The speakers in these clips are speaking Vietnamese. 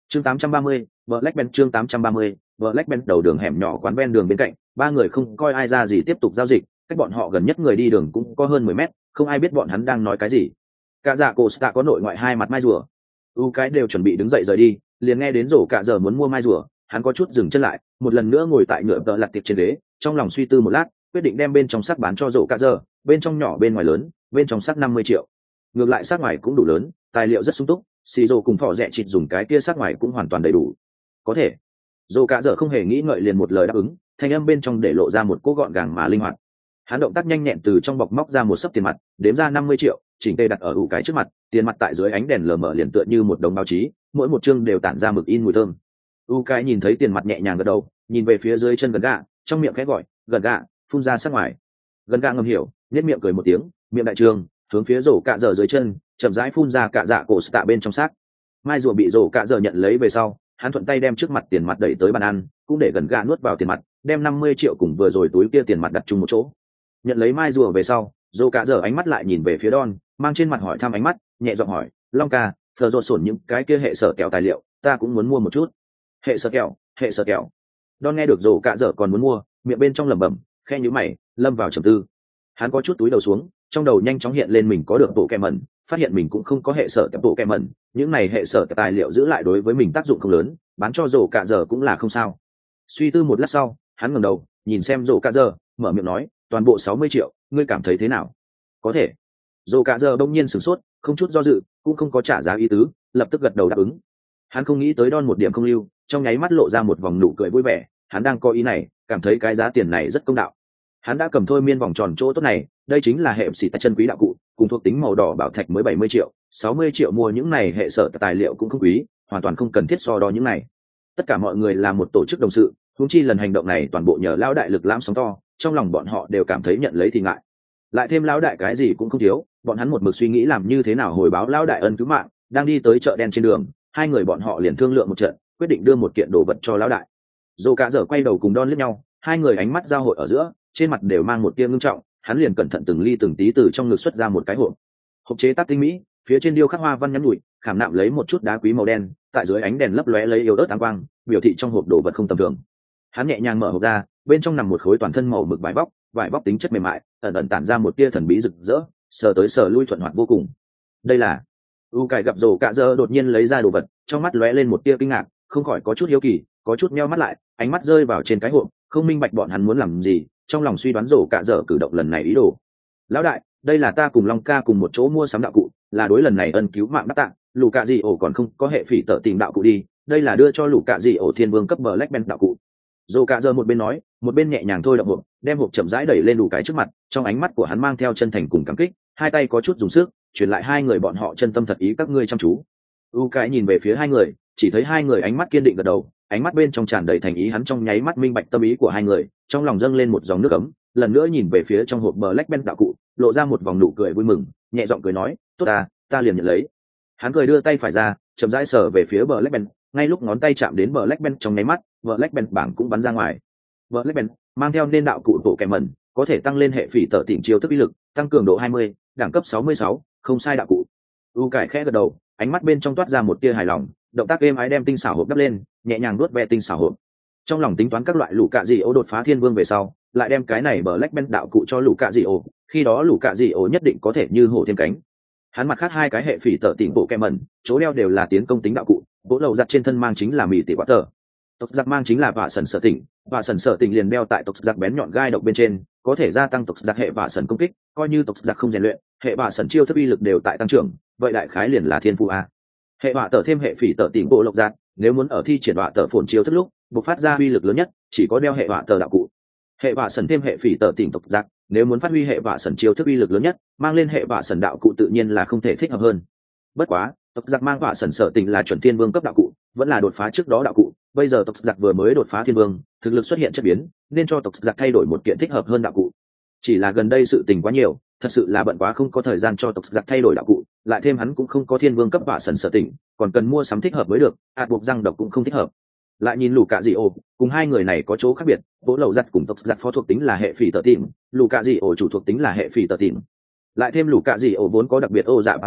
Chương 830, Black Band chương 830, Black Band đầu đường hẻm nhỏ quán ven đường bên cạnh, ba người không coi ai ra gì tiếp tục giao dịch, cách bọn họ gần nhất người đi đường cũng có hơn 10 mét, không ai biết bọn hắn đang nói cái gì. Cả dạ cổ Sta có nội ngoại hai mặt mai rùa. Cái đều chuẩn bị đứng dậy rời đi, liền nghe đến rổ cả giờ muốn mua mai rùa, hắn có chút dừng chân lại, một lần nữa ngồi tại nhựa tợ lặt tiệp trên ghế, trong lòng suy tư một lát, quyết định đem bên trong sắc bán cho rổ cả giờ, bên trong nhỏ bên ngoài lớn, bên trong sắc 50 triệu. Ngược lại sắc ngoài cũng đủ lớn, tài liệu rất sung túc, xì rồ cùng phỏ rẻ chịt dùng cái kia sắc ngoài cũng hoàn toàn đầy đủ. Có thể. Rổ cả giờ không hề nghĩ ngợi liền một lời đáp ứng, thanh âm bên trong để lộ ra một cỗ gọn gàng mà linh hoạt. Hắn động tác nhanh nhẹn từ trong bọc móc ra một xấp tiền mặt, đếm ra 50 triệu, chỉnh tề đặt ở cái trước mặt, tiền mặt tại dưới ánh đèn lờ mờ liền tựa như một đống báo chí, mỗi một chương đều tản ra mực in mùi thơm. Cái nhìn thấy tiền mặt nhẹ nhàng gật đầu, nhìn về phía dưới chân gần gà, trong miệng khẽ gọi, gần gà, phun ra sắc ngoài. Gần gà ngầm hiểu, nhếch miệng cười một tiếng, miệng đại trường, hướng phía rổ cạ dở dưới chân, chậm rãi phun ra cạ dạ cổ tạ bên trong xác. Mai rùa bị rổ cạ dở nhận lấy về sau, hắn thuận tay đem trước mặt tiền mặt đẩy tới bàn ăn, cũng để gần gà nuốt vào tiền mặt, đem 50 triệu cùng vừa rồi túi kia tiền mặt đặt chung một chỗ. Nhận lấy mai rùa về sau, rổ cạ dở ánh mắt lại nhìn về phía Don, mang trên mặt hỏi thăm ánh mắt, nhẹ giọng hỏi, Long ca, phờ rột sổn những cái kia hệ sở kẹo tài liệu, ta cũng muốn mua một chút. Hệ sở kẹo. Don nghe được rổ cạ dở còn muốn mua, miệng bên trong lẩm bẩm, khe nhíu mày, lâm vào trầm tư. Hắn có chút túi đầu xuống, trong đầu nhanh chóng hiện lên mình có được bộ kẹ mẩn, phát hiện mình cũng không có hệ sở kẹo bộ kẹ mẩn, những này hệ sở tài liệu giữ lại đối với mình tác dụng không lớn, bán cho rổ cạ dở cũng là không sao. Suy tư một lát sau, hắn ngẩng đầu, nhìn xem rổ cạ dở, mở miệng nói, toàn bộ 60 triệu, ngươi cảm thấy thế nào? Có thể. Rổ cạ dở đông nhiên sửng sốt, không chút do dự, cũng không có trả giá ý tứ, lập tức gật đầu đáp ứng. Hắn không nghĩ tới Don một điểm không lưu, trong nháy mắt lộ ra một vòng nụ cười vui vẻ, hắn đang có ý này, cảm thấy cái giá tiền này rất công đạo. Hắn đã cầm thôi miên vòng tròn chỗ tốt này, đây chính là hệ xỉ tại chân quý đạo cụ, cùng thuộc tính màu đỏ bảo thạch mới 70 triệu, 60 triệu mua những này hệ sở tài liệu cũng không quý, hoàn toàn không cần thiết so đo những này. Tất cả mọi người là một tổ chức đồng sự, huống chi lần hành động này toàn bộ nhờ lão đại lực lãm sóng to, trong lòng bọn họ đều cảm thấy nhận lấy thì ngại. Lại thêm lão đại cái gì cũng không thiếu, bọn hắn một mực suy nghĩ làm như thế nào hồi báo lão đại ân cứu mạng, đang đi tới chợ đen trên đường, hai người bọn họ liền thương lượng một trận, quyết định đưa một kiện đồ vật cho lão đại. Dô cả dở quay đầu cùng Don liếc nhau, hai người ánh mắt giao hội ở giữa, trên mặt đều mang một tia ngưng trọng, hắn liền cẩn thận từng ly từng tí từ trong ngực xuất ra một cái hộp. Hộp chế tác tinh mỹ, phía trên điêu khắc hoa văn nhắn nhủi, khảm nạm lấy một chút đá quý màu đen, tại dưới ánh đèn lấp lóe lấy yếu ớt áng quang, biểu thị trong hộp đồ vật không tầm thường. Hắn nhẹ nhàng mở hộp ra, bên trong nằm một khối toàn thân màu mực vải vóc tính chất mềm mại, ẩn ẩn tản ra một tia thần bí rực rỡ, sờ tới sờ lui thuận hoạt vô cùng. Đây là cải gặp rồ cạ dơ đột nhiên lấy ra đồ vật, trong mắt lóe lên một tia kinh ngạc, không khỏi có chút hiếu kỳ, có chút meo mắt lại, ánh mắt rơi vào trên cái hộp, không minh bạch bọn hắn muốn làm gì, trong lòng suy đoán rồ cạ dơ cử động lần này ý đồ. Lão đại, đây là ta cùng Long ca cùng một chỗ mua sắm đạo cụ, là đối lần này ân cứu mạng đắc tạ, lũ cạ gì ổ còn không có hệ phỉ tở tìm đạo cụ đi, đây là đưa cho lũ cạ gì ổ thiên vương cấp Black Band đạo cụ. Rồ cạ dơ một bên nói, một bên nhẹ nhàng thôi động hộp, đem hộp chậm rãi đẩy lên đủ cái trước mặt, trong ánh mắt của hắn mang theo chân thành cùng cảm kích, hai tay có chút dùng sức, truyền lại hai người bọn họ chân tâm thật ý các ngươi chăm chú. Cái nhìn về phía hai người, chỉ thấy hai người ánh mắt kiên định gật đầu, ánh mắt bên trong tràn đầy thành ý, hắn trong nháy mắt minh bạch tâm ý của hai người, trong lòng dâng lên một dòng nước ấm, lần nữa nhìn về phía trong hộp Black Band đạo cụ, lộ ra một vòng nụ cười vui mừng, nhẹ giọng cười nói, tốt ta liền nhận lấy. Hắn cười đưa tay phải ra, chậm rãi sờ về phía Black Band, ngay lúc ngón tay chạm đến Black Band trong nháy mắt, Black Band bảng cũng bắn ra ngoài. Black Band mang theo nên đạo cụ bộ kèm mẩn, có thể tăng lên hệ phỉ tở tỉnh chiêu thức uy lực, tăng cường độ 20, đẳng cấp 66, không sai đạo cụ. Cải khẽ gật đầu, ánh mắt bên trong toát ra một tia hài lòng, động tác êm ái đem tinh xảo hộp đắp lên, nhẹ nhàng nuốt ve tinh xảo hộp. Trong lòng tính toán các loại lũ cạ dị ố đột phá thiên vương về sau, lại đem cái này Black Band đạo cụ cho lũ cạ dị ố, khi đó lũ cạ dị ố nhất định có thể như hổ thêm cánh. Hắn mặt khác hai cái hệ phỉ tở tỉnh bộ kèm mẩn, chỗ đeo đều là tiến công tính đạo cụ, bộ đầu giặt trên thân mang chính là mì tỷ quả tờ, tộc giặc mang chính là vạ sần sở tỉnh, vạ sần sở tỉnh liền đeo tại tộc giặc bén nhọn gai độc bên trên, có thể gia tăng tộc giặc hệ vạ sần công kích, coi như tộc giặc không rèn luyện, hệ vạ sần chiêu thức uy lực đều tại tăng trưởng, vậy đại khái liền là thiên phú a. Hệ vạ tở thêm hệ phỉ tở tỉnh bộ lộc giặt, nếu muốn ở thi triển vạ tở phồn chiêu thức lúc bộc phát ra uy lực lớn nhất, chỉ có đeo hệ vạ tở đạo cụ. Hệ vạ sần thêm hệ phỉ tở tỉnh tộc giặc, nếu muốn phát huy hệ vạ sần chiêu thức uy lực lớn nhất, mang lên hệ vạ sần đạo cụ tự nhiên là không thể thích hợp hơn. Bất quá, tộc giặc mang vạ sần sở tỉnh là chuẩn thiên vương cấp đạo cụ, vẫn là đột phá trước đó đạo cụ, bây giờ tộc giặc vừa mới đột phá thiên vương, thực lực xuất hiện chất biến, nên cho tộc giặc thay đổi một kiện thích hợp hơn đạo cụ. Chỉ là gần đây sự tình quá nhiều, thật sự là bận quá không có thời gian cho tộc giặc thay đổi đạo cụ, lại thêm hắn cũng không có thiên vương cấp vạ sần sở tỉnh, còn cần mua sắm thích hợp mới được, buộc răng độc cũng không thích hợp. Lại nhìn lũ cạ dị ổ, cùng hai người này có chỗ khác biệt, bố lầu giặt cùng tộc giặc phó thuộc tính là hệ phỉ tở tìm, lũ cạ dị ổ chủ thuộc tính là hệ phỉ tở tìm. Lại thêm lũ cạ dị ổ vốn có đặc biệt ô dạ bạc ở,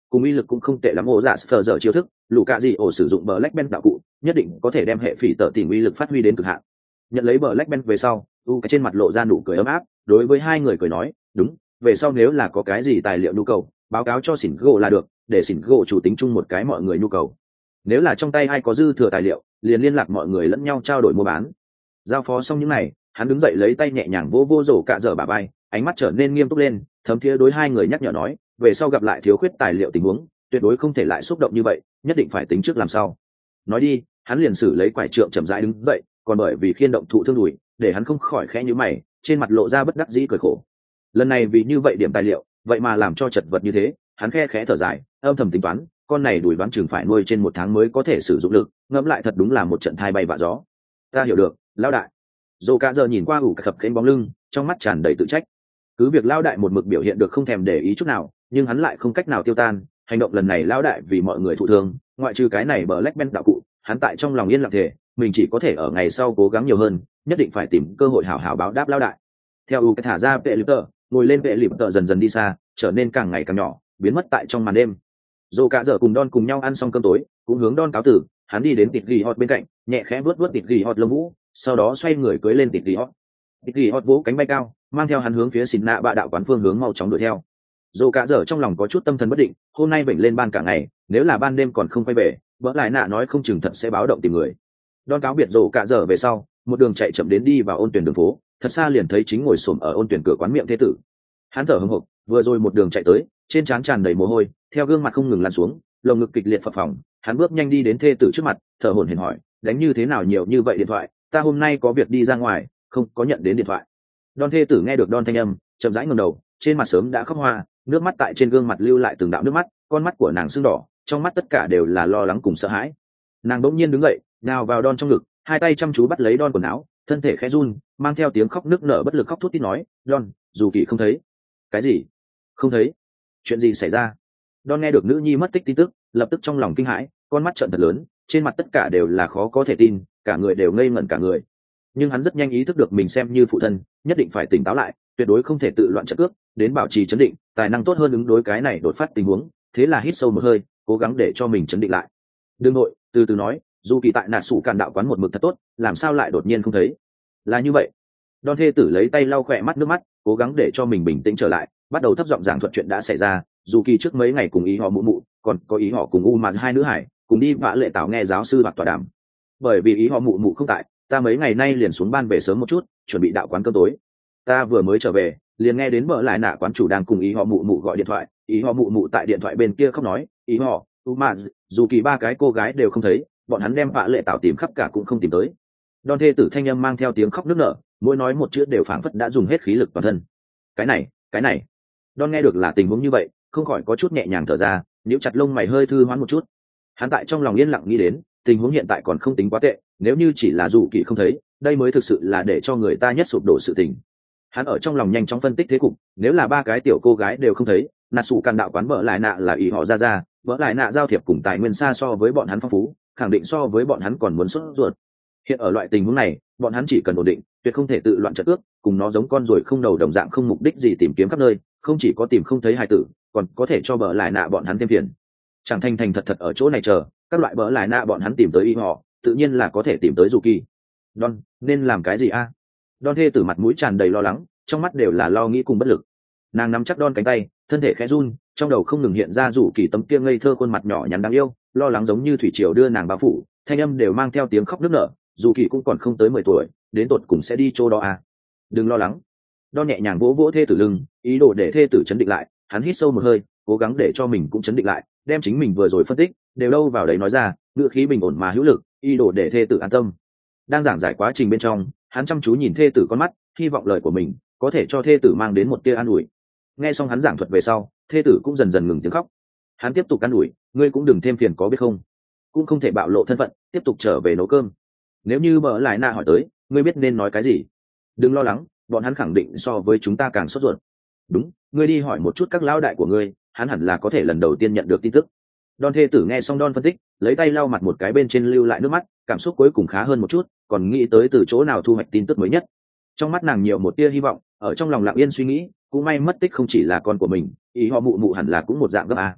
cùng uy lực cũng không tệ lắm. Ổ dạ phờ giờ chiêu thức, lũ cạ dị ổ sử dụng bờ lách ben đạo cụ, nhất định có thể đem hệ phỉ tở tìm uy lực phát huy đến cực hạn. Nhận lấy bờ lách ben về sau, cái trên mặt lộ ra nụ cười ấm áp, đối với hai người cười nói, đúng, về sau nếu là có cái gì tài liệu nhu cầu, báo cáo cho xỉn gỗ là được, để xỉn gỗ chủ tính chung một cái mọi người nhu cầu. Nếu là trong tay ai có dư thừa tài liệu, liền liên lạc mọi người lẫn nhau trao đổi mua bán. Giao phó xong những này, hắn đứng dậy lấy tay nhẹ nhàng vô vô rổ cạ dở bà bay, ánh mắt trở nên nghiêm túc lên, thấm thiế đối hai người nhắc nhở nói, về sau gặp lại thiếu khuyết tài liệu tình huống, tuyệt đối không thể lại xúc động như vậy, nhất định phải tính trước làm sao. Nói đi, hắn liền xử lấy quải trượng chậm rãi đứng dậy, còn bởi vì khiên động thụ thương đùi, để hắn không khỏi khẽ nhíu mày, trên mặt lộ ra bất đắc dĩ cười khổ. Lần này vì như vậy điểm tài liệu, vậy mà làm cho chật vật như thế, hắn khe khẽ thở dài, âm thầm tính toán, con này đùi đoán chừng phải nuôi trên 1 tháng mới có thể sử dụng lực, ngẫm lại thật đúng là một trận thai bay vạ gió. Ta hiểu được, lão đại. Dô cả giờ nhìn qua ủ khập khênh bóng lưng, trong mắt tràn đầy tự trách. Cứ việc lão đại một mực biểu hiện được không thèm để ý chút nào, nhưng hắn lại không cách nào tiêu tan. Hành động lần này lão đại vì mọi người thụ thương, ngoại trừ cái này bờ lách ben đạo cụ, hắn tại trong lòng yên lặng thề, mình chỉ có thể ở ngày sau cố gắng nhiều hơn, nhất định phải tìm cơ hội hảo hảo báo đáp lão đại. Theo u thả ra vệ lip tờ, ngồi lên vệ lip tờ dần dần đi xa, trở nên càng ngày càng nhỏ, biến mất tại trong màn đêm. Dô cả giờ cùng Don cùng nhau ăn xong cơm tối, cũng hướng Don cáo tử, hắn đi đến tịt ghi hot bên cạnh, nhẹ khẽ vuốt vuốt tịt ghi hot lông vũ, sau đó xoay người cưỡi lên tịt ghi hot. Tịt ghi hot vỗ cánh bay cao, mang theo hắn hướng phía xỉn nạ bạ đạo quán phương hướng mau chóng đuổi theo. Dô cả giờ trong lòng có chút tâm thần bất định, hôm nay bệnh lên ban cả ngày, nếu là ban đêm còn không quay về, vỡ lại nạ nói không chừng thật sẽ báo động tìm người. Don cáo biệt Dô cả giờ về sau, một đường chạy chậm đến đi vào ôn tuyển đường phố, thật xa liền thấy chính ngồi xổm ở ôn tuyển cửa quán miệng thế tử. Hắn thở hổn hộc, vừa rồi một đường chạy tới, trên trán tràn đầy mồ hôi, theo gương mặt không ngừng lan xuống, lồng ngực kịch liệt phập phồng. Hắn bước nhanh đi đến thê tử trước mặt, thở hổn hển hỏi, đánh như thế nào nhiều như vậy điện thoại, ta hôm nay có việc đi ra ngoài, không có nhận đến điện thoại. Don thê tử nghe được Don thanh âm, chậm rãi ngẩng đầu, trên mặt sớm đã khóc hoa, nước mắt tại trên gương mặt lưu lại từng đạo nước mắt, con mắt của nàng sưng đỏ, trong mắt tất cả đều là lo lắng cùng sợ hãi. Nàng bỗng nhiên đứng dậy, nào vào Don trong ngực, hai tay chăm chú bắt lấy Don quần áo, thân thể khẽ run, mang theo tiếng khóc nức nở bất lực khóc thút thít nói, Don, dù kỳ không thấy. Cái gì? Không thấy? Chuyện gì xảy ra? Don nghe được nữ nhi mất tích tin tức, lập tức trong lòng kinh hãi, con mắt trợn thật lớn, trên mặt tất cả đều là khó có thể tin, cả người đều ngây ngẩn cả người. Nhưng hắn rất nhanh ý thức được mình xem như phụ thân, nhất định phải tỉnh táo lại, tuyệt đối không thể tự loạn trận cước, đến bảo trì trấn định, tài năng tốt hơn ứng đối cái này đột phát tình huống. Thế là hít sâu một hơi, cố gắng để cho mình trấn định lại. Đừng nội, từ từ nói, dù kỳ tại nạt sủ càn đạo quán một mực thật tốt, làm sao lại đột nhiên không thấy? Là như vậy. Don thê tử lấy tay lau khỏe mắt nước mắt, cố gắng để cho mình bình tĩnh trở lại, bắt đầu thấp giọng giảng thuật chuyện đã xảy ra. Dù kỳ trước mấy ngày cùng ý họ mụ mụ, còn có ý họ cùng u mà hai nữ hải cùng đi vã lệ tảo nghe giáo sư bạc tọa đàm. Bởi vì ý họ mụ mụ không tại, ta mấy ngày nay liền xuống ban về sớm một chút, chuẩn bị đạo quán cơm tối. Ta vừa mới trở về, liền nghe đến mở lại nạ quán chủ đang cùng ý họ mụ mụ gọi điện thoại. Ý họ mụ mụ tại điện thoại bên kia khóc nói, ý họ u mà dù kỳ ba cái cô gái đều không thấy, bọn hắn đem vã lệ tảo tìm khắp cả cũng không tìm tới. Don thê tử thanh âm mang theo tiếng khóc nức nở, mỗi nói một chữ đều phảng phất đã dùng hết khí lực toàn thân. Cái này. Don nghe được là tình huống như vậy, không khỏi có chút nhẹ nhàng thở ra, nhíu chặt lông mày hơi thư hoán một chút. Hắn tại trong lòng yên lặng nghĩ đến, tình huống hiện tại còn không tính quá tệ, nếu như chỉ là dù kỳ không thấy, đây mới thực sự là để cho người ta nhất sụp đổ sự tình. Hắn ở trong lòng nhanh chóng phân tích thế cục, nếu là ba cái tiểu cô gái đều không thấy, nạt sủ càn đạo quán vợ lại nạ là ý họ ra, vợ lại nạ giao thiệp cùng tài nguyên xa so với bọn hắn phong phú, khẳng định so với bọn hắn còn muốn sốt ruột. Hiện ở loại tình huống này, bọn hắn chỉ cần ổn định, tuyệt không thể tự loạn trận ước, cùng nó giống con ruồi không đầu đồng dạng không mục đích gì tìm kiếm khắp nơi, không chỉ có tìm không thấy hài tử, còn có thể cho bờ lại nạ bọn hắn thêm phiền. Chẳng thành thật ở chỗ này chờ, các loại bờ lại nạ bọn hắn tìm tới y họ, tự nhiên là có thể tìm tới dù kỳ. Don, nên làm cái gì a? Don thê tử mặt mũi tràn đầy lo lắng, trong mắt đều là lo nghĩ cùng bất lực. Nàng nắm chắc Don cánh tay, thân thể khẽ run, trong đầu không ngừng hiện ra dù kỳ tấm kia ngây thơ khuôn mặt nhỏ nhắn đáng yêu, lo lắng giống như thủy triều đưa nàng bao phủ, thanh âm đều mang theo tiếng khóc nức nở. Dù kỳ cũng còn không tới 10 tuổi, đến tột cùng sẽ đi chỗ đó à? Đừng lo lắng. Don nhẹ nhàng vỗ vỗ thê tử lưng, ý đồ để thê tử chấn định lại. Hắn hít sâu một hơi, cố gắng để cho mình cũng chấn định lại, đem chính mình vừa rồi phân tích đều đâu vào đấy nói ra, ngữ khí bình ổn mà hữu lực, ý đồ để thê tử an tâm. Đang giảng giải quá trình bên trong, hắn chăm chú nhìn thê tử con mắt, hy vọng lời của mình có thể cho thê tử mang đến một tia an ủi. Nghe xong hắn giảng thuật về sau, thê tử cũng dần dần ngừng tiếng khóc. Hắn tiếp tục an ủi, ngươi cũng đừng thêm phiền có biết không? Cũng không thể bạo lộ thân phận, tiếp tục trở về nấu cơm. Nếu như bỡ lại nạ hỏi tới, ngươi biết nên nói cái gì? Đừng lo lắng, bọn hắn khẳng định so với chúng ta càng sốt ruột. Đúng, ngươi đi hỏi một chút các lão đại của ngươi, hắn hẳn là có thể lần đầu tiên nhận được tin tức. Don thê tử nghe xong Don phân tích, lấy tay lau mặt một cái bên trên lưu lại nước mắt, cảm xúc cuối cùng khá hơn một chút, còn nghĩ tới từ chỗ nào thu hoạch tin tức mới nhất. Trong mắt nàng nhiều một tia hy vọng, ở trong lòng lặng yên suy nghĩ, cũng may mất tích không chỉ là con của mình, ý họ mụ mụ hẳn là cũng một dạng gấp a.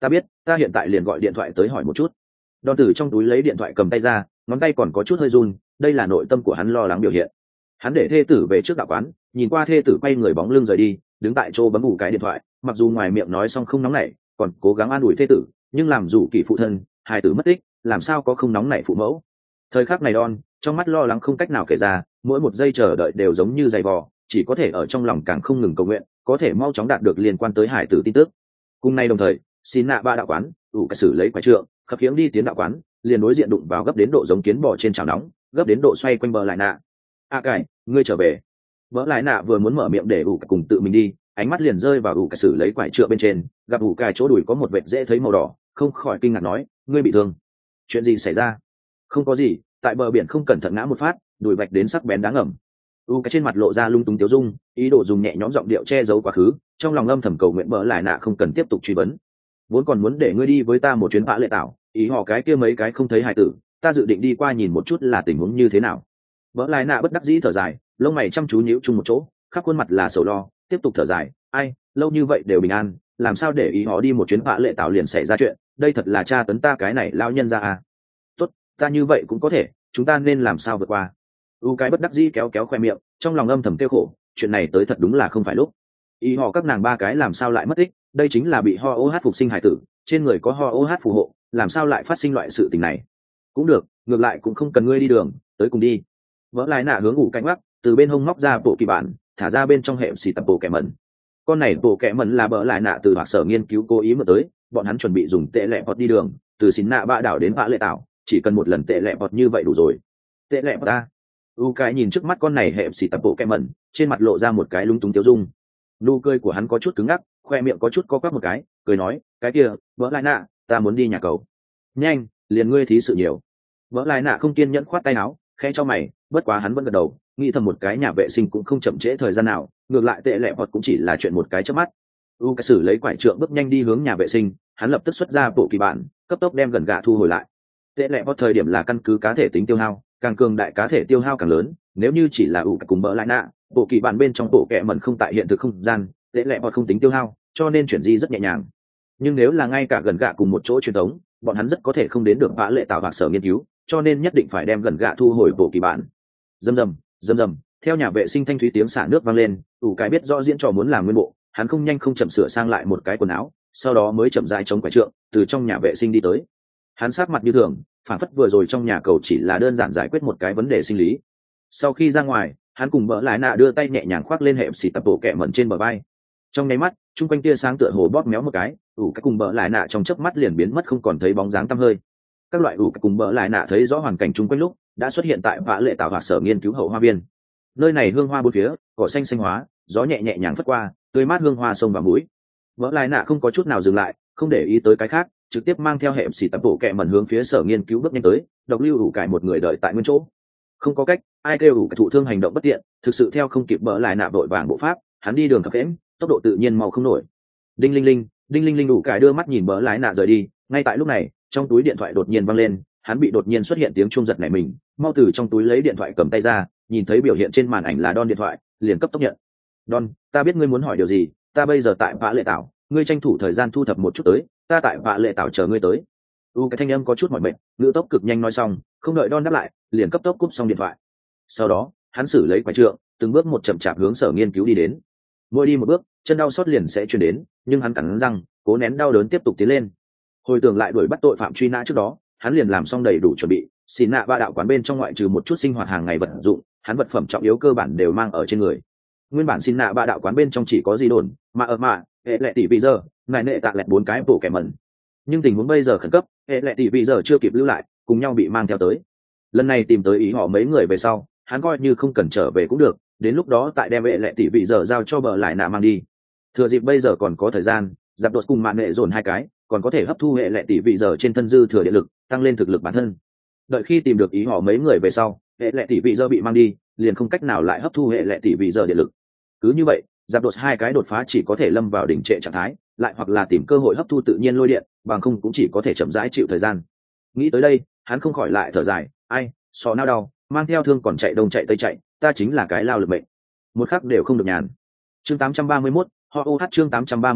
Ta biết, ta hiện tại liền gọi điện thoại tới hỏi một chút. Đòn từ trong túi lấy điện thoại cầm tay ra, ngón tay còn có chút hơi run, đây là nội tâm của hắn lo lắng biểu hiện. Hắn để thê tử về trước đạo quán, nhìn qua thê tử quay người bóng lưng rời đi, đứng tại chỗ bấm ủ cái điện thoại, mặc dù ngoài miệng nói xong không nóng nảy, còn cố gắng an ủi thê tử, nhưng làm dù kỳ phụ thân, hài tử mất tích, làm sao có không nóng nảy phụ mẫu. Thời khắc này Đòn trong mắt lo lắng không cách nào kể ra, mỗi một giây chờ đợi đều giống như giày vò, chỉ có thể ở trong lòng càng không ngừng cầu nguyện, có thể mau chóng đạt được liên quan tới hải tử tin tức. Cùng nay đồng thời, xin nạ ba đạo quán, ủ cái sử lấy quái trượng, khập khiễng đi tiến đạo quán, liền đối diện đụng vào gấp đến độ giống kiến bò trên chảo nóng, gấp đến độ xoay quanh bờ lại nạ. Cải, ngươi trở về. Bờ lại nạ vừa muốn mở miệng để ủ cái cùng tự mình đi, ánh mắt liền rơi vào ủ cái sử lấy quái trượng bên trên, gặp ủ cái chỗ đùi có một vệt dễ thấy màu đỏ, không khỏi kinh ngạc nói, ngươi bị thương. Chuyện gì xảy ra? Không có gì, tại bờ biển không cẩn thận ngã một phát, đùi vạch đến sắc bén đáng ngầm. Cái trên mặt lộ ra lung túng tiếu dung, ý đồ dùng nhẹ nhõm giọng điệu che giấu quá khứ, trong lòng âm thầm cầu nguyện bờ lại nạ không cần tiếp tục truy vấn. Vốn còn muốn để ngươi đi với ta một chuyến vã lệ tảo, ý họ cái kia mấy cái không thấy hài tử, ta dự định đi qua nhìn một chút là tình huống như thế nào. Bờ lại nạ bất đắc dĩ thở dài, lông mày chăm chú nhíu chung một chỗ, khắp khuôn mặt là sầu lo, tiếp tục thở dài, ai, lâu như vậy đều bình an, làm sao để ý họ đi một chuyến vã lệ tảo liền xảy ra chuyện, đây thật là tra tấn ta cái này lão nhân ra à. Tốt, ta như vậy cũng có thể, chúng ta nên làm sao vượt qua. Cái bất đắc dĩ kéo kéo khoe miệng, trong lòng âm thầm kêu khổ, chuyện này tới thật đúng là không phải lúc. Ý họ các nàng ba cái làm sao lại mất tích, đây chính là bị ho OH phục sinh hải tử, trên người có ho OH phù hộ, làm sao lại phát sinh loại sự tình này. Cũng được, ngược lại cũng không cần ngươi đi đường, tới cùng đi. Vỡ lại nạ hướng ủ cánh mắt, từ bên hông móc ra bộ kỳ bản, thả ra bên trong hệ xì tập bộ kẻ mẩn. Con này bộ kẻ mẩn là bỡ lại nạ từ Bạc Sở nghiên cứu cố ý mượn tới, bọn hắn chuẩn bị dùng tệ lệ bọt đi đường, từ xin nạ bạ đảo đến vã lệ tảo, chỉ cần một lần tệ lệ bọt như vậy đủ rồi. Tệ lệ bọt ta. Cái nhìn trước mắt con này hệ xì tập bộ kẻ mẩn, trên mặt lộ ra một cái lung túng tiêu dung. Nụ cười của hắn có chút cứng ngắc, khoe miệng có chút co quắp một cái, cười nói, cái kia, vỡ lại nạ, ta muốn đi nhà cầu. Nhanh, liền ngươi thí sự nhiều. Vỡ lại nạ không kiên nhẫn khoát tay áo, khẽ cho mày, bất quá hắn vẫn gật đầu, nghĩ thầm một cái nhà vệ sinh cũng không chậm trễ thời gian nào, ngược lại tệ lệ bọt cũng chỉ là chuyện một cái chớp mắt. Cái sử lấy quải trượng bước nhanh đi hướng nhà vệ sinh, hắn lập tức xuất ra bộ kỳ bản, cấp tốc đem gần gạ thu hồi lại. Tệ lệ bọt thời điểm là căn cứ cá thể tính tiêu hao, càng cường đại cá thể tiêu hao càng lớn, nếu như chỉ là cùng bỡ lại nạ, bộ kỳ bản bên trong bộ kệ mẩn không tại hiện thực không gian, tệ lệ bọt không tính tiêu hao, cho nên chuyển di rất nhẹ nhàng. Nhưng nếu là ngay cả gần gạ cùng một chỗ truyền thống, bọn hắn rất có thể không đến được vã lệ tạo Bạc Sở nghiên cứu, cho nên nhất định phải đem gần gạ thu hồi bộ kỳ bản. Rầm rầm, theo nhà vệ sinh thanh thúy tiếng xả nước vang lên, cái biết rõ diễn trò muốn làm nguyên bộ, hắn không nhanh không chậm sửa sang lại một cái quần áo, sau đó mới chậm rãi chống quải trượng, từ trong nhà vệ sinh đi tới. Hắn sát mặt như thường, phản phất vừa rồi trong nhà cầu chỉ là đơn giản giải quyết một cái vấn đề sinh lý. Sau khi ra ngoài, hắn cùng bỡ lại nạ đưa tay nhẹ nhàng khoác lên hệ xì tập bộ kẹ mẩn trên bờ vai. Trong nháy mắt, chung quanh tia sáng tựa hồ bóp méo một cái, cái cùng bỡ lại nạ trong chớp mắt liền biến mất không còn thấy bóng dáng tăm hơi. Các loại cái cùng bỡ lại nạ thấy rõ hoàn cảnh chung quanh lúc đã xuất hiện tại vã lệ tạo Bạc Sở nghiên cứu hậu hoa viên. Nơi này hương hoa bốn phía, cỏ xanh xanh hóa, gió nhẹ nhẹ nhàng phất qua, tươi mát hương hoa sông vào mũi. Bỡ lại nạ không có chút nào dừng lại, không để ý tới cái khác, trực tiếp mang theo hệ xì tập bộ kẹ mẩn hướng phía sở nghiên cứu bước nhanh tới, độc lưu cải một người đợi tại nguyên chỗ. Không có cách, ai kêu cái thụ thương hành động bất tiện, thực sự theo không kịp bỡ lại nạ vội vàng bộ pháp, hắn đi đường khập khẽm, tốc độ tự nhiên mau không nổi. Đinh linh linh đủ cải đưa mắt nhìn bỡ lại nạ rời đi, ngay tại lúc này, trong túi điện thoại đột nhiên vang lên, hắn bị đột nhiên xuất hiện tiếng chuông giật nảy mình, mau từ trong túi lấy điện thoại cầm tay ra, nhìn thấy biểu hiện trên màn ảnh là Đòn điện thoại, liền cấp tốc nhận. Đòn, ta biết ngươi muốn hỏi điều gì, ta bây giờ tại vã lệ tảo, ngươi tranh thủ thời gian thu thập một chút tới, ta tại vã lệ tảo chờ ngươi tới. Cái thanh âm có chút mỏi mệt, ngữ tốc cực nhanh nói xong, không đợi Đòn đáp lại, liền cấp tốc cúp xong điện thoại. Sau đó, hắn xử lấy quải trượng, từng bước một chậm chạp hướng sở nghiên cứu đi đến. Mỗi đi một bước, chân đau xót liền sẽ truyền đến, nhưng hắn cắn răng, cố nén đau đớn tiếp tục tiến lên. Hồi tưởng lại đuổi bắt tội phạm truy nã trước đó, hắn liền làm xong đầy đủ chuẩn bị, xin nạ ba đạo quán bên trong ngoại trừ một chút sinh hoạt hàng ngày vật dụng, hắn vật phẩm trọng yếu cơ bản đều mang ở trên người. Nguyên bản xin nạ ba đạo quán bên trong chỉ có gì đồn, mà hệ lệ tỷ bây giờ, ngài nệ tạ lẹt 4 cái bộ kẻ mẩn. Nhưng tình huống bây giờ khẩn cấp, hệ lệ tỷ bây giờ chưa kịp lưu lại, cùng nhau bị mang theo tới. Lần này tìm tới ý họ mấy người về sau, hắn coi như không cần trở về cũng được, đến lúc đó tại đem hệ lệ tỷ bây giờ giao cho bờ lại nạ mang đi. Thừa dịp bây giờ còn có thời gian, giáp đột cùng mạng nghệ dồn 2 cái, còn có thể hấp thu hệ lệ tỷ vị giờ trên thân dư thừa điện lực, tăng lên thực lực bản thân. Đợi khi tìm được ý họ mấy người về sau, hệ lệ tỷ vị giờ bị mang đi, liền không cách nào lại hấp thu hệ lệ tỷ vị giờ điện lực. Cứ như vậy, giáp đột 2 cái đột phá chỉ có thể lâm vào đỉnh trệ trạng thái, lại hoặc là tìm cơ hội hấp thu tự nhiên lôi điện, bằng không cũng chỉ có thể chậm rãi chịu thời gian. Nghĩ tới đây, hắn không khỏi lại thở dài, ai, sọ não đau, mang theo thương còn chạy đông chạy tây chạy, ta chính là cái lao lực mệnh. Một khắc đều không được nhàn. Chương 831, ho OH chương 831,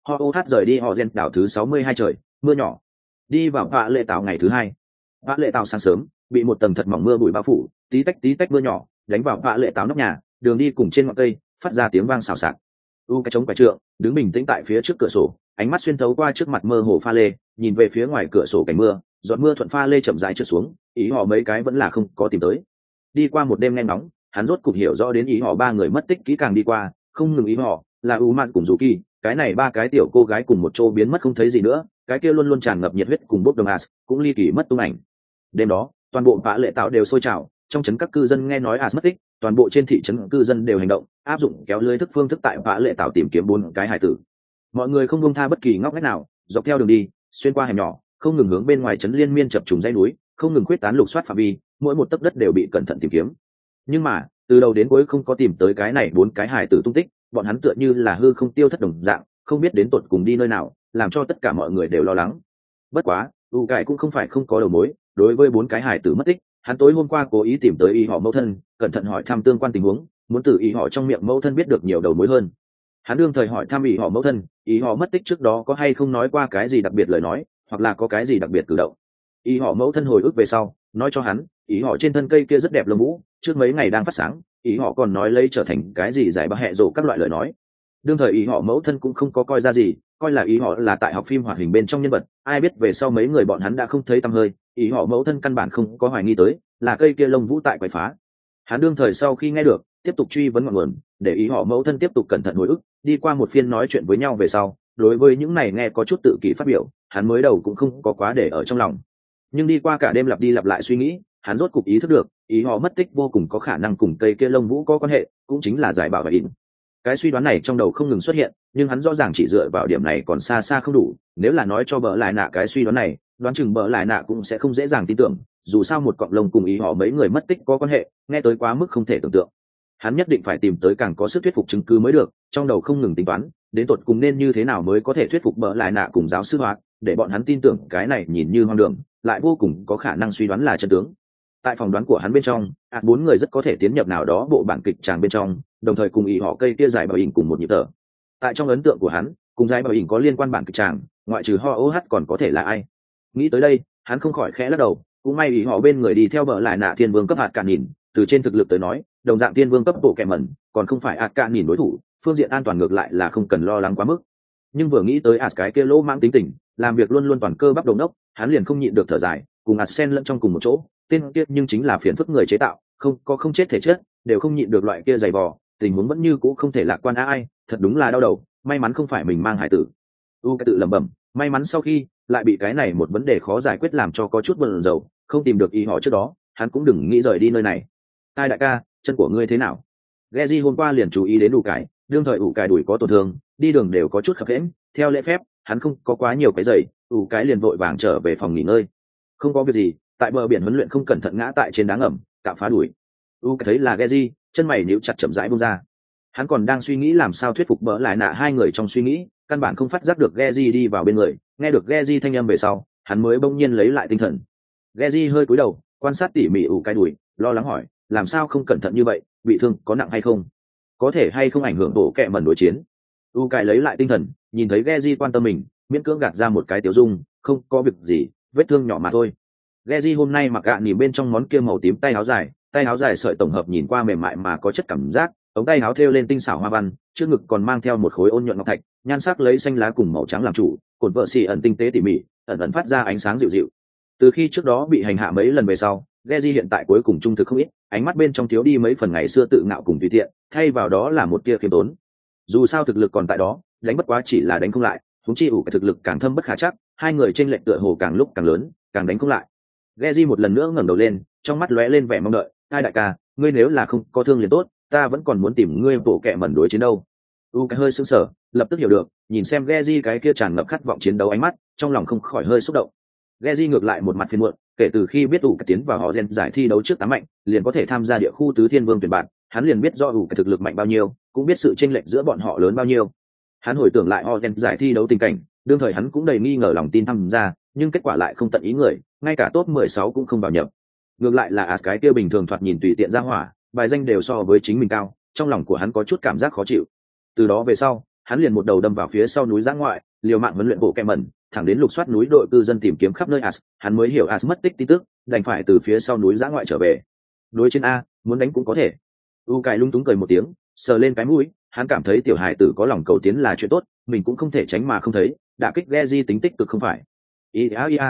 Ho OH rời đi họ gen đảo thứ 62 trời, mưa nhỏ. Đi vào vạ lệ tạo ngày thứ hai. Vạ lệ tạo sáng sớm, bị một tầng thật mỏng mưa bụi bao phủ, tí tách mưa nhỏ, đánh vào vạ lệ tạo nóc nhà, đường đi cùng trên ngọn cây, phát ra tiếng vang xào xạc. Cái trống quải trượng, đứng bình tĩnh tại phía trước cửa sổ, ánh mắt xuyên thấu qua trước mặt mơ hồ pha lê, nhìn về phía ngoài cửa sổ cảnh mưa, giọt mưa thuận pha lê chậm rãi trượt xuống, ý họ mấy cái vẫn là không có tìm tới. Đi qua một đêm nghe nóng, hắn rốt cục hiểu rõ đến ý họ ba người mất tích kỹ càng đi qua, không ngừng ý họ là Uman cùng Yuki, cái này ba cái tiểu cô gái cùng một chỗ biến mất không thấy gì nữa, cái kia luôn luôn tràn ngập nhiệt huyết cùng bốc đồng As cũng ly kỳ mất tung ảnh. Đêm đó, toàn bộ vạ lệ tạo đều sôi trào, trong trấn các cư dân nghe nói As mất tích, toàn bộ trên thị trấn cư dân đều hành động, áp dụng kéo lưới thức phương thức tại vạ lệ tạo tìm kiếm 4 cái hải tử. Mọi người không buông tha bất kỳ ngóc ngách nào, dọc theo đường đi, xuyên qua hẻm nhỏ, không ngừng hướng bên ngoài trấn liên miên chập trùng dãy núi, không ngừng quyết tán lục soát phạm vi, mỗi một tấc đất đều bị cẩn thận tìm kiếm. Nhưng mà, từ đầu đến cuối không có tìm tới cái này 4 cái hải tử tung tích, bọn hắn tựa như là hư không tiêu thất đồng dạng, không biết đến tột cùng đi nơi nào, làm cho tất cả mọi người đều lo lắng. Bất quá, cải cũng không phải không có đầu mối, đối với 4 cái hải tử mất tích, hắn tối hôm qua cố ý tìm tới y họ mẫu thân, cẩn thận hỏi thăm tương quan tình huống, muốn từ y họ trong miệng mẫu thân biết được nhiều đầu mối hơn. Hắn đương thời hỏi thăm y họ mẫu thân, y họ mất tích trước đó có hay không nói qua cái gì đặc biệt lời nói, hoặc là có cái gì đặc biệt cử động. Y họ mẫu thân hồi ức về sau, nói cho hắn, ý họ trên thân cây kia rất đẹp lông vũ, trước mấy ngày đang phát sáng, ý họ còn nói lấy trở thành cái gì giải ba hẹ rổ các loại lời nói. Đương thời ý họ mẫu thân cũng không có coi ra gì, coi là ý họ là tại học phim hoạt hình bên trong nhân vật, ai biết về sau mấy người bọn hắn đã không thấy tăm hơi, ý họ mẫu thân căn bản không có hoài nghi tới là cây kia lông vũ tại quậy phá. Hắn đương thời sau khi nghe được, tiếp tục truy vấn ngọn nguồn, để ý họ mẫu thân tiếp tục cẩn thận hồi ức, đi qua một phiên nói chuyện với nhau về sau, đối với những này nghe có chút tự kỷ phát biểu, hắn mới đầu cũng không có quá để ở trong lòng. Nhưng đi qua cả đêm lặp đi lặp lại suy nghĩ, hắn rốt cục ý thức được, ý họ mất tích vô cùng có khả năng cùng cây kia lông vũ có quan hệ, cũng chính là giải bảo và in. Cái suy đoán này trong đầu không ngừng xuất hiện, nhưng hắn rõ ràng chỉ dựa vào điểm này còn xa xa không đủ, nếu là nói cho bợ lại nạ cái suy đoán này, đoán chừng bợ lại nạ cũng sẽ không dễ dàng tin tưởng, dù sao một cọng lông cùng ý họ mấy người mất tích có quan hệ, nghe tới quá mức không thể tưởng tượng. Hắn nhất định phải tìm tới càng có sức thuyết phục chứng cứ mới được, trong đầu không ngừng tính toán, đến tột cùng nên như thế nào mới có thể thuyết phục bợ lại nạ cùng giáo sư Hoạt, để bọn hắn tin tưởng cái này nhìn như hoang đường, lại vô cùng có khả năng suy đoán là chân tướng. Tại phòng đoán của hắn bên trong, 4 người rất có thể tiến nhập nào đó bộ bản kịch tràng bên trong, đồng thời cùng ý họ cây kia giải bảo hình cùng một nhịp thở. Tại trong ấn tượng của hắn, cùng giải bảo hình có liên quan bản kịch tràng, ngoại trừ Ho OH còn có thể là ai? Nghĩ tới đây, hắn không khỏi khẽ lắc đầu, cũng may ý họ bên người đi theo bợ lại nạ thiên vương cấp hạt cạn nhìn, từ trên thực lực tới nói, đồng dạng thiên vương cấp bộ kẻ mẩn, còn không phải hạt cạn nhìn đối thủ, phương diện an toàn ngược lại là không cần lo lắng quá mức. Nhưng vừa nghĩ tới cái kia lỗ mãng tính tình, làm việc luôn luôn toàn cơ bắp đầu đốc, hắn liền không nhịn được thở dài, cùng sen lẫn trong cùng một chỗ, tên kia nhưng chính là phiền phức người chế tạo, không chết thể chết, đều không nhịn được loại kia dày vò, tình huống vẫn như cũ không thể lạc quan ai, thật đúng là đau đầu, may mắn không phải mình mang hải tử. Cái tự lẩm bẩm, may mắn sau khi lại bị cái này một vấn đề khó giải quyết làm cho có chút bận rầu, không tìm được ý họ trước đó, hắn cũng đừng nghĩ rời đi nơi này. Ai đại ca, chân của ngươi thế nào? Geji hôm qua liền chú ý đến cải, đương thời cải đùi có tổn thương, đi đường đều có chút khập khiễng, theo lễ phép, hắn không có quá nhiều cái giày, cái liền vội vàng trở về phòng nghỉ ngơi. Không có việc gì, tại bờ biển huấn luyện không cẩn thận ngã tại trên đá ngầm, cạo phá đùi. Cái thấy là Geji, chân mày nhíu chặt chậm rãi buông ra. Hắn còn đang suy nghĩ làm sao thuyết phục bỡ lại nạ hai người trong suy nghĩ, căn bản không phát giác được Geji đi vào bên người, nghe được Geji thanh âm về sau, hắn mới bỗng nhiên lấy lại tinh thần. Geji hơi cúi đầu, quan sát tỉ mỉ cái đùi, lo lắng hỏi, làm sao không cẩn thận như vậy, bị thương có nặng hay không? Có thể hay không ảnh hưởng bộ kẹ mẩn đối chiến? Cái lấy lại tinh thần, nhìn thấy Geji quan tâm mình, miễn cưỡng gạt ra một cái tiểu dung, không có việc gì, vết thương nhỏ mà thôi. Geji hôm nay mặc nỉm bên trong món kia màu tím tay áo dài sợi tổng hợp nhìn qua mềm mại mà có chất cảm giác, ống tay áo thêu lên tinh xảo hoa văn, trước ngực còn mang theo một khối ôn nhuận ngọc thạch, nhan sắc lấy xanh lá cùng màu trắng làm chủ, cột vợ xì ẩn tinh tế tỉ mỉ, ẩn phát ra ánh sáng dịu dịu. Từ khi trước đó bị hành hạ mấy lần về sau, Geji hiện tại cuối cùng trung thực không ít, ánh mắt bên trong thiếu đi mấy phần ngày xưa tự ngạo cùng tùy tiện, thay vào đó là một tia khiêm tốn. Dù sao thực lực còn tại đó, đánh bất quá chỉ là đánh không lại, huống chi cái thực lực càng thâm bất khả chắc, hai người chênh lệch tựa hồ càng lúc càng lớn, càng đánh không lại. Geji một lần nữa ngẩng đầu lên, trong mắt lóe lên vẻ mong đợi, "Ai đại ca, ngươi nếu là không có thương liền tốt, ta vẫn còn muốn tìm ngươi bộ kệ mẩn đối chiến đâu." Cái hơi sững sờ, lập tức hiểu được, nhìn xem Geji cái kia tràn ngập khát vọng chiến đấu ánh mắt, trong lòng không khỏi hơi xúc động. Geji ngược lại một mặt phiền muộn, kể từ khi biết cái tiến vào họ gen giải thi đấu trước 8 mạnh, liền có thể tham gia địa khu tứ thiên vương tuyển bạn, hắn liền biết rõ cái thực lực mạnh bao nhiêu, cũng biết sự chênh lệch giữa bọn họ lớn bao nhiêu. Hắn hồi tưởng lại họ gen giải thi đấu tình cảnh, đương thời hắn cũng đầy nghi ngờ lòng tin tham gia, nhưng kết quả lại không tận ý người, ngay cả top 16 cũng không vào nhập. Ngược lại là cái kia bình thường thoạt nhìn tùy tiện ra hỏa, bài danh đều so với chính mình cao, trong lòng của hắn có chút cảm giác khó chịu. Từ đó về sau, hắn liền một đầu đâm vào phía sau núi giã ngoại, liều mạng huấn luyện bộ kẹ mẩn, thẳng đến lục soát núi đội cư dân tìm kiếm khắp nơi As, hắn mới hiểu As mất tích tin tức, đành phải từ phía sau núi giã ngoại trở về. Đối trên A, muốn đánh cũng có thể. U Cải lung túng cười một tiếng, sờ lên cái mũi, hắn cảm thấy tiểu hải tử có lòng cầu tiến là chuyện tốt, mình cũng không thể tránh mà không thấy, đả kích Geji tính tích cực không phải. Ia.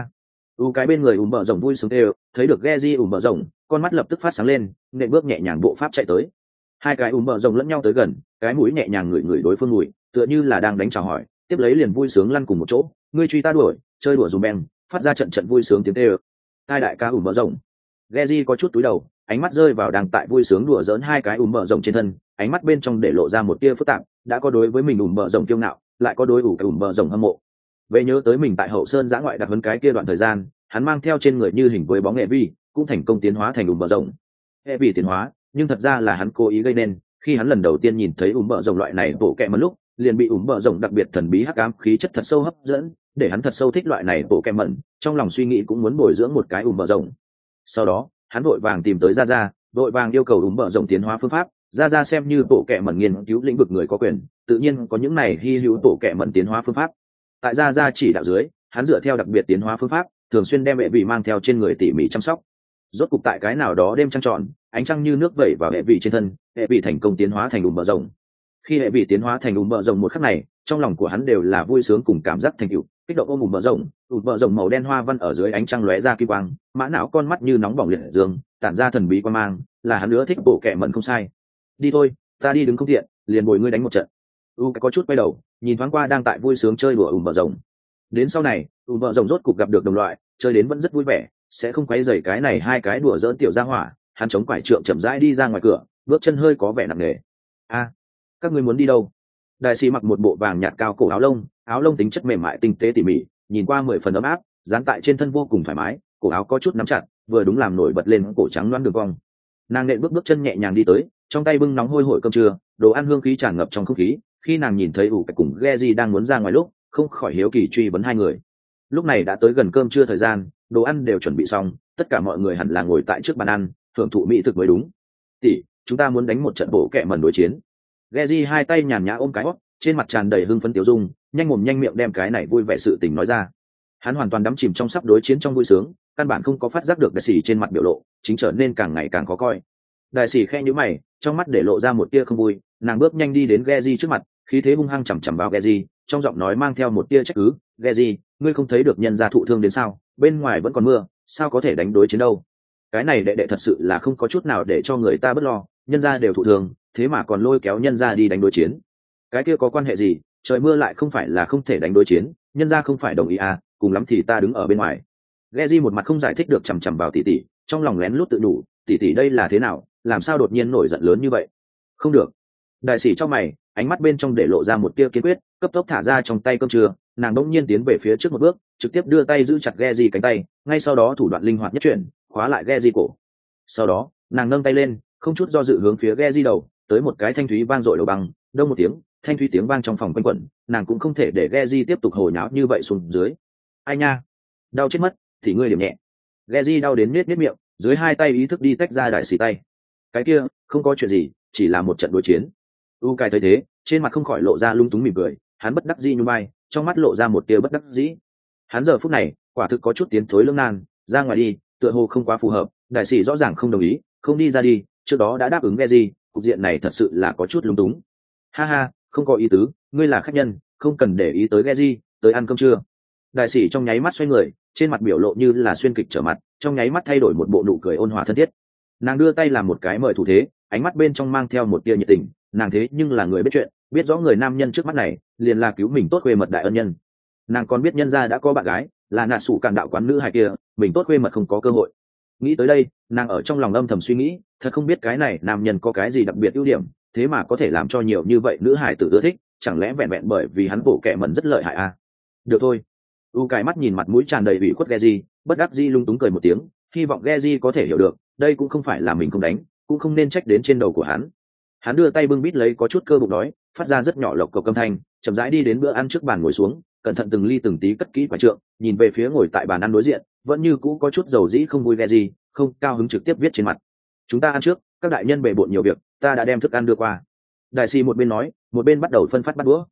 U Cái bên người bờ rồng vui sướng đều, thấy được Geji bờ rồng, con mắt lập tức phát sáng lên, nện bước nhẹ nhàng bộ pháp chạy tới. Hai cái bờ rồng lẫn nhau tới gần, cái mũi nhẹ nhàng ngửi ngửi đối phương mùi, tựa như là đang đánh chào hỏi, tiếp lấy liền vui sướng lăn cùng một chỗ, ngươi truy ta đuổi, chơi đùa dùm beng, phát ra trận trận vui sướng tiếng kêu. Hai đại ca bờ rồng. Geji có chút túi đầu, ánh mắt rơi vào đang tại vui sướng đùa giỡn hai cái bờ rồng trên thân, ánh mắt bên trong để lộ ra một tia phức tạp, đã có đối với mình bờ rồng kiêu ngạo, lại có đối cái bờ rồng hâm mộ. Về nhớ tới mình tại hậu sơn giã ngoại đặt huấn cái kia đoạn thời gian, hắn mang theo trên người như hình với bóng nghệ vi, cũng thành công tiến hóa thành bờ rồng. Hệ vi tiến hóa, nhưng thật ra là hắn cố ý gây nên, khi hắn lần đầu tiên nhìn thấy bờ rồng loại này bộ kẹ mẩn lúc, liền bị bờ rồng đặc biệt thần bí hắc ám khí chất thật sâu hấp dẫn, để hắn thật sâu thích loại này bộ kẹ mẩn, trong lòng suy nghĩ cũng muốn bồi dưỡng một cái bờ rồng. Sau đó, hắn vội vàng tìm tới Ra, vội vàng yêu cầu bờ rồng tiến hóa phương pháp. Ra xem như bộ kẹ mẩn nghiên cứu lĩnh vực người có quyền, tự nhiên có những này hy hữu bộ kẹ mẩn tiến hóa phương pháp. Tại Ra chỉ đạo dưới, hắn dựa theo đặc biệt tiến hóa phương pháp, thường xuyên đem hệ vị mang theo trên người tỉ mỉ chăm sóc. Rốt cục tại cái nào đó đêm trăng tròn, ánh trăng như nước vẩy vào hệ vị trên thân, hệ vị thành công tiến hóa thành bờ rồng. Khi hệ vị tiến hóa thành bờ rồng một khắc này, trong lòng của hắn đều là vui sướng cùng cảm giác thành tựu, kích động ôm bờ rồng màu đen hoa văn ở dưới ánh trăng lóe ra kim quang, mã não con mắt như nóng bỏng liệt dương, tản ra thần bí quan mang, là hắn nữa thích bộ kẹ mẩn không sai. Đi thôi, ta đi đứng không tiện, liền bồi ngươi đánh một trận. Có chút quay đầu, nhìn thoáng qua đang tại vui sướng chơi đùa bờ rồng. Đến sau này, bờ rồng rốt cục gặp được đồng loại, chơi đến vẫn rất vui vẻ, sẽ không quấy rầy cái này hai cái đùa giỡn tiểu gia hỏa. Hắn chống quải trượng chậm rãi đi ra ngoài cửa, bước chân hơi có vẻ nặng nề. Các ngươi muốn đi đâu? Đại sĩ mặc một bộ vàng nhạt cao cổ áo lông tính chất mềm mại tinh tế tỉ mỉ, nhìn qua 10 phần ấm áp, dán tại trên thân vô cùng thoải mái, cổ áo có chút nắm chặt, vừa đúng làm nổi bật lên cổ trắng loáng đường cong. Nàng nện bước chân nhẹ nhàng đi tới, trong tay bưng nóng hôi hổi cơm trưa, đồ ăn hương khí tràn ngập trong không khí. Khi nàng nhìn thấy ủ cùng Geji đang muốn ra ngoài lúc, không khỏi hiếu kỳ truy vấn hai người. Lúc này đã tới gần cơm trưa thời gian, đồ ăn đều chuẩn bị xong, tất cả mọi người hẳn là ngồi tại trước bàn ăn, hưởng thụ mỹ thực mới đúng. Tỷ, chúng ta muốn đánh một trận bộ kẹ mẩn đối chiến. Geji hai tay nhàn nhã ôm cái hót, trên mặt tràn đầy hưng phấn tiêu dung, nhanh mồm nhanh miệng đem cái này vui vẻ sự tình nói ra. Hắn hoàn toàn đắm chìm trong sắp đối chiến trong vui sướng, căn bản không có phát giác được đại sĩ trên mặt biểu lộ, chính trở nên càng ngày càng khó coi. Đại sĩ khẽ nhíu mày, trong mắt để lộ ra một tia không vui, nàng bước nhanh đi đến Geji trước mặt, khí thế hung hăng chằm chằm vào Geji, trong giọng nói mang theo một tia trách cứ. Geji, ngươi không thấy được nhân gia thụ thương đến sao? Bên ngoài vẫn còn mưa, sao có thể đánh đối chiến đâu? Cái này đệ đệ thật sự là không có chút nào để cho người ta bất lo, nhân gia đều thụ thương, thế mà còn lôi kéo nhân gia đi đánh đối chiến. Cái kia có quan hệ gì? Trời mưa lại không phải là không thể đánh đối chiến, nhân gia không phải đồng ý à? Cùng lắm thì ta đứng ở bên ngoài. Geji một mặt không giải thích được chằm chằm vào tỷ tỷ, trong lòng lén lút tự đủ, tỷ tỷ đây là thế nào, làm sao đột nhiên nổi giận lớn như vậy? Không được. Đại sĩ trong mày, ánh mắt bên trong để lộ ra một tia kiên quyết, cấp tốc thả ra trong tay cơm trưa, nàng đột nhiên tiến về phía trước một bước, trực tiếp đưa tay giữ chặt Geji cánh tay, ngay sau đó thủ đoạn linh hoạt nhất chuyển, khóa lại Geji cổ. Sau đó, nàng nâng tay lên, không chút do dự hướng phía Geji đầu, tới một cái thanh thúy vang dội đầu bằng, đông một tiếng, thanh thúy tiếng vang trong phòng quanh quẩn, nàng cũng không thể để Geji tiếp tục hồi nháo như vậy xuống dưới. Ai nha, đau chết mất, thì ngươi điểm nhẹ. Geji đau đến miết miệng, dưới hai tay ý thức đi tách ra đại sĩ tay. Cái kia, không có chuyện gì, chỉ là một trận đối chiến. Cai thấy thế, trên mặt không khỏi lộ ra lung túng mỉm cười, hắn bất đắc dĩ nhún vai, trong mắt lộ ra một tia bất đắc dĩ. Hắn giờ phút này, quả thực có chút tiến thối lưỡng nan, ra ngoài đi, tựa hồ không quá phù hợp, đại sĩ rõ ràng không đồng ý, không đi ra đi, trước đó đã đáp ứng Geji, cục diện này thật sự là có chút lung túng. Ha ha, không có ý tứ, ngươi là khách nhân, không cần để ý tới Geji, tới ăn cơm trưa. Đại sĩ trong nháy mắt xoay người, trên mặt biểu lộ như là xuyên kịch trở mặt, trong nháy mắt thay đổi một bộ nụ cười ôn hòa thân thiết. Nàng đưa tay làm một cái mời thủ thế, ánh mắt bên trong mang theo một tia nhiệt tình, nàng thế nhưng là người biết chuyện, biết rõ người nam nhân trước mắt này liền là cứu mình tốt quê mật đại ân nhân. Nàng còn biết nhân gia đã có bạn gái, là nạ sủ càn đạo quán nữ hài kia, mình tốt quê mật không có cơ hội. Nghĩ tới đây, nàng ở trong lòng âm thầm suy nghĩ, thật không biết cái này nam nhân có cái gì đặc biệt ưu điểm, thế mà có thể làm cho nhiều như vậy nữ hài tử ưa thích, chẳng lẽ vẹn vẹn bởi vì hắn bổ kẹ mẩn rất lợi hại à? Được thôi. Cai mắt nhìn mặt mũi tràn đầy ủy khuất Geji, bất đắc dĩ lung túng cười một tiếng, hy vọng Geji có thể hiểu được, đây cũng không phải là mình không đánh, cũng không nên trách đến trên đầu của hắn. Hắn đưa tay bưng bít lấy có chút cơ bụng đói, phát ra rất nhỏ lộc cộc âm thanh, chậm rãi đi đến bữa ăn trước bàn ngồi xuống, cẩn thận từng ly từng tí cất kỹ quả trượng, nhìn về phía ngồi tại bàn ăn đối diện, vẫn như cũ có chút dầu dĩ không vui Geji, không cao hứng trực tiếp viết trên mặt. Chúng ta ăn trước, các đại nhân bề bộn nhiều việc, ta đã đem thức ăn đưa qua. Đại sĩ một bên nói, một bên bắt đầu phân phát bát đũa.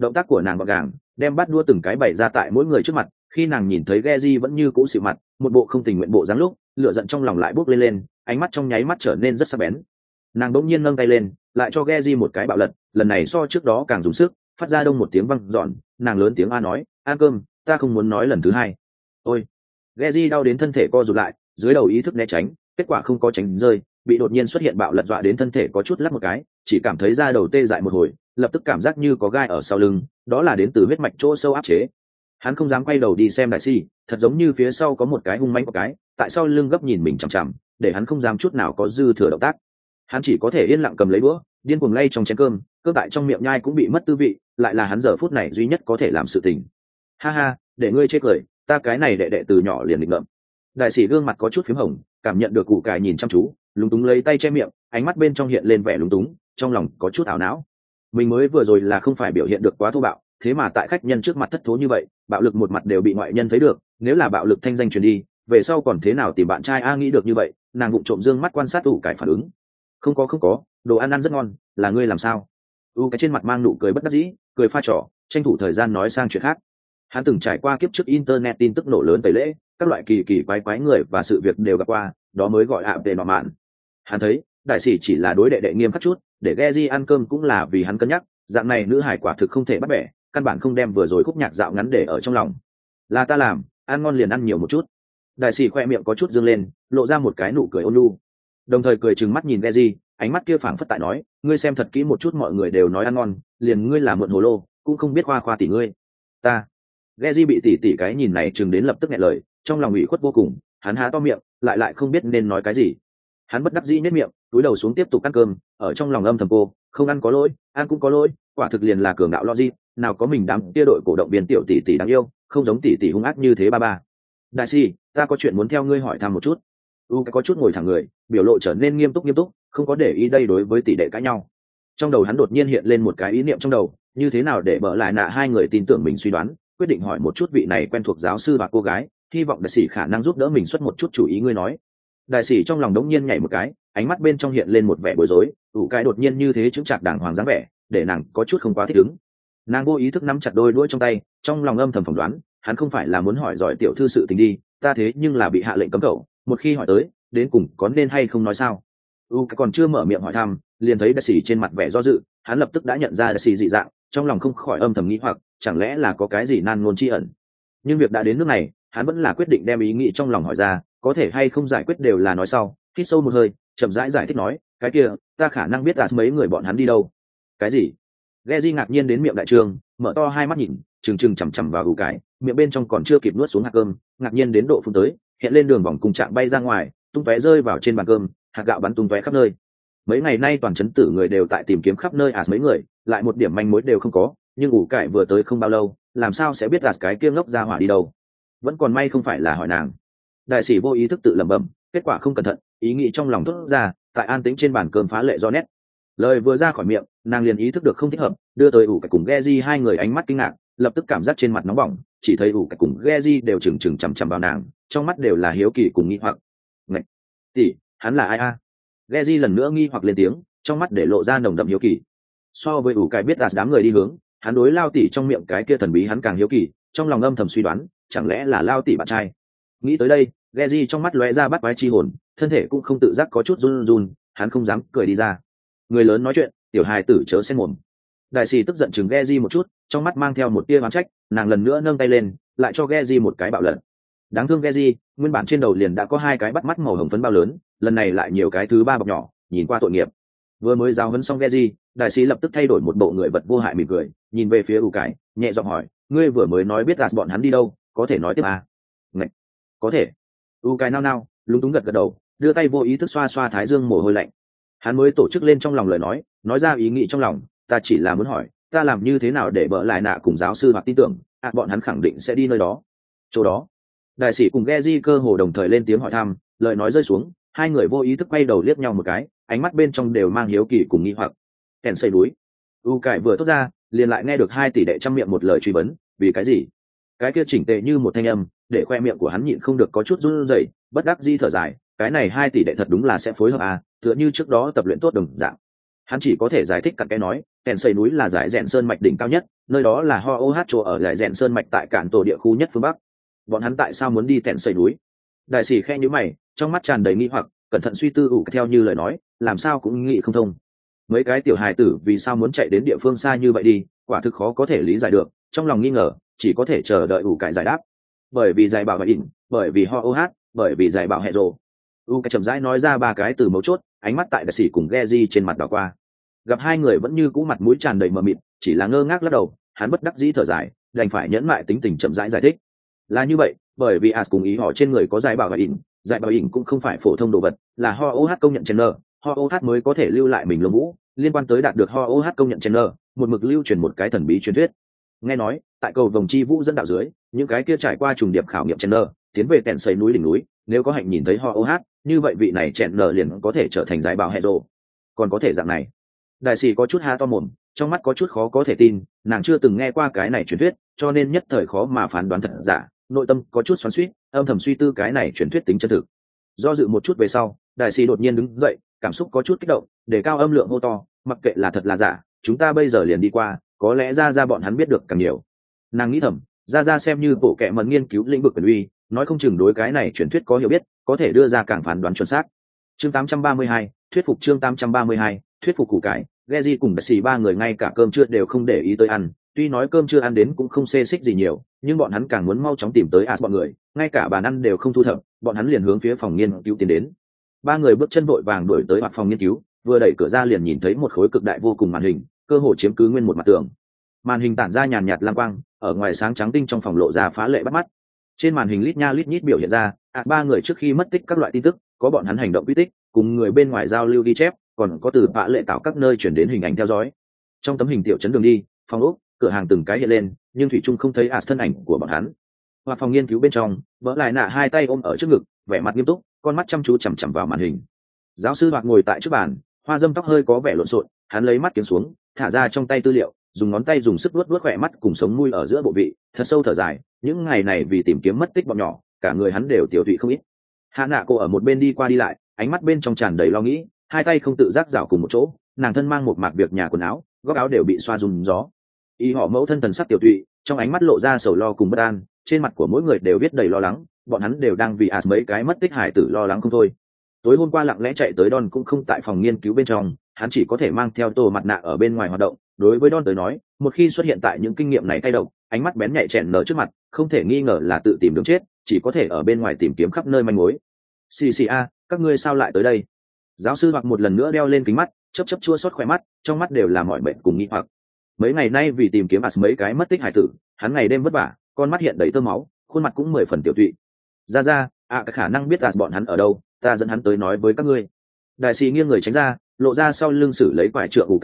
Động tác của nàng gọn gàng, đem bát đũa từng cái bày ra tại mỗi người trước mặt. Khi nàng nhìn thấy Geji vẫn như cũ xịu mặt, một bộ không tình nguyện bộ dáng lúc, lửa giận trong lòng lại bốc lên, ánh mắt trong nháy mắt trở nên rất sắc bén. Nàng bỗng nhiên nâng tay lên, lại cho Geji một cái bạo lật, lần này so trước đó càng dùng sức, phát ra đông một tiếng vang dọn. Nàng lớn tiếng a nói, ăn cơm, ta không muốn nói lần thứ hai. Ôi! Geji đau đến thân thể co rụt lại, dưới đầu ý thức né tránh, kết quả không có tránh rơi, bị đột nhiên xuất hiện bạo lật dọa đến thân thể có chút lắc một cái, chỉ cảm thấy da đầu tê dại một hồi, lập tức cảm giác như có gai ở sau lưng, đó là đến từ huyết mạch chỗ sâu áp chế. Hắn không dám quay đầu đi xem đại si, thật giống như phía sau có một cái hung mãnh một cái, tại sau lưng gấp nhìn mình chằm chằm, để hắn không dám chút nào có dư thừa động tác. Hắn chỉ có thể yên lặng cầm lấy đũa, điên cuồng lay trong chén cơm, cơ tại trong miệng nhai cũng bị mất tư vị, lại là hắn giờ phút này duy nhất có thể làm sự tình. Ha ha, để ngươi chê cười, ta cái này đệ đệ từ nhỏ liền định ngợm. Đại sĩ gương mặt có chút phím hồng, cảm nhận được củ cải nhìn chăm chú, lúng túng lấy tay che miệng, ánh mắt bên trong hiện lên vẻ lúng túng, trong lòng có chút ảo não. Mình mới vừa rồi là không phải biểu hiện được quá thô bạo, thế mà tại khách nhân trước mặt thất thố như vậy, bạo lực một mặt đều bị ngoại nhân thấy được, nếu là bạo lực thanh danh truyền đi, về sau còn thế nào tìm bạn trai a nghĩ được như vậy, nàng vụng trộm dương mắt quan sát ủ cải phản ứng. Không có, đồ ăn ăn rất ngon, là ngươi làm sao? Cái trên mặt mang nụ cười bất đắc dĩ, cười pha trò, tranh thủ thời gian nói sang chuyện khác. Hắn từng trải qua kiếp trước internet tin tức nổ lớn tẩy lễ, các loại kỳ kỳ quái quái người và sự việc đều gặp qua, đó mới gọi ạ về nọ mạn. Hắn thấy đại sĩ chỉ là đối đệ đệ nghiêm khắc chút, để Geji ăn cơm cũng là vì hắn cân nhắc, dạng này nữ hải quả thực không thể bắt bẻ, căn bản không đem vừa rồi khúc nhạc dạo ngắn để ở trong lòng. Là ta làm, ăn ngon liền ăn nhiều một chút. Đại sĩ khoe miệng có chút dương lên, lộ ra một cái nụ cười ôn nhu, đồng thời cười trừng mắt nhìn Geji, ánh mắt kia phảng phất tại nói, ngươi xem thật kỹ một chút, mọi người đều nói ăn ngon, liền ngươi là mượn hồ lô, cũng không biết khoa khoa tỷ ngươi. Ta. Geji bị tỷ cái nhìn này chừng đến lập tức nghẹn lời, trong lòng ủy khuất vô cùng, hắn há to miệng, lại không biết nên nói cái gì. Hắn bất đắc dĩ nhếch miệng, cúi đầu xuống tiếp tục ăn cơm, ở trong lòng âm thầm cô, không ăn có lỗi, ăn cũng có lỗi, quả thực liền là cường đạo logic, nào có mình đám kia đội cổ động viên tiểu tỷ đáng yêu, không giống tỷ hung ác như thế ba. Đại sĩ, ta có chuyện muốn theo ngươi hỏi thăm một chút. Có chút ngồi thẳng người, biểu lộ trở nên nghiêm túc, không có để ý đây đối với tỷ đệ cãi nhau. Trong đầu hắn đột nhiên hiện lên một cái ý niệm trong đầu, như thế nào để bỡ lại nạ hai người tin tưởng mình suy đoán, quyết định hỏi một chút vị này quen thuộc giáo sư và cô gái, hy vọng đại sĩ khả năng giúp đỡ mình xuất một chút chủ ý. Ngươi nói. Đại sĩ trong lòng đống nhiên nhảy một cái, ánh mắt bên trong hiện lên một vẻ bối rối, cái đột nhiên như thế chứng chạc đàng hoàng dáng vẻ, để nàng có chút không quá thích ứng. Nàng vô ý thức nắm chặt đôi đũa trong tay, trong lòng âm thầm phỏng đoán, hắn không phải là muốn hỏi giỏi tiểu thư sự tình đi, ta thế nhưng là bị hạ lệnh cấm cậu, một khi hỏi tới, đến cùng có nên hay không nói sao? Còn chưa mở miệng hỏi thăm, liền thấy đại sĩ trên mặt vẻ do dự, hắn lập tức đã nhận ra đại sĩ dị dạng, trong lòng không khỏi âm thầm nghĩ hoặc, chẳng lẽ là có cái gì nan ngôn chi ẩn. Nhưng việc đã đến nước này, hắn vẫn là quyết định đem ý nghĩ trong lòng hỏi ra, có thể hay không giải quyết đều là nói sau. Hít sâu một hơi, chậm rãi giải thích nói, cái kia, ta khả năng biết là mấy người bọn hắn đi đâu. Cái gì? Geji ngạc nhiên đến miệng đại trương, mở to hai mắt nhìn, trừng chằm chằm vào cái, miệng bên trong còn chưa kịp nuốt xuống hạt cơm, ngạc nhiên đến độ phun tới, hiện lên đường vòng cùng trạng bay ra ngoài, tung tóe rơi vào trên bàn cơm, hạt gạo bắn tung tóe khắp nơi. Mấy ngày nay toàn trấn tử người đều tại tìm kiếm khắp nơi mấy người, lại một điểm manh mối đều không có, nhưng ủ cải vừa tới không bao lâu, làm sao sẽ biết cái kia ngốc ra hỏa đi đâu? Vẫn còn may không phải là hỏi nàng. Đại sĩ vô ý thức tự lẩm bẩm, kết quả không cẩn thận, ý nghĩ trong lòng thốt ra, tại an tĩnh trên bàn cơm phá lệ do nét. Lời vừa ra khỏi miệng, nàng liền ý thức được không thích hợp, đưa tới ủ cải cùng Geji hai người ánh mắt kinh ngạc, lập tức cảm giác trên mặt nóng bỏng, chỉ thấy ủ cải cùng Geji đều chừng chằm vào nàng, trong mắt đều là hiếu kỳ cùng nghi hoặc. Ngạch, tỷ, hắn là ai a? Geji lần nữa nghi hoặc lên tiếng, trong mắt để lộ ra nồng đậm hiếu kỳ. So với ủ cải biết là đám người đi hướng, hắn đối lao tỷ trong miệng cái kia thần bí hắn càng hiếu kỳ, trong lòng âm thầm suy đoán, chẳng lẽ là lao tỷ bạn trai. Nghĩ tới đây, Geji trong mắt lóe ra bắt quái chi hồn, thân thể cũng không tự giác có chút run, hắn không dám cười đi ra. Người lớn nói chuyện, tiểu hài tử chớ xen mồm. Đại sĩ tức giận chừng Geji một chút, trong mắt mang theo một tia oán trách, nàng lần nữa nâng tay lên, lại cho Geji một cái bạo lật. Đáng thương Geji, nguyên bản trên đầu liền đã có hai cái bắt mắt màu hồng phấn bao lớn, lần này lại nhiều cái thứ ba bọc nhỏ, nhìn qua tội nghiệp. Vừa mới giáo huấn xong Geji, đại sĩ lập tức thay đổi một bộ người vật vô hại mỉm cười, nhìn về phía cái, nhẹ giọng hỏi, ngươi vừa mới nói biết gạt bọn hắn đi đâu, có thể nói tiếp à? Ngạch, có thể. Cái nao, lúng túng gật đầu, đưa tay vô ý thức xoa xoa thái dương mồ hôi lạnh. Hắn mới tổ chức lên trong lòng lời nói ra ý nghĩ trong lòng, ta chỉ là muốn hỏi, ta làm như thế nào để bỡ lại nạ cùng giáo sư hoặc tin tưởng, bọn hắn khẳng định sẽ đi nơi đó. Chỗ đó. Đại sĩ cùng Geji cơ hồ đồng thời lên tiếng hỏi thăm, lời nói rơi xuống, hai người vô ý thức quay đầu liếc nhau một cái, ánh mắt bên trong đều mang hiếu kỳ cùng nghi hoặc. Kèn xây núi. Cải vừa thốt ra, liền lại nghe được hai tỷ đệ trăm miệng một lời truy vấn, vì cái gì? Cái kia chỉnh tề như một thanh âm, để khoe miệng của hắn nhịn không được có chút run rẩy, bất đắc dĩ thở dài, cái này hai tỷ đệ thật đúng là sẽ phối hợp à, tựa như trước đó tập luyện tốt đồng dạng. hắn chỉ có thể giải thích cặn cái nói kèn xây núi là dải rèn sơn mạch đỉnh cao nhất, nơi đó là ho oh chỗ ở dải rèn sơn mạch tại cản tổ địa khu nhất phương bắc. Bọn hắn tại sao muốn đi kèn xây núi? Đại sĩ khe nhíu mày, trong mắt tràn đầy nghi hoặc, cẩn thận suy tư ủ theo như lời nói, làm sao cũng nghĩ không thông. Mấy cái tiểu hài tử vì sao muốn chạy đến địa phương xa như vậy đi, quả thực khó có thể lý giải được, trong lòng nghi ngờ chỉ có thể chờ đợi ủ cải giải đáp. Bởi vì giải bảo và ỉn, bởi vì ho oh, bởi vì giải bảo hệ rồ. U cái chậm rãi nói ra ba cái từ mấu chốt, ánh mắt tại đại sĩ cùng Geji trên mặt đảo qua. Gặp hai người vẫn như cũ mặt mũi tràn đầy mờ mịt, chỉ là ngơ ngác lắc đầu, hắn bất đắc dĩ thở dài, đành phải nhẫn mại tính tình chậm rãi giải thích. Là như vậy, bởi vì As cùng ý họ trên người có giải bảo và ỉn cũng không phải phổ thông đồ vật, là ho oh công nhận channel, ho oh mới có thể lưu lại mình lông vũ, liên quan tới đạt được ho oh công nhận channel, một mực lưu truyền một cái thần bí truyền thuyết. Nghe nói, tại cầu vồng chi vũ dẫn đạo dưới, những cái kia trải qua trùng điệp khảo nghiệm channel, tiến về tèn xây núi đỉnh núi, nếu có hạnh nhìn thấy ho oh, như vậy vị này channel liền có thể trở thành giải bảo hệ rồ. Còn có thể dạng này. Đại sĩ có chút há to mồm, trong mắt có chút khó có thể tin, nàng chưa từng nghe qua cái này truyền thuyết, cho nên nhất thời khó mà phán đoán thật giả, nội tâm có chút xoắn xuýt, âm thầm suy tư cái này truyền thuyết tính chân thực. Do dự một chút về sau, đại sĩ đột nhiên đứng dậy, cảm xúc có chút kích động, để cao âm lượng hô to, mặc kệ là thật là giả, chúng ta bây giờ liền đi qua, có lẽ ra bọn hắn biết được càng nhiều. Nàng nghĩ thầm, ra xem như bộ kệ mật nghiên cứu lĩnh vực quyền uy, nói không chừng đối cái này truyền thuyết có hiểu biết, có thể đưa ra càng phán đoán chuẩn xác. Chương 832, thuyết phục chương 832, thuyết phục củ cải. Geji cùng Betsy ba người ngay cả cơm trưa đều không để ý tới ăn, tuy nói cơm trưa ăn đến cũng không xê xích gì nhiều, nhưng bọn hắn càng muốn mau chóng tìm tới As bọn người, ngay cả bàn ăn đều không thu thập, bọn hắn liền hướng phía phòng nghiên cứu tiến đến. Ba người bước chân vội vàng đuổi tới hoặc phòng nghiên cứu, vừa đẩy cửa ra liền nhìn thấy một khối cực đại vô cùng màn hình, cơ hồ chiếm cứ nguyên một mặt tường. Màn hình tản ra nhàn nhạt lam quang, ở ngoài sáng trắng tinh trong phòng lộ ra phá lệ bắt mắt. Trên màn hình lít nha lít nhít biểu hiện ra, ba người trước khi mất tích các loại tin tức, có bọn hắn hành động quy tích, cùng người bên ngoài giao lưu ghi chép, còn có từ bạ lệ tạo các nơi chuyển đến hình ảnh theo dõi. Trong tấm hình tiểu trấn đường đi, phòng ốc, cửa hàng từng cái hiện lên, nhưng thủy trung không thấy thân ảnh của bọn hắn. Hoặc phòng nghiên cứu bên trong, vỡ lại nạ hai tay ôm ở trước ngực, vẻ mặt nghiêm túc, con mắt chăm chú chằm chằm vào màn hình. Giáo sư Hoạt ngồi tại trước bàn, hoa dâm tóc hơi có vẻ lộn xộn, hắn lấy mắt kiếm xuống, thả ra trong tay tư liệu, dùng ngón tay dùng sức vuốt khỏe mắt cùng sống mũi ở giữa bộ vị, thật sâu thở dài. Những ngày này vì tìm kiếm mất tích bọn nhỏ, cả người hắn đều tiểu thụy không ít. Hạ nạ cô ở một bên đi qua đi lại, ánh mắt bên trong tràn đầy lo nghĩ, hai tay không tự giác rảo cùng một chỗ, nàng thân mang một mạc việc nhà quần áo, góc áo đều bị xoa rung gió. Y họ mẫu thân thần sắc tiểu thụy, trong ánh mắt lộ ra sầu lo cùng bất an, trên mặt của mỗi người đều viết đầy lo lắng, bọn hắn đều đang vì mấy cái mất tích hải tử lo lắng không thôi. Tối hôm qua lặng lẽ chạy tới Don cũng không tại phòng nghiên cứu bên trong, hắn chỉ có thể mang theo tổ mặt nạ ở bên ngoài hoạt động. Đối với Don tới nói, một khi xuất hiện tại những kinh nghiệm này thay động, ánh mắt bén nhạy chèn nở trước mặt, không thể nghi ngờ là tự tìm đường chết, chỉ có thể ở bên ngoài tìm kiếm khắp nơi manh mối. CCA, các ngươi sao lại tới đây? Giáo sư Hoặc một lần nữa đeo lên kính mắt, chớp chua xót khỏe mắt, trong mắt đều là mọi bệnh cùng nghi hoặc. Mấy ngày nay vì tìm kiếm mấy cái mất tích hải tử, hắn ngày đêm vất vả, con mắt hiện đầy tơ máu, khuôn mặt cũng 10 phần tiểu tụy. Ra, cái khả năng biết bọn hắn ở đâu, ta dẫn hắn tới nói với các ngươi. Đại sĩ nghiêng người tránh ra, lộ ra sau lưng xử lấy quải trượng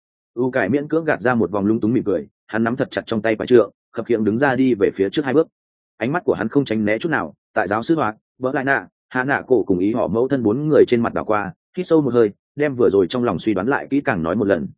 U cải miễn cưỡng gạt ra một vòng lung túng mỉm cười, hắn nắm thật chặt trong tay quải trượng, khập khiễng đứng ra đi về phía trước 2 bước. Ánh mắt của hắn không tránh né chút nào, tại giáo sư Hoạt, vỡ lại nạ, hạ nạ cổ cùng ý họ mẫu thân 4 người trên mặt đảo qua, hít sâu một hơi, đem vừa rồi trong lòng suy đoán lại kỹ càng nói một lần.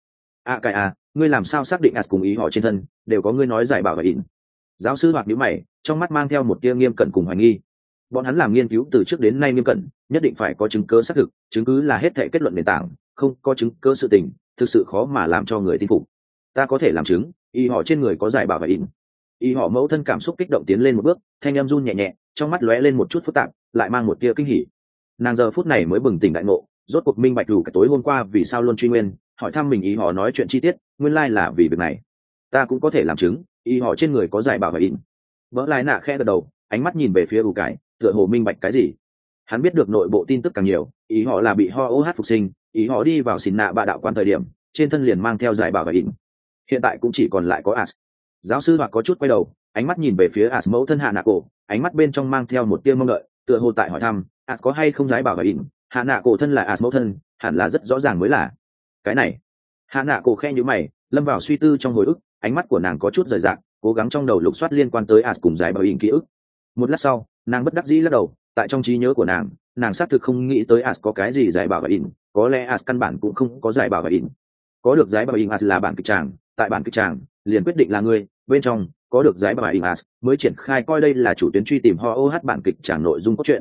Ngươi làm sao xác định cùng ý họ trên thân đều có ngươi nói giải bảo và ỉn? Giáo sư Hoạt nhíu mày, trong mắt mang theo một tia nghiêm cẩn cùng hoài nghi. Bọn hắn làm nghiên cứu từ trước đến nay nghiêm cẩn, nhất định phải có chứng cứ xác thực, chứng cứ là hết thảy kết luận nền tảng, không có chứng cứ sự tình, thực sự khó mà làm cho người tin phục. Ta có thể làm chứng, ý họ trên người có giải bảo và ỉn. Ý họ mẫu thân cảm xúc kích động tiến lên một bước, thanh em run nhẹ nhẹ, trong mắt lóe lên một chút phức tạp, lại mang một tia kinh hỉ. Nàng giờ phút này mới bừng tỉnh đại ngộ, rốt cuộc minh bạch đủ cả tối hôm qua vì sao luôn truy nguyên, hỏi thăm mình ý họ nói chuyện chi tiết, nguyên lai là vì việc này. Ta cũng có thể làm chứng, ý họ trên người có giải bảo và ỉn. Vỡ lại nạ khẽ gật đầu, ánh mắt nhìn về phía U cải, tựa hồ minh bạch cái gì. Hắn biết được nội bộ tin tức càng nhiều, ý họ là bị ho oh phục sinh, ý họ đi vào xìn nạ bạ đạo quán thời điểm, trên thân liền mang theo giải bảo và ỉn. Hiện tại cũng chỉ còn lại có As. Giáo sư Hoạt có chút quay đầu, ánh mắt nhìn về phía As mẫu thân hạ nạ cổ, ánh mắt bên trong mang theo một tia mong đợi, tựa hồ tại hỏi thăm, As có hay không giải bảo và ỉn. Hạ nạ cổ thân là As mẫu thân, hẳn là rất rõ ràng mới là. Cái này, hạ nạ cổ khe nhíu mày, lâm vào suy tư trong hồi ức, ánh mắt của nàng có chút rời rạc, cố gắng trong đầu lục soát liên quan tới As cùng giải bảo ỉn ký ức. Một lát sau, nàng bất đắc dĩ lắc đầu, tại trong trí nhớ của nàng xác thực không nghĩ tới As có cái gì giải bảo và ỉn, có lẽ As căn bản cũng không có giải bảo và ỉn. Có được giải bảo và ỉn As là bản kịch tràng, tại bản kịch tràng liền quyết định là ngươi, bên trong có được giải bảo và ỉn As mới triển khai coi đây là chủ tuyến truy tìm ho oh bản kịch tràng nội dung cốt truyện.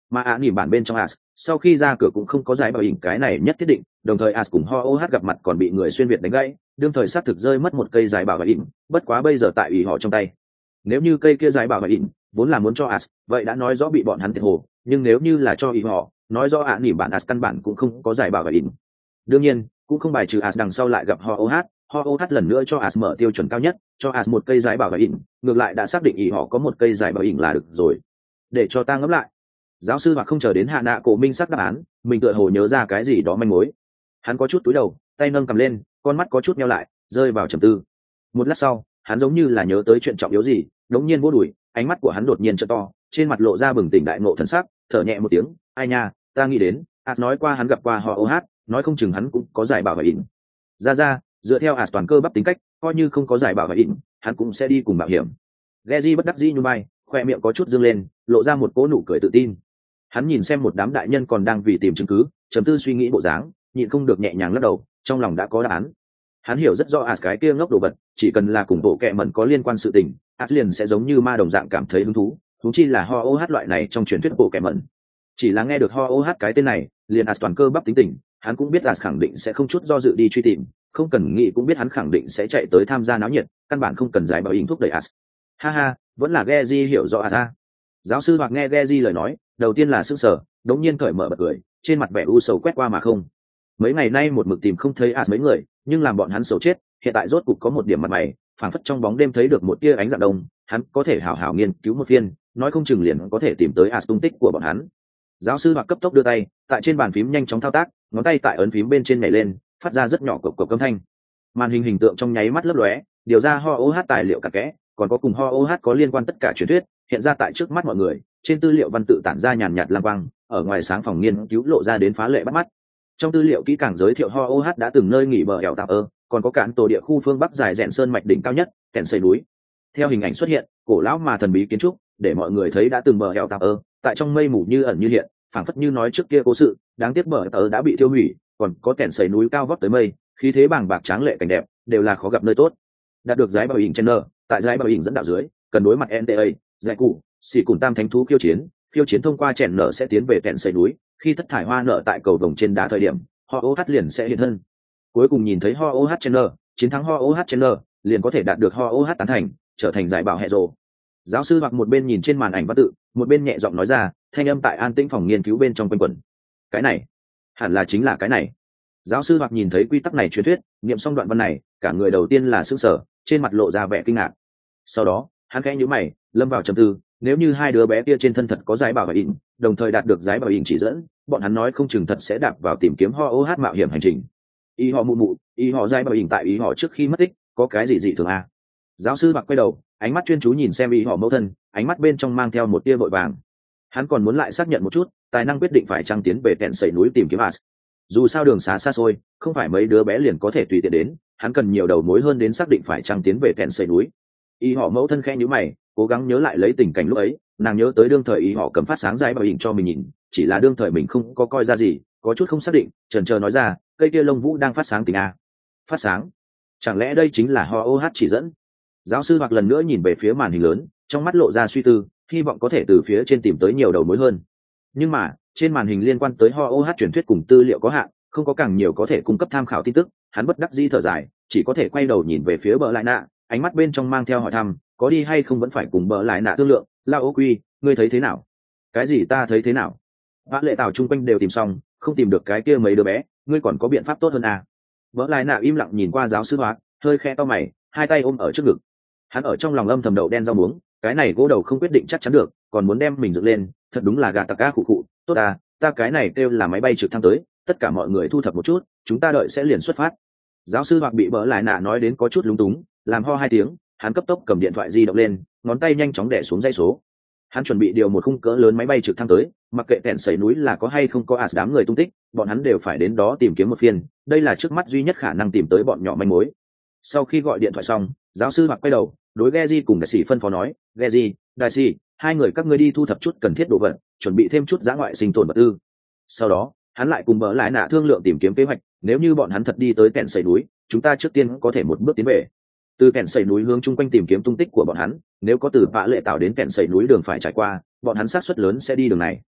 mà ạ nỉm bản bên trong as sau khi ra cửa cũng không có giải bảo ỉnh cái này nhất thiết định, đồng thời as cùng ho ô hát gặp mặt còn bị người xuyên việt đánh gãy, đương thời xác thực rơi mất một cây giải bảo ỉnh, bất quá bây giờ tại ủy họ trong tay. Nếu như cây kia giải bảo ỉnh vốn là muốn cho as, vậy đã nói rõ bị bọn hắn thiệt hồ, nhưng nếu như là cho ủy họ, nói rõ ạ nỉm bản as căn bản cũng không có giải bảo ỉnh. Đương nhiên cũng không bài trừ as đằng sau lại gặp ho ô hát lần nữa cho as mở tiêu chuẩn cao nhất, cho as một cây giải bảo ỉnh, ngược lại đã xác định ý họ có một cây giải bảo ỉnh là được rồi. Để cho ta ngẫm lại. Giáo sư hoặc không chờ đến hạ nạ cổ minh sắc đáp án, mình tựa hồ nhớ ra cái gì đó manh mối. Hắn có chút túi đầu, tay nâng cầm lên, con mắt có chút nheo lại, rơi vào trầm tư. Một lát sau, hắn giống như là nhớ tới chuyện trọng yếu gì, đống nhiên vỗ đùi, ánh mắt của hắn đột nhiên trợ to, trên mặt lộ ra bừng tỉnh đại ngộ thần sắc, thở nhẹ một tiếng, ai nha, ta nghĩ đến, nói qua hắn gặp qua họ OH, nói không chừng hắn cũng có giải bảo và ỉn. Ra, dựa theo toàn cơ bắp tính cách, coi như không có giải bảo và ỉn, hắn cũng sẽ đi cùng bảo hiểm. Geji bất đắc dĩ như bay, khoe miệng có chút dương lên, lộ ra một cỗ nụ cười tự tin. Hắn nhìn xem một đám đại nhân còn đang vì tìm chứng cứ, trầm tư suy nghĩ bộ dáng, nhịn không được nhẹ nhàng lắc đầu, trong lòng đã có đáp án. Hắn hiểu rất rõ cái kia ngốc đồ vật, chỉ cần là cùng bộ kệ mẩn có liên quan sự tình, liền sẽ giống như ma đồng dạng cảm thấy hứng thú, huống chi là ho OH loại này trong truyền thuyết bộ kệ mẩn. Chỉ là nghe được ho OH cái tên này, liền toàn cơ bắp tính tình, hắn cũng biết khẳng định sẽ không chút do dự đi truy tìm, không cần nghĩ cũng biết hắn khẳng định sẽ chạy tới tham gia náo nhiệt, căn bản không cần giải bảo ỉnh thúc đẩy ha, vẫn là Geji hiểu rõ Giáo sư hoặc nghe Geji lời nói, đầu tiên là sững sờ, đống nhiên cởi mở bật cười, trên mặt vẻ u sầu quét qua mà không. Mấy ngày nay một mực tìm không thấy mấy người, nhưng làm bọn hắn sầu chết, hiện tại rốt cục có một điểm mặt mày, phảng phất trong bóng đêm thấy được một tia ánh dạng đông, hắn có thể hảo hảo nghiên cứu một phiên, nói không chừng liền có thể tìm tới tung tích của bọn hắn. Giáo sư hoặc cấp tốc đưa tay, tại trên bàn phím nhanh chóng thao tác, ngón tay tại ấn phím bên trên nhảy lên, phát ra rất nhỏ cộc cộc âm thanh. Màn hình hình tượng trong nháy mắt lấp lóe, điều ra ho OH tài liệu cặn kẽ, còn có cùng ho OH có liên quan tất cả truyền thuyết, hiện ra tại trước mắt mọi người, trên tư liệu văn tự tản ra nhàn nhạt lang quang, ở ngoài sáng phòng nghiên cứu lộ ra đến phá lệ bắt mắt. Trong tư liệu kỹ càng giới thiệu ho OH đã từng nơi nghỉ bờ eo tạp còn có cản tổ địa khu phương bắc dài rẽn sơn mạch đỉnh cao nhất, kèn xây núi. Theo hình ảnh xuất hiện, cổ lão mà thần bí kiến trúc, để mọi người thấy đã từng bờ eo tạp tại trong mây mù như ẩn như hiện, phảng phất như nói trước kia cố sự, đáng tiếc bờ đã bị tiêu hủy, còn có kèn xây núi cao vót tới mây, khí thế bàng bạc tráng lệ cảnh đẹp, đều là khó gặp nơi tốt. Đạt được giải bảo ỉnh Chenner, tại giải bảo ỉnh dẫn đạo dưới, cần đối mặt NTA, giải cụ, xỉ cùng tam thánh thú khiêu chiến thông qua chèn nở sẽ tiến về kèn xây núi, khi thất thải hoa nở tại cầu vồng trên đá thời điểm, ho OH liền sẽ hiện thân. Cuối cùng nhìn thấy ho OH Chenner, chiến thắng ho OH Chenner, liền có thể đạt được ho OH tán thành, trở thành giải bảo hệ rồ. Giáo sư hoặc một bên nhìn trên màn ảnh văn tự, một bên nhẹ giọng nói ra, thanh âm tại an tĩnh phòng nghiên cứu bên trong quanh quẩn. Cái này, hẳn là chính là cái này. Giáo sư hoặc nhìn thấy quy tắc này truyền thuyết, niệm xong đoạn văn này, cả người đầu tiên là sửng sở, trên mặt lộ ra vẻ kinh ngạc. Sau đó, hắn khẽ nhíu mày, lâm vào trầm tư, nếu như hai đứa bé kia trên thân thật có giải bảo ỉnh, đồng thời đạt được giải bảo ỉnh chỉ dẫn, bọn hắn nói không chừng thật sẽ đạp vào tìm kiếm ho OH mạo hiểm hành trình. Ý họ mụ, ý họ giải bảo ỉnh tại ý họ trước khi mất tích, có cái gì dị thường à? Giáo sư mặc quay đầu, ánh mắt chuyên chú nhìn xem ý họ mẫu thân, ánh mắt bên trong mang theo một tia vội vàng. Hắn còn muốn lại xác nhận một chút, tài năng quyết định phải trăng tiến về kẹn sẩy núi tìm kiếm as. Dù sao đường xá xa xôi, không phải mấy đứa bé liền có thể tùy tiện đến, hắn cần nhiều đầu mối hơn đến xác định phải trăng tiến về kẹn sẩy núi. Ý họ mẫu thân khẽ nhíu mày, cố gắng nhớ lại lấy tình cảnh lúc ấy, nàng nhớ tới đương thời ý họ cầm phát sáng giải bảo ỉnh cho mình nhìn, chỉ là đương thời mình không có coi ra gì, có chút không xác định, chần chờ nói ra, cây kia lông vũ đang phát sáng tình a. Phát sáng? Chẳng lẽ đây chính là ho OH chỉ dẫn? Giáo sư hoặc lần nữa nhìn về phía màn hình lớn, trong mắt lộ ra suy tư, hy vọng có thể từ phía trên tìm tới nhiều đầu mối hơn. Nhưng mà, trên màn hình liên quan tới ho OH truyền thuyết cùng tư liệu có hạn, không có càng nhiều có thể cung cấp tham khảo tin tức, hắn bất đắc dĩ thở dài, chỉ có thể quay đầu nhìn về phía bờ lại nạ, ánh mắt bên trong mang theo hỏi thăm, có đi hay không vẫn phải cùng bờ lại nạ thương lượng. La Ô Quy, ngươi thấy thế nào? Cái gì ta thấy thế nào? Vã lệ tào chung quanh đều tìm xong, không tìm được cái kia mấy đứa bé, ngươi còn có biện pháp tốt hơn à? Bờ lại nạ im lặng nhìn qua giáo sư Hoạt, hơi khẽ to mày, hai tay ôm ở trước ngực. Hắn ở trong lòng âm thầm đậu đen rau muống, cái này gỗ đầu không quyết định chắc chắn được, còn muốn đem mình dựng lên, thật đúng là gà tặc cá khụ khụ. Tốt à, ta cái này kêu là máy bay trực thăng tới, tất cả mọi người thu thập một chút, chúng ta đợi sẽ liền xuất phát. Giáo sư Hoạt bị bỡ lại nạ nói đến có chút lúng túng, làm ho hai tiếng, hắn cấp tốc cầm điện thoại di động lên, ngón tay nhanh chóng đẻ xuống dây số. Hắn chuẩn bị điều một khung cỡ lớn máy bay trực thăng tới, mặc kệ kẹn sẩy núi là có hay không có đám người tung tích, bọn hắn đều phải đến đó tìm kiếm một phiên, đây là trước mắt duy nhất khả năng tìm tới bọn nhỏ manh mối. Sau khi gọi điện thoại xong, giáo sư Hoạt quay đầu, đối Geji cùng đại sĩ phân phó nói, Geji, đại sĩ, hai người các ngươi đi thu thập chút cần thiết đồ vật, chuẩn bị thêm chút dã ngoại sinh tồn vật tư. Sau đó, hắn lại cùng bỡ lại nạ thương lượng tìm kiếm kế hoạch, nếu như bọn hắn thật đi tới kẹn sẩy núi, chúng ta trước tiên có thể một bước tiến về. Từ kẹn sẩy núi hướng chung quanh tìm kiếm tung tích của bọn hắn, nếu có từ vạ lệ tạo đến kẹn sẩy núi đường phải trải qua, bọn hắn xác suất lớn sẽ đi đường này.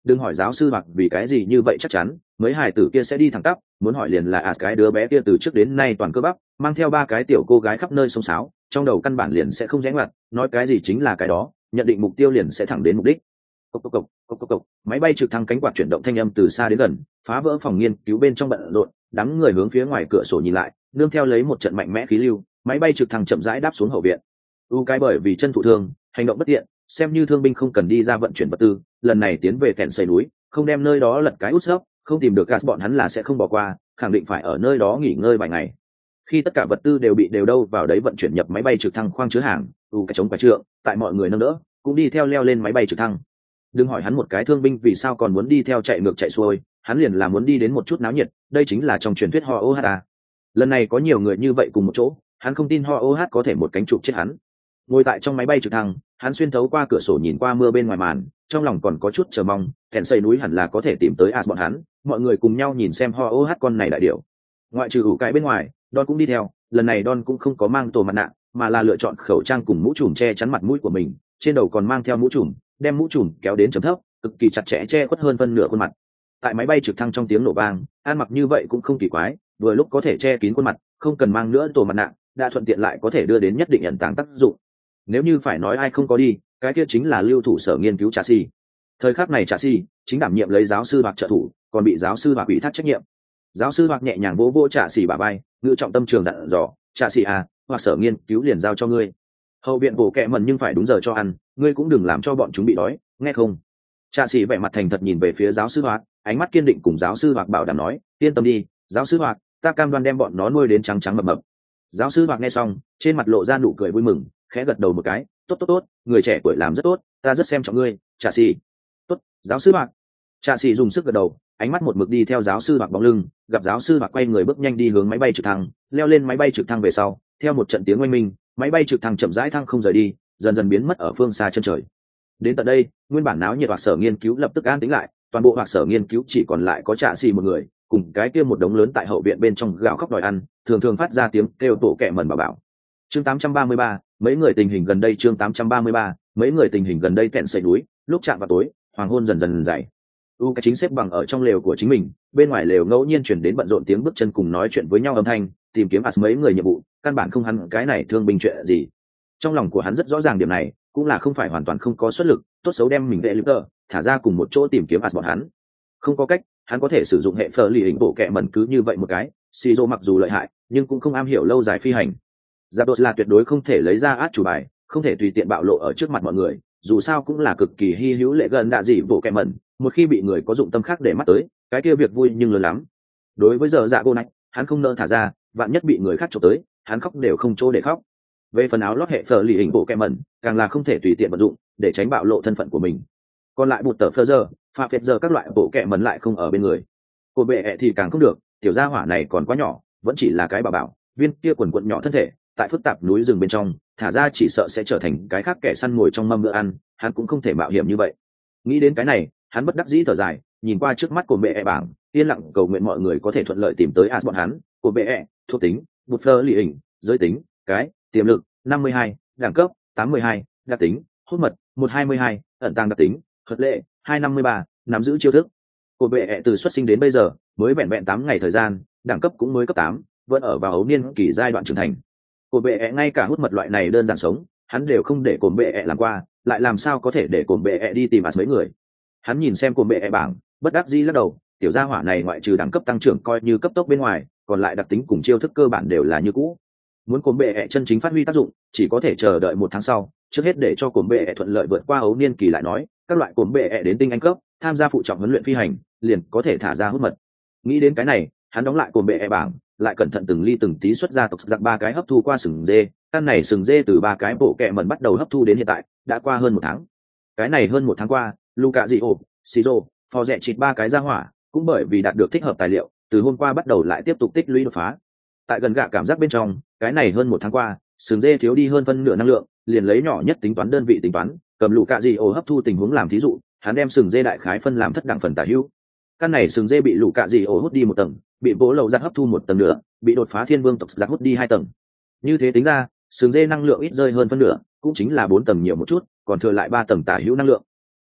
đừng hỏi giáo sư hoặc vì cái gì như vậy chắc chắn mấy hài tử kia sẽ đi thẳng tắp, muốn hỏi liền là cái đứa bé kia từ trước đến nay toàn cơ bắp, mang theo 3 cái tiểu cô gái khắp nơi xông xáo, trong đầu căn bản liền sẽ không rẽ ngoặt, nói cái gì chính là cái đó, nhận định mục tiêu liền sẽ thẳng đến mục đích. Cộc cộc cộc, cộc cộc cộc, máy bay trực thăng cánh quạt chuyển động thanh âm từ xa đến gần, phá vỡ phòng nghiên cứu bên trong bận rộn, đám người hướng phía ngoài cửa sổ nhìn lại, nương theo lấy một trận mạnh mẽ khí lưu, máy bay trực thăng chậm rãi đáp xuống hậu viện. Cái bởi vì chân thụ thương, hành động bất tiện, xem như thương binh không cần đi ra vận chuyển vật tư, lần này tiến về kẹn xây núi, không đem nơi đó lật cái út sấp, không tìm được gas bọn hắn là sẽ không bỏ qua, khẳng định phải ở nơi đó nghỉ ngơi vài ngày. Khi tất cả vật tư đều bị đều đâu vào đấy vận chuyển nhập máy bay trực thăng khoang chứa hàng, cái chống quả trượng, tại mọi người nâng đỡ, cũng đi theo leo lên máy bay trực thăng. Đừng hỏi hắn một cái thương binh vì sao còn muốn đi theo chạy ngược chạy xuôi, hắn liền là muốn đi đến một chút náo nhiệt, đây chính là trong truyền thuyết ho OH à. Lần này có nhiều người như vậy cùng một chỗ, hắn không tin ho OH có thể một cánh chụp chết hắn. Ngồi tại trong máy bay trực thăng, hắn xuyên thấu qua cửa sổ nhìn qua mưa bên ngoài màn, trong lòng còn có chút chờ mong, kèn xây núi hẳn là có thể tìm tới bọn hắn, mọi người cùng nhau nhìn xem ho OH con này đại điểu. Ngoại trừ ủ cái bên ngoài, Don cũng đi theo, lần này Don cũng không có mang tổ mặt nạ, mà là lựa chọn khẩu trang cùng mũ trùm che chắn mặt mũi của mình, trên đầu còn mang theo mũ trùm, đem mũ trùm kéo đến chấm thấp, cực kỳ chặt chẽ che khuất hơn phân nửa khuôn mặt. Tại máy bay trực thăng trong tiếng nổ vang, ăn mặc như vậy cũng không kỳ quái, vừa lúc có thể che kín khuôn mặt, không cần mang nữa tổ mặt nạ, đã thuận tiện lại có thể đưa đến nhất định ẩn tàng tác dụng. Nếu như phải nói ai không có đi, cái kia chính là lưu thủ sở nghiên cứu Trà Si. Thời khắc này Trà Si chính đảm nhiệm lấy giáo sư hoặc trợ thủ, còn bị giáo sư hoặc ủy thác trách nhiệm. Giáo sư hoặc nhẹ nhàng vỗ vỗ Trà Si bả vai, ngữ trọng tâm trường dặn dò, Trà Si à, hoặc sở nghiên cứu liền giao cho ngươi. Hậu viện bổ kẹ mần nhưng phải đúng giờ cho ăn, ngươi cũng đừng làm cho bọn chúng bị đói, nghe không? Trà Si vẻ mặt thành thật nhìn về phía giáo sư hoặc, ánh mắt kiên định cùng giáo sư hoặc bảo đảm nói, yên tâm đi, giáo sư hoặc, ta cam đoan đem bọn nó nuôi đến trắng trắng mập mập. Giáo sư hoặc nghe xong, trên mặt lộ ra nụ cười vui mừng, khẽ gật đầu một cái, tốt, người trẻ tuổi làm rất tốt, ta rất xem trọng ngươi, Trà Si. Tốt, giáo sư hoặc. Trà Si dùng sức gật đầu, ánh mắt một mực đi theo giáo sư hoặc bóng lưng, gặp giáo sư hoặc quay người bước nhanh đi hướng máy bay trực thăng, leo lên máy bay trực thăng về sau, theo một trận tiếng oanh minh, máy bay trực thăng chậm rãi thăng không rời đi, dần dần biến mất ở phương xa chân trời. Đến tận đây, nguyên bản náo nhiệt hoặc sở nghiên cứu lập tức an tĩnh lại, toàn bộ hoặc sở nghiên cứu chỉ còn lại có Trà Si một người, cùng cái kia một đống lớn tại hậu viện bên trong gào khóc đòi ăn, thường thường phát ra tiếng kêu tổ kẹ mần bảo. Chương 833, mấy người tình hình gần đây. Chương 833, mấy người tình hình gần đây. Kẹn xây núi, lúc chạm vào tối, hoàng hôn dần dần dày. Cái chính xếp bằng ở trong lều của chính mình, bên ngoài lều ngẫu nhiên chuyển đến bận rộn tiếng bước chân cùng nói chuyện với nhau âm thanh, tìm kiếm mấy người nhiệm vụ, căn bản không hắn cái này thương binh chuyện gì. Trong lòng của hắn rất rõ ràng điểm này, cũng là không phải hoàn toàn không có xuất lực, tốt xấu đem mình vệ lực thả ra cùng một chỗ tìm kiếm bọn hắn. Không có cách, hắn có thể sử dụng hệ phở lì hình bộ kẹ mẩn cứ như vậy một cái. Shizuo mặc dù lợi hại, nhưng cũng không am hiểu lâu dài phi hành. Giáp đột là tuyệt đối không thể lấy ra át chủ bài, không thể tùy tiện bạo lộ ở trước mặt mọi người, dù sao cũng là cực kỳ hy hữu lệ gần đạ dị bộ kẹ mẩn, một khi bị người có dụng tâm khác để mắt tới, cái kia việc vui nhưng lớn lắm. Đối với giờ dạ cô này, hắn không nỡ thả ra, vạn nhất bị người khác chụp tới, hắn khóc đều không chỗ để khóc. Về phần áo lót hệ phở lì hình bộ kẹ mẩn, càng là không thể tùy tiện vận dụng, để tránh bạo lộ thân phận của mình. Còn lại bụt tờ phơ giờ, pha phết giờ các loại bộ kẹ mẩn lại không ở bên người. Cô bệ thì càng không được, tiểu gia hỏa này còn quá nhỏ, vẫn chỉ là cái bảo, viên kia quần quần nhỏ thân thể, tại phức tạp núi rừng bên trong, thả ra chỉ sợ sẽ trở thành cái khác kẻ săn ngồi trong mâm bữa ăn, hắn cũng không thể mạo hiểm như vậy. Nghĩ đến cái này, hắn bất đắc dĩ thở dài, nhìn qua trước mắt của bệ bảng, yên lặng cầu nguyện mọi người có thể thuận lợi tìm tới bọn hắn. Của bệ, thuộc tính, bụt phơ lì hình, giới tính, cái, tiềm lực, 52, đẳng cấp, 82, đặc tính, hút mật, 122, ẩn tàng đặc tính, thuật lệ, 253, nắm giữ chiêu thức. Của bệ từ xuất sinh đến bây giờ, mới vẹn 8 ngày thời gian, đẳng cấp cũng mới cấp 8, vẫn ở vào ấu niên kỳ giai đoạn trưởng thành. Cồn bệ ngay cả hút mật loại này đơn giản sống, hắn đều không để cồn bệ làm qua, lại làm sao có thể để cồn bệ đi tìm mấy người. Hắn nhìn xem cồn bệ bảng, bất đắc dĩ lắc đầu, tiểu gia hỏa này ngoại trừ đẳng cấp tăng trưởng coi như cấp tốc bên ngoài, còn lại đặc tính cùng chiêu thức cơ bản đều là như cũ. Muốn cồn bệ chân chính phát huy tác dụng, chỉ có thể chờ đợi 1 tháng sau, trước hết để cho cồn bệ thuận lợi vượt qua ấu niên kỳ lại nói, các loại cồn bệ đến tinh anh cấp, tham gia phụ trọng huấn luyện phi hành, liền có thể thả ra hút mật. Nghĩ đến cái này, hắn đóng lại cồn bệ bảng, lại cẩn thận từng ly từng tí xuất ra tộc giặc 3 cái hấp thu qua sừng dê, căn này sừng dê từ 3 cái bộ kẹ mẩn bắt đầu hấp thu đến hiện tại, đã qua hơn 1 tháng. Cái này hơn 1 tháng qua, Luka Dio, Shizuo, phò rẹ chịt 3 cái ra hỏa, cũng bởi vì đạt được thích hợp tài liệu, từ hôm qua bắt đầu lại tiếp tục tích lũy đột phá. Tại gần gạ cảm giác bên trong, cái này hơn 1 tháng qua, sừng dê thiếu đi hơn phân nửa năng lượng, liền lấy nhỏ nhất tính toán đơn vị tính toán, cầm Luka Dio hấp thu tình huống làm thí dụ, hắn đem sừng dê đại khái phân làm thất đẳng phần tả hữu. Căn này sừng dê bị Luka Dio hút đi 1 tầng, bị bố lầu giặc hấp thu 1 tầng nữa, bị đột phá thiên vương tộc giặc hút đi 2 tầng. Như thế tính ra, sừng dê năng lượng ít rơi hơn phân nửa, cũng chính là 4 tầng nhiều một chút, còn thừa lại 3 tầng tả hữu năng lượng.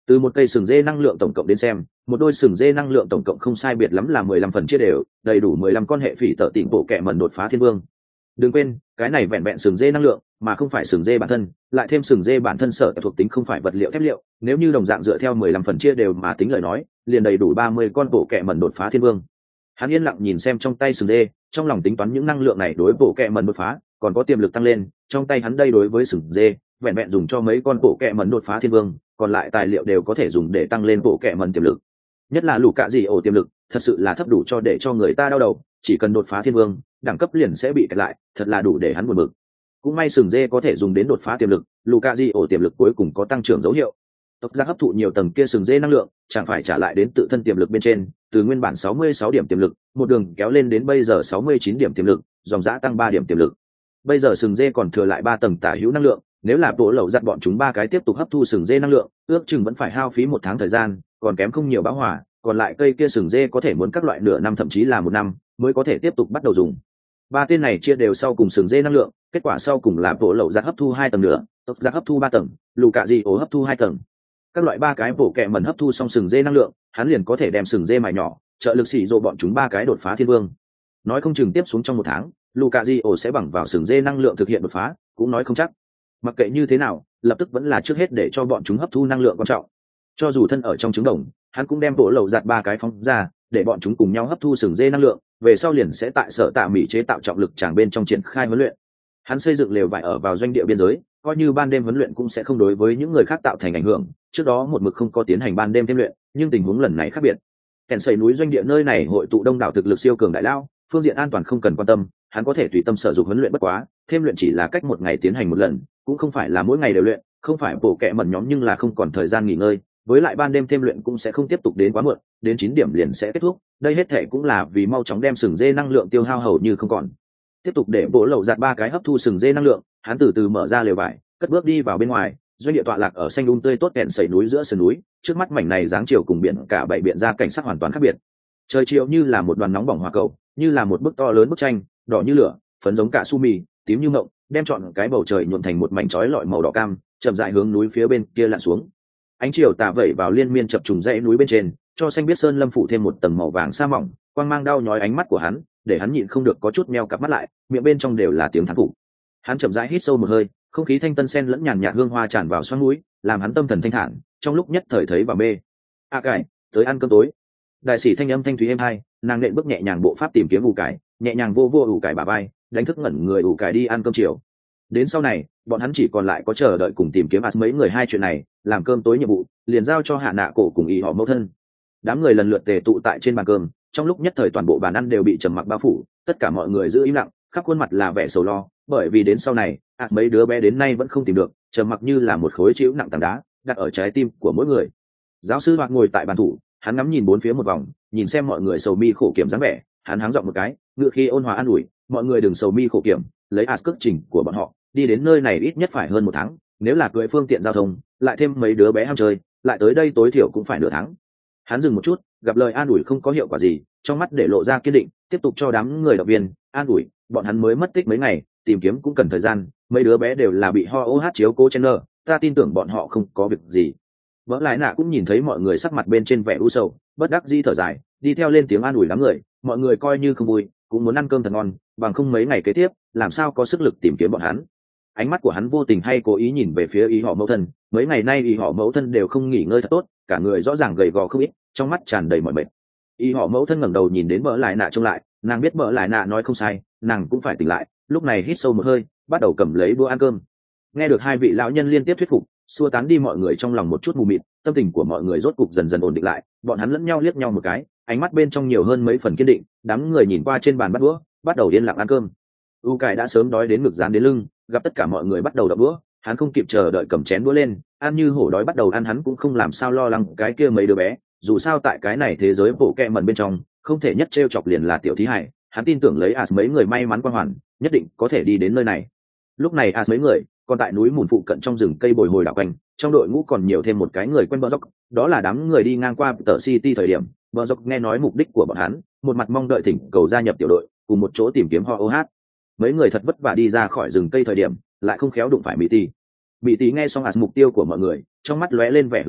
Từ một cây sừng dê năng lượng tổng cộng đến xem, một đôi sừng dê năng lượng tổng cộng không sai biệt lắm là 15 phần chia đều, đầy đủ 15 con hệ phỉ tở tỉnh bộ kệ mẩn đột phá thiên vương. Đừng quên, cái này vẹn vẹn sừng dê năng lượng, mà không phải sừng dê bản thân, lại thêm sừng dê bản thân sở thuộc tính không phải vật liệu thép liệu, nếu như đồng dạng dựa theo 15 phần chia đều mà tính lời nói, liền đầy đủ 30 con bộ kệ mẩn đột phá thiên vương. Hắn yên lặng nhìn xem trong tay sừng dê, trong lòng tính toán những năng lượng này đối bộ kệ mẩn đột phá, còn có tiềm lực tăng lên, trong tay hắn đây đối với sừng dê, vẹn vẹn dùng cho mấy con bộ kệ mẩn đột phá thiên vương, còn lại tài liệu đều có thể dùng để tăng lên bộ kệ mẩn tiềm lực. Nhất là lũ cạ dị ổ tiềm lực, thật sự là thấp đủ cho để cho người ta đau đầu, chỉ cần đột phá thiên vương, đẳng cấp liền sẽ bị kẹt lại, thật là đủ để hắn buồn bực. Cũng may sừng dê có thể dùng đến đột phá tiềm lực, lũ cạ dị ổ tiềm lực cuối cùng có tăng trưởng dấu hiệu. Tộc giác hấp thụ nhiều tầng kia sừng dê năng lượng, chẳng phải trả lại đến tự thân tiềm lực bên trên, từ nguyên bản 66 điểm tiềm lực, một đường kéo lên đến bây giờ 69 điểm tiềm lực, dòng dã tăng 3 điểm tiềm lực. Bây giờ sừng dê còn thừa lại 3 tầng tả hữu năng lượng, nếu là bộ lẩu giặt bọn chúng 3 cái tiếp tục hấp thu sừng dê năng lượng, ước chừng vẫn phải hao phí 1 tháng thời gian, còn kém không nhiều bão hỏa, còn lại cây kia sừng dê có thể muốn các loại nửa năm thậm chí là 1 năm mới có thể tiếp tục bắt đầu dùng. 3 tên này chia đều sau cùng sừng dê năng lượng, kết quả sau cùng là bộ lẩu giặt hấp thu 2 tầng nữa, tộc giặt hấp thu 3 tầng, lù cạ dị ổ hấp thu 2 tầng. Các loại 3 cái bộ kệ mẩn hấp thu xong sừng dê năng lượng, hắn liền có thể đem sừng dê mài nhỏ, trợ lực xỉ rộ bọn chúng 3 cái đột phá thiên vương. Nói không chừng tiếp xuống trong 1 tháng, lù cạ dị ổ sẽ bằng vào sừng dê năng lượng thực hiện đột phá, cũng nói không chắc. Mặc kệ như thế nào, lập tức vẫn là trước hết để cho bọn chúng hấp thu năng lượng quan trọng. Cho dù thân ở trong trứng đồng, hắn cũng đem bộ lẩu giặt 3 cái phóng ra, để bọn chúng cùng nhau hấp thu sừng dê năng lượng, về sau liền sẽ tại sở tạ mỹ chế tạo trọng lực tràng bên trong triển khai huấn luyện. Hắn xây dựng lều vải ở vào doanh địa biên giới, coi như ban đêm huấn luyện cũng sẽ không đối với những người khác tạo thành ảnh hưởng. Trước đó một mực không có tiến hành ban đêm thêm luyện, nhưng tình huống lần này khác biệt. Kèn sẩy núi doanh địa nơi này hội tụ đông đảo thực lực siêu cường đại lao, phương diện an toàn không cần quan tâm, hắn có thể tùy tâm sử dụng huấn luyện bất quá, thêm luyện chỉ là cách 1 ngày tiến hành 1 lần, cũng không phải là mỗi ngày đều luyện, không phải bổ kệ mẩn nhóm nhưng là không còn thời gian nghỉ ngơi, với lại ban đêm thêm luyện cũng sẽ không tiếp tục đến quá muộn, đến 9 điểm liền sẽ kết thúc, đây hết thể cũng là vì mau chóng đem sừng dê năng lượng tiêu hao hầu như không còn. Tiếp tục để bộ lẩu giặt 3 cái hấp thu sừng dê năng lượng, hắn từ từ mở ra lều vải, cất bước đi vào bên ngoài, doanh địa tọa lạc ở xanh tươi tốt kẹn sẩy núi giữa sườn núi, trước mắt mảnh này dáng chiều cùng biển cả bảy biển ra cảnh sắc hoàn toàn khác biệt. Trời chiều như là một đoàn nóng bỏng hỏa cầu, như là một bức to lớn bức tranh, đỏ như lửa, phấn giống cả su mì, tím như mộng, đem trọn cái bầu trời nhuộm thành một mảnh chói lọi màu đỏ cam, chậm rãi hướng núi phía bên kia lặn xuống. Ánh chiều tà vẩy vào liên miên chập trùng dãy núi bên trên, cho xanh biết sơn lâm phủ thêm một tầng màu vàng sa mỏng, quang mang đau nhói ánh mắt của hắn, để hắn nhịn không được có chút meo cặp mắt lại, miệng bên trong đều là tiếng thán phục. Hắn chậm rãi hít sâu một hơi, không khí thanh tân sen lẫn nhàn nhạt hương hoa tràn vào xoang mũi, làm hắn tâm thần thanh thản, trong lúc nhất thời thấy và mê. Cải, tới ăn cơm tối. Đại sĩ thanh âm thanh thúy êm hai, nàng nện bước nhẹ nhàng bộ pháp tìm kiếm ủ cải, nhẹ nhàng vô vô ủ cải bà vai, đánh thức ngẩn người ủ cải đi ăn cơm chiều. Đến sau này, bọn hắn chỉ còn lại có chờ đợi cùng tìm kiếm mấy người hai chuyện này, làm cơm tối nhiệm vụ, liền giao cho Hạ Nạ Cổ cùng ý họ mẫu thân. Đám người lần lượt tề tụ tại trên bàn cơm, trong lúc nhất thời toàn bộ bàn ăn đều bị trầm mặc bao phủ, tất cả mọi người giữ im lặng, khắp khuôn mặt là vẻ sầu lo, bởi vì đến sau này, mấy đứa bé đến nay vẫn không tìm được, trầm mặc như là một khối chịu nặng tảng đá, đặt ở trái tim của mỗi người. Giáo sư Hoạt ngồi tại bàn thủ, hắn ngắm nhìn bốn phía một vòng, nhìn xem mọi người sầu mi khổ kiểm dáng vẻ, hắn háng giọng một cái, ngựa khi ôn hòa an ủi, mọi người đừng sầu mi khổ kiểm, lấy cước trình của bọn họ, đi đến nơi này ít nhất phải hơn 1 tháng, nếu là cưỡi phương tiện giao thông, lại thêm mấy đứa bé ham chơi, lại tới đây tối thiểu cũng phải nửa tháng. Hắn dừng một chút, gặp lời an ủi không có hiệu quả gì, trong mắt để lộ ra kiên định, tiếp tục cho đám người động viên, an ủi, bọn hắn mới mất tích mấy ngày, tìm kiếm cũng cần thời gian, mấy đứa bé đều là bị ho OH chiếu cố chen nơ, ta tin tưởng bọn họ không có việc gì. Vỡ lại nạ cũng nhìn thấy mọi người sắc mặt bên trên vẻ u sầu, bất đắc dĩ thở dài, đi theo lên tiếng an ủi đám người, mọi người coi như không vui, cũng muốn ăn cơm thật ngon, bằng không mấy ngày kế tiếp, làm sao có sức lực tìm kiếm bọn hắn. Ánh mắt của hắn vô tình hay cố ý nhìn về phía ý họ mẫu thân, mấy ngày nay ý họ mẫu thân đều không nghỉ ngơi thật tốt, cả người rõ ràng gầy gò không ít, trong mắt tràn đầy mọi mệt. Ý họ mẫu thân ngẩng đầu nhìn đến Vỡ lại nạ trông lại, nàng biết Vỡ lại nạ nói không sai, nàng cũng phải tỉnh lại, lúc này hít sâu một hơi, bắt đầu cầm lấy đũa ăn cơm. Nghe được hai vị lão nhân liên tiếp thuyết phục, xua tán đi mọi người trong lòng một chút mù mịt, tâm tình của mọi người rốt cục dần dần ổn định lại, bọn hắn lẫn nhau liếc nhau một cái, ánh mắt bên trong nhiều hơn mấy phần kiên định, đám người nhìn qua trên bàn bắt đũa, bắt đầu yên lặng ăn cơm. U Cải đã sớm đói đến ngực dán đến lưng, gặp tất cả mọi người bắt đầu đập đũa, hắn không kịp chờ đợi cầm chén đũa lên, ăn như hổ đói bắt đầu ăn, hắn cũng không làm sao lo lắng cái kia mấy đứa bé, dù sao tại cái này thế giới bộ kẹ mẩn bên trong, không thể nhất trêu chọc liền là tiểu thí hải, hắn tin tưởng lấy mấy người may mắn quang hoàn, nhất định có thể đi đến nơi này. Lúc này mấy người còn tại núi mùn phụ cận trong rừng cây bồi hồi đảo quanh, trong đội ngũ còn nhiều thêm một cái người quen Bờ Dốc, đó là đám người đi ngang qua tờ City thời điểm, Bờ Dốc nghe nói mục đích của bọn hắn, một mặt mong đợi thỉnh cầu gia nhập tiểu đội, cùng một chỗ tìm kiếm ho OH. Mấy người thật vất vả đi ra khỏi rừng cây thời điểm, lại không khéo đụng phải Mỹ Tỷ. Mỹ Tỷ nghe xong mục tiêu của mọi người, trong mắt lóe lên vẻ hưng phấn,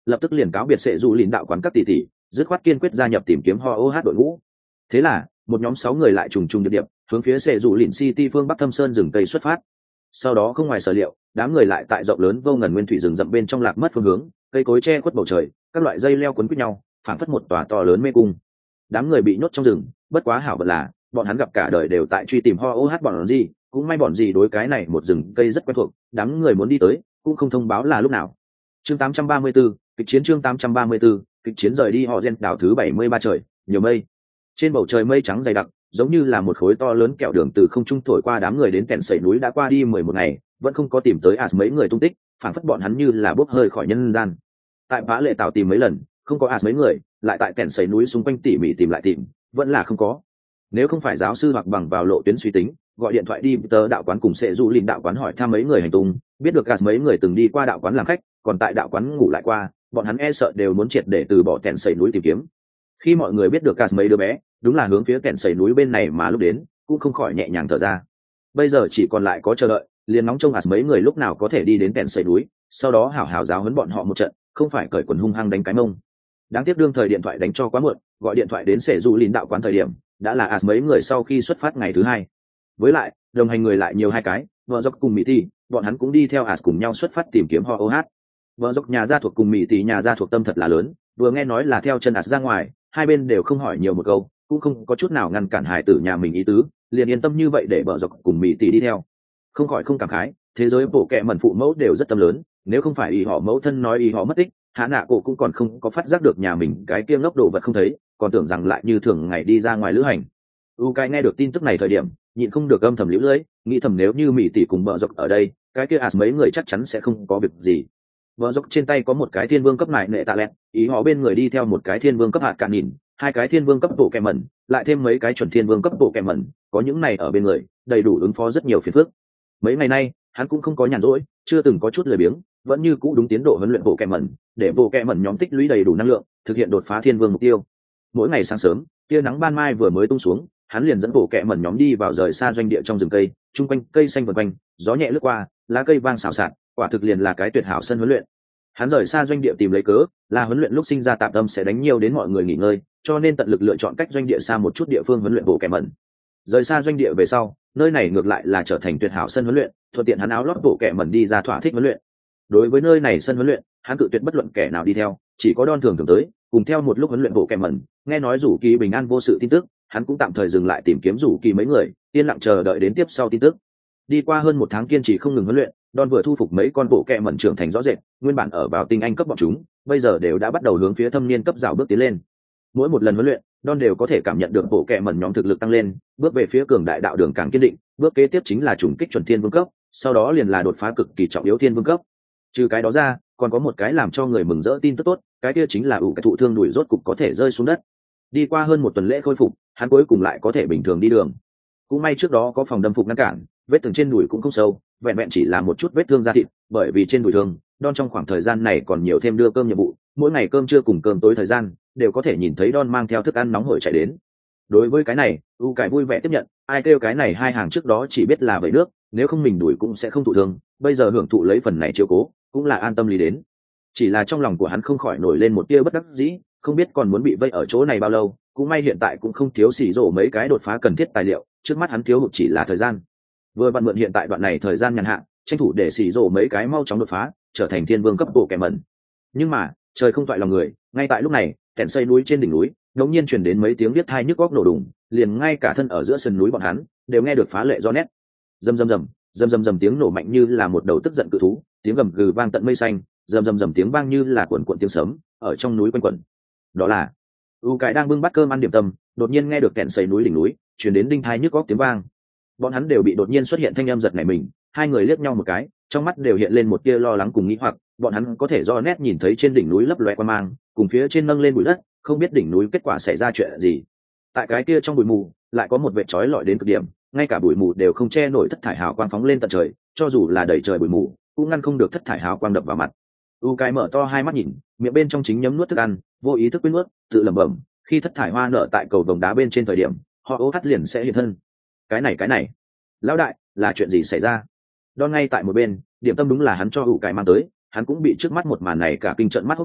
lập tức liền cáo biệt sệ dù lìn đạo quán các tỷ tỷ, dứt khoát kiên quyết gia nhập tìm kiếm ho ô hát đội ngũ. Thế là một nhóm 6 người lại trùng trùng điệp điệp hướng phía sệ dù lìn city phương bắc thâm sơn rừng cây xuất phát. Sau đó không ngoài sở liệu, đám người lại tại rộng lớn vô ngần nguyên thủy rừng rậm bên trong lạc mất phương hướng, cây cối che khuất bầu trời, các loại dây leo quấn quýt nhau, phảng phất một tòa to lớn mê cung. Đám người bị nhốt trong rừng, bất quá hảo vận là bọn hắn gặp cả đời đều tại truy tìm ho ô hát bọn gì, cũng may bọn gì đối cái này một rừng cây rất quen thuộc, đám người muốn đi tới cũng không thông báo là lúc nào. Chương 834, kịch chiến chương 834, kịch chiến rời đi họ gen đảo thứ 73 trời, nhiều mây. Trên bầu trời mây trắng dày đặc, giống như là một khối to lớn kẹo đường từ không trung thổi qua, đám người đến kẹn sẩy núi đã qua đi 11 ngày, vẫn không có tìm tới As mấy người tung tích, phảng phất bọn hắn như là bốc hơi khỏi nhân gian. Tại Vã Lệ Tảo tìm mấy lần, không có As mấy người, lại tại kẹn sẩy núi xung quanh tỉ mỉ tìm lại tìm, vẫn là không có. Nếu không phải giáo sư hoặc bằng vào lộ tuyến suy tính, gọi điện thoại đi tớ đạo quán cùng sẽ dụ lìn đạo quán hỏi thăm mấy người hành tung, biết được As mấy người từng đi qua đạo quán làm khách, còn tại đạo quán ngủ lại qua, bọn hắn e sợ đều muốn triệt để từ bỏ kẹn sẩy núi tìm kiếm. Khi mọi người biết được As mấy đứa bé đúng là hướng phía kẹn sẩy núi bên này mà lúc đến, cũng không khỏi nhẹ nhàng thở ra. Bây giờ chỉ còn lại có chờ đợi, liền nóng trông As mấy người lúc nào có thể đi đến kẹn sẩy núi, sau đó hảo hảo giáo huấn bọn họ một trận, không phải cởi quần hung hăng đánh cái mông. Đáng tiếc đương thời điện thoại đánh cho quá muộn, gọi điện thoại đến sẽ dụ lìn đạo quán thời điểm đã là As mấy người sau khi xuất phát ngày thứ 2. Với lại đồng hành người lại nhiều 2 cái, vợ dọc cùng mỹ tỷ, bọn hắn cũng đi theo As cùng nhau xuất phát tìm kiếm ho ô hát. Vợ dọc nhà gia thuộc cùng mỹ tỷ nhà gia thuộc tâm thật là lớn, vừa nghe nói là theo chân As ra ngoài, hai bên đều không hỏi nhiều một câu, cũng không có chút nào ngăn cản hải tử nhà mình ý tứ, liền yên tâm như vậy để vợ dọc cùng mỹ tỷ đi theo. Không khỏi không cảm khái, thế giới bộ kệ mẩn phụ mẫu đều rất tâm lớn, nếu không phải ý họ mẫu thân nói ý họ mất tích, hạ nạ cổ cũng còn không có phát giác được nhà mình cái kia ngốc đồ vật không thấy, còn tưởng rằng lại như thường ngày đi ra ngoài lữ hành. Ukai nghe được tin tức này thời điểm nhịn không được âm thầm liễu lưỡi, nghĩ thầm nếu như mỹ tỷ cùng vợ dọc ở đây, cái kia As mấy người chắc chắn sẽ không có việc gì. Vợ dọc trên tay có một cái thiên vương cấp nại nệ tạ lẹt, ý họ bên người đi theo một cái thiên vương cấp hạt cạn nhìn, 2 cái thiên vương cấp bộ kẹ mẩn, lại thêm mấy cái chuẩn thiên vương cấp bộ kẹ mẩn, có những này ở bên người đầy đủ ứng phó rất nhiều phiền phức. Mấy ngày nay hắn cũng không có nhàn rỗi, chưa từng có chút lười biếng, vẫn như cũ đúng tiến độ huấn luyện bộ kẹ mẩn, để bộ kẹ mẩn nhóm tích lũy đầy đủ năng lượng, thực hiện đột phá thiên vương mục tiêu. Mỗi ngày sáng sớm, tia nắng ban mai vừa mới tung xuống, hắn liền dẫn bộ kẹ mẩn nhóm đi vào rời xa doanh địa trong rừng cây, chung quanh cây xanh vần quanh, gió nhẹ lướt qua, lá cây vang xào xạc, quả thực liền là cái tuyệt hảo sân huấn luyện. Hắn rời xa doanh địa tìm lấy cớ là huấn luyện lúc sinh ra tạm tâm sẽ đánh nhiều đến mọi người nghỉ ngơi, cho nên tận lực lựa chọn cách doanh địa xa một chút địa phương huấn luyện bộ kẹ mẩn. Rời xa doanh địa về sau, nơi này ngược lại là trở thành tuyệt hảo sân huấn luyện, thuận tiện hắn áo lót bộ kẹ mẩn đi ra thỏa thích huấn luyện. Đối với nơi này sân huấn luyện, hắn cự tuyệt bất luận kẻ nào đi theo, chỉ có Don thường tới cùng theo một lúc huấn luyện bộ kẹ mẩn. Nghe nói rủ kỳ bình an vô sự tin tức, hắn cũng tạm thời dừng lại tìm kiếm rủ kỳ mấy người, yên lặng chờ đợi đến tiếp sau tin tức. Đi qua hơn 1 tháng kiên trì không ngừng huấn luyện, Don vừa thu phục mấy con bộ kẹ mẩn trưởng thành rõ rệt, nguyên bản ở vào tinh anh cấp bọn chúng, bây giờ đều đã bắt đầu hướng phía thâm niên cấp rào bước tiến lên. Mỗi một lần huấn luyện, Don đều có thể cảm nhận được bộ kẹ mẩn nhóm thực lực tăng lên, bước về phía cường đại đạo đường càng kiên định, bước kế tiếp chính là trùng kích chuẩn thiên vương cấp, sau đó liền là đột phá cực kỳ trọng yếu thiên vương cấp. Trừ cái đó ra, còn có một cái làm cho người mừng rỡ tin tức tốt, cái kia chính là cái thụ thương đùi rốt cục có thể rơi xuống đất. Đi qua hơn 1 tuần lễ khôi phục, hắn cuối cùng lại có thể bình thường đi đường. Cũng may trước đó có phòng đâm phục ngăn cản, vết thương trên đùi cũng không sâu, vẹn vẹn chỉ là một chút vết thương da thịt, bởi vì trên đùi thương, Don trong khoảng thời gian này còn nhiều thêm đưa cơm nhiệm vụ, mỗi ngày cơm trưa cùng cơm tối thời gian, đều có thể nhìn thấy Don mang theo thức ăn nóng hổi chạy đến. Đối với cái này, Cải vui vẻ tiếp nhận, ai kêu cái này 2 hàng trước đó chỉ biết là vậy nước, nếu không mình đuổi cũng sẽ không thụ thương, bây giờ hưởng thụ lấy phần này chiếu cố, cũng là an tâm lý đến. Chỉ là trong lòng của hắn không khỏi nổi lên một tia bất đắc dĩ, không biết còn muốn bị vây ở chỗ này bao lâu, cũng may hiện tại cũng không thiếu xỉ rổ mấy cái đột phá cần thiết tài liệu, trước mắt hắn thiếu hụt chỉ là thời gian. Vừa vặn mượn hiện tại đoạn này thời gian nhàn hạ, tranh thủ để xỉ rổ mấy cái mau chóng đột phá, trở thành thiên vương cấp bộ kẻ mẩn. Nhưng mà, trời không toại lòng người, ngay tại lúc này, kèn xây núi trên đỉnh núi, đột nhiên truyền đến mấy tiếng biết tai nhức óc nổ đùng, liền ngay cả thân ở giữa sườn núi bọn hắn đều nghe được phá lệ rõ nét. Rầm rầm rầm, rầm rầm rầm tiếng nổ mạnh như là một đầu tức giận cự thú, tiếng gầm gừ vang tận mây xanh, rầm rầm rầm tiếng vang như là cuộn cuộn tiếng sấm ở trong núi quanh quẩn. Đó là Cải đang bưng bát cơm ăn điểm tâm, đột nhiên nghe được kèn xây núi đỉnh núi truyền đến đinh tai nhức óc tiếng vang. Bọn hắn đều bị đột nhiên xuất hiện thanh âm giật nảy mình, hai người liếc nhau một cái, trong mắt đều hiện lên một tia lo lắng cùng nghĩ hoặc. Bọn hắn có thể rõ nét nhìn thấy trên đỉnh núi lấp loé quang mang, cùng phía trên nâng lên bụi đất, không biết đỉnh núi kết quả xảy ra chuyện gì. Tại cái kia trong bụi mù lại có một vệt chói lọi đến cực điểm, ngay cả bụi mù đều không che nổi thất thải hào quang phóng lên tận trời, cho dù là đầy trời bụi mù cũng ngăn không được thất thải hào quang đập vào mặt. Cái mở to hai mắt nhìn, miệng bên trong chính nhấm nuốt thức ăn, vô ý thức quên nuốt, tự lẩm bẩm, khi thất thải hoa nở tại cầu vồng đá bên trên thời điểm, họ ô hắt liền sẽ hiện thân. Cái này lão đại, là chuyện gì xảy ra? Đo ngay tại một bên, điểm tâm đúng là hắn cho Cải mang tới, hắn cũng bị trước mắt một màn này cả kinh trợn mắt hốt mồm,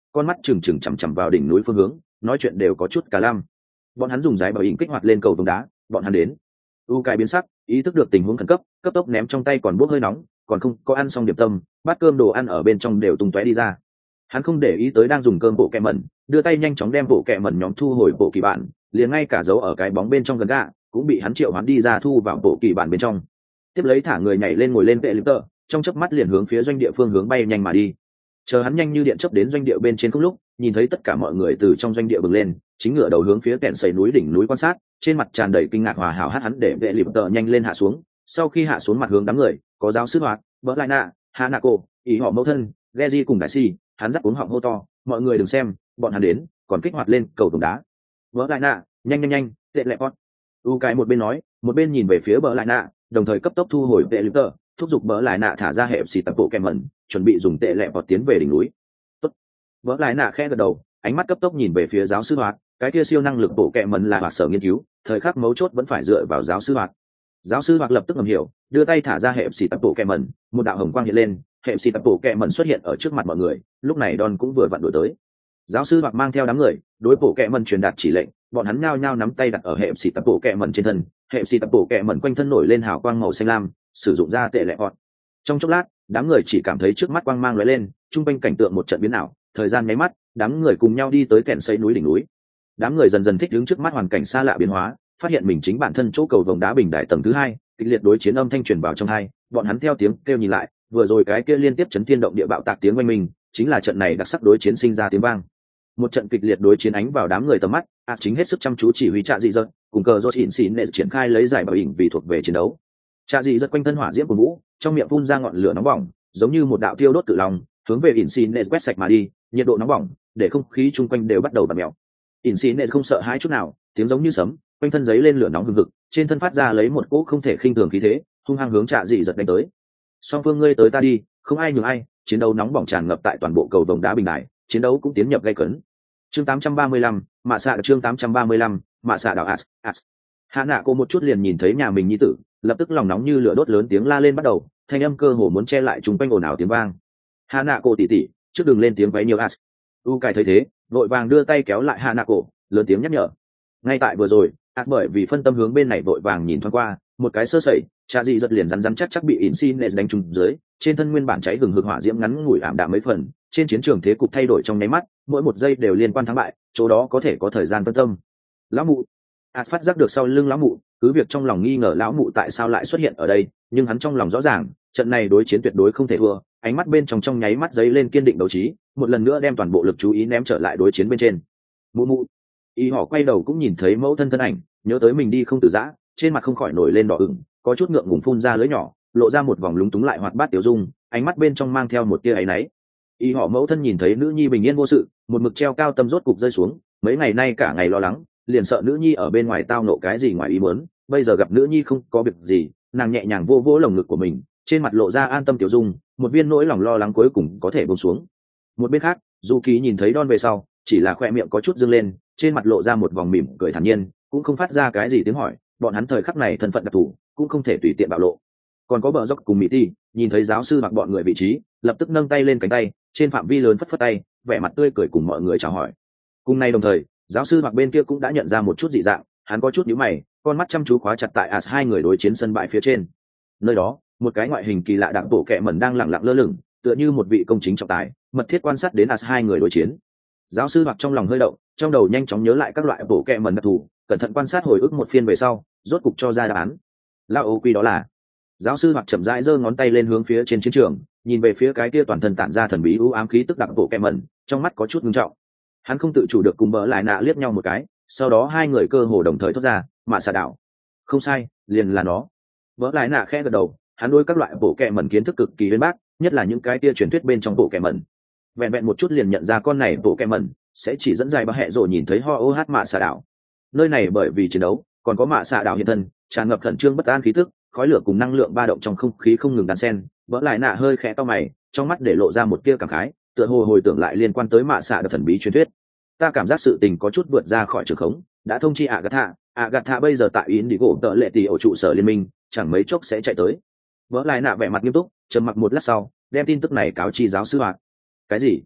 con mắt trừng trừng chằm chằm vào đỉnh núi phương hướng, nói chuyện đều có chút cả lăm. Bọn hắn dùng giái bảo ỉnh kích hoạt lên cầu vồng đá, bọn hắn đến. U cái biến sắc, ý thức được tình huống khẩn cấp, cấp tốc ném trong tay còn bốc hơi nóng, còn không có ăn xong điểm tâm, bát cơm đồ ăn ở bên trong đều tung tóe đi ra. Hắn không để ý tới đang dùng cơm bộ kẹ mẩn, đưa tay nhanh chóng đem bộ kẹ mẩn nhóm thu hồi bộ kỳ bản, liền ngay cả dấu ở cái bóng bên trong gần gạ cũng bị hắn triệu hoán đi ra thu vào bộ kỳ bản bên trong. Tiếp lấy thả người nhảy lên ngồi lên vệ lip tơ, trong chớp mắt liền hướng phía doanh địa phương hướng bay nhanh mà đi. Chờ hắn nhanh như điện chớp đến doanh địa bên trên không lúc, nhìn thấy tất cả mọi người từ trong doanh địa bừng lên, chính ngửa đầu hướng phía kẹn sầy núi đỉnh núi quan sát, trên mặt tràn đầy kinh ngạc hòa hảo hát hắn để vệ lip tơ nhanh lên hạ xuống. Sau khi hạ xuống mặt hướng đám người, có giáo sư hoạt, bỡ lại nạ, Hanako, ý họ mẫu thân, Geji cùng đại si, hắn dắt uống họng hô to, mọi người đừng xem, bọn hắn đến, còn kích hoạt lên cầu vồng đá. Bỡ lại nạ, nhanh nhanh nhanh, tệ lẹ pot. U cái một bên nói, một bên nhìn về phía bỡ lại nạ, đồng thời cấp tốc thu hồi vệ lip tơ, thúc giục bỡ lại nạ thả ra hệ xì tập bộ kèm mẩn, chuẩn bị dùng tệ lẹ pot tiến về đỉnh núi. Tốt. Bỡ lại nạ khẽ gật đầu, ánh mắt cấp tốc nhìn về phía giáo sư hoạt, cái kia siêu năng lực bộ kèm mẩn là hoạt sở nghiên cứu, thời khắc mấu chốt vẫn phải dựa vào giáo sư hoạt. Giáo sư hoạt lập tức ngầm hiểu, đưa tay thả ra hệ xì tập bộ kèm mẩn, một đạo hồng quang hiện lên, hệ xì tập bộ kèm mẩn xuất hiện ở trước mặt mọi người, lúc này Don cũng vừa vặn đuổi tới. Giáo sư hoạt mang theo đám người, đối bộ kèm mẩn truyền đạt chỉ lệnh, bọn hắn nhao nhao nắm tay đặt ở hệ xì tập bộ kèm mẩn trên thân, hệ xì tập bộ kèm mẩn quanh thân nổi lên hào quang màu xanh lam, sử dụng ra tệ lẹ pot. Trong chốc lát, đám người chỉ cảm thấy trước mắt quang mang lóe lên, trung quanh cảnh tượng một trận biến ảo, thời gian nháy mắt, đám người cùng nhau đi tới kẹn xây núi đỉnh núi. Đám người dần dần thích ứng trước mắt hoàn cảnh xa lạ biến hóa, phát hiện mình chính bản thân chỗ cầu vồng đá bình đại tầng thứ hai, kịch liệt đối chiến âm thanh truyền vào trong hai, bọn hắn theo tiếng kêu nhìn lại, vừa rồi cái kia liên tiếp chấn thiên động địa bạo tạc tiếng oanh minh, chính là trận này đặc sắc đối chiến sinh ra tiếng vang. Một trận kịch liệt đối chiến ánh vào đám người tầm mắt, chính hết sức chăm chú chỉ huy Trạ Dị Dật, cùng cờ rốt xỉn xỉn để triển khai lấy giải bảo ỉnh vì thuộc về chiến đấu. Trạ Dị Dật quanh thân hỏa diễm của vũ, trong miệng phun ra ngọn lửa nóng bỏng, giống như một đạo tiêu đốt tự lòng, hướng về ỉn xỉn để quét sạch mà đi, nhiệt độ nóng bỏng, để không khí chung quanh đều bắt đầu bặm mèo. Ỉn xỉn để không sợ hãi chút nào, tiếng giống như sấm, quanh thân giấy lên lửa nóng hừng hực, trên thân phát ra lấy một cỗ không thể khinh thường khí thế, hung hăng hướng Trạ Dị Dật đánh tới. Song phương ngươi tới ta đi, không ai nhường ai, chiến đấu nóng bỏng tràn ngập tại toàn bộ cầu vồng đá bình đài, chiến đấu cũng tiến nhập gay cấn. Chương 835, mạ xạ chương 835, mạ xạ đảo as. Hạ nạ cô một chút liền nhìn thấy nhà mình nhi tử, lập tức lòng nóng như lửa đốt lớn tiếng la lên bắt đầu, thanh âm cơ hồ muốn che lại chúng quanh ồn ào tiếng vang. Hạ nạ cô tỉ tỉ, trước đừng lên tiếng váy nhiều as. U cải thấy thế, vội vàng đưa tay kéo lại Hạ nạ cô, lớn tiếng nhắc nhở. Ngay tại vừa rồi, bởi vì phân tâm hướng bên này vội vàng nhìn thoáng qua, một cái sơ sẩy, Trạ Dị Dật liền rắn chắc bị Insigne đánh trúng dưới, trên thân nguyên bản cháy hừng hực hỏa diễm ngắn ngủi ảm đạm mấy phần, trên chiến trường thế cục thay đổi trong nháy mắt, mỗi một giây đều liên quan thắng bại, chỗ đó có thể có thời gian phân tâm. Lão mụ, phát giác được sau lưng lão mụ, cứ việc trong lòng nghi ngờ lão mụ tại sao lại xuất hiện ở đây, nhưng hắn trong lòng rõ ràng, trận này đối chiến tuyệt đối không thể thua, ánh mắt bên trong nháy mắt giấy lên kiên định đấu trí, một lần nữa đem toàn bộ lực chú ý ném trở lại đối chiến bên trên. Mụ mụ, y họ quay đầu cũng nhìn thấy mẫu thân thân ảnh, nhớ tới mình đi không từ giã, trên mặt không khỏi nổi lên đỏ ửng, có chút ngượng ngùng phun ra lưỡi nhỏ, lộ ra một vòng lúng túng lại hoạt bát tiểu dung, ánh mắt bên trong mang theo một tia áy náy. Y họ mẫu thân nhìn thấy nữ nhi bình yên vô sự, một mực treo cao tâm rốt cục rơi xuống, mấy ngày nay cả ngày lo lắng, liền sợ nữ nhi ở bên ngoài tao nộ cái gì ngoài ý muốn, bây giờ gặp nữ nhi không có việc gì, nàng nhẹ nhàng vô vỗ lồng ngực của mình, trên mặt lộ ra an tâm tiểu dung, một viên nỗi lòng lo lắng cuối cùng có thể buông xuống. Một bên khác, Du Ký nhìn thấy Don về sau, chỉ là khoe miệng có chút dương lên, trên mặt lộ ra một vòng mỉm cười thản nhiên, cũng không phát ra cái gì tiếng hỏi, bọn hắn thời khắc này thân phận đặc thù, cũng không thể tùy tiện bạo lộ. Còn có bờ dốc cùng Mỹ Ti, nhìn thấy giáo sư mặc bọn người vị trí, lập tức nâng tay lên cánh tay, trên phạm vi lớn phất phất tay, vẻ mặt tươi cười cùng mọi người chào hỏi. Cùng nay đồng thời, giáo sư mặc bên kia cũng đã nhận ra một chút dị dạng, hắn có chút nhíu mày, con mắt chăm chú khóa chặt tại hai người đối chiến sân bãi phía trên. Nơi đó, một cái ngoại hình kỳ lạ đặng bộ kệ mẩn đang lặng lặng lơ lửng, tựa như một vị công chính trọng tài, mật thiết quan sát đến hai người đối chiến. Giáo sư mặc trong lòng hơi động, trong đầu nhanh chóng nhớ lại các loại bộ kệ mẩn đặc thù, cẩn thận quan sát hồi ức một phiên về sau, rốt cục cho ra đáp án. Lao ô quy đó là. Giáo sư mặc chậm rãi giơ ngón tay lên hướng phía trên chiến trường, nhìn về phía cái kia toàn thân tản ra thần bí u ám khí tức đặc bộ kệ mẩn, trong mắt có chút nghiêm trọng. Hắn không tự chủ được cùng bỡ lại nạ liếc nhau một cái, sau đó hai người cơ hồ đồng thời thốt ra, mạ xà đảo. Không sai, liền là nó. Bỡ lại nạ khẽ gật đầu, hắn đối các loại bộ kệ mẩn kiến thức cực kỳ uyên bác, nhất là những cái kia truyền thuyết bên trong bộ kệ mẩn. Vẹn vẹn một chút liền nhận ra con này bộ kệ mẩn sẽ chỉ dẫn dài ba hệ rồi nhìn thấy ho ô hát mạ xà đảo. Nơi này bởi vì chiến đấu, còn có mạ xà đảo hiện thân, tràn ngập khẩn trương bất an khí tức, khói lửa cùng năng lượng ba động trong không khí không ngừng đan xen. Bỡ lại nạ hơi khẽ to mày, trong mắt để lộ ra một tia cảm khái, tựa hồ hồi tưởng lại liên quan tới mạ xà đảo thần bí truyền thuyết. Ta cảm giác sự tình có chút vượt ra khỏi trường khống, đã thông chi Agatha bây giờ tại Indigo tợ lệ tỷ ở trụ sở liên minh, chẳng mấy chốc sẽ chạy tới. Bỡ lại nạ vẻ mặt nghiêm túc, trầm mặc một lát sau, đem tin tức này cáo chi giáo sư Hoạt. Cái gì?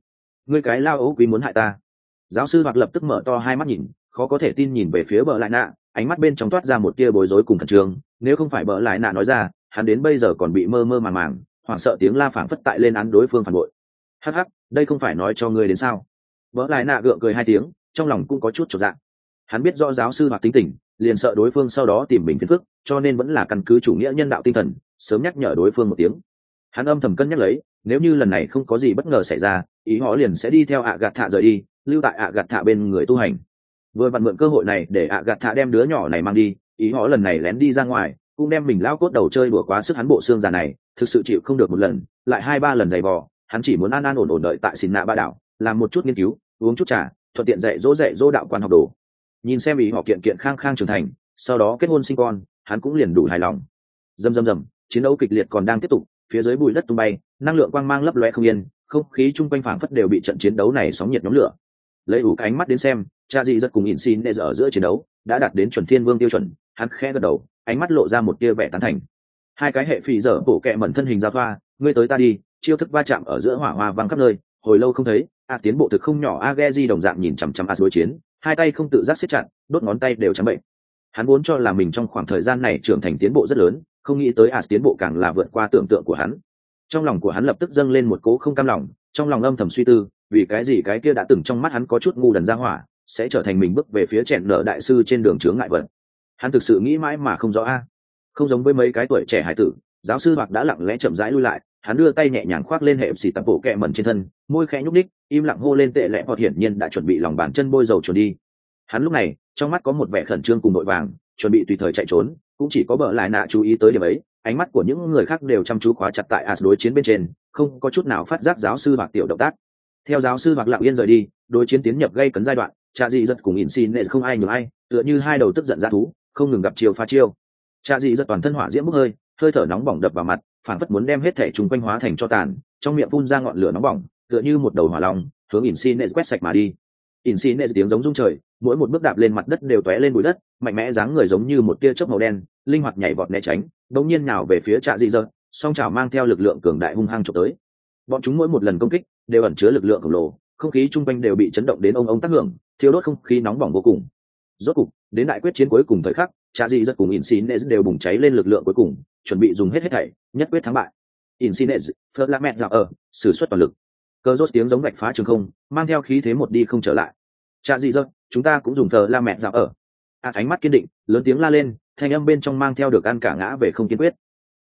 ngươi cái lao ấu quý muốn hại ta. Giáo sư hoặc lập tức mở to hai mắt nhìn, khó có thể tin nhìn về phía bợ lại nạ, ánh mắt bên trong toát ra một tia bối rối cùng khẩn trương. Nếu không phải bợ lại nạ nói ra, hắn đến bây giờ còn bị mơ mơ màng màng, hoảng sợ tiếng la phảng phất tại lên án đối phương phản bội. Hắc hắc, đây không phải nói cho ngươi đến sao? Bợ lại nạ gượng cười hai tiếng, trong lòng cũng có chút chột dạ. Hắn biết rõ giáo sư hoặc tính tình, liền sợ đối phương sau đó tìm mình phiền phức, cho nên vẫn là căn cứ chủ nghĩa nhân đạo tinh thần, sớm nhắc nhở đối phương một tiếng. Hắn âm thầm cân nhắc lấy, nếu như lần này không có gì bất ngờ xảy ra, ý họ liền sẽ đi theo ạ gạt thạ rời đi, lưu tại ạ gạt thạ bên người tu hành. Vừa vặn mượn cơ hội này để ạ gạt thạ đem đứa nhỏ này mang đi, ý họ lần này lén đi ra ngoài, cũng đem mình lao cốt đầu chơi đùa quá sức hắn bộ xương già này, thực sự chịu không được một lần, lại hai ba lần giày vò, hắn chỉ muốn an an ổn ổn đợi tại Xìn Nạ Ba đảo, làm một chút nghiên cứu, uống chút trà, thuận tiện dạy dỗ đạo quan học đồ. Nhìn xem ý họ kiện kiện khang khang trưởng thành, sau đó kết hôn sinh con, hắn cũng liền đủ hài lòng. Rầm rầm rầm, chiến đấu kịch liệt còn đang tiếp tục, phía dưới bụi đất tung bay, năng lượng quang mang lấp lóe không yên, không khí chung quanh phảng phất đều bị trận chiến đấu này sóng nhiệt nhóm lửa. Lấy ủ cái ánh mắt đến xem, cha dị rất cùng ỉn xin nệ ở giữa chiến đấu đã đạt đến chuẩn thiên vương tiêu chuẩn, hắn khẽ gật đầu, ánh mắt lộ ra một tia vẻ tán thành. Hai cái hệ phì dở bổ kẹ mẩn thân hình giao thoa, ngươi tới ta đi, chiêu thức va chạm ở giữa hỏa hoa vang khắp nơi, hồi lâu không thấy, tiến bộ thực không nhỏ. Ageji đồng dạng nhìn chằm chằm đối chiến, hai tay không tự giác siết chặt, đốt ngón tay đều trắng bệnh. Hắn vốn cho là mình trong khoảng thời gian này trưởng thành tiến bộ rất lớn, không nghĩ tới tiến bộ càng là vượt qua tưởng tượng của hắn. Trong lòng của hắn lập tức dâng lên một cố không cam lòng, trong lòng âm thầm suy tư, vì cái gì cái kia đã từng trong mắt hắn có chút ngu đần ra hỏa, sẽ trở thành mình bước về phía chèn nợ đại sư trên đường chướng ngại vật. Hắn thực sự nghĩ mãi mà không rõ a. Không giống với mấy cái tuổi trẻ hải tử, giáo sư hoặc đã lặng lẽ chậm rãi lui lại, hắn đưa tay nhẹ nhàng khoác lên hệ xì tập bộ kẹ mẩn trên thân, môi khẽ nhúc nhích, im lặng hô lên tệ lẹ hoặc hiển nhiên đã chuẩn bị lòng bàn chân bôi dầu chuồn đi. Hắn lúc này trong mắt có một vẻ khẩn trương cùng vội vàng, chuẩn bị tùy thời chạy trốn, cũng chỉ có bợ lại nạ chú ý tới điểm ấy, ánh mắt của những người khác đều chăm chú khóa chặt tại đối chiến bên trên, không có chút nào phát giác giáo sư hoặc tiểu động tác. Theo giáo sư hoặc lặng yên rời đi, đối chiến tiến nhập gây cấn giai đoạn, cha dị rất cùng Insin nệ không ai nhường ai, tựa như hai đầu tức giận dã thú, không ngừng gặp chiêu phá chiêu. Cha dị rất toàn thân hỏa diễm bốc hơi, hơi thở nóng bỏng đập vào mặt, phản phất muốn đem hết thể trùng quanh hóa thành cho tàn, trong miệng phun ra ngọn lửa nóng bỏng, tựa như một đầu hỏa long, hướng Insin nệ quét sạch mà đi. Insin nệ tiếng giống rung trời, mỗi một bước đạp lên mặt đất đều tóe lên bụi đất, mạnh mẽ dáng người giống như một tia chớp màu đen, linh hoạt nhảy vọt né tránh, đột nhiên nhào về phía Trạ Dị Dật, song chảo mang theo lực lượng cường đại hung hăng chụp tới. Bọn chúng mỗi một lần công kích đều ẩn chứa lực lượng khổng lồ, không khí chung quanh đều bị chấn động đến ông tác hưởng, thiêu đốt không khí nóng bỏng vô cùng. Rốt cục, đến đại quyết chiến cuối cùng thời khắc, Trạ Dị Dật cùng Insinez đều bùng cháy lên lực lượng cuối cùng, chuẩn bị dùng hết thảy, nhất quyết thắng bại. Insinez, Flamet dạo sử xuất toàn lực. Cơn rốt tiếng giống vạch phá trường không, mang theo khí thế một đi không trở lại. Trạ Dị Dật, chúng ta cũng dùng Flamet dạo ánh mắt kiên định, lớn tiếng la lên, thanh âm bên trong mang theo được ăn cả ngã về không kiên quyết.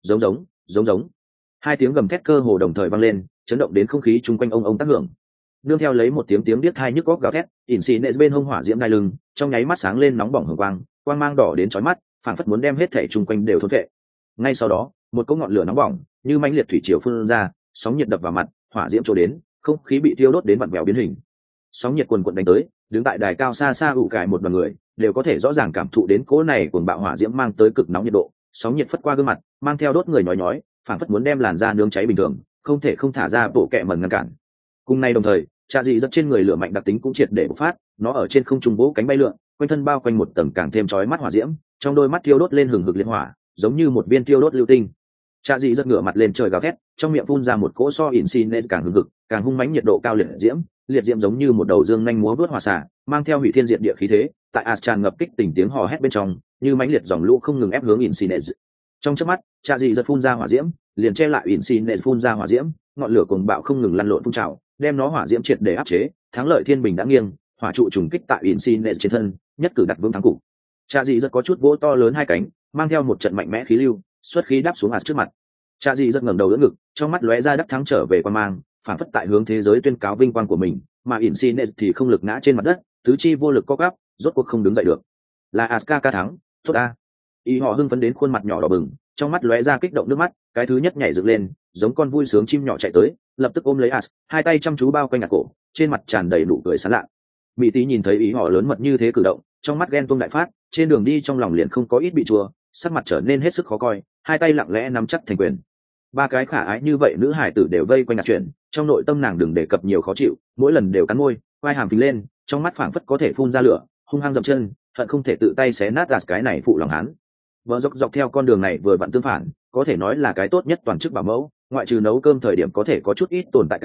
Giống. Hai tiếng gầm thét cơ hồ đồng thời vang lên, chấn động đến không khí chung quanh ông tác hưởng. Nương theo lấy một tiếng điếc tai nhức óc gào thét, Insinez bên hông hỏa diễm đai lưng, trong nháy mắt sáng lên nóng bỏng hừng quang mang đỏ đến chói mắt, phảng phất muốn đem hết thảy chung quanh đều thôn phệ. Ngay sau đó, một cỗ ngọn lửa nóng bỏng, như mãnh liệt thủy triều phun ra, sóng nhiệt đập vào mặt, hỏa diễm trôi đến, không khí bị thiêu đốt đến vặn vẹo biến hình. Sóng nhiệt cuồn cuộn đánh tới, đứng tại đài cao xa xa ủ cải một đoàn người, đều có thể rõ ràng cảm thụ đến cỗ này cuồng bạo hỏa diễm mang tới cực nóng nhiệt độ, sóng nhiệt phất qua gương mặt, mang theo đốt người nhói, phảng phất muốn đem làn da nướng cháy bình thường, không thể không thả ra bộ kệ mẩn ngăn cản. Cùng nay đồng thời, Trạ Dị Dật trên người lửa mạnh đặc tính cũng triệt để bộc phát, nó ở trên không trung vỗ cánh bay lượn, quanh thân bao quanh một tầng càng thêm chói mắt hỏa diễm, trong đôi mắt thiêu đốt lên hừng hực liệt hỏa, giống như một viên thiêu đốt lưu tinh. Trạ Dị Dật ngửa mặt lên trời gào thét, trong miệng phun ra một cỗ so Insinez càng hừng hực, càng hung mãnh nhiệt độ cao liệt diễm giống như một đầu dương nhanh múa vớt hỏa xả, mang theo hủy thiên diệt địa khí thế, tại tràn ngập kích tình tiếng hò hét bên trong, như mãnh liệt dòng lũ không ngừng ép hướng Insinez. Trong chớp mắt, Trạ Dị Dật phun ra hỏa diễm, liền che lại Insinez phun ra hỏa diễm, ngọn lửa cuồng bạo không ngừng lăn lộn phun trào, đem nó hỏa diễm triệt để áp chế, thắng lợi thiên bình đã nghiêng, hỏa trụ trùng kích tại Insinez trên thân, nhất cử đặt vững thắng cục. Trạ Dị Dật có chút vỗ to lớn hai cánh, mang theo một trận mạnh mẽ khí lưu, xuất khí đáp xuống trước mặt. Trạ Dị Dật ngẩng đầu đỡ ngực, trong mắt lóe ra đắc thắng trở về quan mang, phản phất tại hướng thế giới tuyên cáo vinh quang của mình, mà Insinez thì không lực ngã trên mặt đất, tứ chi vô lực co quắp, rốt cuộc không đứng dậy được. Là Asuka thắng, tốt a. Y họ hưng phấn đến khuôn mặt nhỏ đỏ bừng, trong mắt lóe ra kích động nước mắt, cái thứ nhất nhảy dựng lên, giống con vui sướng chim nhỏ chạy tới, lập tức ôm lấy hai tay chăm chú bao quanh cổ, trên mặt tràn đầy nụ cười sán lạ. Mỹ Tí nhìn thấy ý họ lớn mật như thế cử động, trong mắt ghen tuông đại phát, trên đường đi trong lòng liền không có ít bị chua, sắc mặt trở nên hết sức khó coi, hai tay lặng lẽ nắm chắc thành quyền. Ba cái khả ái như vậy nữ hải tử đều vây quanh ngạc chuyển, trong nội tâm nàng đừng đề cập nhiều khó chịu, mỗi lần đều cắn môi, vai hàm phình lên, trong mắt phảng phất có thể phun ra lửa, hung hăng dậm chân, hận không thể tự tay xé nát cái này phụ lòng hắn. Vợ dọc theo con đường này vừa vặn tương phản, có thể nói là cái tốt nhất toàn chức bảo mẫu, ngoại trừ nấu cơm thời điểm có thể có chút ít tồn tại cảm,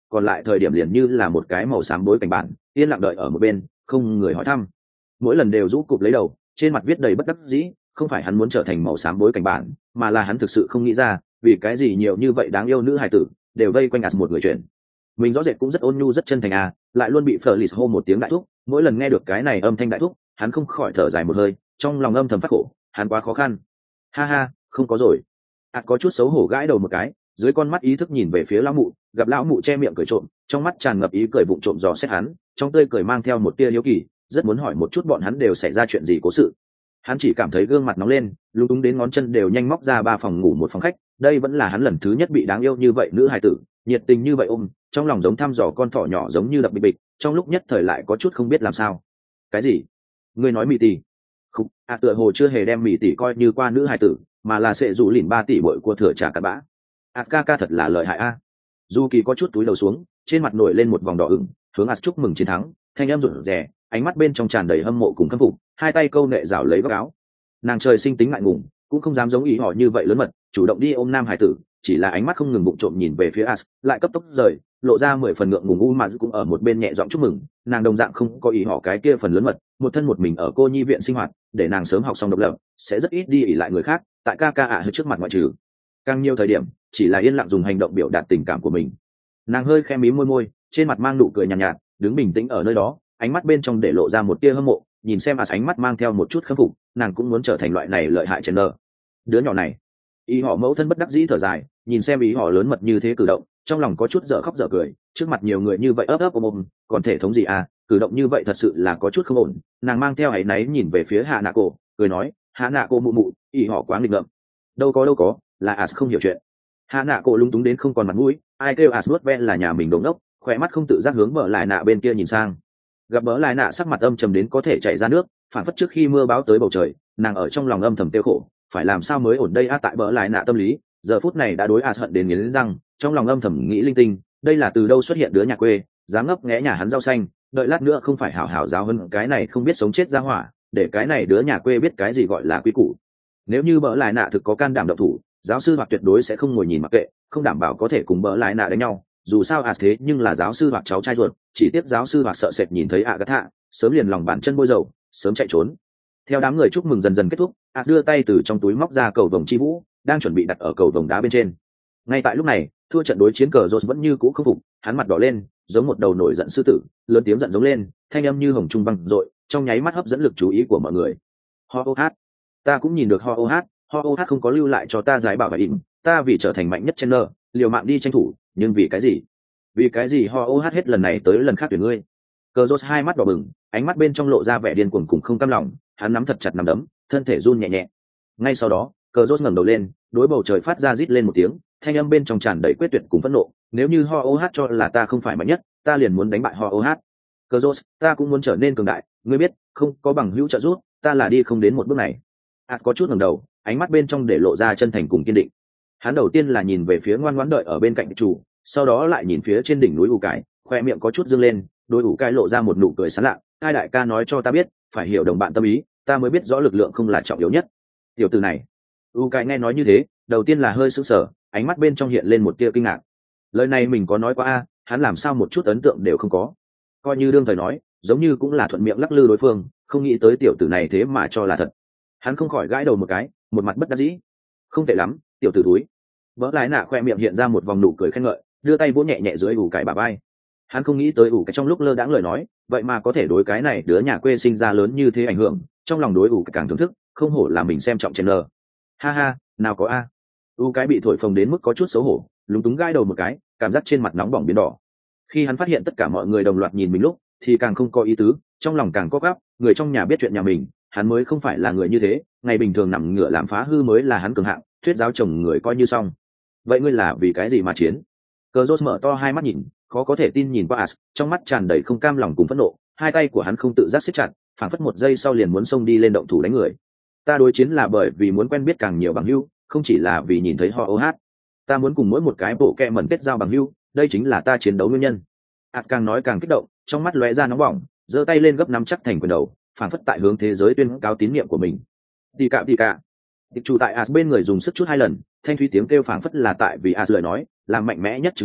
còn lại thời điểm liền như là một cái màu xám bối cảnh bản yên lặng đợi ở một bên không người hỏi thăm. Mỗi lần đều rũ cụp lấy đầu, trên mặt viết đầy bất đắc dĩ, không phải hắn muốn trở thành màu xám bối cảnh bản, mà là hắn thực sự không nghĩ ra vì cái gì nhiều như vậy đáng yêu nữ hài tử đều vây quanh một người chuyện. Mình rõ rệt cũng rất ôn nhu rất chân thành lại luôn bị Felice hô một tiếng đại thúc. Mỗi lần nghe được cái này âm thanh đại thúc, hắn không khỏi thở dài một hơi, trong lòng âm thầm phát khổ, hắn quá khó khăn. Ha ha, không có rồi. Có chút xấu hổ gãi đầu một cái, dưới con mắt ý thức nhìn về phía lão mụ, gặp lão mụ che miệng cười trộm, trong mắt tràn ngập ý cười vụng trộm dò xét hắn, trong tươi cười mang theo một tia hiếu kỳ, rất muốn hỏi một chút bọn hắn đều xảy ra chuyện gì cố sự. Hắn chỉ cảm thấy gương mặt nóng lên, lúng túng đến ngón chân đều nhanh móc ra 3 phòng ngủ 1 phòng khách. Đây vẫn là hắn lần thứ nhất bị đáng yêu như vậy nữ hài tử, nhiệt tình như vậy ôm, trong lòng giống thăm dò con thỏ nhỏ giống như đập bịch bịch, trong lúc nhất thời lại có chút không biết làm sao. Cái gì? Ngươi nói Mỹ tỷ? Không, tựa hồ chưa hề đem Mỹ tỷ coi như qua nữ hài tử, mà là sẽ dụ lìn 3 tỷ bội của thừa trả cặn bã. Ca ca thật là lợi hại Du Kỳ có chút túi đầu xuống, trên mặt nổi lên một vòng đỏ ửng, hướng chúc mừng chiến thắng, thanh em rụt rè, ánh mắt bên trong tràn đầy hâm mộ cùng khâm phục, hai tay câu nệ rảo lấy góc áo. Nàng trời sinh tính ngại ngùng, cũng không dám giống ý họ như vậy lớn mật, chủ động đi ôm nam hải tử, chỉ là ánh mắt không ngừng bụng trộm nhìn về phía lại cấp tốc rời, lộ ra 10 phần ngượng ngùng mà cũng ở một bên nhẹ giọng chúc mừng. Nàng đồng dạng không có ý họ cái kia phần lớn mật, một thân một mình ở cô nhi viện sinh hoạt, để nàng sớm học xong độc lập, sẽ rất ít đi ỉ lại người khác, tại ca hơi trước mặt ngoại trừ. Càng nhiều thời điểm, chỉ là yên lặng dùng hành động biểu đạt tình cảm của mình. Nàng hơi khẽ mím môi, trên mặt mang nụ cười nhàn nhạt, đứng bình tĩnh ở nơi đó, ánh mắt bên trong để lộ ra một tia hâm mộ, nhìn xem ánh mắt mang theo một chút khâm phục, nàng cũng muốn trở thành loại này lợi hại Chandler. Đứa nhỏ này, ý họ mẫu thân bất đắc dĩ thở dài, nhìn xem ý họ lớn mật như thế cử động, trong lòng có chút dở khóc dở cười, trước mặt nhiều người như vậy ấp ôm, còn thể thống gì cử động như vậy thật sự là có chút không ổn. Nàng mang theo áy náy nhìn về phía Hạ Nạ Cổ, cười nói, Hạ Nạ Cổ mụ mụ, ý họ quá nghịch ngợm. Đâu có, là không hiểu chuyện. Hạ Nạ Cổ lúng túng đến không còn mặt mũi, ai kêu nuốt ve là nhà mình đống đốc, khỏe mắt không tự giác hướng Bỡ Lại Nạ bên kia nhìn sang. Gặp Bỡ Lại Nạ sắc mặt âm trầm đến có thể chảy ra nước, phản phất trước khi mưa báo tới bầu trời, nàng ở trong lòng âm thầm tiêu khổ, phải làm sao mới ổn đây tại Bỡ Lại Nạ tâm lý, giờ phút này đã đối hận đến nghiến răng, trong lòng âm thầm nghĩ linh tinh, đây là từ đâu xuất hiện đứa nhà quê, dám ngấp nghé nhà hắn rau xanh, đợi lát nữa không phải hảo hảo giáo hơn cái này không biết sống chết ra hỏa, để cái này đứa nhà quê biết cái gì gọi là quý củ. Nếu như Bỡ Lại Nạ thực có can đảm động thủ, giáo sư hoặc tuyệt đối sẽ không ngồi nhìn mặc kệ, không đảm bảo có thể cùng Bỡ Lại Nạ đánh nhau. Dù sao thế nhưng là giáo sư hoặc cháu trai ruột, chỉ tiếc giáo sư hoặc sợ sệt nhìn thấy Agatha, sớm liền lòng bàn chân bôi dầu, sớm chạy trốn. Theo đám người chúc mừng dần dần kết thúc, đưa tay từ trong túi móc ra cầu vồng chi vũ, đang chuẩn bị đặt ở cầu vồng đá bên trên. Ngay tại lúc này, thua trận đối chiến cờ Rose vẫn như cũ không phục, hắn mặt đỏ lên, giống một đầu nổi giận sư tử, lớn tiếng giận giống lên, thanh âm như hồng trung băng rội, trong nháy mắt hấp dẫn lực chú ý của mọi người. Ho ô hát, ta cũng nhìn được ho ô hát không có lưu lại cho ta giải bảo và ỉm, ta vì trở thành mạnh nhất Chandler, liều mạng đi tranh thủ, nhưng vì cái gì? Vì cái gì ho ô hát hết lần này tới lần khác tuyển ngươi? Cờ Rose hai mắt đỏ bừng, ánh mắt bên trong lộ ra vẻ điên cuồng cùng không cam lòng, hắn nắm thật chặt nắm đấm, thân thể run nhẹ nhẹ. Ngay sau đó, Cờ Rose ngẩng đầu lên, đối bầu trời phát ra rít lên một tiếng, thanh âm bên trong tràn đầy quyết tuyệt cùng phẫn nộ, nếu như ho ô hát cho là ta không phải mạnh nhất, ta liền muốn đánh bại ho ô hát. Cờ Rose, ta cũng muốn trở nên cường đại, ngươi biết, không có bằng hữu trợ giúp, ta là đi không đến một bước này. Có chút ngẩng đầu, ánh mắt bên trong để lộ ra chân thành cùng kiên định. Hắn đầu tiên là nhìn về phía ngoan ngoãn đợi ở bên cạnh chủ, sau đó lại nhìn phía trên đỉnh núi ủ cải, khoe miệng có chút dương lên, đôi ủ cải lộ ra một nụ cười sán lạ. Hai đại ca nói cho ta biết, phải hiểu đồng bạn tâm ý, ta mới biết rõ lực lượng không là trọng yếu nhất. Tiểu tử này, ủ cải nghe nói như thế, đầu tiên là hơi sững sờ, ánh mắt bên trong hiện lên một tia kinh ngạc. Lời này mình có nói qua hắn làm sao một chút ấn tượng đều không có, coi như đương thời nói, giống như cũng là thuận miệng lắc lư đối phương, không nghĩ tới tiểu tử này thế mà cho là thật. Hắn không khỏi gãi đầu một cái, một mặt bất đắc dĩ. Không tệ lắm, tiểu tử túi. Bỡ Lại Nạ khoe miệng hiện ra một vòng nụ cười khen ngợi, đưa tay vỗ nhẹ nhẹ dưới ủ cải bả vai. Hắn không nghĩ tới ủ cải trong lúc lơ đãng lời nói, vậy mà có thể đối cái này đứa nhà quê sinh ra lớn như thế ảnh hưởng, trong lòng đối ủ cải càng thưởng thức, không hổ là mình xem trọng Chandler. Ha ha, nào có ủ cải bị thổi phồng đến mức có chút xấu hổ, lúng túng gãi đầu một cái, cảm giác trên mặt nóng bỏng biến đỏ. Khi hắn phát hiện tất cả mọi người đồng loạt nhìn mình lúc, thì càng không có ý tứ, trong lòng càng có gấp, người trong nhà biết chuyện nhà mình, hắn mới không phải là người như thế, ngày bình thường nằm ngửa làm phá hư mới là hắn cường hạng, thuyết giáo chồng người coi như xong. Vậy ngươi là vì cái gì mà chiến? Cờ Rốt mở to hai mắt nhìn, khó có thể tin nhìn qua trong mắt tràn đầy không cam lòng cùng phẫn nộ, hai tay của hắn không tự giác siết chặt, phảng phất một giây sau liền muốn xông đi lên động thủ đánh người. Ta đối chiến là bởi vì muốn quen biết càng nhiều bằng hữu, không chỉ là vì nhìn thấy họ ô hát. Ta muốn cùng mỗi một cái bộ kẹ mẩn kết giao bằng hữu, đây chính là ta chiến đấu nguyên nhân. Càng nói càng kích động, trong mắt lóe ra nóng bỏng, giơ tay lên gấp nắm chắc thành quyền đầu, phảng phất tại hướng thế giới tuyên cáo tín nhiệm của mình. Đi cạ. Tịch chủ tại bên người dùng sức chút hai lần, thanh thúy tiếng kêu phảng phất là tại vì lời nói, làm mạnh mẽ nhất chứng minh,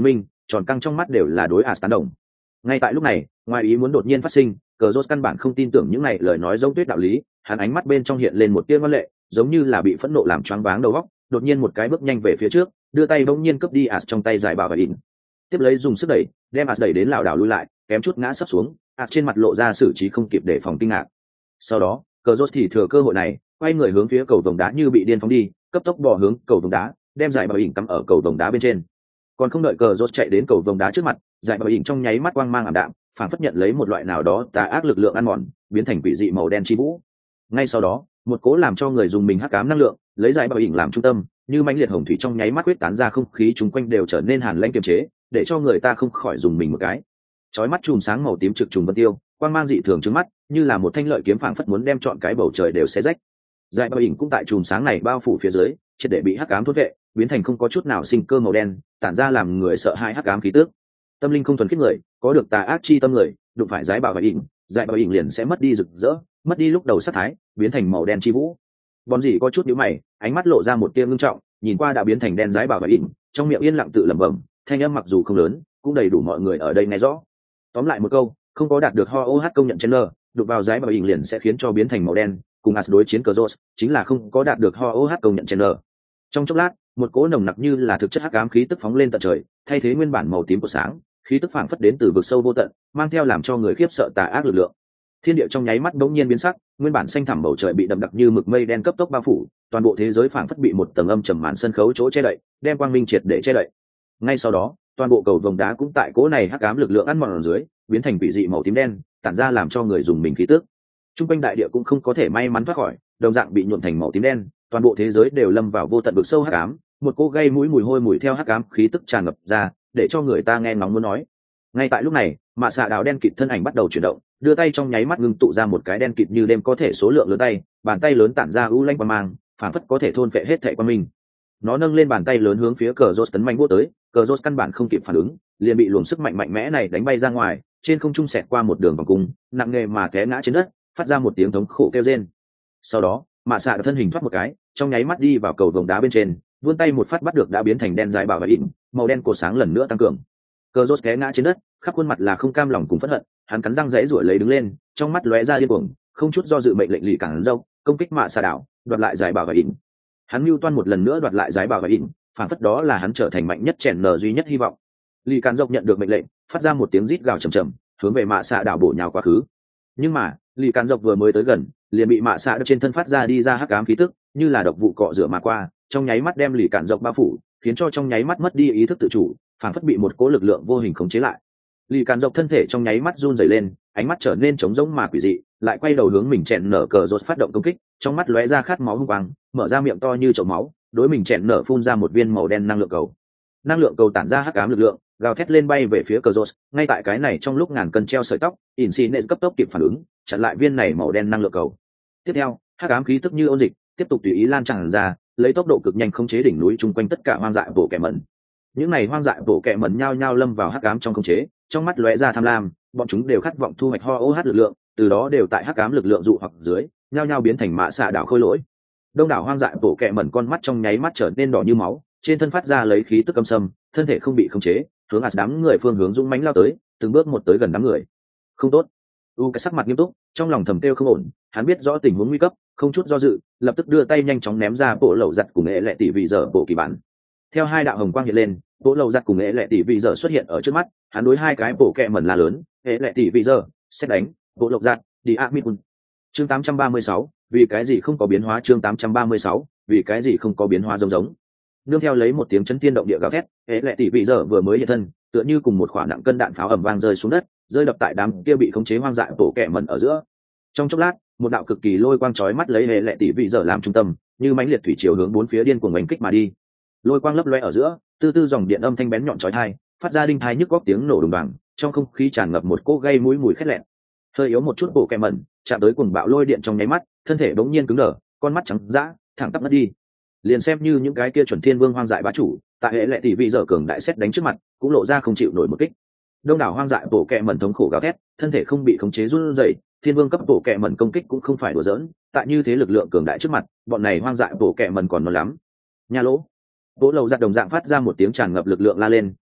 tròn căng trong mắt đều là đối As tán đồng. Ngay tại lúc này, ngoài ý muốn đột nhiên phát sinh, cờ rốt căn bản không tin tưởng những này lời nói giống tuyết đạo lý, hắn ánh mắt bên trong hiện lên một tia ngoan lệ, giống như là bị phẫn nộ làm choáng váng đầu óc, đột nhiên một cái bước nhanh về phía trước, đưa tay bỗng nhiên cướp đi As trong tay giải bảo và ỉn, tiếp lấy dùng sức đẩy, đem As đẩy đến lảo đảo lùi lại, kém chút ngã sấp xuống, As trên mặt lộ ra xử trí không kịp để phòng kinh ngạc. Sau đó, cờ rốt thì thừa cơ hội này, quay người hướng phía cầu vồng đá như bị điên phóng đi, cấp tốc bò hướng cầu vồng đá, đem giải bảo ỉn cắm ở cầu vồng đá bên trên. Còn không đợi cờ rốt chạy đến cầu vồng đá trước mặt, giải bảo ỉn trong nháy mắt quang mang ảm đạm, phản phất nhận lấy một loại nào đó tà ác lực lượng ăn mòn, biến thành quỷ dị màu đen chi vũ. Ngay sau đó, một cố làm cho người dùng mình hắc ám năng lượng, lấy giải bảo ỉn làm trung tâm, như mãnh liệt hồng thủy trong nháy mắt quyết tán ra, không khí chung quanh đều trở nên hàn lãnh kiềm chế, để cho người ta không khỏi dùng mình một cái. Chói mắt chùm sáng màu tím trực trùng vân tiêu, quang mang dị thường trước mắt, như là một thanh lợi kiếm phảng phất muốn đem trọn cái bầu trời đều xé rách. Giải bảo ỉn cũng tại chùm sáng này bao phủ phía dưới, triệt để bị hắc ám thôn vệ, biến thành không có chút nào sinh cơ màu đen, tản ra làm người sợ hãi hắc ám khí tức. Tâm linh không thuần khiết người, có được tà ác chi tâm người, đụng phải giải bảo ỉn liền sẽ mất đi rực rỡ, mất đi lúc đầu sát thái, biến thành màu đen chi vũ. Bọn gì có chút nhíu mày, ánh mắt lộ ra một tia ngưng trọng, nhìn qua đã biến thành đen giải bảo ỉn, trong miệng yên lặng tự lẩm bẩm, thanh âm mặc dù không lớn, cũng đầy đủ mọi người ở đây nghe rõ. Tóm lại một câu, không có đạt được HOH công nhận Chandler, đụng vào giải bảo ỉn liền sẽ khiến cho biến thành màu đen, cùng As đối chiến Cazorla, chính là không có đạt được HOH công nhận Chandler. Trong chốc lát, một cỗ nồng nặc như là thực chất hắc ám khí tức phóng lên tận trời, thay thế nguyên bản màu tím của sáng, khí tức phảng phất đến từ vực sâu vô tận, mang theo làm cho người khiếp sợ tà ác lực lượng. Thiên địa trong nháy mắt bỗng nhiên biến sắc, nguyên bản xanh thẳm bầu trời bị đậm đặc như mực mây đen cấp tốc bao phủ, toàn bộ thế giới phảng phất bị một tầng âm trầm màn sân khấu chỗ che đậy, đem quang minh triệt để che đậy. Ngay sau đó, toàn bộ cầu vồng đá cũng tại cỗ này hắc ám lực lượng ăn mòn ở dưới, biến thành quỷ dị màu tím đen, tản ra làm cho người dùng mình khí tức. Trung quanh đại địa cũng không có thể may mắn thoát khỏi, đồng dạng bị nhuộm thành màu tím đen, toàn bộ thế giới đều lâm vào vô tận vực sâu hắc ám, một cô gây mũi mùi hôi mùi theo hắc ám khí tức tràn ngập ra, để cho người ta nghe ngóng muốn nói. Ngay tại lúc này, mạ xạ đào đen kịt thân ảnh bắt đầu chuyển động, đưa tay trong nháy mắt ngưng tụ ra một cái đen kịt như đêm có thể số lượng lớn tay, bàn tay lớn tản ra u lanh quang mang, phảng phất có thể thôn phệ hết thảy quang minh. Nó nâng lên bàn tay lớn hướng phía cờ rốt tấn mạnh vô tới, cờ rốt căn bản không kịp phản ứng, liền bị luồng sức mạnh mạnh mẽ này đánh bay ra ngoài, trên không trung xẹt qua một đường vòng cung, nặng nề mà té ngã trên đất, phát ra một tiếng thống khổ kêu rên. Sau đó, mạ xạ thân hình thoát một cái, trong nháy mắt đi vào cầu vồng đá bên trên, vươn tay một phát bắt được đã biến thành đen dài bảo và ỉn, màu đen cổ sáng lần nữa tăng cường. Cờ rốt té ngã trên đất, khắp khuôn mặt là không cam lòng cùng phẫn hận, hắn cắn răng giãy giụa lấy đứng lên, trong mắt lóe ra điên cuồng, không chút do dự mệnh lệnh lì cản dâu công kích mạ xạ đảo, đoạt lại giải bảo và ỉn. Hắn mưu toan một lần nữa đoạt lại giải bảo và ỉn, phản phất đó là hắn trở thành mạnh nhất chèn nở duy nhất hy vọng. Lì cản dâu nhận được mệnh lệnh, phát ra một tiếng rít gào trầm trầm, hướng về mạ xạ đảo bổ nhào quá khứ. Nhưng mà lì cản dâu vừa mới tới gần, liền bị mạ xạ trên thân phát ra đi ra hắc ám khí tức, như là độc vụ cọ rửa mà qua, trong nháy mắt đem lì cản dâu bao phủ, khiến cho trong nháy mắt mất đi ý thức tự chủ, phản phất bị một cỗ lực lượng vô hình khống chế lại. Lì cản dâu thân thể trong nháy mắt run rẩy lên, ánh mắt trở nên trống rỗng mà quỷ dị, lại quay đầu hướng mình chèn nở cờ rốt phát động công kích, trong mắt lóe ra khát máu hung quang, mở ra miệng to như chậu máu, đối mình chèn nở phun ra một viên màu đen năng lượng cầu. Năng lượng cầu tản ra hắc ám lực lượng, gào thét lên bay về phía cờ rốt. Ngay tại cái này trong lúc ngàn cân treo sợi tóc, Insigne cấp tốc kịp phản ứng, chặn lại viên này màu đen năng lượng cầu. Tiếp theo, hắc ám khí tức như ôn dịch, tiếp tục tùy ý lan tràn ra, lấy tốc độ cực nhanh khống chế đỉnh núi chung quanh tất cả hoang dại bộ kẻ mẩn. Những này hoang dại bộ kẻ mẩn nhao nhao lâm vào hắc ám trong khống chế, trong mắt lóe ra tham lam, bọn chúng đều khát vọng thu hoạch HOH lực lượng, từ đó đều tại hắc ám lực lượng dụ hoặc dưới, nhao nhao biến thành mạ xạ đảo khôi lỗi. Đông đảo hoang dại bộ kẻ mẩn con mắt trong nháy mắt trở nên đỏ như máu, trên thân phát ra lấy khí tức âm sâm, thân thể không bị khống chế, hướng đám người phương hướng dũng mãnh lao tới, từng bước một tới gần đám người. Không tốt. Cái sắc mặt nghiêm túc, trong lòng thầm kêu không ổn, hắn biết rõ tình huống nguy cấp, không chút do dự, lập tức đưa tay nhanh chóng ném ra bộ lẩu giặt cùng nghệ lệ tỷ vị giờ bộ kỳ bản. Theo hai đạo hồng quang hiện lên, bộ lẩu giặt cùng nghệ lệ tỷ vị giờ xuất hiện ở trước mắt, hắn đối hai cái bộ kẹ mẩn là lớn, nghệ lệ tỷ vị giờ, xét đánh, bộ lẩu giặt, đi Amitun. Chương 836, vì cái gì không có biến hóa chương 836, vì cái gì không có biến hóa giống. Nương theo lấy một tiếng chấn thiên động địa gào thét, nghệ lệ tỷ vị giờ vừa mới hiện thân, tựa như cùng một quả nặng cân đạn pháo ầm vang rơi xuống đất, rơi đập tại đám kia bị khống chế hoang dại bộ kẹ mẩn ở giữa. Trong chốc lát, một đạo cực kỳ lôi quang chói mắt lấy hệ lệ tỷ vị giờ làm trung tâm, như mãnh liệt thủy triều hướng bốn phía điên cuồng đánh kích mà đi. Lôi quang lấp loe ở giữa, tư tư dòng điện âm thanh bén nhọn chói tai, phát ra đinh tai nhức góc tiếng nổ đùng đoàng, trong không khí tràn ngập một cỗ gây mũi mùi khét lẹn. Hơi yếu một chút bộ kẹ mẩn, chạm tới cuồng bạo lôi điện trong nháy mắt, thân thể bỗng nhiên cứng đờ, con mắt trắng dã, thẳng tắp mất đi. Liền xem như những cái kia chuẩn thiên vương hoang dại bá chủ, tại hệ lệ tỷ vị giờ cường đại xét đánh trước mặt, cũng lộ ra không chịu nổi một kích. Đông đảo hoang dại bộ kẹ mẩn thống khổ gào thét, thân thể không bị khống chế run rẩy, thiên vương cấp bộ kẹ mẩn công kích cũng không phải đùa giỡn, tại như thế lực lượng cường đại trước mặt, bọn này hoang dại bộ kẹ mẩn còn non lắm. Nhà lỗ, bộ lầu giặt đồng dạng phát ra một tiếng tràn ngập lực lượng la lên,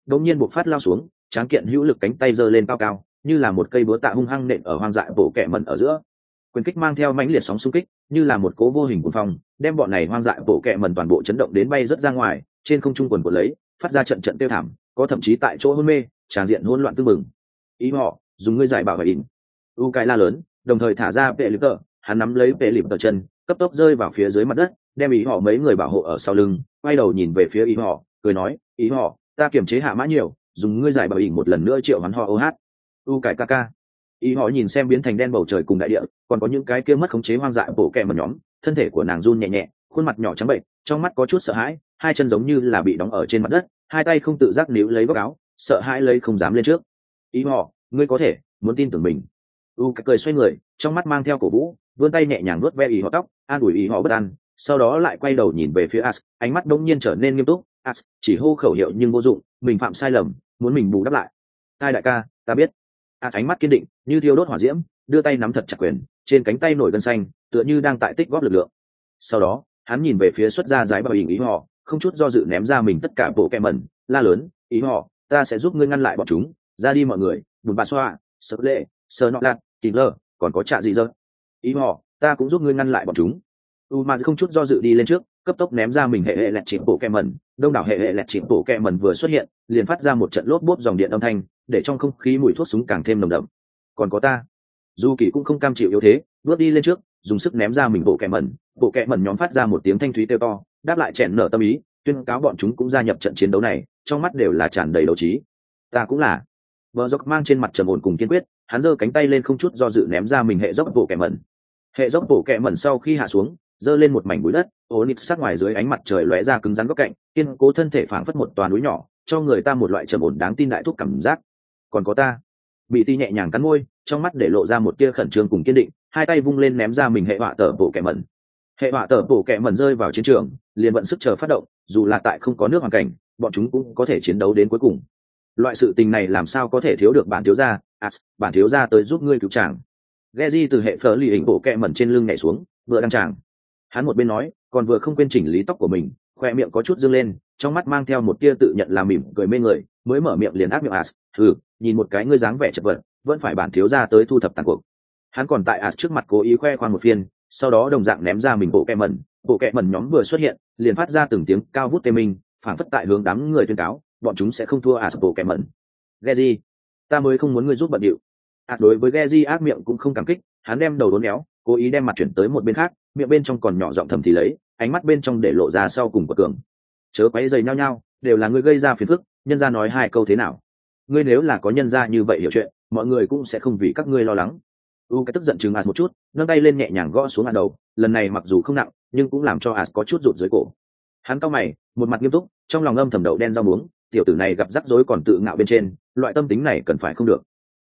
đột nhiên buộc phát lao xuống, tráng kiện hữu lực cánh tay giơ lên cao cao, như là một cây búa tạ hung hăng nện ở hoang dại bộ kẹ mẩn ở giữa. Quyền kích mang theo mãnh liệt sóng xung kích, như là một cố vô hình cuồng phong, đem bọn này hoang dại bộ kẹ mẩn toàn bộ chấn động đến bay rất ra ngoài, trên không trung quần của lấy, phát ra trận trận tiêu thảm, có thậm chí tại chỗ hôn mê, tràn diện hỗn loạn tương mừng. Ý họ, dùng ngươi giải bảo và ỉn. U cái la lớn, đồng thời thả ra vệ lịp tờ, hắn nắm lấy vệ lịp tờ chân, cấp tốc rơi vào phía dưới mặt đất, đem ý họ mấy người bảo hộ ở sau lưng, quay đầu nhìn về phía ý họ, cười nói, ý họ, ta kiềm chế hạ mã nhiều, dùng ngươi giải bảo ỉn một lần nữa triệu hắn họ ô hát. U cái ca. Ý họ nhìn xem biến thành đen bầu trời cùng đại địa, còn có những cái kia mất khống chế hoang dại bộ kẹ mẩn nhóm, thân thể của nàng run nhẹ nhẹ, khuôn mặt nhỏ trắng bệnh, trong mắt có chút sợ hãi, hai chân giống như là bị đóng ở trên mặt đất, hai tay không tự giác níu lấy góc áo, sợ hãi lấy không dám lên trước. Ý họ, ngươi có thể, muốn tin tưởng mình. U cái cười xoay người, trong mắt mang theo cổ vũ, vươn tay nhẹ nhàng vuốt ve ý họ tóc, an ủi ý họ bất an, sau đó lại quay đầu nhìn về phía As, ánh mắt đống nhiên trở nên nghiêm túc. As chỉ hô khẩu hiệu nhưng vô dụng, mình phạm sai lầm, muốn mình bù đắp lại. Hai đại ca, ta biết. As ánh mắt kiên định, như thiêu đốt hỏa diễm, đưa tay nắm thật chặt quyền, trên cánh tay nổi gân xanh, tựa như đang tại tích góp lực lượng. Sau đó, hắn nhìn về phía xuất ra giái bảo hình ý họ, không chút do dự ném ra mình tất cả bộ kẹ mẩn, la lớn, ý họ, ta sẽ giúp ngươi ngăn lại bọn chúng, ra đi mọi người, bùn bà xoa, sợ lệ, sờ nọ lạt, tìm lơ, còn có trạ gì dơ. Ý họ, ta cũng giúp ngươi ngăn lại bọn chúng. Mà không chút do dự đi lên trước, cấp tốc ném ra mình hệ lẹt chỉnh bộ kẹ mẩn, đông đảo hệ lẹt chỉnh bộ kẹ mẩn vừa xuất hiện, liền phát ra một trận lốp bốp dòng điện âm thanh, để trong không khí mùi thuốc súng càng thêm nồng đậm. Còn có ta. Du Kỳ cũng không cam chịu yếu thế, bước đi lên trước, dùng sức ném ra mình bộ kẹ mẩn nhóm phát ra một tiếng thanh thúy kêu to, đáp lại chèn nở tâm ý, tuyên cáo bọn chúng cũng gia nhập trận chiến đấu này, trong mắt đều là tràn đầy đấu trí. Ta cũng là. Bờ dốc mang trên mặt trầm ổn cùng kiên quyết, hắn giơ cánh tay lên không chút do dự ném ra mình hệ dốc bộ kẹ mẩn. Hệ dốc bộ kẹ mẩn sau khi hạ xuống, giơ lên một mảnh bụi đất, ổn sát ngoài dưới ánh mặt trời lóe ra cứng rắn góc cạnh, kiên cố thân thể phảng phất một toàn núi nhỏ, cho người ta một loại trầm ổn đáng tin đại thúc cảm giác. Còn có ta. Bị ti nhẹ nhàng cắn môi, trong mắt để lộ ra một tia khẩn trương cùng kiên định, hai tay vung lên ném ra mình hệ họa tở bộ kẹ mẩn. Hệ họa tở bộ kẹ mẩn rơi vào chiến trường, liền vận sức chờ phát động, dù là tại không có nước hoàn cảnh, bọn chúng cũng có thể chiến đấu đến cuối cùng. Loại sự tình này làm sao có thể thiếu được bản thiếu gia, bản thiếu gia tới giúp ngươi cứu chàng. Geji từ hệ phở lì hình bộ kẹ mẩn trên lưng nhảy xuống, vừa đăng tràng. Hắn một bên nói, còn vừa không quên chỉnh lý tóc của mình, khoe miệng có chút dương lên, trong mắt mang theo một tia tự nhận là mỉm cười mê người, mới mở miệng liền ác miệng nhìn một cái ngươi dáng vẻ chật vật, vẫn phải bản thiếu gia tới thu thập tàn cuộc. Hắn còn tại trước mặt cố ý khoe khoang một phiên, sau đó đồng dạng ném ra mình bộ kẹ mẩn nhóm vừa xuất hiện, liền phát ra từng tiếng cao vút tê minh, phảng phất tại hướng đám người tuyên cáo, bọn chúng sẽ không thua bộ kẹ mẩn. Geji, ta mới không muốn ngươi giúp bận điệu. Đối với Geji ác miệng cũng không cảm kích, hắn đem đầu đốn éo, cố ý đem mặt chuyển tới một bên khác, miệng bên trong còn nhỏ giọng thầm thì lấy, ánh mắt bên trong để lộ ra sau cùng của cường. Chớ quấy rầy nhau nhau, đều là ngươi gây ra phiền phức, nhân gia nói hai câu thế nào? Ngươi nếu là có nhân gia như vậy hiểu chuyện, mọi người cũng sẽ không vì các ngươi lo lắng. Cái tức giận chừng một chút, nâng tay lên nhẹ nhàng gõ xuống đầu, lần này mặc dù không nặng, nhưng cũng làm cho có chút rụt dưới cổ. Hắn cau mày, một mặt nghiêm túc, trong lòng âm thầm đậu đen rau muống, tiểu tử này gặp rắc rối còn tự ngạo bên trên, loại tâm tính này cần phải không được.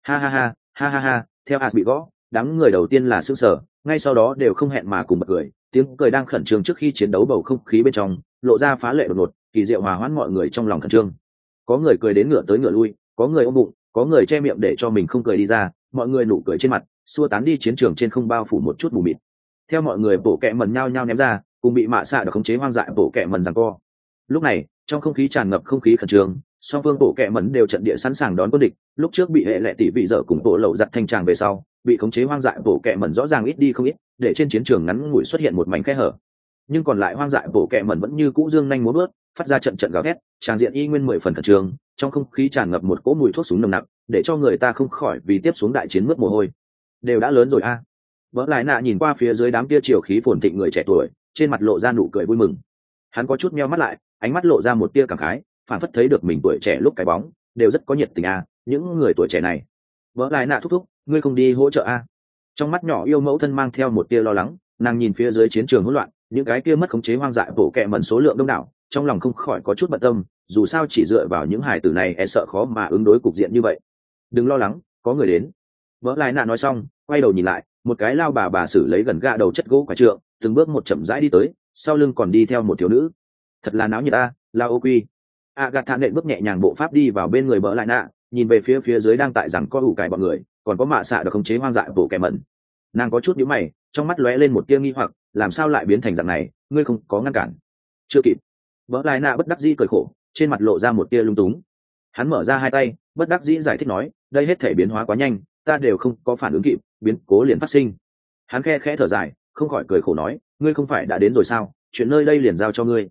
Ha, theo bị gõ, đám người đầu tiên là sững sờ, ngay sau đó đều không hẹn mà cùng bật cười, tiếng cười đang khẩn trương trước khi chiến đấu bầu không khí bên trong, lộ ra phá lệ đột ngột, kỳ diệu hòa hoãn mọi người trong lòng khẩn trương. Có người cười đến ngửa tới ngửa lui, có người ôm bụng, có người che miệng để cho mình không cười đi ra, mọi người nụ cười trên mặt, xua tán đi chiến trường trên không bao phủ một chút mù mịt. Theo mọi người bổ kẹ mần nhao nhao ném ra, cùng bị mạ xạ được khống chế hoang dại bổ kẹ mần giằng co. Lúc này, trong không khí tràn ngập không khí khẩn trương, song phương bổ kẹ mần đều trận địa sẵn sàng đón quân địch. Lúc trước bị hệ lệ tỷ vị dở cùng bộ lậu giặt thanh tràng về sau, bị khống chế hoang dại bổ kẹ mần rõ ràng ít đi không ít, để trên chiến trường ngắn ngủi xuất hiện một mảnh khe hở. Nhưng còn lại hoang dại bổ kẹ mần vẫn như cũ dương nhanh múa bước, phát ra trận trận gào thét, tràng diện y nguyên 10 phần khẩn trương, trong không khí tràn ngập một cỗ mùi thuốc súng nồng nặc, để cho người ta không khỏi vì tiếp xuống đại chiến mướt mồ hôi. Đều đã lớn rồi a. Vỡ lại nạ nhìn qua phía dưới đám kia triều khí phồn thịnh người trẻ tuổi, trên mặt lộ ra nụ cười vui mừng. Hắn có chút meo mắt lại, ánh mắt lộ ra một tia cảm khái, phản phất thấy được mình tuổi trẻ lúc cái bóng, đều rất có nhiệt tình a, những người tuổi trẻ này. Vỡ lại nạ thúc thúc, ngươi không đi hỗ trợ a? Trong mắt nhỏ yêu mẫu thân mang theo một tia lo lắng, nàng nhìn phía dưới chiến trường hỗn loạn, những cái kia mất khống chế hoang dại bổ kẹ mẩn số lượng đông đảo, trong lòng không khỏi có chút bận tâm, dù sao chỉ dựa vào những hài tử này e sợ khó mà ứng đối cục diện như vậy. Đừng lo lắng, có người đến. Vỡ lại nạ nói xong, quay đầu nhìn lại, một cái lao bà xử lấy gần gạ đầu chất gỗ quả trượng, từng bước một chậm rãi đi tới, sau lưng còn đi theo một thiếu nữ. Thật là náo nhiệt a, lao ô quy. Agatha nện bước nhẹ nhàng bộ pháp đi vào bên người Vỡ lại nạ, nhìn về phía dưới đang tại rằng có ủ cải bọn người, còn có mạ xạ được khống chế hoang dại bổ kẹ mẩn. Nàng có chút nhíu mày, trong mắt lóe lên một tia nghi hoặc, làm sao lại biến thành dạng này, ngươi không có ngăn cản? Chưa kịp. Vỡ lại nạ bất đắc dĩ cười khổ, trên mặt lộ ra một tia lung túng. Hắn mở ra hai tay, bất đắc dĩ giải thích nói, đây hết thể biến hóa quá nhanh, ta đều không có phản ứng kịp, biến cố liền phát sinh. Hắn khe khẽ thở dài, không khỏi cười khổ nói, ngươi không phải đã đến rồi sao, chuyện nơi đây liền giao cho ngươi.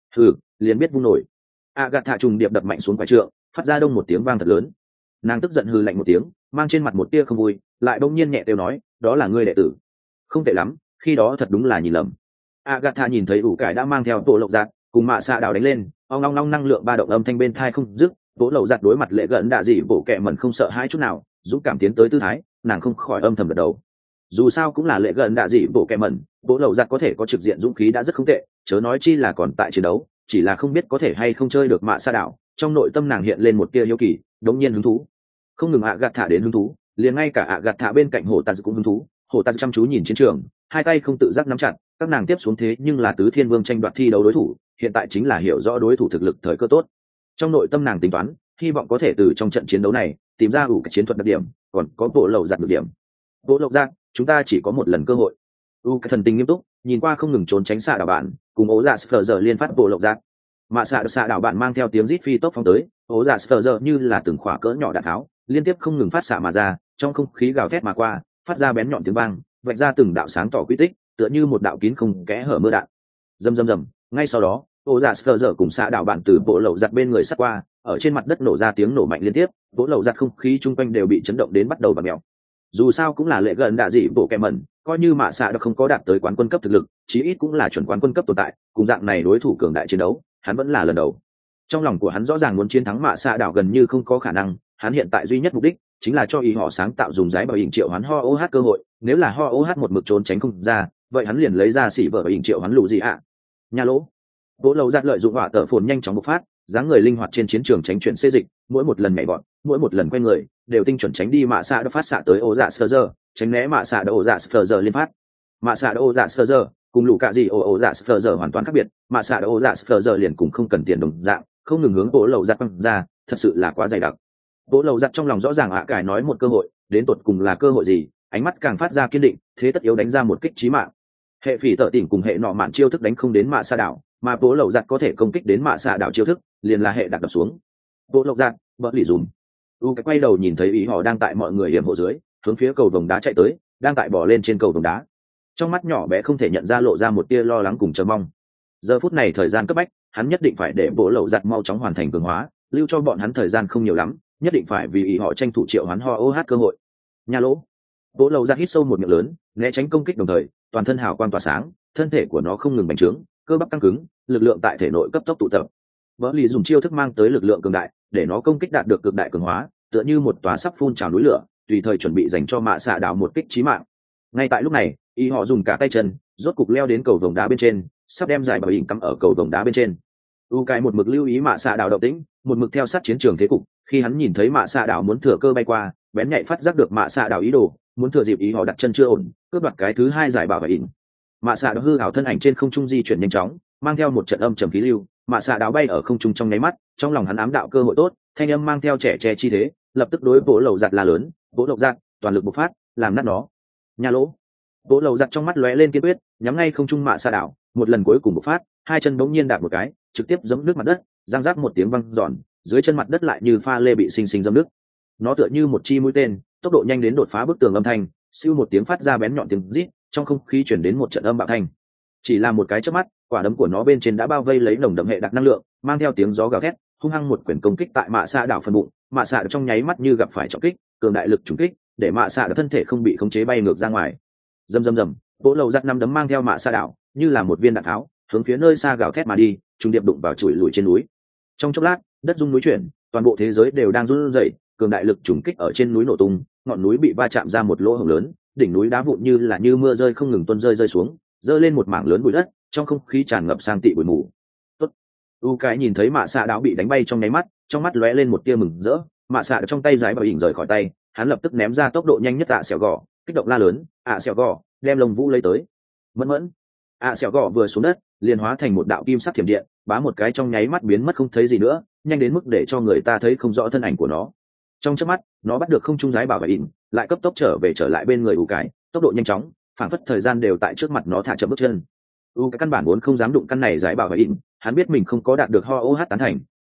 Liền biết vung nổi. Agatha trùng điệp đập mạnh xuống quải trượng, phát ra đông một tiếng vang thật lớn. Nàng tức giận hừ lạnh một tiếng, mang trên mặt một tia không vui, lại bỗng nhiên nhẹ tiêu nói, đó là ngươi đệ tử. Không tệ lắm, khi đó thật đúng là nhìn lầm. Agatha nhìn thấy ủ cải đã mang theo tổ lộc giạt, cùng mạ xạ đào đánh lên, ong long long năng lượng ba động âm thanh bên thai không dứt, tổ lộc giạt đối mặt lệ gần đạ dị bổ kẹ mẩn không sợ hãi chút nào, dũng cảm tiến tới tư thái, nàng không khỏi âm thầm gật đầu. Dù sao cũng là lệ gần đạ dị bổ kẹ mẩn, tổ lộc giạt có thể có trực diện dũng khí đã rất không tệ, chớ nói chi là còn tại chiến đấu, chỉ là không biết có thể hay không chơi được mạ xạ đảo. Trong nội tâm nàng hiện lên một tia yêu kỳ, đống nhiên hứng thú. Không ngừng Agatha đến hứng thú, liền ngay cả Agatha bên cạnh Hổ Taz cũng hứng thú. Hổ Taz chăm chú nhìn chiến trường, hai tay không tự giác nắm chặt, các nàng tiếp xuống thế nhưng là tứ thiên vương tranh đoạt thi đấu đối thủ, hiện tại chính là hiểu rõ đối thủ thực lực thời cơ tốt. Trong nội tâm nàng tính toán, hy vọng có thể từ trong trận chiến đấu này tìm ra ủ cái chiến thuật đặc điểm, còn có bộ lậu giặt được điểm. Bộ lậu giặt, chúng ta chỉ có một lần cơ hội. Cái thần tình nghiêm túc, nhìn qua không ngừng trốn tránh xạ đảo bạn, cùng ố dạ sờ giờ liên phát bộ lậu giặt. Mạ xạ đảo bạn mang theo tiếng rít phi tốc phóng tới, ố dạ sờ giờ như là từng khỏa cỡ nhỏ đạn tháo, liên tiếp không ngừng phát xạ mà ra, trong không khí gào thét mà qua, phát ra bén nhọn tiếng vang, vạch ra từng đạo sáng tỏ quy tích, tựa như một đạo kín không kẽ hở mưa đạn. Rầm rầm rầm, ngay sau đó, ố dạ sờ giờ cùng xạ đảo bạn từ bộ lậu giặt bên người sát qua, ở trên mặt đất nổ ra tiếng nổ mạnh liên tiếp, bộ lậu giặt không khí chung quanh đều bị chấn động đến bắt đầu bặm mèo. Dù sao cũng là lệ gần đạ dị bộ kẹ mẩn, coi như mạ xạ đã không có đạt tới quán quân cấp thực lực, chí ít cũng là chuẩn quán quân cấp tồn tại, cùng dạng này đối thủ cường đại chiến đấu, hắn vẫn là lần đầu. Trong lòng của hắn rõ ràng muốn chiến thắng mạ xạ đảo gần như không có khả năng, hắn hiện tại duy nhất mục đích chính là cho ý họ sáng tạo dùng giái bảo hình triệu hắn ho oh cơ hội, nếu là ho oh một mực trốn tránh không ra, vậy hắn liền lấy ra xỉ vợ hình triệu hắn lù gì ạ. Nhà lỗ. Vỗ lầu giặt lợi dụng hỏa tở phồn nhanh chóng bộc phát, dáng người linh hoạt trên chiến trường tránh chuyển xê dịch, mỗi một lần nhảy bọn, mỗi một lần quay người, đều tinh chuẩn tránh đi mạ xạ đã phát xạ tới ổ dạ sơ giờ, tránh né mạ xạ đã ổ dạ sơ giờ liên phát. Mạ xạ đã ổ dạ sơ giờ, cùng lũ cạ gì ổ dạ sơ giờ hoàn toàn khác biệt, mạ xạ đã ổ dạ sơ giờ liền cùng không cần tiền đồng dạng, không ngừng hướng vỗ lầu giặt băng ra, thật sự là quá dày đặc. Vỗ lầu giặt trong lòng rõ ràng cải nói một cơ hội, đến tột cùng là cơ hội gì, ánh mắt càng phát ra kiên định, thế tất yếu đánh ra một kích chí mạng. Hệ phỉ tở tỉnh cùng hệ nọ mạn chiêu thức đánh không đến mạ xạ đảo, mà vỗ lầu giặt có thể công kích đến mạ xạ đảo chiêu thức, liền là hệ đặt đập xuống. Vỗ lầu giặt, bỡ lì dùm. Cái quay đầu nhìn thấy ý họ đang tại mọi người hiểm hộ dưới, hướng phía cầu vồng đá chạy tới, đang tại bỏ lên trên cầu vồng đá. Trong mắt nhỏ bé không thể nhận ra lộ ra một tia lo lắng cùng chờ mong. Giờ phút này thời gian cấp bách, hắn nhất định phải để vỗ lầu giặt mau chóng hoàn thành cường hóa, lưu cho bọn hắn thời gian không nhiều lắm, nhất định phải vì ý họ tranh thủ triệu hắn ho oh cơ hội. Nhà lỗ. Vỗ lầu giặt hít sâu một miệng lớn, né tránh công kích đồng thời, toàn thân hào quang tỏa sáng, thân thể của nó không ngừng bành trướng, cơ bắp tăng cứng, lực lượng tại thể nội cấp tốc tụ tập. Vỡ lì dùng chiêu thức mang tới lực lượng cường đại, để nó công kích đạt được cực đại cường hóa, tựa như một tòa sắp phun trào núi lửa, tùy thời chuẩn bị dành cho mạ xạ đảo một kích chí mạng. Ngay tại lúc này, y họ dùng cả tay chân, rốt cục leo đến cầu vồng đá bên trên, sắp đem giải bảo hình cắm ở cầu vồng đá bên trên. Cái một mực lưu ý mạ xạ đảo động tĩnh, một mực theo sát chiến trường thế cục, khi hắn nhìn thấy mạ xạ đảo muốn thừa cơ bay qua, bén nhạy phát giác được mạ xạ đảo ý đồ, muốn thừa dịp ý họ đặt chân chưa ổn, cướp đoạt cái thứ hai giải bảo hình. Mạ xạ đảo hư ảo thân ảnh trên không trung di chuyển nhanh chóng, mang theo một trận âm trầm khí lưu, mạ xạ đảo bay ở không trung trong nháy mắt, trong lòng hắn ám đạo cơ hội tốt, thanh âm mang theo trẻ che chi thế, lập tức đối vỗ lầu giặt la lớn, vỗ lầu giặt, toàn lực bộc phát, làm nát nó. Nhà lỗ. Vỗ lầu giặt trong mắt lóe lên kiên quyết, nhắm ngay không trung mạ xạ đảo, một lần cuối cùng bộc phát, hai chân bỗng nhiên đạp một cái, trực tiếp giẫm nước mặt đất, răng rác một tiếng vang giòn, dưới chân mặt đất lại như pha lê bị xinh xinh giẫm nước. Nó tựa như một chi mũi tên, tốc độ nhanh đến đột phá bức tường âm thanh, siêu một tiếng phát ra bén nhọn tiếng rít, trong không khí truyền đến một trận âm bạo thanh. Chỉ là một cái chớp mắt, quả đấm của nó bên trên đã bao vây lấy nồng đậm hệ đặc năng lượng, mang theo tiếng gió gào thét, hung hăng một quyền công kích tại mạ xạ đảo phần bụng. Mạ xạ trong nháy mắt như gặp phải trọng kích, cường đại lực trúng kích, để mạ xạ thân thể không bị khống chế bay ngược ra ngoài. Rầm rầm rầm, vỗ lầu giặt năm đấm mang theo mạ xạ đảo, như là một viên đạn tháo, hướng phía nơi xa gào thét mà đi, trùng điệp đụng vào chùi lùi trên núi. Trong chốc lát, đất rung núi chuyển, toàn bộ thế giới đều đang run rẩy, cường đại lực trùng kích ở trên núi nổ tung, ngọn núi bị va chạm ra một lỗ hổng lớn, đỉnh núi đá vụn như là như mưa rơi không ngừng tuôn rơi xuống, rơi lên một mảng lớn bụi đất, trong không khí tràn ngập sang tị bụi mù. Tốt. Cái nhìn thấy mạ xạ đảo bị đánh bay trong nháy mắt, trong mắt lóe lên một tia mừng rỡ, mạ xạ trong tay giái bảo hình rời khỏi tay, hắn lập tức ném ra tốc độ nhanh nhất xẻo gò, kích động la lớn, xẻo gò, đem lồng vũ lấy tới. Mẫn mẫn. Xẻo gò vừa xuống đất, liền hóa thành một đạo kim sắc thiểm điện, bá một cái trong nháy mắt biến mất không thấy gì nữa, nhanh đến mức để cho người ta thấy không rõ thân ảnh của nó. Trong chớp mắt, nó bắt được không trung giái bảo hình, lại cấp tốc trở lại bên người cái, tốc độ nhanh chóng, phảng phất thời gian đều tại trước mặt nó thả chậm bước chân. Cái căn bản vốn không dám đụng căn này giải bảo hình, hắn biết mình không có đạt được ho oh tán thành,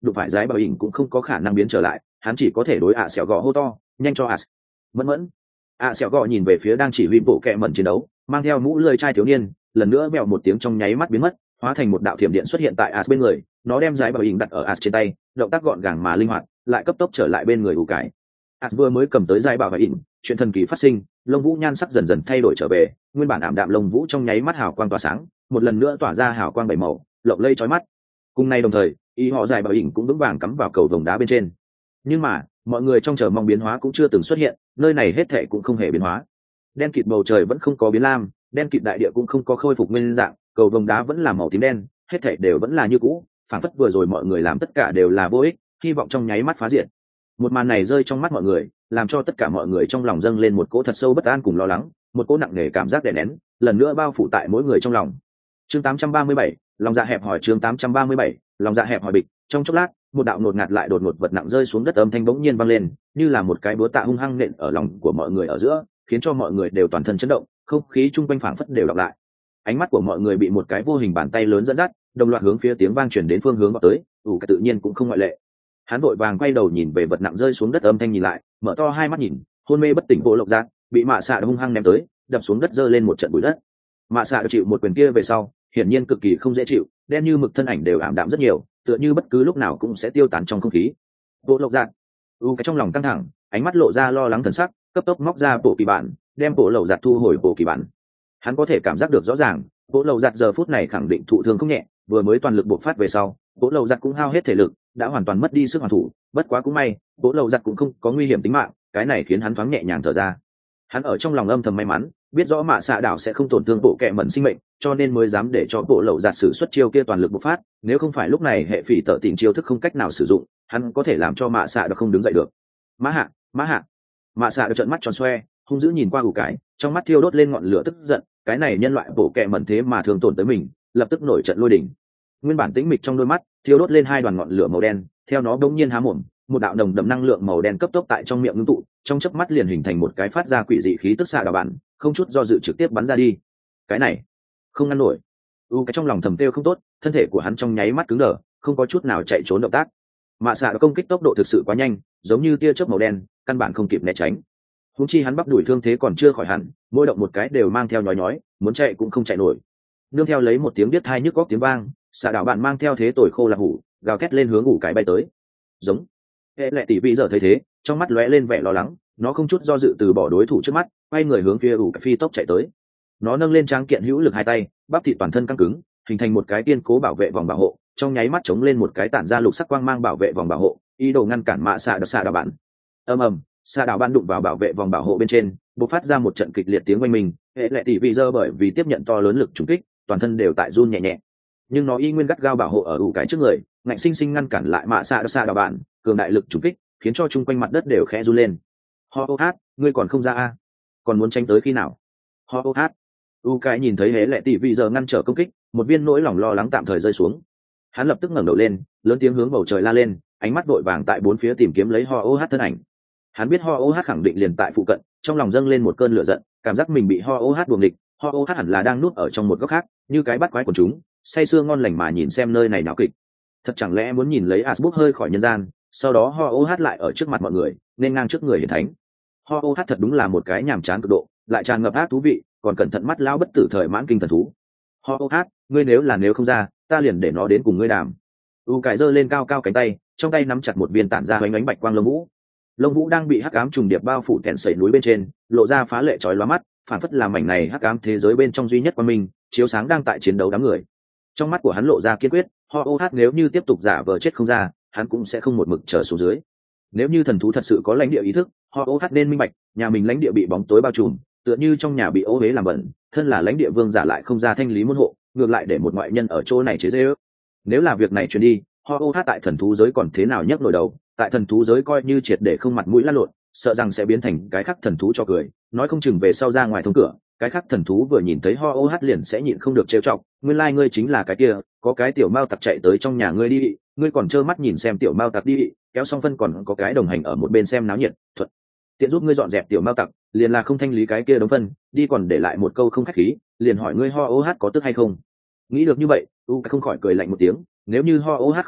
đụng phải giái bảo ỉnh cũng không có khả năng biến trở lại, hắn chỉ có thể đối ạ xẻo gọ hô to, nhanh cho ạ. Mẫn mẫn. ạ xẻo gọ nhìn về phía đang chỉ huy bộ kẹ mẩn chiến đấu, mang theo mũ lưỡi chai thiếu niên, lần nữa mèo một tiếng trong nháy mắt biến mất, hóa thành một đạo thiểm điện xuất hiện tại as bên người, nó đem giái bảo ỉnh đặt ở as trên tay, động tác gọn gàng mà linh hoạt, lại cấp tốc trở lại bên người ủ cái. as vừa mới cầm tới giái bảo ỉnh, chuyện thần kỳ phát sinh, lông vũ nhan sắc dần dần thay đổi trở về, nguyên bản ảm đạm lông vũ trong nháy mắt hào quang tỏa sáng, một lần nữa tỏa ra hào quang bảy màu, lộng lây chói mắt. Cùng nay đồng thời, ý họ giái bảo ỉnh cũng vững vàng cắm vào cầu vồng đá bên trên. Nhưng mà mọi người trong chờ mong biến hóa cũng chưa từng xuất hiện, nơi này hết thảy cũng không hề biến hóa. Đen kịt bầu trời vẫn không có biến lam, đen kịt đại địa cũng không có khôi phục nguyên dạng, cầu vồng đá vẫn là màu tím đen, hết thảy đều vẫn là như cũ, phản phất vừa rồi mọi người làm tất cả đều là vô ích, hy vọng trong nháy mắt phá diệt. Một màn này rơi trong mắt mọi người, làm cho tất cả mọi người trong lòng dâng lên một cỗ thật sâu bất an cùng lo lắng, một cỗ nặng nề cảm giác đè nén, lần nữa bao phủ tại mỗi người trong lòng. Chương 837, lòng dạ hẹp hỏi. Chương 837, lòng dạ hẹp hỏi bịch. Trong chốc lát, một đạo ngột ngạt lại đột ngột vật nặng rơi xuống đất, âm thanh bỗng nhiên vang lên, như là một cái búa tạ hung hăng nện ở lòng của mọi người ở giữa, khiến cho mọi người đều toàn thân chấn động, không khí chung quanh phảng phất đều đọc lại. Ánh mắt của mọi người bị một cái vô hình bàn tay lớn dẫn dắt, đồng loạt hướng phía tiếng vang truyền đến phương hướng vào tới, cái tự nhiên cũng không ngoại lệ. Hắn vội vàng quay đầu nhìn về vật nặng rơi xuống đất, âm thanh nhìn lại, mở to hai mắt nhìn, hôn mê bất tỉnh Bộ Lộc Giác bị mạ xạ hung hăng ném tới, đập xuống đất, giơ lên một trận bụi đất. Mạ xạ chịu một quyền kia về sau, hiển nhiên cực kỳ không dễ chịu, đen như mực thân ảnh đều ảm đạm rất nhiều, tựa như bất cứ lúc nào cũng sẽ tiêu tán trong không khí. Bộ Lộc Giác, cái trong lòng căng thẳng, ánh mắt lộ ra lo lắng thần sắc, cấp tốc móc ra bộ kỳ bản, đem Bộ Lộc Giác thu hồi bộ kỳ bản. Hắn có thể cảm giác được rõ ràng, Bộ Lộc Giác giờ phút này khẳng định thụ thương không nhẹ, vừa mới toàn lực bộc phát về sau, Bộ Lộc Giác cũng hao hết thể lực, đã hoàn toàn mất đi sức hoàn thủ. Bất quá cũng may, Bộ Lộc Giác cũng không có nguy hiểm tính mạng, cái này khiến hắn thoáng nhẹ nhàng thở ra. Hắn ở trong lòng âm thầm may mắn, biết rõ mạ xạ đảo sẽ không tổn thương bộ kệ mẩn sinh mệnh, cho nên mới dám để cho Bộ Lộc Giác sử xuất chiêu kia toàn lực bộc phát. Nếu không phải lúc này hệ phỉ tở tình chiêu thức không cách nào sử dụng, hắn có thể làm cho mạ xạ đảo không đứng dậy được. Mã hạ, mã hạ. Mạ xạ đảo trợn mắt tròn xoe, hung dữ nhìn qua ủ cái, trong mắt thiêu đốt lên ngọn lửa tức giận. Cái này nhân loại bộ kệ mẩn thế mà thường tổn tới mình, lập tức nổi trận lôi đình. Nguyên bản tĩnh mịch trong đôi mắt thiêu đốt lên hai đoàn ngọn lửa màu đen, theo nó bỗng nhiên há mồm, một đạo nồng đậm năng lượng màu đen cấp tốc tại trong miệng ngưng tụ, trong chớp mắt liền hình thành một cái phát ra quỷ dị khí tức xạ đảo bản, không chút do dự trực tiếp bắn ra đi. Cái này không ngăn nổi. Cái trong lòng thầm kêu không tốt, thân thể của hắn trong nháy mắt cứng đờ, không có chút nào chạy trốn động tác. Mạ xạ công kích tốc độ thực sự quá nhanh, giống như tia chớp màu đen, căn bản không kịp né tránh. Húng chi hắn bắp đuổi thương thế còn chưa khỏi hẳn, mỗi động một cái đều mang theo nhói nhói, muốn chạy cũng không chạy nổi. Nương theo lấy một tiếng biết thai nhức góc tiếng vang, xạ đảo bạn mang theo thế tồi khô là hủ, gào thét lên hướng ủ cái bay tới. Giống. Hệ lệ tỷ vị giờ thấy thế, trong mắt lóe lên vẻ lo lắng, nó không chút do dự từ bỏ đối thủ trước mắt, quay người hướng phía ủ cái phi tốc chạy tới. Nó nâng lên tráng kiện hữu lực hai tay, bắp thịt toàn thân căng cứng, hình thành một cái kiên cố bảo vệ vòng bảo hộ, trong nháy mắt chống lên một cái tản ra lục sắc quang mang bảo vệ vòng bảo hộ, ý đồ ngăn cản mạ xạ đảo bạn. Ầm ầm, xạ đảo bạn đụng vào bảo vệ vòng bảo hộ bên trên, bộc phát ra một trận kịch liệt tiếng oanh minh. Hệ lệ tỷ vị giờ bởi vì tiếp nhận to lớn lực trùng kích, toàn thân đều tại run nhẹ nhẹ, nhưng nó y nguyên gắt gao bảo hộ ở ủ cái trước người, ngạnh sinh sinh ngăn cản lại mạ xạ đảo bạn cường đại lực trùng kích, khiến cho chung quanh mặt đất đều khẽ run lên. Ho ô hát, ngươi còn không ra a? Còn muốn tranh tới khi nào? Ho ô hát. U cái nhìn thấy hễ lệ tỷ vị giờ ngăn trở công kích, một viên nỗi lòng lo lắng tạm thời rơi xuống. Hắn lập tức ngẩng đầu lên, lớn tiếng hướng bầu trời la lên, ánh mắt vội vàng tại bốn phía tìm kiếm lấy ho ô hát thân ảnh. Hắn biết ho ô hát khẳng định liền tại phụ cận, trong lòng dâng lên một cơn lửa giận, cảm giác mình bị ho ô hát buồng địch. Ho ô hát hẳn là đang núp ở trong một góc khác, như cái bắt quái của chúng, say sưa ngon lành mà nhìn xem nơi này náo kịch. Thật chẳng lẽ muốn nhìn lấy Asbuk hơi khỏi nhân gian, sau đó ho ô hát lại ở trước mặt mọi người, nên ngang trước người hiển thánh. Ho ô hát thật đúng là một cái nhàm chán cực độ, lại tràn ngập ác thú vị, còn cẩn thận mắt lão bất tử thời mãn kinh thần thú. Ho ô hát, ngươi nếu không ra, ta liền để nó đến cùng ngươi đàm. Cải giơ lên cao cao cánh tay, trong tay nắm chặt một viên tản ra ánh ánh bạch quang lông vũ. Lông vũ đang bị hắc ám trùng điệp bao phủ kẹn sẩy núi bên trên, lộ ra phá lệ chói lóa mắt, phản phất là mảnh này hắc ám thế giới bên trong duy nhất của mình, chiếu sáng đang tại chiến đấu đám người. Trong mắt của hắn lộ ra kiên quyết, ho ô hát nếu như tiếp tục giả vờ chết không ra, hắn cũng sẽ không một mực trở xuống dưới. Nếu như thần thú thật sự có lãnh địa ý thức, ho ô hát nên minh bạch, nhà mình lãnh địa bị bóng tối bao trùm, tựa như trong nhà bị ô huế làm bẩn, thân là lãnh địa vương giả lại không ra thanh lý môn hộ, ngược lại để một ngoại nhân ở chỗ này chế giễu. Nếu là việc này truyền đi, ho ô hát tại thần thú giới còn thế nào nhấc nổi đầu, tại thần thú giới coi như triệt để không mặt mũi lăn lộn, sợ rằng sẽ biến thành cái khác thần thú cho cười, nói không chừng về sau ra ngoài thông cửa, cái khác thần thú vừa nhìn thấy ho ô hát liền sẽ nhịn không được trêu chọc, nguyên lai ngươi chính là cái kia, có cái tiểu mao tặc chạy tới trong nhà ngươi đi, ngươi còn trơ mắt nhìn xem tiểu mao tặc đi, kéo xong phân còn có cái đồng hành ở một bên xem náo nhiệt, thuận tiện giúp ngươi dọn dẹp tiểu mao tặc, liền là không thanh lý cái kia đống phân, đi còn để lại một câu không khách khí, liền hỏi ngươi ho ô hát có tức hay không. Nghĩ được như vậy, không khỏi cười lạnh một tiếng, nếu như ho ô hát không ngại,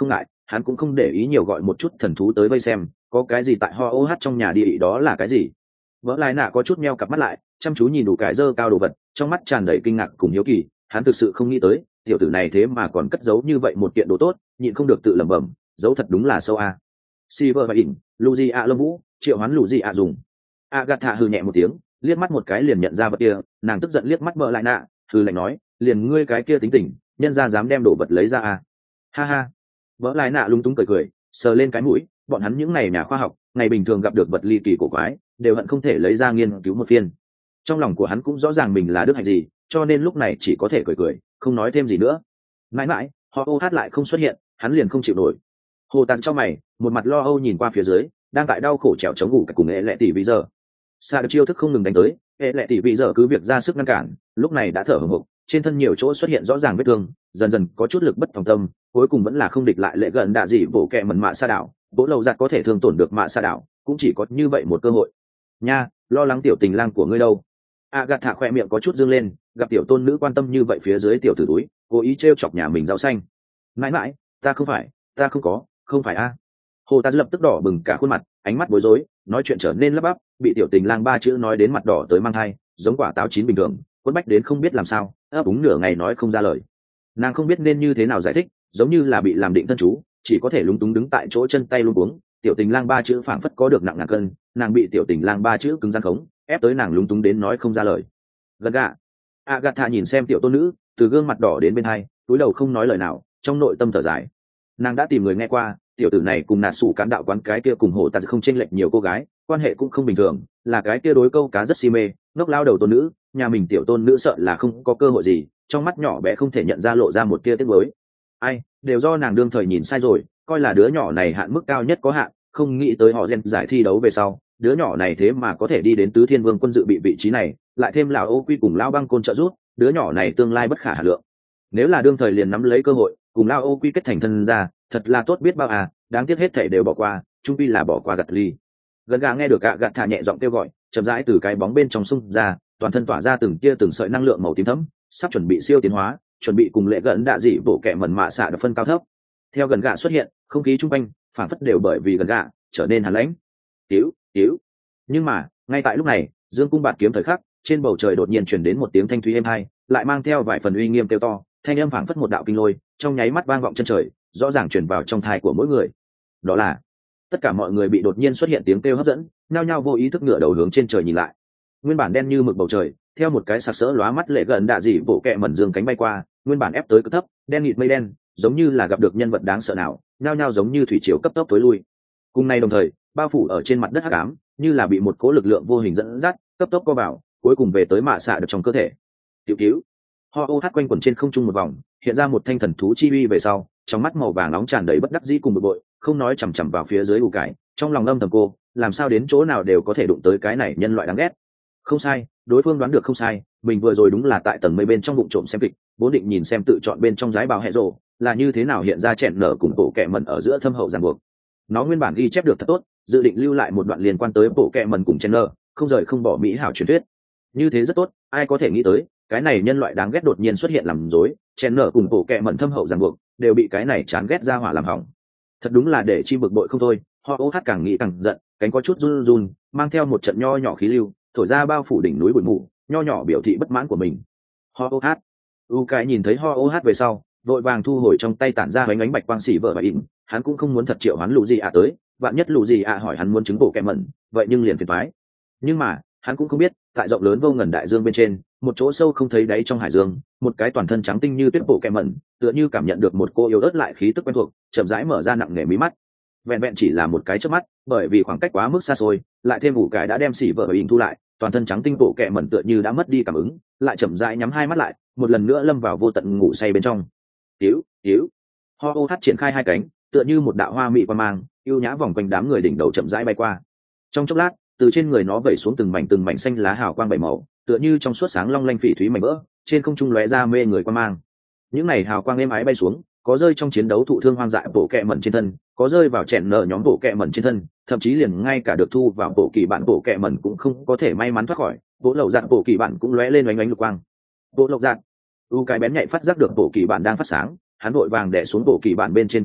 hắn cũng không để ý nhiều gọi một chút thần thú tới vây xem có cái gì tại ho ô hát trong nhà địa ị đó là cái gì. Vỡ lại nạ có chút meo cặp mắt lại chăm chú nhìn đủ cái dơ cao đồ vật, trong mắt tràn đầy kinh ngạc cùng hiếu kỳ. Hắn thực sự không nghĩ tới tiểu tử này thế mà còn cất giấu như vậy một kiện đồ tốt, nhịn không được tự lẩm bẩm, giấu thật đúng là sâu a. Silver và ỉn Luigi a lâm vũ triệu hoán Luigi a dùng. Agatha hừ nhẹ một tiếng, liếc mắt một cái liền nhận ra vật kia, nàng tức giận liếc mắt vợ lại nạ, hừ lạnh nói, liền ngươi cái kia tính tình, nhân ra dám đem đồ vật lấy ra à. Ha ha. Vợ lại nạ lung túng cười cười, sờ lên cái mũi, bọn hắn những ngày nhà khoa học, ngày bình thường gặp được vật ly kỳ cổ quái, đều hận không thể lấy ra nghiên cứu một phiên. Trong lòng của hắn cũng rõ ràng mình là đức hạnh gì, cho nên lúc này chỉ có thể cười cười, không nói thêm gì nữa. Mãi mãi, họ ô hát lại không xuất hiện, hắn liền không chịu nổi. Hồ Tàn trong mày, một mặt lo âu nhìn qua phía dưới, đang tại đau khổ trèo chống ngủ cùng nghệ lệ tỷ bây giờ. Sa được chiêu thức không ngừng đánh tới, hệ lệ tỷ bây giờ cứ việc ra sức ngăn cản, lúc này đã thở hổn hộc, trên thân nhiều chỗ xuất hiện rõ ràng vết thương, dần dần có chút lực bất tòng tâm, cuối cùng vẫn là không địch lại lệ gần đạ dị bổ kẹ mẩn mạ sa đảo, bố lầu giặt có thể thương tổn được mạ sa đảo, cũng chỉ có như vậy một cơ hội. Nha, lo lắng tiểu tình lang của ngươi đâu? Agatha khỏe miệng có chút dương lên, gặp tiểu tôn nữ quan tâm như vậy phía dưới tiểu tử túi, cố ý trêu chọc nhà mình rau xanh. Mãi mãi, ta không có, không phải a. Hồ ta lập tức đỏ bừng cả khuôn mặt, ánh mắt bối rối, nói chuyện trở nên lắp bắp, bị tiểu tình lang ba chữ nói đến mặt đỏ tới mang thai, giống quả táo chín bình thường, quấn bách đến không biết làm sao, ấp úng nửa ngày nói không ra lời. Nàng không biết nên như thế nào giải thích, giống như là bị làm định thân chú, chỉ có thể lúng túng đứng tại chỗ chân tay luống cuống. Tiểu tình lang ba chữ phảng phất có được nặng ngàn cân, nàng bị tiểu tình lang ba chữ cứng rắn khống, ép tới nàng lúng túng đến nói không ra lời. Gần gạ. Agatha nhìn xem tiểu tôn nữ, từ gương mặt đỏ đến bên hai, cúi đầu không nói lời nào, trong nội tâm thở dài. Nàng đã tìm người nghe qua, tiểu tử này cùng nạt sủ cán đạo quán cái kia cùng hổ ta không chênh lệch nhiều cô gái, quan hệ cũng không bình thường, là cái kia đối câu cá rất si mê, ngốc lao đầu tôn nữ, nhà mình tiểu tôn nữ sợ là không có cơ hội gì, trong mắt nhỏ bé không thể nhận ra lộ ra một tia tiếc nuối. Ai, đều do nàng đương thời nhìn sai rồi, coi là đứa nhỏ này hạn mức cao nhất có hạn, không nghĩ tới họ gen giải thi đấu về sau, đứa nhỏ này thế mà có thể đi đến tứ thiên vương quân dự bị vị trí này, lại thêm lão ô quy cùng lão băng côn trợ giúp, đứa nhỏ này tương lai bất khả hà lượng. Nếu là đương thời liền nắm lấy cơ hội, cùng lão ô quy kết thành thân ra, thật là tốt biết bao à, đáng tiếc hết thảy đều bỏ qua, trung pi là bỏ qua gặt ly. Gần gà nghe được gạt thả nhẹ giọng kêu gọi, chậm rãi từ cái bóng bên trong xung ra, toàn thân tỏa ra từng tia từng sợi năng lượng màu tím thẫm, sắp chuẩn bị siêu tiến hóa, chuẩn bị cùng lệ gần đạ dị bộ kẻ mẩn mạ xạ được phân cao thấp. Theo gần gà xuất hiện, không khí trung quanh phản phất đều bởi vì gần gà trở nên hàn lãnh. Tiếu. Nhưng mà ngay tại lúc này, dương cung bạt kiếm thời khắc, trên bầu trời đột nhiên truyền đến một tiếng thanh thúy êm hai, lại mang theo vài phần uy nghiêm kêu to, thanh âm phảng phất một đạo kinh lôi, trong nháy mắt vang vọng chân trời, rõ ràng truyền vào trong tai của mỗi người. Đó là tất cả mọi người bị đột nhiên xuất hiện tiếng kêu hấp dẫn, nhao nhao vô ý thức ngửa đầu hướng trên trời nhìn lại. Nguyên bản đen như mực bầu trời, theo một cái sặc sỡ lóa mắt lệ gần đạ dị bộ kẹ mẩn dương cánh bay qua, nguyên bản ép tới cực thấp, đen nghịt mây đen, giống như là gặp được nhân vật đáng sợ nào, nhao nhao giống như thủy triều cấp tốc tối lui. Cùng nay đồng thời, bao phủ ở trên mặt đất hắc ám, như là bị một cỗ lực lượng vô hình dẫn dắt, cấp tốc co vào, cuối cùng về tới mạ xạ được trong cơ thể. Tiểu cứu. Ho ô hát quanh quẩn trên không trung một vòng, hiện ra một thanh thần thú chi uy về sau, trong mắt màu vàng nóng tràn đầy bất đắc dĩ cùng bực bội, không nói chằm chằm vào phía dưới ù cải, trong lòng âm thầm cô, làm sao đến chỗ nào đều có thể đụng tới cái này nhân loại đáng ghét. Không sai, đối phương đoán được không sai, mình vừa rồi đúng là tại tầng mây bên trong bụng trộm xem kịch, vốn định nhìn xem tự chọn bên trong giái bào hệ rồ là như thế nào hiện ra chèn nở cùng bộ kẹ mẩn ở giữa thâm hậu ràng buộc. Nó nguyên bản ghi chép được thật tốt, dự định lưu lại một đoạn liên quan tới bộ kẹ mẩn cùng chèn nở, không rời không bỏ mỹ hảo truyền thuyết. Như thế rất tốt, ai có thể nghĩ tới, cái này nhân loại đáng ghét đột nhiên xuất hiện làm rối, chèn nở cùng bộ kẹ mẩn thâm hậu ràng buộc, đều bị cái này chán ghét ra hỏa làm hỏng. Thật đúng là để chi bực bội không thôi. Ho ô hát càng nghĩ càng giận, cánh có chút run run, mang theo một trận nho nhỏ khí lưu, thổi ra bao phủ đỉnh núi bụi mù, nho nhỏ biểu thị bất mãn của mình. Ho ô hát. Cái nhìn thấy ho ô hát về sau, vội vàng thu hồi trong tay tản ra bánh ánh bạch quang xỉ vợ và ỉn, hắn cũng không muốn thật triệu hắn lù gì ạ tới, vạn nhất lù gì ạ hỏi hắn muốn chứng bộ kẹ mẩn, vậy nhưng liền phiền toái. Nhưng mà hắn cũng không biết, tại rộng lớn vô ngần đại dương bên trên, một chỗ sâu không thấy đáy trong hải dương, một cái toàn thân trắng tinh như tuyết bộ kẹ mẩn, tựa như cảm nhận được một cô yếu ớt lại khí tức quen thuộc, chậm rãi mở ra nặng nề mí mắt. Vẹn vẹn chỉ là một cái chớp mắt, bởi vì khoảng cách quá mức xa xôi, lại thêm ủ cái đã đem xỉ vợ và ỉn thu lại, toàn thân trắng tinh bộ kẹ mẩn tựa như đã mất đi cảm ứng, lại chậm rãi nhắm hai mắt lại, một lần nữa lâm vào vô tận ngủ say bên trong. Tiếu. Ho ô hát triển khai hai cánh, tựa như một đạo hoa mỹ qua mang, yêu nhã vòng quanh đám người đỉnh đầu chậm rãi bay qua. Trong chốc lát, từ trên người nó vẩy xuống từng mảnh xanh lá hào quang bảy màu, tựa như trong suốt sáng long lanh phỉ thúy mảnh vỡ, trên không trung lóe ra mê người quan mang. Những này hào quang êm ái bay xuống, có rơi trong chiến đấu thụ thương hoang dại bộ kẹ mẩn trên thân, có rơi vào chèn nở nhóm bộ kẹ mẩn trên thân, thậm chí liền ngay cả được thu vào bộ kỳ bản bộ kẹ mẩn cũng không có thể may mắn thoát khỏi. Bộ lậu giạt bộ kỳ bản cũng lóe lên oánh oánh lục quang. Bộ lậu giạt, cái bén nhạy phát giác được bộ kỳ bản đang phát sáng, hắn vội vàng đè xuống bộ kỳ bản bên trên cái nút,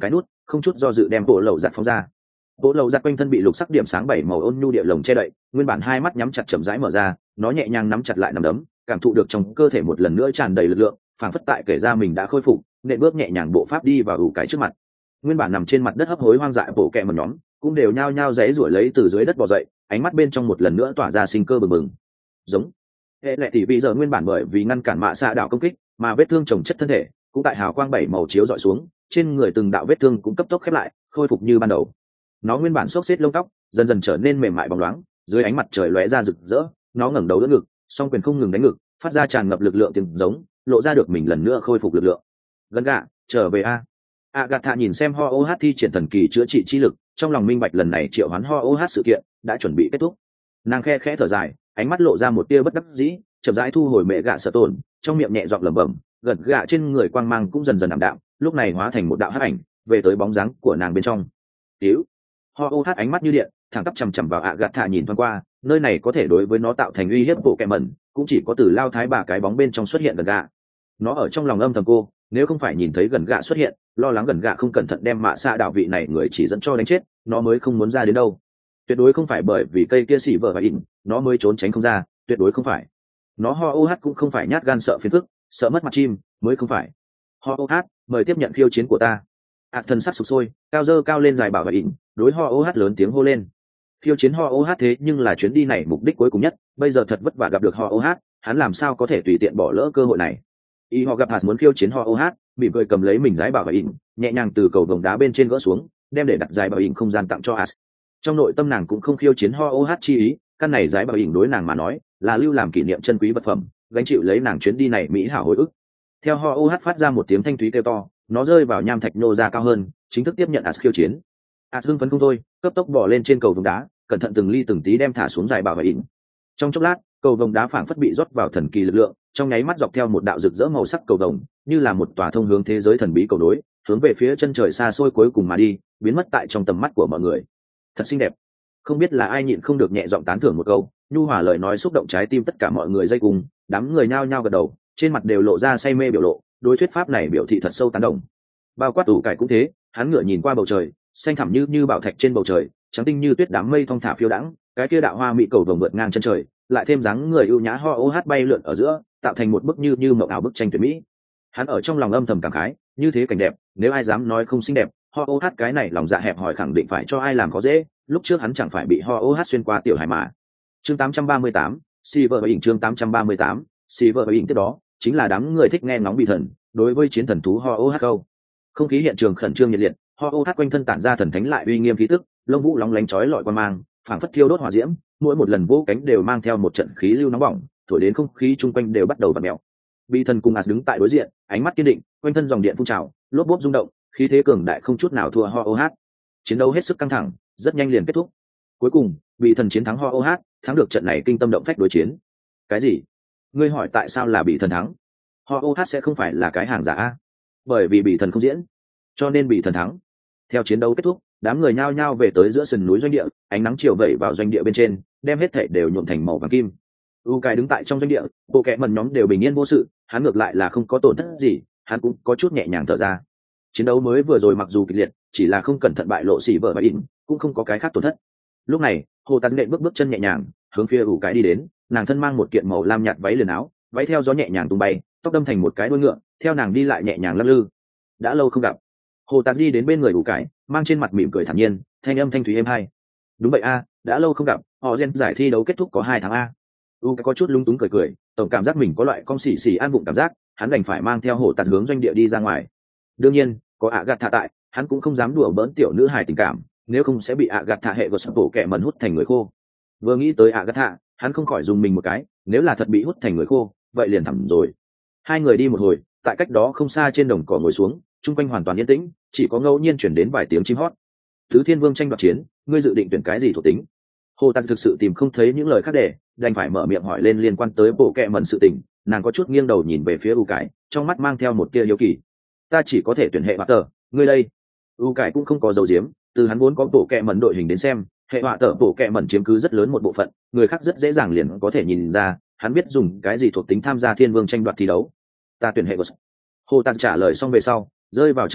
không chút do dự đem bộ lầu giặt phóng ra. Bộ lầu giặt quanh thân bị lục sắc điểm sáng bảy màu ôn nhu địa lồng che đậy, nguyên bản hai mắt nhắm chặt chậm rãi mở ra, nó nhẹ nhàng nắm chặt lại nắm đấm, cảm thụ được trong cơ thể một lần nữa tràn đầy lực lượng, phảng phất tại kể ra mình đã khôi phục, nện bước nhẹ nhàng bộ pháp đi vào ủ cái trước mặt. Nguyên bản nằm trên mặt đất hấp hối hoang dại bộ kẹ một nhóm, cũng đều nhao nhao giãy giụa lấy từ dưới đất bò dậy, ánh mắt bên trong một lần nữa tỏa ra sinh cơ bừng bừng. Giống. Hệ lệ tỷ bây giờ nguyên bản bởi vì ngăn cản mạ xạ đạo công kích, mà vết thương chồng chất thân thể, cũng tại hào quang bảy màu chiếu dọi xuống, trên người từng đạo vết thương cũng cấp tốc khép lại, khôi phục như ban đầu. Nó nguyên bản xốc xếp lông tóc, dần dần trở nên mềm mại bóng loáng, dưới ánh mặt trời lóe ra rực rỡ, nó ngẩng đầu đỡ ngực, song quyền không ngừng đánh ngực, phát ra tràn ngập lực lượng tiếng giống, lộ ra được mình lần nữa khôi phục lực lượng. Gần gạ, trở về a. Agatha nhìn xem Ho Oh thi triển thần kỳ chữa trị chi lực, trong lòng minh bạch lần này triệu hoán Ho Oh sự kiện đã chuẩn bị kết thúc. Nàng khe khẽ thở dài, ánh mắt lộ ra một tia bất đắc dĩ, chậm rãi thu hồi mẹ gạ sợ tổn, trong miệng nhẹ giọng lẩm bẩm, gần gạ trên người quang mang cũng dần dần ảm đạm, lúc này hóa thành một đạo hắc ảnh, về tới bóng dáng của nàng bên trong. Tiểu Ho Oh ánh mắt như điện, thẳng tắp chằm chằm vào Agatha nhìn thoáng qua, nơi này có thể đối với nó tạo thành uy hiếp bộ kẹ mẩn, cũng chỉ có từ lao thái bà cái bóng bên trong xuất hiện gần gạ. Nó ở trong lòng âm thầm cô, nếu không phải nhìn thấy gần gạ xuất hiện, lo lắng gần gạ không cẩn thận đem mạ xạ đạo vị này người chỉ dẫn cho đánh chết, nó mới không muốn ra đến đâu. Tuyệt đối không phải bởi vì cây kia xỉ vợ và ỉn, nó mới trốn tránh không ra, tuyệt đối không phải. Nó Ho Oh cũng không phải nhát gan sợ phiền phức, sợ mất mặt chim, mới không phải. Ho Oh, mời tiếp nhận khiêu chiến của ta. Thần sắc sục sôi, cao dơ cao lên dài bảo và ỉn, đối Ho Oh lớn tiếng hô lên. Khiêu chiến Ho Oh thế nhưng là chuyến đi này mục đích cuối cùng nhất, bây giờ thật vất vả gặp được Ho Oh, hắn làm sao có thể tùy tiện bỏ lỡ cơ hội này. Y họ gặp hạt muốn khiêu chiến Ho Oh, bị cười cầm lấy mình giải bảo và ỉn, nhẹ nhàng từ cầu vồng đá bên trên gỡ xuống, đem để đặt giải bảo ỉn không gian tặng cho As. Trong nội tâm nàng cũng không khiêu chiến Ho Oh chi ý, căn này giải bảo ỉn đối nàng mà nói là lưu làm kỷ niệm chân quý vật phẩm, gánh chịu lấy nàng chuyến đi này mỹ hảo hồi ức. Theo Ho Oh phát ra một tiếng thanh thúy kêu to, nó rơi vào nham thạch nô ra cao hơn, chính thức tiếp nhận As khiêu chiến. As hưng phấn không thôi, cấp tốc bỏ lên trên cầu vồng đá, cẩn thận từng ly từng tí đem thả xuống giải bảo và ỉn. Trong chốc lát, cầu vồng đá phảng phất bị rót vào thần kỳ lực lượng, trong nháy mắt dọc theo một đạo rực rỡ màu sắc cầu vồng, như là một tòa thông hướng thế giới thần bí cầu nối, hướng về phía chân trời xa xôi cuối cùng mà đi, biến mất tại trong tầm mắt của mọi người. Thật xinh đẹp. Không biết là ai nhịn không được nhẹ giọng tán thưởng một câu, nhu hòa lời nói xúc động trái tim tất cả mọi người dây cùng, đám người nhao nhao gật đầu, trên mặt đều lộ ra say mê biểu lộ, đối thuyết pháp này biểu thị thật sâu tán đồng. Bao quát tủ cải cũng thế, hắn ngửa nhìn qua bầu trời, xanh thẳm như bảo thạch trên bầu trời, trắng tinh như tuyết đám mây thong thả phiêu đãng, cái kia đạo hoa mỹ cầu vồng vượt ngang chân trời, lại thêm dáng người ưu nhã Ho Oh bay lượn ở giữa, tạo thành một bức như mộng ảo bức tranh tuyệt mỹ. Hắn ở trong lòng âm thầm cảm khái, như thế cảnh đẹp, nếu ai dám nói không xinh đẹp, Ho Oh cái này lòng dạ hẹp hòi khẳng định phải cho ai làm khó dễ, lúc trước hắn chẳng phải bị Ho Oh xuyên qua tiểu hải mà. Chương 838, Silver và ỉn chương 838, Silver và ỉn tiếp đó, chính là đám người thích nghe ngóng bị thần, đối với chiến thần thú Ho Oh câu. Không khí hiện trường khẩn trương nhiệt liệt, Ho Oh quanh thân tản ra thần thánh lại uy nghiêm khí tức, lông vũ lóng lánh chói lọi quan mang, phảng phất thiêu đốt hỏa diễm, mỗi một lần vỗ cánh đều mang theo một trận khí lưu nóng bỏng, thổi đến không khí chung quanh đều bắt đầu vặn mèo. Bị thần cùng As đứng tại đối diện, ánh mắt kiên định, quanh thân dòng điện phun trào, lốp bốp rung động, khí thế cường đại không chút nào thua Ho Oh. Chiến đấu hết sức căng thẳng, rất nhanh liền kết thúc. Cuối cùng, bị thần chiến thắng Ho Oh, thắng được trận này kinh tâm động phách đối chiến. Cái gì? Ngươi hỏi tại sao là bị thần thắng? Ho Oh sẽ không phải là cái hàng giả a? Bởi vì bị thần không diễn, cho nên bị thần thắng. Theo chiến đấu kết thúc, đám người nhao nhao về tới giữa sườn núi doanh địa, ánh nắng chiều vẩy vào doanh địa bên trên, đem hết thảy đều nhuộm thành màu vàng kim. Cái đứng tại trong doanh địa, bộ kệ mần nhóm đều bình yên vô sự, hắn ngược lại là không có tổn thất gì, hắn cũng có chút nhẹ nhàng thở ra. Chiến đấu mới vừa rồi mặc dù kịch liệt, chỉ là không cẩn thận bại lộ xỉ vợ và ỉn, cũng không có cái khác tổn thất. Lúc này, Hồ Tán nện bước chân nhẹ nhàng, hướng phía cái đi đến, nàng thân mang một kiện màu lam nhạt váy liền áo, váy theo gió nhẹ nhàng tung bay, tóc đâm thành một cái đuôi ngựa, theo nàng đi lại nhẹ nhàng lắc lư. Đã lâu không gặp. Hồ Tán đi đến bên người cái, mang trên mặt mỉm cười thản nhiên, thanh âm thanh thúy êm hai. Đúng vậy a, đã lâu không gặp, họ gen giải thi đấu kết thúc có 2 tháng a. Cái có chút lúng túng cười, tổng cảm giác mình có loại con xỉ an bụng cảm giác, hắn đành phải mang theo Hồ Tán hướng doanh địa đi ra ngoài. Đương nhiên, có Agatha tại, hắn cũng không dám đùa bỡn tiểu nữ hài tình cảm, nếu không sẽ bị Agatha hệ của sập bộ kẻ mẩn hút thành người khô. Vừa nghĩ tới Agatha, hắn không khỏi dùng mình một cái, nếu là thật bị hút thành người khô, vậy liền thẳm rồi. Hai người đi một hồi, tại cách đó không xa trên đồng cỏ ngồi xuống, chung quanh hoàn toàn yên tĩnh, chỉ có ngẫu nhiên chuyển đến vài tiếng chim hót. Thứ Thiên Vương tranh đoạt chiến, ngươi dự định tuyển cái gì thuộc tính? Hồ Taz thực sự tìm không thấy những lời khác để, đành phải mở miệng hỏi lên liên quan tới bộ kệ mẩn sự tình. Nàng có chút nghiêng đầu nhìn về phía U Cái, trong mắt mang theo một tia hiếu kỳ. Ta chỉ có thể tuyển hệ họa tờ, ngươi đây? U Cái cũng không có dấu diếm, từ hắn vốn có bộ kệ mẩn đội hình đến xem, hệ họa tờ bộ kệ mẩn chiếm cứ rất lớn một bộ phận, người khác rất dễ dàng liền có thể nhìn ra, hắn biết dùng cái gì thuộc tính tham gia Thiên Vương tranh đoạt thi đấu. Ta tuyển hệ Ghost. Hồ Taz trả lời xong về sau, rơi vào trầm mặc,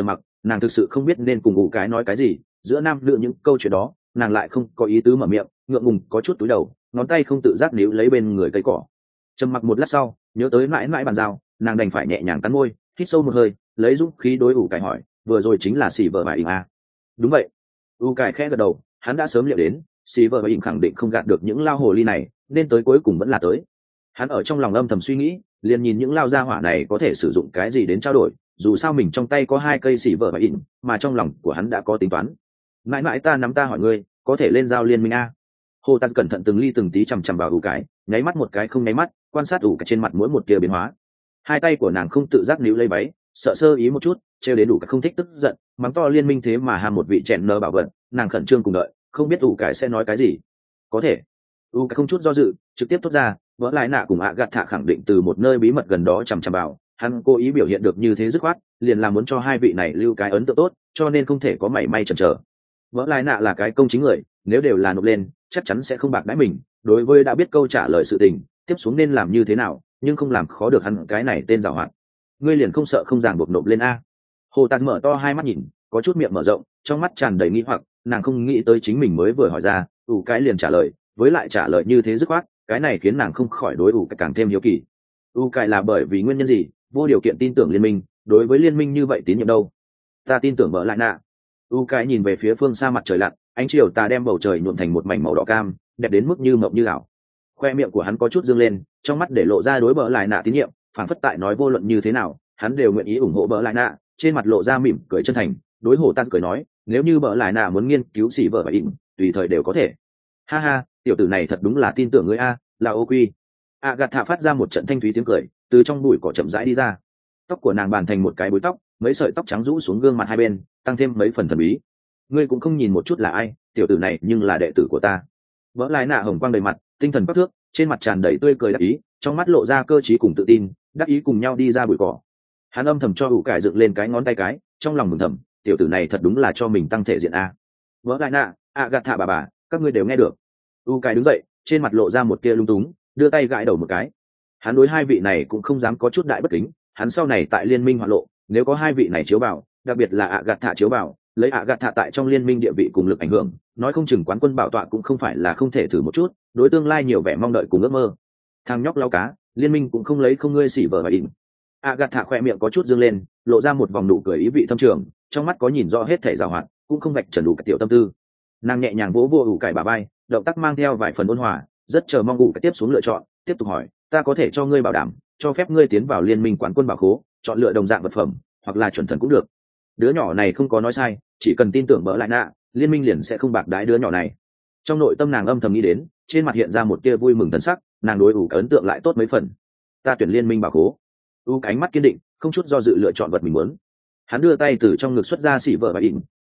nàng thực sự không biết nên cùng ủ cái nói cái gì, giữa nam nữ những câu chuyện đó nàng lại không có ý tứ mở miệng, ngượng ngùng có chút túi đầu, ngón tay không tự giác níu lấy bên người cây cỏ. Trầm mặc một lát sau, nhớ tới mãi mãi bàn giao, nàng đành phải nhẹ nhàng cắn môi, hít sâu một hơi, lấy dũng khí đối ủ cải hỏi, vừa rồi chính là xì vợ bà ỉm à? Đúng vậy. U cải khẽ gật đầu, hắn đã sớm liệu đến xì vợ bà ỉm khẳng định không gạt được những lao hồ ly này, nên tới cuối cùng vẫn là tới. Hắn ở trong lòng âm thầm suy nghĩ, liền nhìn những lao gia hỏa này có thể sử dụng cái gì đến trao đổi, dù sao mình trong tay có 2 cây xì vợ bà ỉm, mà trong lòng của hắn đã có tính toán. Mãi mãi ta nắm ta hỏi ngươi, có thể lên giao liên minh a? Hồ Taz cẩn thận từng ly từng tí chằm chằm vào ủ cái, nháy mắt một cái không nháy mắt, quan sát ủ cái trên mặt mỗi một tia biến hóa. Hai tay của nàng không tự giác níu lấy váy, sợ sơ ý một chút, trêu đến ủ cái không thích tức giận, mắng to liên minh thế mà ham một vị chèn nơ bảo vật, nàng khẩn trương cùng đợi, không biết ủ cái sẽ nói cái gì. Có thể. ủ cái không chút do dự, trực tiếp thốt ra, vỡ lại nạ cùng gạt thạ khẳng định từ một nơi bí mật gần đó chằm chằm vào, hắn cố ý biểu hiện được như thế dứt khoát, liền là muốn cho hai vị này lưu cái ấn tượng tốt, cho nên không thể có mảy may chần chờ. Vỡ lại nạ là cái công chính người, nếu đều là nộp lên chắc chắn sẽ không bạc đãi mình, đối với đã biết câu trả lời sự tình tiếp xuống nên làm như thế nào, nhưng không làm khó được hắn cái này tên giàu hoạt. Ngươi liền không sợ không ràng buộc nộp lên a? Hồ Taz mở to hai mắt nhìn, có chút miệng mở rộng, trong mắt tràn đầy nghi hoặc, nàng không nghĩ tới chính mình mới vừa hỏi ra cái liền trả lời, với lại trả lời như thế dứt khoát, cái này khiến nàng không khỏi đối cái càng thêm hiếu kỳ. Cái là bởi vì nguyên nhân gì vô điều kiện tin tưởng liên minh, đối với liên minh như vậy tín nhiệm đâu? Ta tin tưởng vợ lại nạ. Cái nhìn về phía phương xa mặt trời lặn, ánh chiều tà đem bầu trời nhuộm thành một mảnh màu đỏ cam, đẹp đến mức như mộng như ảo. Khoe miệng của hắn có chút dương lên, trong mắt để lộ ra đối bờ lại nạ tín nhiệm, phản phất tại nói vô luận như thế nào hắn đều nguyện ý ủng hộ bờ lại nạ, trên mặt lộ ra mỉm cười chân thành, đối Hồ Taz cười nói, nếu như bờ lại nạ muốn nghiên cứu xỉ vợ và ỉn, tùy thời đều có thể. Ha ha, tiểu tử này thật đúng là tin tưởng ngươi a, là ô quy. Agatha phát ra một trận thanh thúy tiếng cười, từ trong bụi cỏ chậm rãi đi ra. Tóc của nàng bàn thành một cái búi tóc, mấy sợi tóc trắng rũ xuống gương mặt hai bên, tăng thêm mấy phần thần bí. Ngươi cũng không nhìn một chút là ai, tiểu tử này nhưng là đệ tử của ta. Vỡ lại nạ hồng quang đầy mặt, tinh thần bắc thước, trên mặt tràn đầy tươi cười đắc ý, trong mắt lộ ra cơ trí cùng tự tin, đắc ý cùng nhau đi ra bụi cỏ. Hắn âm thầm cho ủ cải dựng lên cái ngón tay cái, trong lòng mừng thầm, tiểu tử này thật đúng là cho mình tăng thể diện a. Vỡ lại nạ, Agatha bà, các ngươi đều nghe được. U cải đứng dậy, trên mặt lộ ra một tia lung túng, đưa tay gãi đầu một cái. Hắn đối hai vị này cũng không dám có chút đại bất kính, hắn sau này tại liên minh hoạt lộ, nếu có hai vị này chiếu vào, đặc biệt là Agatha chiếu vào, lấy Agatha tại trong liên minh địa vị cùng lực ảnh hưởng, nói không chừng quán quân bảo tọa cũng không phải là không thể thử một chút, đối tương lai nhiều vẻ mong đợi cùng ước mơ. Thằng nhóc lau cá, liên minh cũng không lấy không ngươi xỉ vợ và ỉn. Agatha khoe miệng có chút dương lên, lộ ra một vòng nụ cười ý vị thâm trường, trong mắt có nhìn rõ hết thể giàu hoạt, cũng không vạch trần đủ cái tiểu tâm tư. Nàng nhẹ nhàng vỗ vỗ ủ cải bà bay, động tác mang theo vài phần ôn hòa, rất chờ mong ủ cải tiếp xuống lựa chọn, tiếp tục hỏi, ta có thể cho ngươi bảo đảm, cho phép ngươi tiến vào liên minh quán quân bảo khố, chọn lựa đồng dạng vật phẩm, hoặc là chuẩn thần cũng được. Đứa nhỏ này không có nói sai, chỉ cần tin tưởng bỡ lại nạ, liên minh liền sẽ không bạc đái đứa nhỏ này. Trong nội tâm nàng âm thầm nghĩ đến, trên mặt hiện ra một tia vui mừng thần sắc, nàng đối ủ ấn tượng lại tốt mấy phần. Ta tuyển liên minh bảo khố. Ánh mắt kiên định, không chút do dự lựa chọn vật mình muốn. Hắn đưa tay từ trong ngực xuất ra xỉ vợ và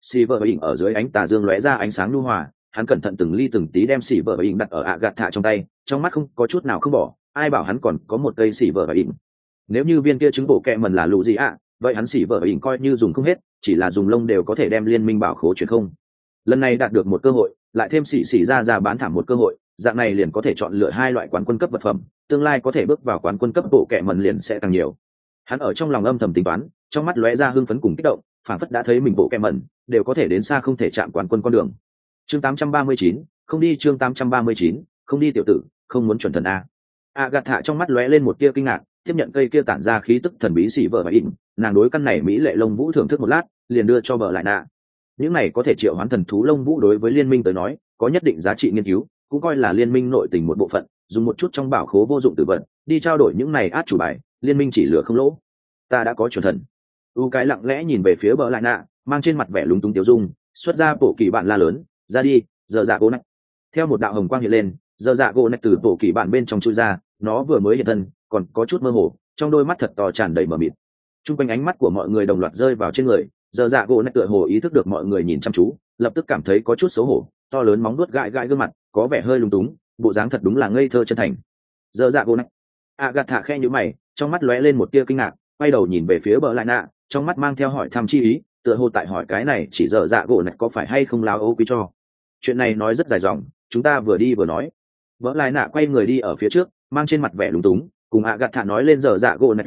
ỉn ở dưới ánh tà dương lóe ra ánh sáng nhu hòa, hắn cẩn thận từng ly từng tí đem xỉ vợ và ỉn đặt ở Agatha trong tay, trong mắt không có chút nào không bỏ, ai bảo hắn còn có một cây xỉ vợ và ỉn. Nếu như viên kia trứng bổ kẹ mần là lũ gì ạ, vậy hắn xỉ vợ và ỉn coi như dùng không hết, chỉ là dùng lông đều có thể đem liên minh bảo khố chuyển không. Lần này đạt được một cơ hội, lại thêm xỉ ra bán thảm một cơ hội, dạng này liền có thể chọn lựa hai loại quán quân cấp vật phẩm, tương lai có thể bước vào quán quân cấp bộ kẹ mần liền sẽ càng nhiều. Hắn ở trong lòng âm thầm tính toán, trong mắt lóe ra hưng phấn cùng kích động, phảng phất đã thấy mình bộ kẹ mần đều có thể đến xa không thể chạm quán quân con đường. Chương 839, không đi. Chương 839, không đi tiểu tử, không muốn chuẩn thần a. Agatha trong mắt lóe lên một tia kinh ngạc, tiếp nhận cây kia tản ra khí tức thần bí xỉ vợ và ỉn, nàng đối căn này mỹ lệ lông vũ thưởng thức một lát, liền đưa cho bờ lại nạ. Những này có thể triệu hoán thần thú lông vũ đối với liên minh tới nói có nhất định giá trị nghiên cứu, cũng coi là liên minh nội tình một bộ phận, dùng một chút trong bảo khố vô dụng tử vật đi trao đổi những này át chủ bài, liên minh chỉ lừa không lỗ. Ta đã có chuẩn thần. Cái lặng lẽ nhìn về phía bờ lại nạ, mang trên mặt vẻ lúng túng tiêu dung, xuất ra bộ kỳ bạn la lớn, ra đi, giờ dạ gỗ nạch. Theo một đạo hồng quang hiện lên, giờ dạ gỗ nạch từ bộ kỳ bạn bên trong chui ra, nó vừa mới hiện thân còn có chút mơ hồ, trong đôi mắt thật to tràn đầy mờ mịt. Trung quanh ánh mắt của mọi người đồng loạt rơi vào trên người, giờ dạ gỗ nạch tựa hồ ý thức được mọi người nhìn chăm chú, lập tức cảm thấy có chút xấu hổ, to lớn móng vuốt gãi gãi gương mặt, có vẻ hơi lúng túng, bộ dáng thật đúng là ngây thơ chân thành. Giờ dạ gỗ nạch. Agatha khẽ nhíu mày, trong mắt lóe lên một tia kinh ngạc, quay đầu nhìn về phía bờ lại nạ, trong mắt mang theo hỏi thăm chi ý, tựa hồ tại hỏi cái này chỉ giờ dạ gỗ nạch có phải hay không lao ô quý cho. Chuyện này nói rất dài dòng, chúng ta vừa đi vừa nói. Bờ lại nạ quay người đi ở phía trước, mang trên mặt vẻ lúng túng, cùng Agatha nói lên giờ dạ gỗ nạch lai lịch,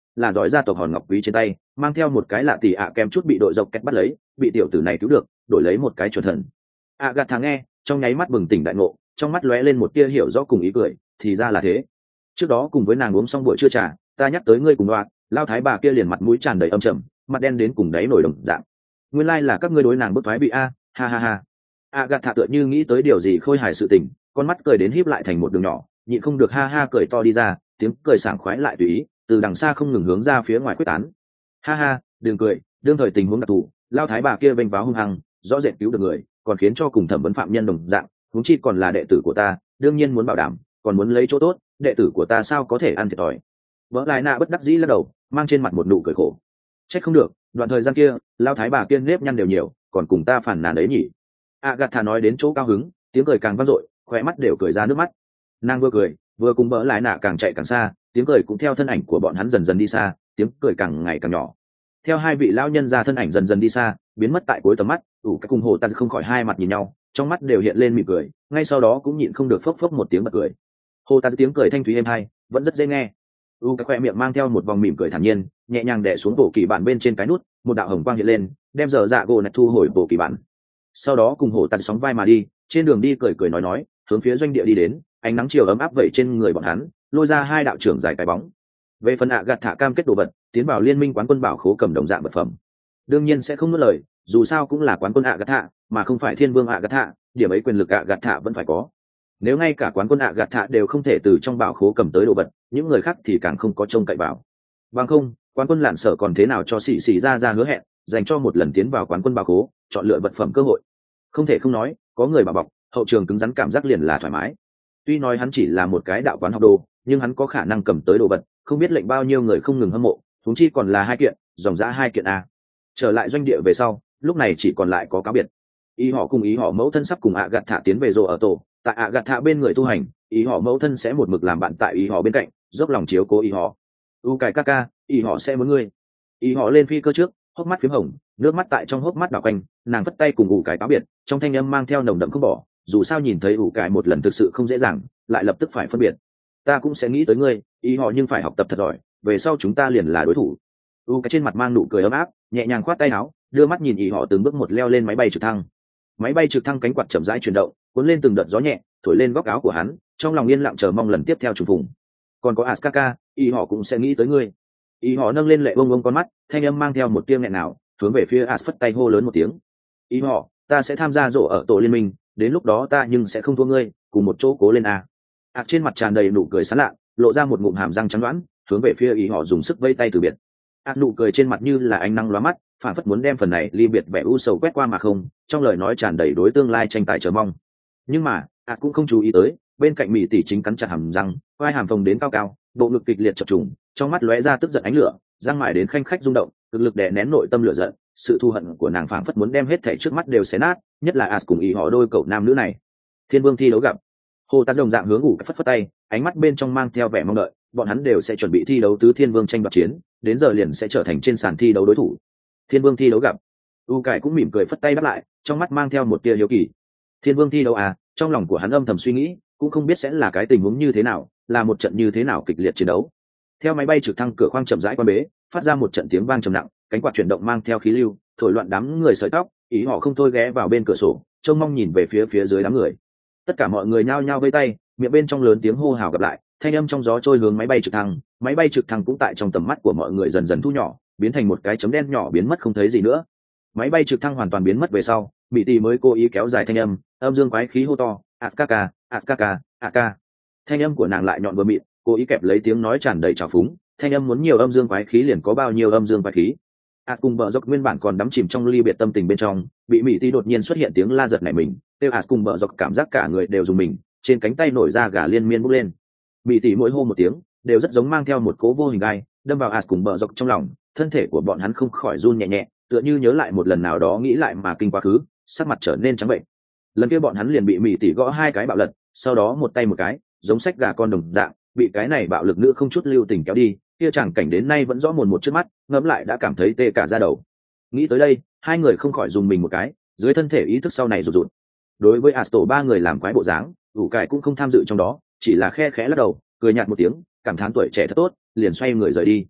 là giỏi gia tộc hòn ngọc quý trên tay, mang theo một cái lạ tỷ ạ kém chút bị đội dọc kẹt bắt lấy, bị tiểu tử này cứu được, đổi lấy một cái chuẩn thần. Agatha nghe, trong nháy mắt bừng tỉnh đại ngộ, trong mắt lóe lên một tia hiểu rõ cùng ý cười, thì ra là thế. Trước đó cùng với nàng uống xong buổi trưa trà, ta nhắc tới ngươi cùng đoạt, lao thái bà kia liền mặt mũi tràn đầy âm trầm, mặt đen đến cùng đáy nổi đồng dạng. Nguyên lai là các ngươi đối nàng bức thoái bị a, ha ha ha. Agatha tựa như nghĩ tới điều gì khôi hài sự tình, con mắt cười đến híp lại thành một đường nhỏ, nhịn không được ha ha cười to đi ra, tiếng cười sảng khoái lại tùy ý, từ đằng xa không ngừng hướng ra phía ngoài quyết tán. Ha ha, đừng cười, đương thời tình huống đặc thù, lao thái bà kia vênh váo hung hăng, rõ rệt cứu được người, còn khiến cho cùng thẩm vấn phạm nhân đồng dạng, huống chi còn là đệ tử của ta, đương nhiên muốn bảo đảm, còn muốn lấy chỗ tốt, đệ tử của ta sao có thể ăn thiệt thòi. Vỡ lại nạ bất đắc dĩ lắc đầu, mang trên mặt một nụ cười khổ. Trách không được, đoạn thời gian kia, lao thái bà kia nếp nhăn đều nhiều, còn cùng ta phản nàn đấy nhỉ. Agatha nói đến chỗ cao hứng, tiếng cười càng vang dội, khóe mắt đều cười ra nước mắt. Nàng vừa cười, vừa cùng vỡ lại nạ càng chạy càng xa, tiếng cười cũng theo thân ảnh của bọn hắn dần dần đi xa, tiếng cười càng ngày càng nhỏ. Theo hai vị lão nhân ra thân ảnh dần dần đi xa, biến mất tại cuối tầm mắt, cái cùng hồ ta không khỏi hai mặt nhìn nhau, trong mắt đều hiện lên mỉm cười, ngay sau đó cũng nhịn không được phốc phốc một tiếng bật cười. Hồ ta tiếng cười thanh thúy êm hay, vẫn rất dễ nghe. Cái khoe miệng mang theo một vòng mỉm cười thản nhiên, nhẹ nhàng đè xuống bộ kỳ bản bên trên cái nút, một đạo hồng quang hiện lên, đem dở dạ gỗ này thu hồi bộ kỳ bản. Sau đó cùng hồ ta sóng vai mà đi, trên đường đi cười cười nói, hướng phía doanh địa đi đến, ánh nắng chiều ấm áp vẩy trên người bọn hắn, lôi ra hai đạo trưởng dài cái bóng. Về phần Agatha cam kết đồ vật, tiến vào liên minh quán quân bảo khố cầm đồng dạng vật phẩm, đương nhiên sẽ không nuốt lời, dù sao cũng là quán quân Agatha, mà không phải thiên vương Agatha, điểm ấy quyền lực Agatha vẫn phải có. Nếu ngay cả quán quân Agatha đều không thể từ trong bảo khố cầm tới đồ vật, những người khác thì càng không có trông cậy vào. Bằng không, quán quân lạn sở còn thế nào cho xì ra hứa hẹn, dành cho một lần tiến vào quán quân bảo khố, chọn lựa vật phẩm cơ hội. Không thể không nói, có người bảo bọc, hậu trường cứng rắn cảm giác liền là thoải mái. Tuy nói hắn chỉ là một cái đạo quán học đồ, nhưng hắn có khả năng cầm tới đồ vật, không biết lệnh bao nhiêu người không ngừng hâm mộ, huống chi còn là hai kiện, dòng dã hai kiện a. Trở lại doanh địa về sau, lúc này chỉ còn lại có cáo biệt. Ý họ cùng ý họ mẫu thân sắp cùng Agatha tiến về rồ ở tổ, tại Agatha bên người tu hành, ý họ mẫu thân sẽ một mực làm bạn tại ý họ bên cạnh, dốc lòng chiếu cố ý họ. Cải ca, ý họ sẽ muốn ngươi. Ý họ lên phi cơ trước, hốc mắt phím hồng, nước mắt tại trong hốc mắt đảo quanh, nàng vất tay cùng Cải cáo biệt, trong thanh âm mang theo nồng đậm không bỏ, dù sao nhìn thấy Cải một lần thực sự không dễ dàng, lại lập tức phải phân biệt. Ta cũng sẽ nghĩ tới ngươi, ý họ nhưng phải học tập thật giỏi, về sau chúng ta liền là đối thủ. Cái trên mặt mang nụ cười ấm áp, nhẹ nhàng khoát tay áo, đưa mắt nhìn ý họ từng bước một leo lên máy bay trực thăng. Máy bay trực thăng cánh quạt chậm rãi chuyển động, cuốn lên từng đợt gió nhẹ, thổi lên góc áo của hắn, trong lòng yên lặng chờ mong lần tiếp theo trùng phùng. Còn có Askaka, ý họ cũng sẽ nghĩ tới ngươi. Ý họ nâng lên lệ bông bông con mắt, thanh âm mang theo một tiếng nghẹn nào, hướng về phía As phất tay hô lớn một tiếng. Ý họ, ta sẽ tham gia rổ ở tổ liên minh, đến lúc đó ta nhưng sẽ không thua ngươi, cùng một chỗ cố lên a. Trên mặt tràn đầy nụ cười sán lạ, lộ ra một ngụm hàm răng trắng đoán, hướng về phía ý họ dùng sức vây tay từ biệt. Nụ cười trên mặt như là ánh nắng lóa mắt, phản phất muốn đem phần này ly biệt vẻ u sầu quét qua mà không, trong lời nói tràn đầy đối tương lai tranh tài chờ mong. Nhưng mà cũng không chú ý tới, bên cạnh Mỹ tỷ chính cắn chặt hàm răng, vai hàm phồng đến cao cao, bộ ngực kịch liệt chập trùng, trong mắt lóe ra tức giận ánh lửa, răng mại đến khanh khách rung động, cực lực đè nén nội tâm lửa giận, sự thù hận của nàng phảng phất muốn đem hết thảy trước mắt đều xé nát, nhất là cùng ý họ đôi cậu nam nữ này. Thiên vương thi đấu gặp. Hồ Tát đồng dạng hướng phất phất tay, ánh mắt bên trong mang theo vẻ mong đợi, bọn hắn đều sẽ chuẩn bị thi đấu tứ thiên vương tranh đoạt chiến, đến giờ liền sẽ trở thành trên sàn thi đấu đối thủ. Thiên vương thi đấu gặp. Cải cũng mỉm cười phất tay đáp lại, trong mắt mang theo một tia hiếu kỳ. Thiên vương thi đấu à? Trong lòng của hắn âm thầm suy nghĩ, cũng không biết sẽ là cái tình huống như thế nào, là một trận như thế nào kịch liệt chiến đấu. Theo máy bay trực thăng cửa khoang chậm rãi quan bế, phát ra một trận tiếng vang trầm nặng, cánh quạt chuyển động mang theo khí lưu, thổi loạn đám người sợi tóc, ý họ không thôi ghé vào bên cửa sổ, trông mong nhìn về phía dưới đám người. Tất cả mọi người nhao nhao vây tay, miệng bên trong lớn tiếng hô hào gặp lại, thanh âm trong gió trôi hướng máy bay trực thăng cũng tại trong tầm mắt của mọi người dần dần thu nhỏ, biến thành một cái chấm đen nhỏ biến mất không thấy gì nữa. Máy bay trực thăng hoàn toàn biến mất về sau, Mỹ tỷ mới cố ý kéo dài thanh âm dương quái khí hô to, Askaka, Aka. Thanh âm của nàng lại nhọn vừa mịn, cố ý kẹp lấy tiếng nói tràn đầy trào phúng, thanh âm muốn nhiều âm dương quái khí liền có bao nhiêu âm dương quái khí. Cùng bờ dọc nguyên bản còn đắm chìm trong ly biệt tâm tình bên trong, bị Mỹ tỷ đột nhiên xuất hiện tiếng la giật nảy mình, tiêu cùng bờ dọc cảm giác cả người đều dùng mình, trên cánh tay nổi ra gà liên miên bốc lên. Mỹ tỷ mỗi hô một tiếng, đều rất giống mang theo một cố vô hình gai, đâm vào cùng bờ dọc trong lòng, thân thể của bọn hắn không khỏi run nhẹ nhẹ, tựa như nhớ lại một lần nào đó nghĩ lại mà kinh quá khứ, sắc mặt trở nên trắng bệnh. Lần kia bọn hắn liền bị Mỹ tỷ gõ hai cái bạo lật, sau đó một tay một cái, giống sách gà con đồng dạng, bị cái này bạo lực nữ không chút lưu tình kéo đi, kia chẳng cảnh đến nay vẫn rõ mồn một trước mắt, ngẫm lại đã cảm thấy tê cả da đầu. Nghĩ tới đây, hai người không khỏi dùng mình một cái, dưới thân thể ý thức sau này rụt rụt. Đối với Asto ba người làm quái bộ dáng, Cải cũng không tham dự trong đó, chỉ là khe khẽ lắc đầu, cười nhạt một tiếng, cảm thán tuổi trẻ thật tốt, liền xoay người rời đi.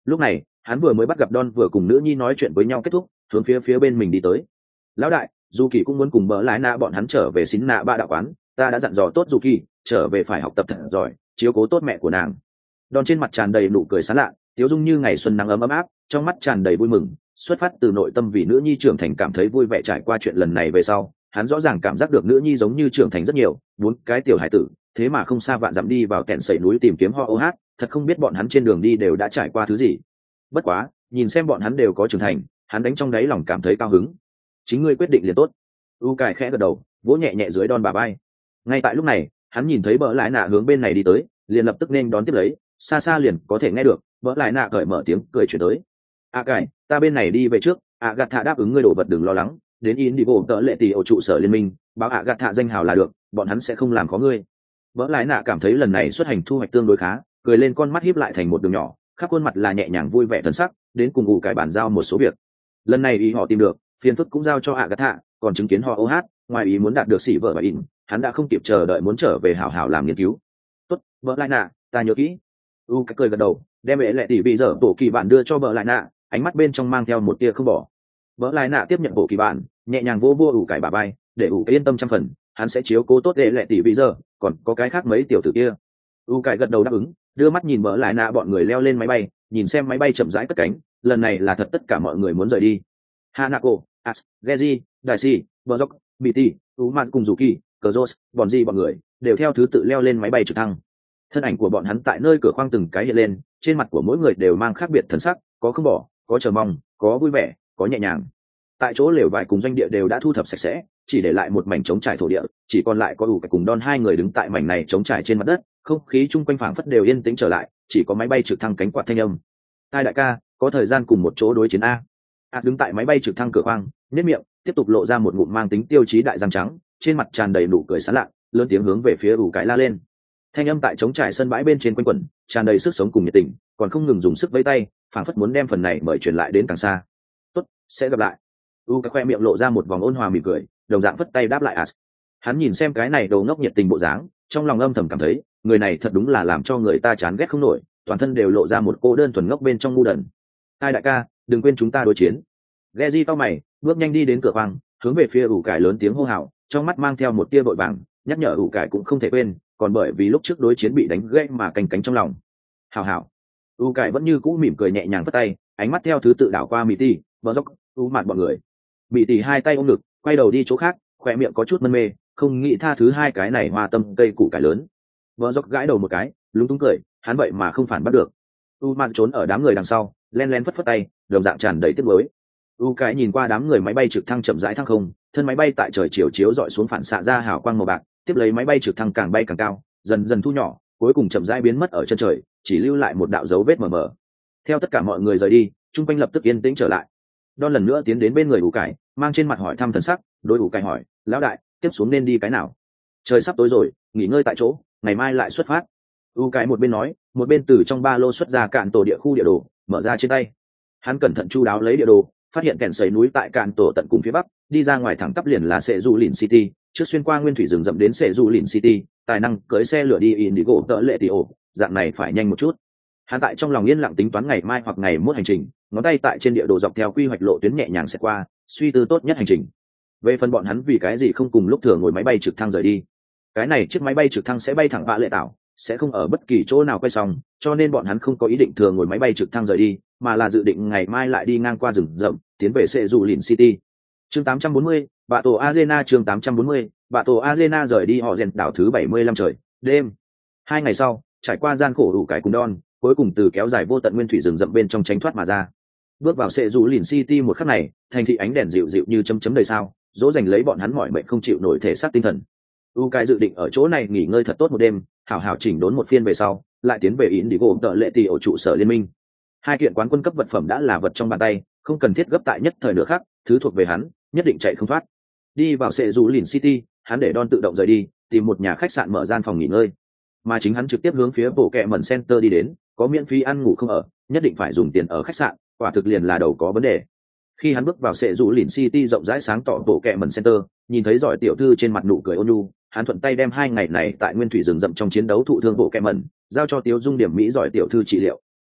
Lúc này hắn vừa mới bắt gặp Don vừa cùng nữ nhi nói chuyện với nhau kết thúc, hướng phía bên mình đi tới. Lão đại, dù kỳ cũng muốn cùng bỡ lái nạ bọn hắn trở về xín nạ ba đạo quán, ta đã dặn dò tốt dù kỳ trở về phải học tập thật giỏi, chiếu cố tốt mẹ của nàng. Don trên mặt tràn đầy nụ cười sán lạ, tiếu dung như ngày xuân nắng ấm áp, trong mắt tràn đầy vui mừng, xuất phát từ nội tâm vì nữ nhi trưởng thành cảm thấy vui vẻ. Trải qua chuyện lần này về sau, hắn rõ ràng cảm giác được nữ nhi giống như trưởng thành rất nhiều, 4 cái tiểu hải tử thế mà không xa vạn dặm đi vào kẹn sẩy núi tìm kiếm ho ô hát, thật không biết bọn hắn trên đường đi đều đã trải qua thứ gì. Bất quá nhìn xem bọn hắn đều có trưởng thành, hắn đánh trong đáy lòng cảm thấy cao hứng. Chính ngươi quyết định liền tốt. U cải khẽ gật đầu, vỗ nhẹ nhẹ dưới Don bà bay. Ngay tại lúc này hắn nhìn thấy bỡ lái nạ hướng bên này đi tới, liền lập tức nên đón tiếp lấy, xa xa liền có thể nghe được bỡ lái nạ cởi mở tiếng cười chuyển tới. Cải, ta bên này đi về trước, gạt thạ đáp ứng ngươi đổ vật đừng lo lắng, đến in đi bộ tợ lệ tỷ ở trụ sở liên minh báo gạt thạ danh hào là được, bọn hắn sẽ không làm khó ngươi. Bỡ lái nạ cảm thấy lần này xuất hành thu hoạch tương đối khá, cười lên, con mắt híp lại thành một đường nhỏ, khắp khuôn mặt là nhẹ nhàng vui vẻ thần sắc, đến cùng ủ cải bàn giao một số việc. Lần này ý họ tìm được phiền phức cũng giao cho gạt thạ, còn chứng kiến họ ô hát ngoài ý muốn đạt được xỉ vợ và in, hắn đã không kịp chờ đợi muốn trở về hảo hảo làm nghiên cứu. Tốt, bỡ lái nạ, ta nhớ kỹ. Cái cười gật đầu, đem bệ lệ tỷ vị dở bộ kỳ bản đưa cho bỡ lái nạ, ánh mắt bên trong mang theo một tia không bỏ. Bỡ lái nạ tiếp nhận bộ kỳ bản, nhẹ nhàng vô ủ cải bà bay, để ủ cái yên tâm 100%, hắn sẽ chiếu cố tốt bệ lệ tỷ vị dở, còn có cái khác mấy tiểu tử kia. Cải gật đầu đáp ứng, đưa mắt nhìn bỡ lái nạ bọn người leo lên máy bay, nhìn xem máy bay chậm rãi cất cánh, lần này là thật tất cả mọi người muốn rời đi. Hanako, As, Geji, Daisy, Berok, Biti, Uman cùng Zuki, Kazos, bọn gì bọn người đều theo thứ tự leo lên máy bay trực thăng. Thân ảnh của bọn hắn tại nơi cửa khoang từng cái hiện lên, trên mặt của mỗi người đều mang khác biệt thần sắc, có không bỏ, có chờ mong, có vui vẻ, có nhẹ nhàng. Tại chỗ lều vải cùng doanh địa đều đã thu thập sạch sẽ, chỉ để lại một mảnh trống trải thổ địa, chỉ còn lại có ủ cái cùng Don hai người đứng tại mảnh này trống trải trên mặt đất, không khí chung quanh phảng phất đều yên tĩnh trở lại, chỉ có máy bay trực thăng cánh quạt thanh âm. Hai đại ca, có thời gian cùng một chỗ đối chiến a. Đứng tại máy bay trực thăng cửa khoang, nhếch miệng, tiếp tục lộ ra một ngụm mang tính tiêu chí đại răng trắng, trên mặt tràn đầy nụ cười sán lạ, lớn tiếng hướng về phía ủ cái la lên. Thanh âm tại trống trải sân bãi bên trên quanh quẩn, tràn đầy sức sống cùng nhiệt tình, còn không ngừng dùng sức vẫy tay, phảng phất muốn đem phần này mời truyền lại đến càng xa. Tốt, sẽ gặp lại. Cái khoe miệng lộ ra một vòng ôn hòa mỉm cười, đồng dạng vất tay đáp lại As. Hắn nhìn xem cái này đầu ngốc nhiệt tình bộ dáng, trong lòng âm thầm cảm thấy, người này thật đúng là làm cho người ta chán ghét không nổi, toàn thân đều lộ ra một cô đơn thuần ngốc bên trong ngu đần. Hai đại ca, đừng quên chúng ta đối chiến. Geji to mày, bước nhanh đi đến cửa khoang, hướng về phía ủ cải lớn tiếng hô hào, trong mắt mang theo một tia vội vàng, nhắc nhở ủ cải cũng không thể quên, còn bởi vì lúc trước đối chiến bị đánh gãy mà canh cánh trong lòng. Hào hào. ủ cải vẫn như cũ mỉm cười nhẹ nhàng vất tay, ánh mắt theo thứ tự đảo qua Miti, Berok, mặt bọn người. Miti hai tay ôm ngực, quay đầu đi chỗ khác, khoe miệng có chút mân mê, không nghĩ tha thứ hai cái này hoa tâm cây củ cải lớn. Berok gãi đầu một cái, lúng túng cười, hắn vậy mà không phản bắt được. Mặt trốn ở đám người đằng sau, len len phất phất tay, đồng dạng tràn đầy tiếc nuối. Cái nhìn qua đám người máy bay trực thăng chậm rãi thăng không, thân máy bay tại trời chiều chiếu dọi xuống phản xạ ra hào quang màu bạc, tiếp lấy máy bay trực thăng càng bay càng cao, dần dần thu nhỏ, cuối cùng chậm rãi biến mất ở chân trời, chỉ lưu lại một đạo dấu vết mờ mờ. Theo tất cả mọi người rời đi, trung quanh lập tức yên tĩnh trở lại. Don lần nữa tiến đến bên người cải, mang trên mặt hỏi thăm thần sắc, đối cải hỏi, lão đại, tiếp xuống nên đi cái nào? Trời sắp tối rồi, nghỉ ngơi tại chỗ, ngày mai lại xuất phát. Cải một bên nói, một bên từ trong ba lô xuất ra cạn tổ địa khu địa đồ, mở ra trên tay. Hắn cẩn thận chu đáo lấy địa đồ, phát hiện kèn sấy núi tại cạn tổ tận cùng phía bắc, đi ra ngoài thẳng tắp liền là Sệ Du Lìn City, trước xuyên qua nguyên thủy rừng rậm đến Sệ Du Lìn City, tài năng cưỡi xe lửa đi Indigo tợ lệ tỷ ổ, dạng này phải nhanh một chút. Hắn tại trong lòng yên lặng tính toán ngày mai hoặc ngày mốt hành trình, ngón tay tại trên địa đồ dọc theo quy hoạch lộ tuyến nhẹ nhàng sẽ qua, suy tư tốt nhất hành trình. Về phần bọn hắn vì cái gì không cùng lúc thừa ngồi máy bay trực thăng rời đi? Cái này chiếc máy bay trực thăng sẽ bay thẳng vạ lệ tảo, sẽ không ở bất kỳ chỗ nào quay xong, cho nên bọn hắn không có ý định thừa ngồi máy bay trực thăng rời đi, mà là dự định ngày mai lại đi ngang qua rừng rậm, tiến về Sệ Du Lìn City. Chương 840, Bạ tổ Arena. Chương 840, Bạ tổ Arena rời đi họ rèn đảo thứ 75 trời, đêm. 2 ngày sau, trải qua gian khổ đủ cải cùng Don, cuối cùng từ kéo dài vô tận nguyên thủy rừng rậm bên trong tránh thoát mà ra. Bước vào Sệ Du Lìn City một khắc này, thành thị ánh đèn dịu dịu như chấm chấm đầy sao, dỗ dành lấy bọn hắn mỏi mệt không chịu nổi thể xác tinh thần. Cái dự định ở chỗ này nghỉ ngơi thật tốt một đêm, hảo hảo chỉnh đốn một phiên về sau, lại tiến về Indigo tợ lệ tỷ ở trụ sở liên minh. 2 kiện quán quân cấp vật phẩm đã là vật trong bàn tay, không cần thiết gấp tại nhất thời nữa khác, thứ thuộc về hắn, nhất định chạy không thoát. Đi vào Sệ Du Lìn City, hắn để Don tự động rời đi, tìm một nhà khách sạn mở gian phòng nghỉ ngơi, mà chính hắn trực tiếp hướng phía bộ kẹ mẩn center đi đến, có miễn phí ăn ngủ không ở, nhất định phải dùng tiền ở khách sạn, quả thực liền là đầu có vấn đề. Khi hắn bước vào Sệ Du Lìn City rộng rãi sáng tỏ bộ kẹ mẩn center, nhìn thấy giỏi tiểu thư trên mặt nụ cười ôn nhu, hắn thuận tay đem 2 ngày này tại nguyên thủy rừng rậm trong chiến đấu thụ thương bộ kẹ mẩn giao cho Tiếu Dung điểm mỹ giỏi tiểu thư trị liệu.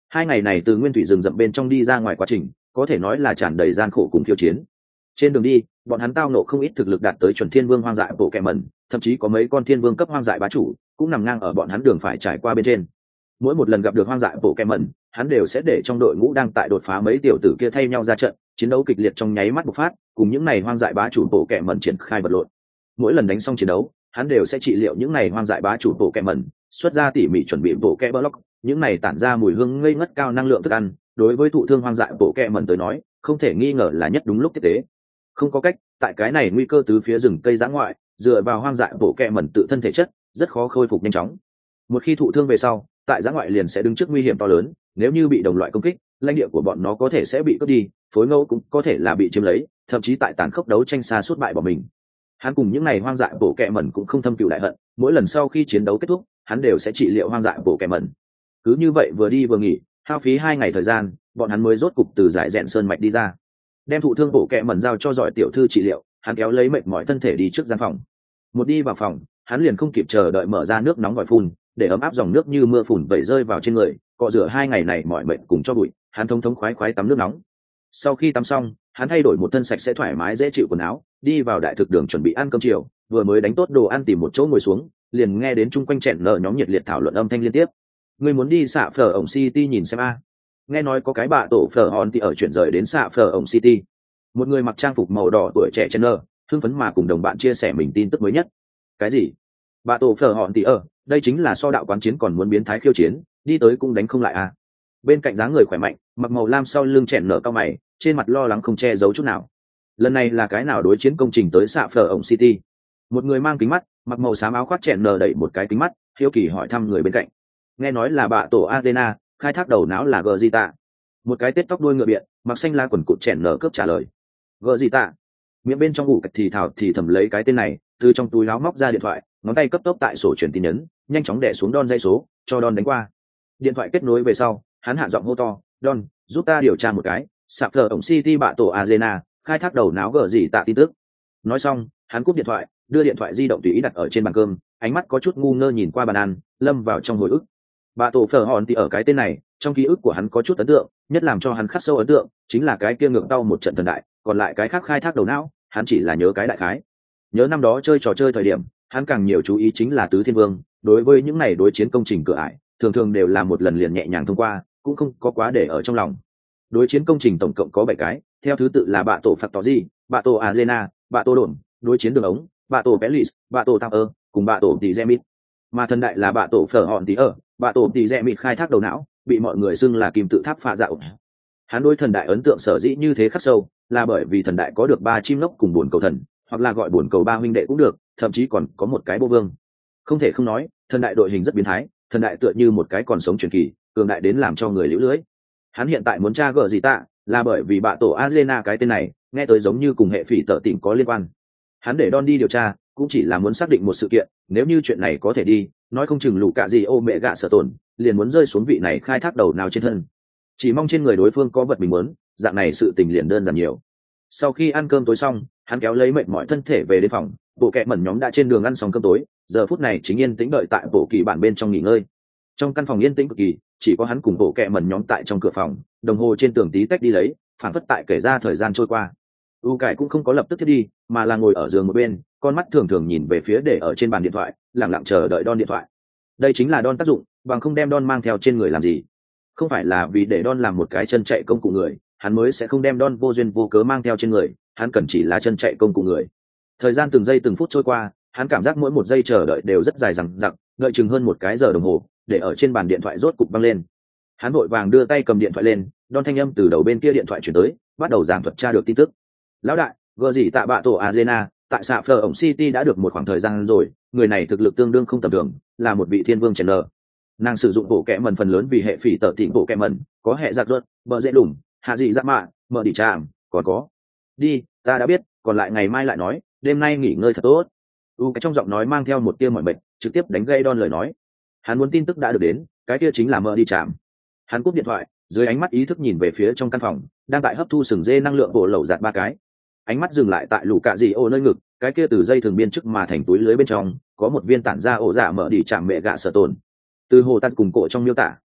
2 ngày này từ nguyên thủy rừng rậm bên trong đi ra ngoài quá trình có thể nói là tràn đầy gian khổ cùng khiêu chiến. Trên đường đi bọn hắn tao nộ không ít thực lực đạt tới chuẩn thiên vương hoang dại bộ kẹ mẩn, thậm chí có mấy con thiên vương cấp hoang dại bá chủ cũng nằm ngang ở bọn hắn đường phải trải qua bên trên. Mỗi một lần gặp được hoang dại bộ kẹ mẩn, hắn đều sẽ để trong đội ngũ đang tại đột phá mấy tiểu tử kia thay nhau ra trận, chiến đấu kịch liệt trong nháy mắt bộc phát, cùng những này hoang dại bá chủ bộ kẹ mẩn triển khai vật lộn. Mỗi lần đánh xong chiến đấu, hắn đều sẽ trị liệu những này hoang dại bá chủ bộ kẹ mẩn, xuất ra tỉ mỉ chuẩn bị bộ kẹ block, những này tản ra mùi hương ngây ngất cao năng lượng thức ăn, đối với thụ thương hoang dại bộ kẹ mẩn tới nói, không thể nghi ngờ là nhất đúng lúc tiếp tế. Không có cách, tại cái này nguy cơ tứ phía rừng cây giã ngoại, dựa vào hoang dại bộ kẹ mẩn tự thân thể chất, rất khó khôi phục nhanh chóng. Một khi thụ thương về sau, tại giã ngoại liền sẽ đứng trước nguy hiểm to lớn, nếu như bị đồng loại công kích, lãnh địa của bọn nó có thể sẽ bị cướp đi, phối ngẫu cũng có thể là bị chiếm lấy, thậm chí tại tàn khốc đấu tranh xa suốt bại bỏ mình. Hắn cùng những này hoang dại bộ kẹ mẩn cũng không thâm cừu đại hận, mỗi lần sau khi chiến đấu kết thúc, hắn đều sẽ trị liệu hoang dại bộ kẹ mẩn. Cứ như vậy vừa đi vừa nghỉ, hao phí 2 ngày thời gian, bọn hắn mới rốt cục từ giải rẽn sơn mạch đi ra. Đem thụ thương bộ kẹ mẩn giao cho giỏi tiểu thư trị liệu, hắn kéo lấy mệt mỏi thân thể đi trước gian phòng. Một đi vào phòng, hắn liền không kịp chờ đợi mở ra nước nóng vòi phun, để ấm áp dòng nước như mưa phùn vẩy rơi vào trên người, cọ rửa 2 ngày này mỏi mệt cùng cho bụi, hắn thống thống khoái khoái tắm nước nóng. Sau khi tắm xong, hắn thay đổi một thân sạch sẽ thoải mái dễ chịu quần áo, đi vào đại thực đường chuẩn bị ăn cơm chiều, vừa mới đánh tốt đồ ăn tìm một chỗ ngồi xuống, liền nghe đến chung quanh chẹn nợ nhóm nhiệt liệt thảo luận âm thanh liên tiếp. Người muốn đi xạ phở ổng City nhìn xem a? Nghe nói có cái bạ tổ phở hòn thì ở chuyển rời đến xạ phở ổng City. Một người mặc trang phục màu đỏ tuổi trẻ chen nợ, hưng phấn mà cùng đồng bạn chia sẻ mình tin tức mới nhất. Cái gì? Bạ tổ phở hòn thì ở, đây chính là so đạo quán chiến còn muốn biến thái khiêu chiến, đi tới cũng đánh không lại à? Bên cạnh dáng người khỏe mạnh, mặc màu lam sau lưng chèn nở cao mày, trên mặt lo lắng không che giấu chút nào. Lần này là cái nào đối chiến công trình tới xạ phở ổng City? Một người mang kính mắt, mặc màu xám áo khoác chèn nở đẩy một cái kính mắt, hiếu kỳ hỏi thăm người bên cạnh. Nghe nói là bạ tổ Athena, khai thác đầu não là Gogita. Một cái tết tóc đuôi ngựa biện, mặc xanh la quần cụt chèn nở cướp trả lời. Gogita. Miệng bên trong ngủ thì thảo thì thầm lấy cái tên này, từ trong túi áo móc ra điện thoại, ngón tay cấp tốc tại sổ truyền tin nhấn, nhanh chóng đè xuống Don dây số, cho Don đánh qua. Điện thoại kết nối về sau, hắn hạ giọng hô to, Don, giúp ta điều tra một cái, sạp thờ ổng City bạ tổ Arena, khai thác đầu não gờ gì tạ tin tức. Nói xong, hắn cúp điện thoại, đưa điện thoại di động tùy ý đặt ở trên bàn cơm, ánh mắt có chút ngu ngơ nhìn qua bàn ăn, lâm vào trong hồi ức. Bạ tổ phở hòn thì ở cái tên này, trong ký ức của hắn có chút ấn tượng, nhất làm cho hắn khắc sâu ấn tượng, chính là cái kia ngược đau một trận thần đại, còn lại cái khác khai thác đầu não, hắn chỉ là nhớ cái đại khái. Nhớ năm đó chơi trò chơi thời điểm, hắn càng nhiều chú ý chính là tứ thiên vương, đối với những này đối chiến công trình cửa ải, thường thường đều là một lần liền nhẹ nhàng thông qua, cũng không có quá để ở trong lòng. Đối chiến công trình tổng cộng có 7 cái, theo thứ tự là bạ tổ phạt tỏ gì, bạ tổ arena, bạ tổ đồn, đối chiến đường ống, bạ tổ pelis, bạ tổ tam cùng bạ tổ tỷ gemit. Mà thần đại là bạ tổ phở hòn tí ở, bạ tổ tỷ gemit khai thác đầu não, bị mọi người xưng là kim tự tháp phạ dạo. Hắn đối thần đại ấn tượng sở dĩ như thế khắc sâu, là bởi vì thần đại có được 3 chim lốc cùng buồn cầu thần, hoặc là gọi buồn cầu 3 huynh đệ cũng được, thậm chí còn có một cái bô vương. Không thể không nói, thần đại đội hình rất biến thái, thần đại tựa như một cái còn sống truyền kỳ, cường đại đến làm cho người liễu lưới. Hắn hiện tại muốn tra gỡ gì tạ, là bởi vì bạ tổ Arena cái tên này, nghe tới giống như cùng hệ phỉ tở tỉnh có liên quan. Hắn để Don đi điều tra, cũng chỉ là muốn xác định một sự kiện, nếu như chuyện này có thể đi, nói không chừng lũ cả gì ô mẹ gạ sở tổn, liền muốn rơi xuống vị này khai thác đầu nào trên thân. Chỉ mong trên người đối phương có vật mình muốn, dạng này sự tình liền đơn giản nhiều. Sau khi ăn cơm tối xong, hắn kéo lấy mệt mỏi thân thể về đến phòng, bộ kẹ mẩn nhóm đã trên đường ăn xong cơm tối, giờ phút này chính yên tĩnh đợi tại bộ kỳ bản bên trong nghỉ ngơi. Trong căn phòng yên tĩnh cực kỳ, chỉ có hắn cùng bộ kẹ mẩn nhóm tại trong cửa phòng, đồng hồ trên tường tí tách đi lấy, phản phất tại kể ra thời gian trôi qua. U cải cũng không có lập tức thiết đi, mà là ngồi ở giường một bên, con mắt thường thường nhìn về phía để ở trên bàn điện thoại, lặng lặng chờ đợi Don điện thoại. Đây chính là Don tác dụng, bằng không đem Don mang theo trên người làm gì? Không phải là vì để Don làm một cái chân chạy công cụ người, hắn mới sẽ không đem Don vô duyên vô cớ mang theo trên người, hắn cần chỉ là chân chạy công cụ người. Thời gian từng giây từng phút trôi qua, hắn cảm giác mỗi một giây chờ đợi đều rất dài dằng dặc, đợi chừng hơn một cái giờ đồng hồ, để ở trên bàn điện thoại rốt cục vang lên. Hắn vội vàng đưa tay cầm điện thoại lên, Don thanh âm từ đầu bên kia điện thoại chuyển tới, bắt đầu giảng thuật tra được tin tức. Lão đại, gờ gì tạ bạ tổ Arena, tại xạ phở ổng City đã được một khoảng thời gian rồi, người này thực lực tương đương không tầm thường, là một vị thiên vương chèn nở. Nàng sử dụng bộ kẽ mần phần lớn vì hệ phỉ tở tịnh bộ kẽ mần, có hệ giặc ruột, bờ dễ đủng, hạ dị giáp mạ, mở đi tràm, còn có. Đi, ta đã biết, còn lại ngày mai lại nói, đêm nay nghỉ ngơi thật tốt. Cái trong giọng nói mang theo một tia mọi mệt, trực tiếp đánh gây Don lời nói. Hắn muốn tin tức đã được đến, cái kia chính là mở đi tràm. Hắn cúp điện thoại, dưới ánh mắt ý thức nhìn về phía trong căn phòng, đang tại hấp thu sừng dê năng lượng bộ lẩu giạt 3 cái. Ánh mắt dừng lại tại lũ cạ dị ô nơi ngực, cái kia từ dây thường biên chức mà thành túi lưới bên trong có một viên tản ra ổ dạ mở đi chạm mẹ gạ sở tồn. Từ hồ tạt cùng cổ trong miêu tả,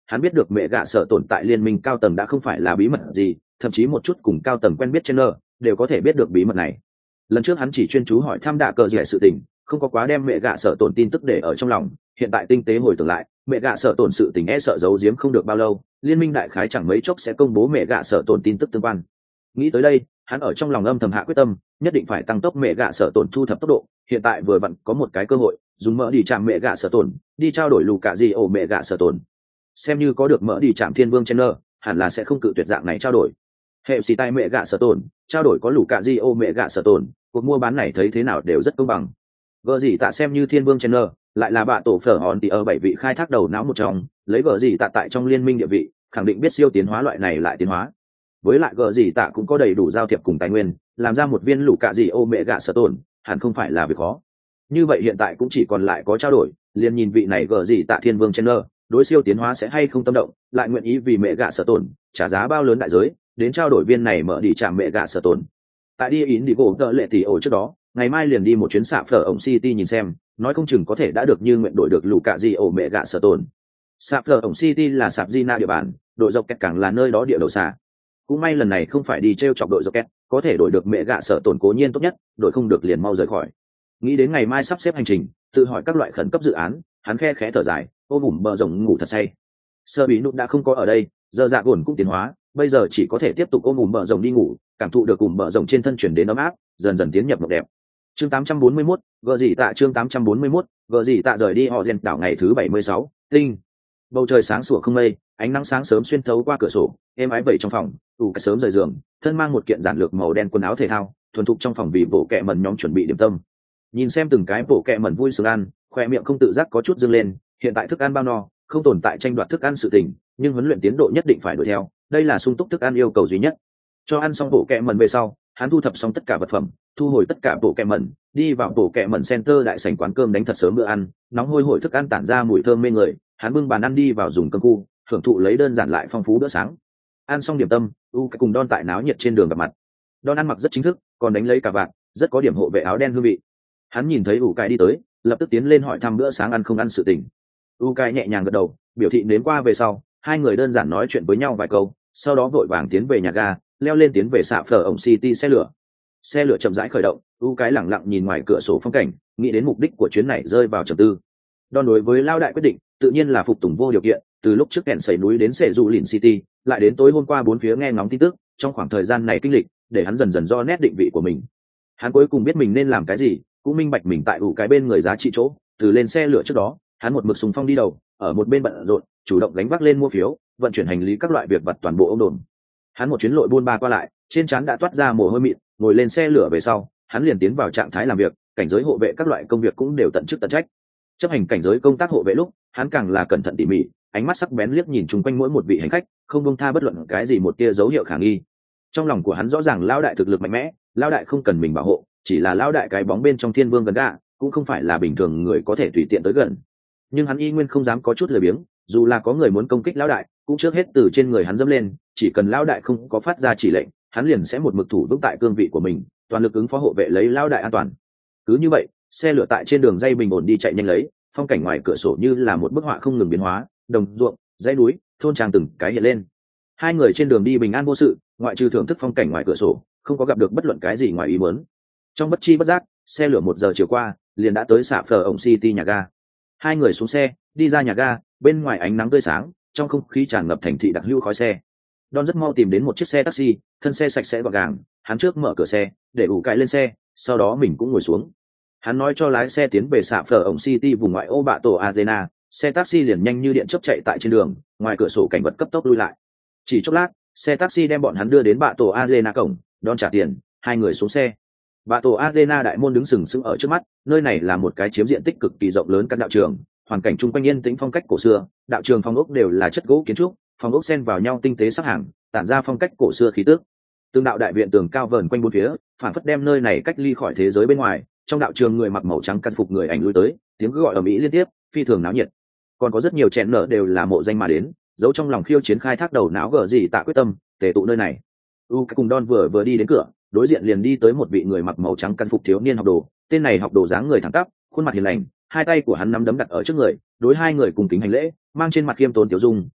hắn biết được mẹ gạ sợ tồn tại liên minh cao tầng đã không phải là bí mật gì, thậm chí một chút cùng cao tầng quen biết trên đều có thể biết được bí mật này. Lần trước hắn chỉ chuyên chú hỏi thăm đạ cờ dẻ sự tình, không có quá đem mẹ gạ sợ tổn tin tức để ở trong lòng. Hiện tại tinh tế hồi tưởng lại, mẹ gạ sợ tổn sự tình sợ giấu giếm không được bao lâu, liên minh đại khái chẳng mấy chốc sẽ công bố mẹ gạ sợ tổn tin tức tương quan. Nghĩ tới đây, hắn ở trong lòng âm thầm hạ quyết tâm, nhất định phải tăng tốc mẹ gạ sợ tổn thu thập tốc độ. Hiện tại vừa vặn có một cái cơ hội, dùng mỡ đi chạm mẹ gạ sợ tổn, đi trao đổi lù cả gì ổ mẹ gạ sợ tổn. Xem như có được mỡ đi chạm thiên vương trên nơ, hẳn là sẽ không cự tuyệt dạng này trao đổi. Hệ xì tay mẹ gạ sợ tổn, trao đổi có lù cả gì ổ mẹ gạ sợ tổn, cuộc mua bán này thấy thế nào đều rất công bằng. Gờ gì tạ xem như thiên vương trên nơ, lại là bạ tổ phở hòn thì ở 7 vị khai thác đầu não một trong, lấy gờ gì tạ tại trong liên minh địa vị, khẳng định biết siêu tiến hóa loại này lại tiến hóa. Với lại gờ gì tạ cũng có đầy đủ giao thiệp cùng tài nguyên, làm ra một viên lũ cạ gì ô mẹ gạ sợ tổn, hẳn không phải là việc khó. Như vậy hiện tại cũng chỉ còn lại có trao đổi, liền nhìn vị này gờ gì tạ thiên vương trên nơ, đối siêu tiến hóa sẽ hay không tâm động, lại nguyện ý vì mẹ gạ sợ tổn, trả giá bao lớn đại giới, đến trao đổi viên này mở đi chạm mẹ gạ sợ tổn. Tại đi ý đi gỗ đợi lệ tỷ ổ trước đó, ngày mai liền đi một chuyến xạ phở ổng City nhìn xem, nói không chừng có thể đã được như nguyện đổi được lũ cạ gì ổ mẹ gạ sợ tổn. Xạ phở ổng City là sạp Gina địa bàn, đội dọc kẹt càng là nơi đó địa đầu xạ. Cũng may lần này không phải đi treo chọc đội dọc kẹt, có thể đổi được mẹ gạ sợ tổn cố nhiên tốt nhất, đổi không được liền mau rời khỏi. Nghĩ đến ngày mai sắp xếp hành trình, tự hỏi các loại khẩn cấp dự án, hắn khe khẽ thở dài, ôm ủm bờ rồng ngủ thật say. Sơ bí nút đã không có ở đây, giờ dạ buồn cũng tiến hóa, bây giờ chỉ có thể tiếp tục ôm ủm bờ rồng đi ngủ, cảm thụ được ủm bờ rồng trên thân chuyển đến ấm áp, dần dần tiến nhập mộng đẹp. Chương 841, gờ gì tạ chương 841, gờ gì tạ rời đi họ Gen đảo ngày thứ 76, tinh. Bầu trời sáng sủa không mây, ánh nắng sáng sớm xuyên thấu qua cửa sổ, êm ái vẩy trong phòng, cái sớm rời giường, thân mang một kiện giản lược màu đen quần áo thể thao, thuần thục trong phòng vì bộ kệ mẩn nhóm chuẩn bị điểm tâm. Nhìn xem từng cái bộ kệ mẩn vui sướng ăn, khoe miệng không tự giác có chút dương lên, hiện tại thức ăn bao no, không tồn tại tranh đoạt thức ăn sự tình, nhưng huấn luyện tiến độ nhất định phải đuổi theo, đây là sung túc thức ăn yêu cầu duy nhất. Cho ăn xong bộ kệ mẩn về sau, hắn thu thập xong tất cả vật phẩm, thu hồi tất cả bộ kệ mẩn, đi vào bộ kệ mẩn center đại sảnh quán cơm đánh thật sớm bữa ăn, nóng hôi hổi thức ăn tản ra mùi thơm mê người, hắn bưng bàn ăn đi vào dùng cơm khu, hưởng thụ lấy đơn giản lại phong phú bữa sáng. Ăn xong điểm tâm, cùng Don tại náo nhiệt trên đường gặp mặt. Don ăn mặc rất chính thức, còn đánh lấy cả vạt, rất có điểm hộ vệ áo đen hương vị. Hắn nhìn thấy Cái đi tới, lập tức tiến lên hỏi thăm bữa sáng ăn không ăn sự tình. Cái nhẹ nhàng gật đầu, biểu thị nếm qua về sau, hai người đơn giản nói chuyện với nhau vài câu, sau đó vội vàng tiến về nhà ga, leo lên tiến về xạ phở ổng City xe lửa. Xe lửa chậm rãi khởi động, Cái lẳng lặng nhìn ngoài cửa sổ phong cảnh, nghĩ đến mục đích của chuyến này rơi vào trầm tư. Don đối với lao đại quyết định, tự nhiên là phục tùng vô điều kiện, từ lúc trước kẹn sẩy núi đến sệ dù lìn City, lại đến tối hôm qua bốn phía nghe ngóng tin tức, trong khoảng thời gian này kinh lịch, để hắn dần dần do nét định vị của mình. Hắn cuối cùng biết mình nên làm cái gì, cũng minh bạch mình tại cái bên người giá trị chỗ, từ lên xe lửa trước đó, hắn một mực sùng phong đi đầu, ở một bên bận rộn, chủ động gánh vác lên mua phiếu, vận chuyển hành lý các loại việc vặt toàn bộ ông đồn. Hắn một chuyến lội buôn ba qua lại, trên trán đã toát ra mồ hôi mịn, ngồi lên xe lửa về sau, hắn liền tiến vào trạng thái làm việc, cảnh giới hộ vệ các loại công việc cũng đều tận chức tận trách. Chấp hành cảnh giới công tác hộ vệ lúc, hắn càng là cẩn thận tỉ mỉ, ánh mắt sắc bén liếc nhìn chung quanh mỗi một vị hành khách, không buông tha bất luận cái gì một tia dấu hiệu khả nghi. Trong lòng của hắn rõ ràng lão đại thực lực mạnh mẽ, lão đại không cần mình bảo hộ, chỉ là lão đại cái bóng bên trong thiên vương gần gạ, cũng không phải là bình thường người có thể tùy tiện tới gần. Nhưng hắn y nguyên không dám có chút lười biếng, dù là có người muốn công kích lão đại, cũng trước hết từ trên người hắn dẫm lên, chỉ cần lão đại không có phát ra chỉ lệnh, hắn liền sẽ một mực thủ vững tại cương vị của mình, toàn lực ứng phó hộ vệ lấy lão đại an toàn. Cứ như vậy, xe lửa tại trên đường dây bình ổn đi chạy nhanh lấy, phong cảnh ngoài cửa sổ như là một bức họa không ngừng biến hóa, đồng ruộng, dãy núi, thôn trang từng cái hiện lên. Hai người trên đường đi bình an vô sự, ngoại trừ thưởng thức phong cảnh ngoài cửa sổ, không có gặp được bất luận cái gì ngoài ý muốn. Trong bất chi bất giác, xe lửa 1 giờ chiều qua, liền đã tới xạ phở ổng City nhà ga. Hai người xuống xe, đi ra nhà ga, bên ngoài ánh nắng tươi sáng, trong không khí tràn ngập thành thị đặc hữu khói xe. Don rất mau tìm đến một chiếc xe taxi, thân xe sạch sẽ gọn gàng, hắn trước mở cửa xe, để Cái lên xe, sau đó mình cũng ngồi xuống. Hắn nói cho lái xe tiến về xạ phở ổng City vùng ngoại ô bạ tổ Arena, xe taxi liền nhanh như điện chớp chạy tại trên đường, ngoài cửa sổ cảnh vật cấp tốc lui lại. Chỉ chốc lát, xe taxi đem bọn hắn đưa đến bạ tổ Arena cổng, Don trả tiền, hai người xuống xe. Bạ tổ Arena đại môn đứng sừng sững ở trước mắt, nơi này là một cái chiếm diện tích cực kỳ rộng lớn căn đạo trường, hoàn cảnh chung quanh yên tĩnh phong cách cổ xưa, đạo trường phong ốc đều là chất gỗ kiến trúc, phong ốc xen vào nhau tinh tế sắc hàng, tản ra phong cách cổ xưa khí tức. Từng đạo đại viện tường cao vờn quanh bốn phía, phản phất đem nơi này cách ly khỏi thế giới bên ngoài. Trong đạo trường người mặc màu trắng căn phục người ảnh lui tới, tiếng gọi ở mỹ liên tiếp, phi thường náo nhiệt. Còn có rất nhiều chèn nợ đều là mộ danh mà đến, giấu trong lòng khiêu chiến khai thác đầu não gở gì tạ quyết tâm, tề tụ nơi này. Cùng Don vừa đi đến cửa, đối diện liền đi tới một vị người mặc màu trắng căn phục thiếu niên học đồ, tên này học đồ dáng người thẳng tắp, khuôn mặt hiền lành, hai tay của hắn nắm đấm đặt ở trước người, đối hai người cùng kính hành lễ, mang trên mặt khiêm tốn tiểu dung,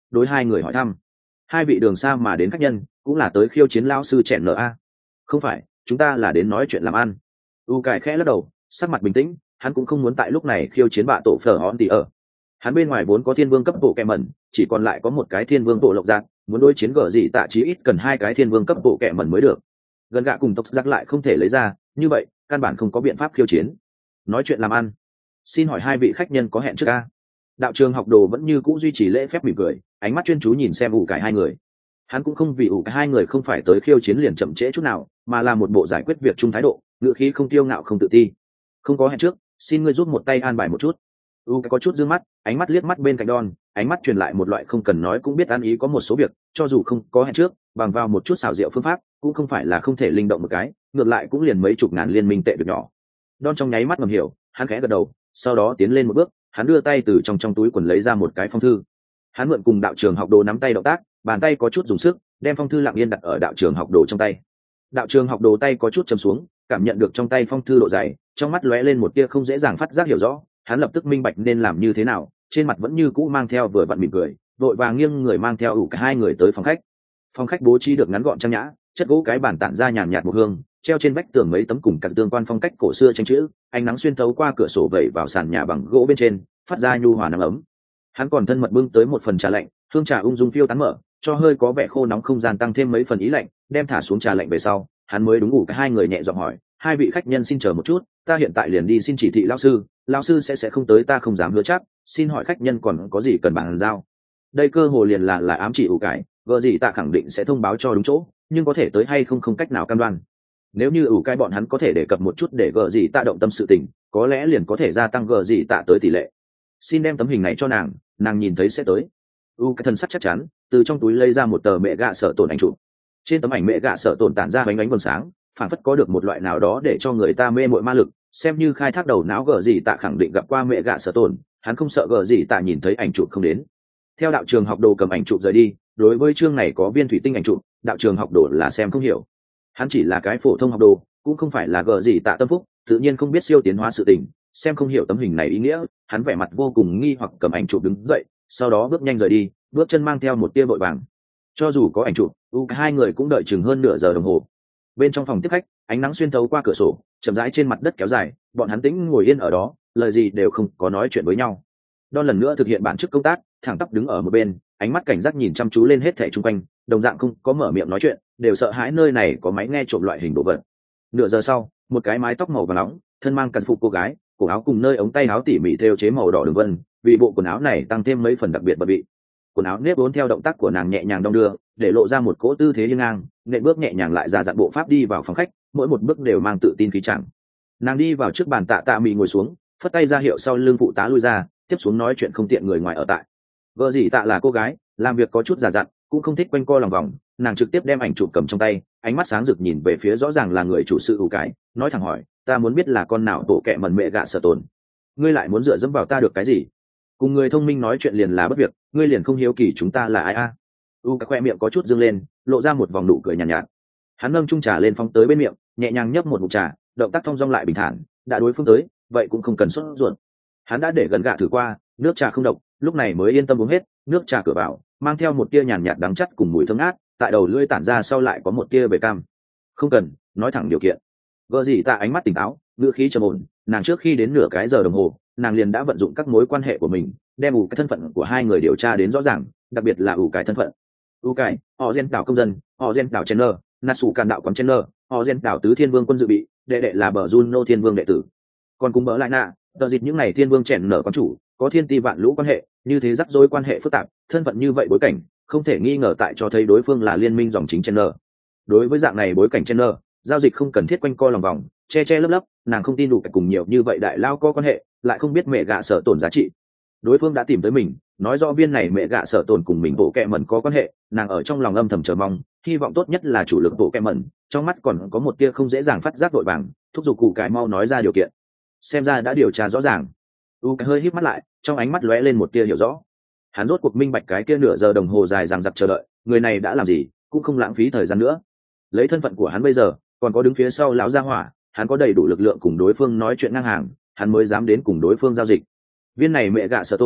đối hai người hỏi thăm. Hai vị đường xa mà đến khách nhân cũng là tới khiêu chiến lão sư chèn nợ a? Không phải, chúng ta là đến nói chuyện làm ăn. U cải khẽ lắc đầu, sắc mặt bình tĩnh, hắn cũng không muốn tại lúc này khiêu chiến bạ tổ phở hòn tỉ ở. Hắn bên ngoài vốn có thiên vương cấp bộ kẹ mẩn, chỉ còn lại có một cái thiên vương bộ lộc giác, muốn đối chiến gở gì tạ chí ít cần hai cái thiên vương cấp bộ kẹ mẩn mới được. Gần gạ cùng tộc giác lại không thể lấy ra, như vậy căn bản không có biện pháp khiêu chiến. Nói chuyện làm ăn, xin hỏi hai vị khách nhân có hẹn trước a? Đạo trường học đồ vẫn như cũ duy trì lễ phép mỉm cười, ánh mắt chuyên chú nhìn xem ủ cải hai người. Hắn cũng không vì ủ cải hai người không phải tới khiêu chiến liền chậm trễ chút nào, mà là một bộ giải quyết việc chung thái độ, ngựa khí không tiêu ngạo không tự ti. Không có hẹn trước, xin ngươi giúp một tay an bài một chút. U có chút dương mắt, ánh mắt liếc mắt bên cạnh Don, ánh mắt truyền lại một loại không cần nói cũng biết ăn ý có một số việc, cho dù không có hẹn trước, bằng vào một chút xảo diệu phương pháp, cũng không phải là không thể linh động một cái, ngược lại cũng liền mấy chục ngàn liên minh tệ được nhỏ. Don trong nháy mắt ngầm hiểu, hắn khẽ gật đầu, sau đó tiến lên một bước, hắn đưa tay từ trong túi quần lấy ra một cái phong thư. Hắn mượn cùng đạo trường học đồ nắm tay động tác, bàn tay có chút dùng sức, đem phong thư lặng yên đặt ở đạo trường học đồ trong tay. Đạo trường học đồ tay có chút chầm xuống, cảm nhận được trong tay phong thư độ dày, trong mắt lóe lên một tia không dễ dàng phát giác hiểu rõ, hắn lập tức minh bạch nên làm như thế nào, trên mặt vẫn như cũ mang theo vừa vặn mỉm cười, vội vàng nghiêng người mang theo cả hai người tới phòng khách. Phòng khách bố trí được ngắn gọn trang nhã, chất gỗ cái bàn tản ra nhàn nhạt một hương, treo trên vách tường mấy tấm cùng cắt tương quan phong cách cổ xưa tranh chữ, ánh nắng xuyên thấu qua cửa sổ vẩy vào sàn nhà bằng gỗ bên trên, phát ra nhu hòa nắng ấm. Hắn còn thân mật bưng tới một phần trà lạnh, hương trà ung dung phiêu tán mở, cho hơi có vẻ khô nóng không gian tăng thêm mấy phần ý lạnh, đem thả xuống trà lạnh về sau, hắn mới đúng ngủ cả hai người nhẹ giọng hỏi, hai vị khách nhân xin chờ một chút, ta hiện tại liền đi xin chỉ thị lão sư sẽ không tới, ta không dám hứa chắc, xin hỏi khách nhân còn có gì cần bàn giao. Đây cơ hồ liền là ám chỉ ủ cải, gợ gì ta khẳng định sẽ thông báo cho đúng chỗ, nhưng có thể tới hay không cách nào cam đoan. Nếu như ủ cải bọn hắn có thể đề cập một chút để gợ gì ta động tâm sự tình, có lẽ liền có thể gia tăng gợ gì ta tới tỷ lệ. Xin đem tấm hình này cho nàng nhìn thấy sẽ tới. Cái thân sắc chắc chắn, từ trong túi lấy ra một tờ mẹ gạ sợ tổn ảnh chụp. Trên tấm ảnh mẹ gạ sợ tổn tản ra bánh vầng sáng, phản phất có được một loại nào đó để cho người ta mê mội ma lực, xem như khai thác đầu não gờ gì tạ khẳng định gặp qua mẹ gạ sợ tổn, hắn không sợ gờ gì tạ nhìn thấy ảnh chụp không đến. Theo đạo trường học đồ cầm ảnh chụp rời đi, đối với chương này có viên thủy tinh ảnh chụp, đạo trường học đồ là xem không hiểu. Hắn chỉ là cái phổ thông học đồ, cũng không phải là gờ gì tạ tâm phúc, tự nhiên không biết siêu tiến hóa sự tình, xem không hiểu tấm hình này ý nghĩa, hắn vẻ mặt vô cùng nghi hoặc cầm ảnh chụp đứng dậy, sau đó bước nhanh rời đi, bước chân mang theo một tia vội vàng. Cho dù có ảnh chụp, hai người cũng đợi chừng hơn nửa giờ đồng hồ. Bên trong phòng tiếp khách, ánh nắng xuyên thấu qua cửa sổ, chậm rãi trên mặt đất kéo dài, bọn hắn tĩnh ngồi yên ở đó, lời gì đều không có nói chuyện với nhau. Don lần nữa thực hiện bản chức công tác, thẳng tắp đứng ở một bên, ánh mắt cảnh giác nhìn chăm chú lên hết thảy xung quanh, đồng dạng không có mở miệng nói chuyện, đều sợ hãi nơi này có máy nghe trộm loại hình đồ vật. Nửa giờ sau, một cái mái tóc màu vàng nóng, thân mang cẩn phục cô gái, cổ áo cùng nơi ống tay áo tỉ mỉ thêu chế màu đỏ đường vân, vì bộ quần áo này tăng thêm mấy phần đặc biệt bật vị. Quần áo nếp vốn theo động tác của nàng nhẹ nhàng đong đưa, để lộ ra một cỗ tư thế hiên ngang, nện bước nhẹ nhàng lại ra dặn bộ pháp đi vào phòng khách, mỗi một bước đều mang tự tin khí chẳng. Nàng đi vào trước bàn tạ mị ngồi xuống, phất tay ra hiệu sau lưng phụ tá lui ra, tiếp xuống nói chuyện không tiện người ngoài ở tại. Vợ gì tạ là cô gái, làm việc có chút già dặn, cũng không thích quanh co lòng vòng, nàng trực tiếp đem ảnh chụp cầm trong tay, ánh mắt sáng rực nhìn về phía rõ ràng là người chủ sự ủ cái, nói thẳng hỏi, ta muốn biết là con nào tổ kẹ mần mẹ gạ sợ tồn, ngươi lại muốn dựa dẫm vào ta được cái gì? Cùng người thông minh nói chuyện liền là bất việc, ngươi liền không hiếu kỳ chúng ta là ai a? Cái khoe miệng có chút dương lên, lộ ra một vòng nụ cười nhàn nhạt. Hắn nâng chung trà lên phóng tới bên miệng, nhẹ nhàng nhấp một ngụm trà, động tác thong dong lại bình thản, đã đối phương tới, vậy cũng không cần sốt ruột. Hắn đã để gần gạ thử qua, nước trà không độc, lúc này mới yên tâm uống hết, nước trà cửa vào, mang theo một tia nhàn nhạt đắng chắt cùng mùi thơm ngát, tại đầu lưỡi tản ra sau lại có một tia về cam. Không cần, nói thẳng điều kiện. Vợ gì ta ánh mắt tỉnh táo, ngữ khí trầm ổn, nàng trước khi đến nửa cái giờ đồng hồ, nàng liền đã vận dụng các mối quan hệ của mình, đem cái thân phận của hai người điều tra đến rõ ràng, đặc biệt là cái thân phận. Cái, họ gen đảo công dân, họ gen đảo Chenner, Natsu Càn đạo quán Chenner, họ gen đảo tứ thiên vương quân dự bị, đệ là bờ Juno thiên vương đệ tử. Còn cùng bỡ lại nạ, tờ dịch những này thiên vương chèn nở quán chủ, có thiên ti vạn lũ quan hệ, như thế rắc rối quan hệ phức tạp, thân phận như vậy bối cảnh, không thể nghi ngờ tại cho thấy đối phương là liên minh dòng chính Chenner. Đối với dạng này bối cảnh Chenner, giao dịch không cần thiết quanh co lòng vòng, che lấp lấp, nàng không tin đủ cùng nhiều như vậy đại lao có quan hệ, lại không biết mẹ gạ sợ tổn giá trị. Đối phương đã tìm tới mình, nói rõ viên này mẹ gạ sợ tổn cùng mình bộ kẹ mẩn có quan hệ, nàng ở trong lòng âm thầm chờ mong, hy vọng tốt nhất là chủ lực bộ kẹ mẩn, trong mắt còn có một tia không dễ dàng phát giác vội vàng, thúc giục cụ cải mau nói ra điều kiện. Xem ra đã điều tra rõ ràng. Cái hơi híp mắt lại, trong ánh mắt lóe lên một tia hiểu rõ. Hắn rốt cuộc minh bạch cái kia nửa giờ đồng hồ dài dằng dặc chờ đợi, người này đã làm gì, cũng không lãng phí thời gian nữa. Lấy thân phận của hắn bây giờ, còn có đứng phía sau lão gia hỏa, hắn có đầy đủ lực lượng cùng đối phương nói chuyện ngang hàng, hắn mới dám đến cùng đối phương giao dịch. Viên này mẹ gạ sợ tổn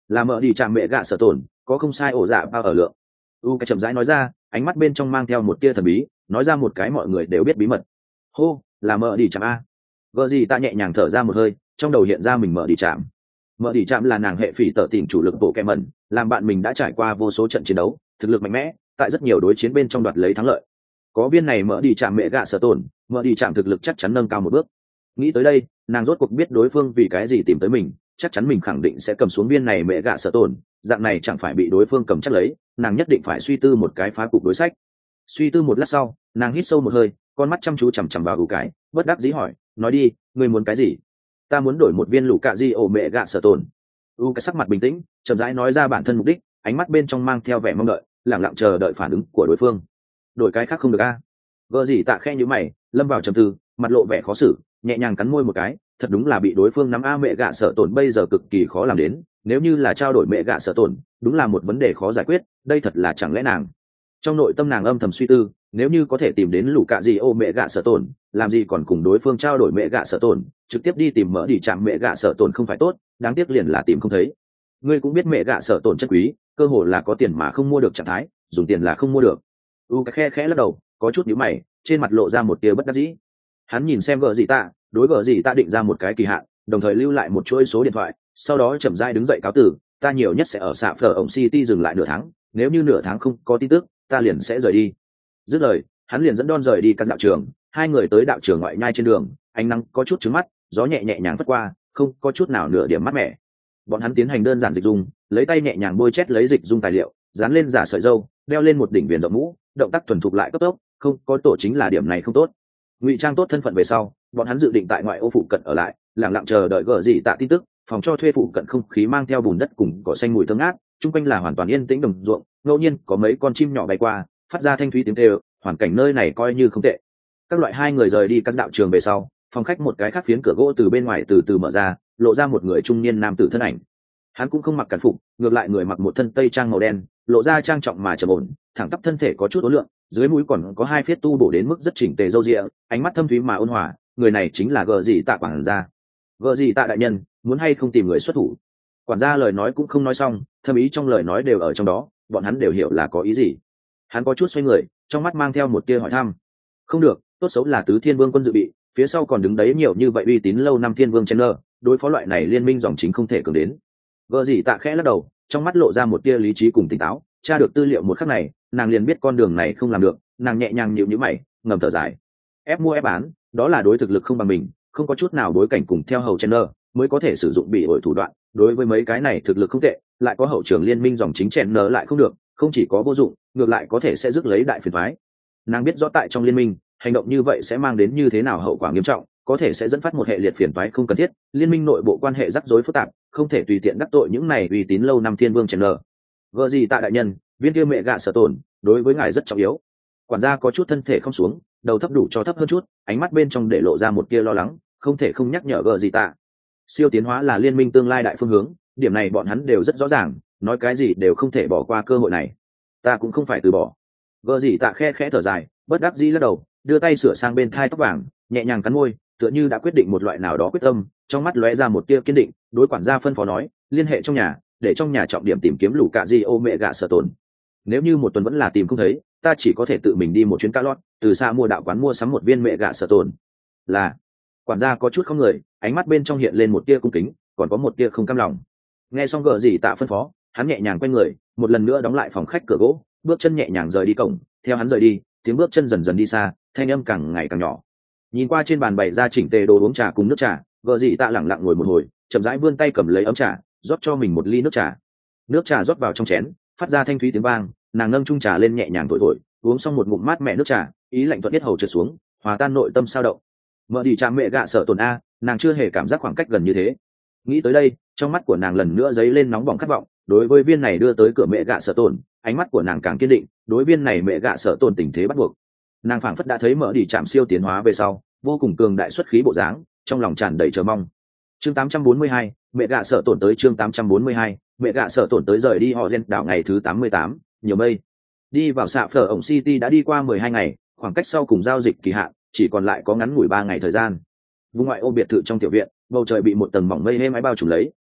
là mở đi chạm mẹ gạ sở tổn, có không sai ổ dạ bao ở lượng. Cái chậm rãi nói ra, ánh mắt bên trong mang theo một tia thần bí, nói ra một cái mọi người đều biết bí mật. Hô, là mở đi chạm a. Gờ gì ta nhẹ nhàng thở ra một hơi, trong đầu hiện ra mình mở đi chạm. Mở đi chạm là nàng hệ phỉ tở tỉnh chủ lực bộ kẹ mẩn, làm bạn mình đã trải qua vô số trận chiến đấu, thực lực mạnh mẽ, tại rất nhiều đối chiến bên trong đoạt lấy thắng lợi. Có viên này mở đi chạm mẹ gạ sở tổn, mở đi chạm thực lực chắc chắn nâng cao một bước. Nghĩ tới đây, nàng rốt cuộc biết đối phương vì cái gì tìm tới mình, chắc chắn mình khẳng định sẽ cầm xuống viên này mẹ gạ sở tổn, dạng này chẳng phải bị đối phương cầm chắc lấy, nàng nhất định phải suy tư một cái phá cục đối sách. Suy tư một lát sau, nàng hít sâu một hơi, con mắt chăm chú chằm chằm vào cái, bất đắc dĩ hỏi, nói đi, ngươi muốn cái gì? Ta muốn đổi một viên lũ cạ di ổ mẹ gạ sở tổn. Cái sắc mặt bình tĩnh, chậm rãi nói ra bản thân mục đích, ánh mắt bên trong mang theo vẻ mong đợi, lẳng lặng chờ đợi phản ứng của đối phương. Đổi cái khác không được a? Vợ gì tạ khe như mày, lâm vào trầm tư, mặt lộ vẻ khó xử, nhẹ nhàng cắn môi một cái, thật đúng là bị đối phương nắm mẹ gạ sở tổn bây giờ cực kỳ khó làm đến, nếu như là trao đổi mẹ gạ sở tổn, đúng là một vấn đề khó giải quyết, đây thật là chẳng lẽ nàng. Trong nội tâm nàng âm thầm suy tư, nếu như có thể tìm đến lũ cạ gì ô mẹ gạ sở tổn, làm gì còn cùng đối phương trao đổi mẹ gạ sở tổn, trực tiếp đi tìm mở đi chạm mẹ gạ sở tổn không phải tốt, đáng tiếc liền là tìm không thấy. Ngươi cũng biết mẹ gạ sở tổn chất quý, cơ hồ là có tiền mà không mua được trạng thái, dùng tiền là không mua được. Cái khẽ lắc đầu, có chút nhíu mày, trên mặt lộ ra một tia bất đắc dĩ. Hắn nhìn xem gờ gì tạ, đối gờ gì tạ định ra một cái kỳ hạn, đồng thời lưu lại một chuỗi số điện thoại, sau đó chậm rãi đứng dậy cáo từ, ta nhiều nhất sẽ ở xạ phở ổng City dừng lại nửa tháng, nếu như nửa tháng không có tin tức, ta liền sẽ rời đi. Dứt lời, hắn liền dẫn Don rời đi căn đạo trường, hai người tới đạo trường ngoại nhai trên đường, ánh nắng có chút trứng mắt, gió nhẹ nhẹ nhàng phất qua, không có chút nào nửa điểm mát mẻ. Bọn hắn tiến hành đơn giản dịch dung, lấy tay nhẹ nhàng bôi chét lấy dịch dung tài liệu, dán lên giả sợi râu, đeo lên một đỉnh viền rộng mũ, động tác thuần thục lại cấp tốc, không có tổ chính là điểm này không tốt. Ngụy trang tốt thân phận về sau, bọn hắn dự định tại ngoại ô phụ cận ở lại, lặng lặng chờ đợi gở gì tạ tin tức. Phòng cho thuê phụ cận không khí mang theo bùn đất cùng cỏ xanh mùi thơm ngát, chung quanh là hoàn toàn yên tĩnh đồng ruộng, ngẫu nhiên có mấy con chim nhỏ bay qua, phát ra thanh thúy tiếng kêu, hoàn cảnh nơi này coi như không tệ. Các loại hai người rời đi căn đạo trường về sau, phòng khách một cái khác phiến cửa gỗ từ bên ngoài từ từ mở ra, lộ ra một người trung niên nam tử thân ảnh. Hắn cũng không mặc cản phục, ngược lại người mặc một thân tây trang màu đen, lộ ra trang trọng mà trầm ổn, thẳng tắp thân thể có chút ố lượng, dưới mũi còn có hai phiết tu bổ đến mức rất chỉnh tề râu ria, ánh mắt thâm thúy mà ôn hòa, người này chính là gờ gì tạ quản gia. Gờ gì tạ đại nhân, muốn hay không tìm người xuất thủ? Quản gia lời nói cũng không nói xong, thâm ý trong lời nói đều ở trong đó, bọn hắn đều hiểu là có ý gì. Hắn có chút xoay người, trong mắt mang theo một tia hỏi thăm. Không được, tốt xấu là tứ thiên vương quân dự bị, phía sau còn đứng đấy nhiều như vậy uy tín lâu năm thiên vương chen lơ, đối phó loại này liên minh dòng chính không thể cường đến. Gờ gì tạ khẽ lắc đầu, trong mắt lộ ra một tia lý trí cùng tỉnh táo, tra được tư liệu một khắc này, nàng liền biết con đường này không làm được, nàng nhẹ nhàng nhíu nhíu mày, ngầm thở dài. Ép mua ép bán, đó là đối thực lực không bằng mình, không có chút nào đối cảnh cùng theo hầu chen lơ, mới có thể sử dụng bị ổi thủ đoạn. Đối với mấy cái này thực lực không tệ, lại có hậu trường liên minh dòng chính chen lơ lại không được, không chỉ có vô dụng, ngược lại có thể sẽ rước lấy đại phiền toái. Nàng biết rõ tại trong liên minh, hành động như vậy sẽ mang đến như thế nào hậu quả nghiêm trọng, có thể sẽ dẫn phát một hệ liệt phiền toái không cần thiết, liên minh nội bộ quan hệ rắc rối phức tạp, không thể tùy tiện đắc tội những này uy tín lâu năm thiên vương chen lơ. Gờ gì tạ đại nhân, viên kia mẹ gạ sở tổn đối với ngài rất trọng yếu. Quản gia có chút thân thể không xuống, đầu thấp đủ cho thấp hơn chút, ánh mắt bên trong để lộ ra một tia lo lắng, không thể không nhắc nhở gờ gì tạ. Siêu tiến hóa là liên minh tương lai đại phương hướng, điểm này bọn hắn đều rất rõ ràng, nói cái gì đều không thể bỏ qua cơ hội này. Ta cũng không phải từ bỏ. Gờ gì tạ khẽ thở dài, bất đắc dĩ lắc đầu, đưa tay sửa sang bên thai tóc vàng, nhẹ nhàng cắn môi, tựa như đã quyết định một loại nào đó quyết tâm, trong mắt lóe ra một tia kiên định, đối quản gia phân phó nói, liên hệ trong nhà, để trong nhà trọng điểm tìm kiếm lũ cạ di ô mẹ gạ sở tổn. Nếu như một tuần vẫn là tìm không thấy, ta chỉ có thể tự mình đi một chuyến cá lót, từ xa mua đạo quán mua sắm một viên mẹ gạ sở tổn. Là. Quản gia có chút không người, ánh mắt bên trong hiện lên một tia cung kính, còn có một tia không cam lòng. Nghe xong gờ gì tạ phân phó, hắn nhẹ nhàng quay người, một lần nữa đóng lại phòng khách cửa gỗ, bước chân nhẹ nhàng rời đi cổng. Theo hắn rời đi, tiếng bước chân dần dần đi xa, thanh âm càng ngày càng nhỏ. Nhìn qua trên bàn bày ra chỉnh tề đồ uống trà cùng nước trà, gờ gì tạ lẳng lặng ngồi một hồi, chậm rãi vươn tay cầm lấy ấm trà, rót cho mình một ly nước trà. Nước trà rót vào trong chén, phát ra thanh thúy tiếng vang, nàng nâng chung trà lên nhẹ nhàng thổi, uống xong một ngụm mát mẹ nước trà, ý lạnh thuận biết hầu trượt xuống, hòa tan nội tâm sao động. Mở đi chạm mẹ gạ sở tổn a, nàng chưa hề cảm giác khoảng cách gần như thế. Nghĩ tới đây, trong mắt của nàng lần nữa dấy lên nóng bỏng khát vọng, đối với viên này đưa tới cửa mẹ gạ sở tổn, ánh mắt của nàng càng kiên định, đối viên này mẹ gạ sở tổn tình thế bắt buộc. Nàng phảng phất đã thấy mở đi chạm siêu tiến hóa về sau, vô cùng cường đại xuất khí bộ dáng, trong lòng tràn đầy chờ mong. Chương 842, mẹ gạ sở tổn tới chương 842, mẹ gạ sở tổn tới rời đi họ gen đảo ngày thứ 88, nhiều mây. Đi vào xạ phở ổng City đã đi qua 12 ngày, khoảng cách sau cùng giao dịch kỳ hạn chỉ còn lại có ngắn ngủi 3 ngày thời gian. Vùng ngoại ô biệt thự trong tiểu viện, bầu trời bị một tầng mỏng mây êm ái bao trùm lấy,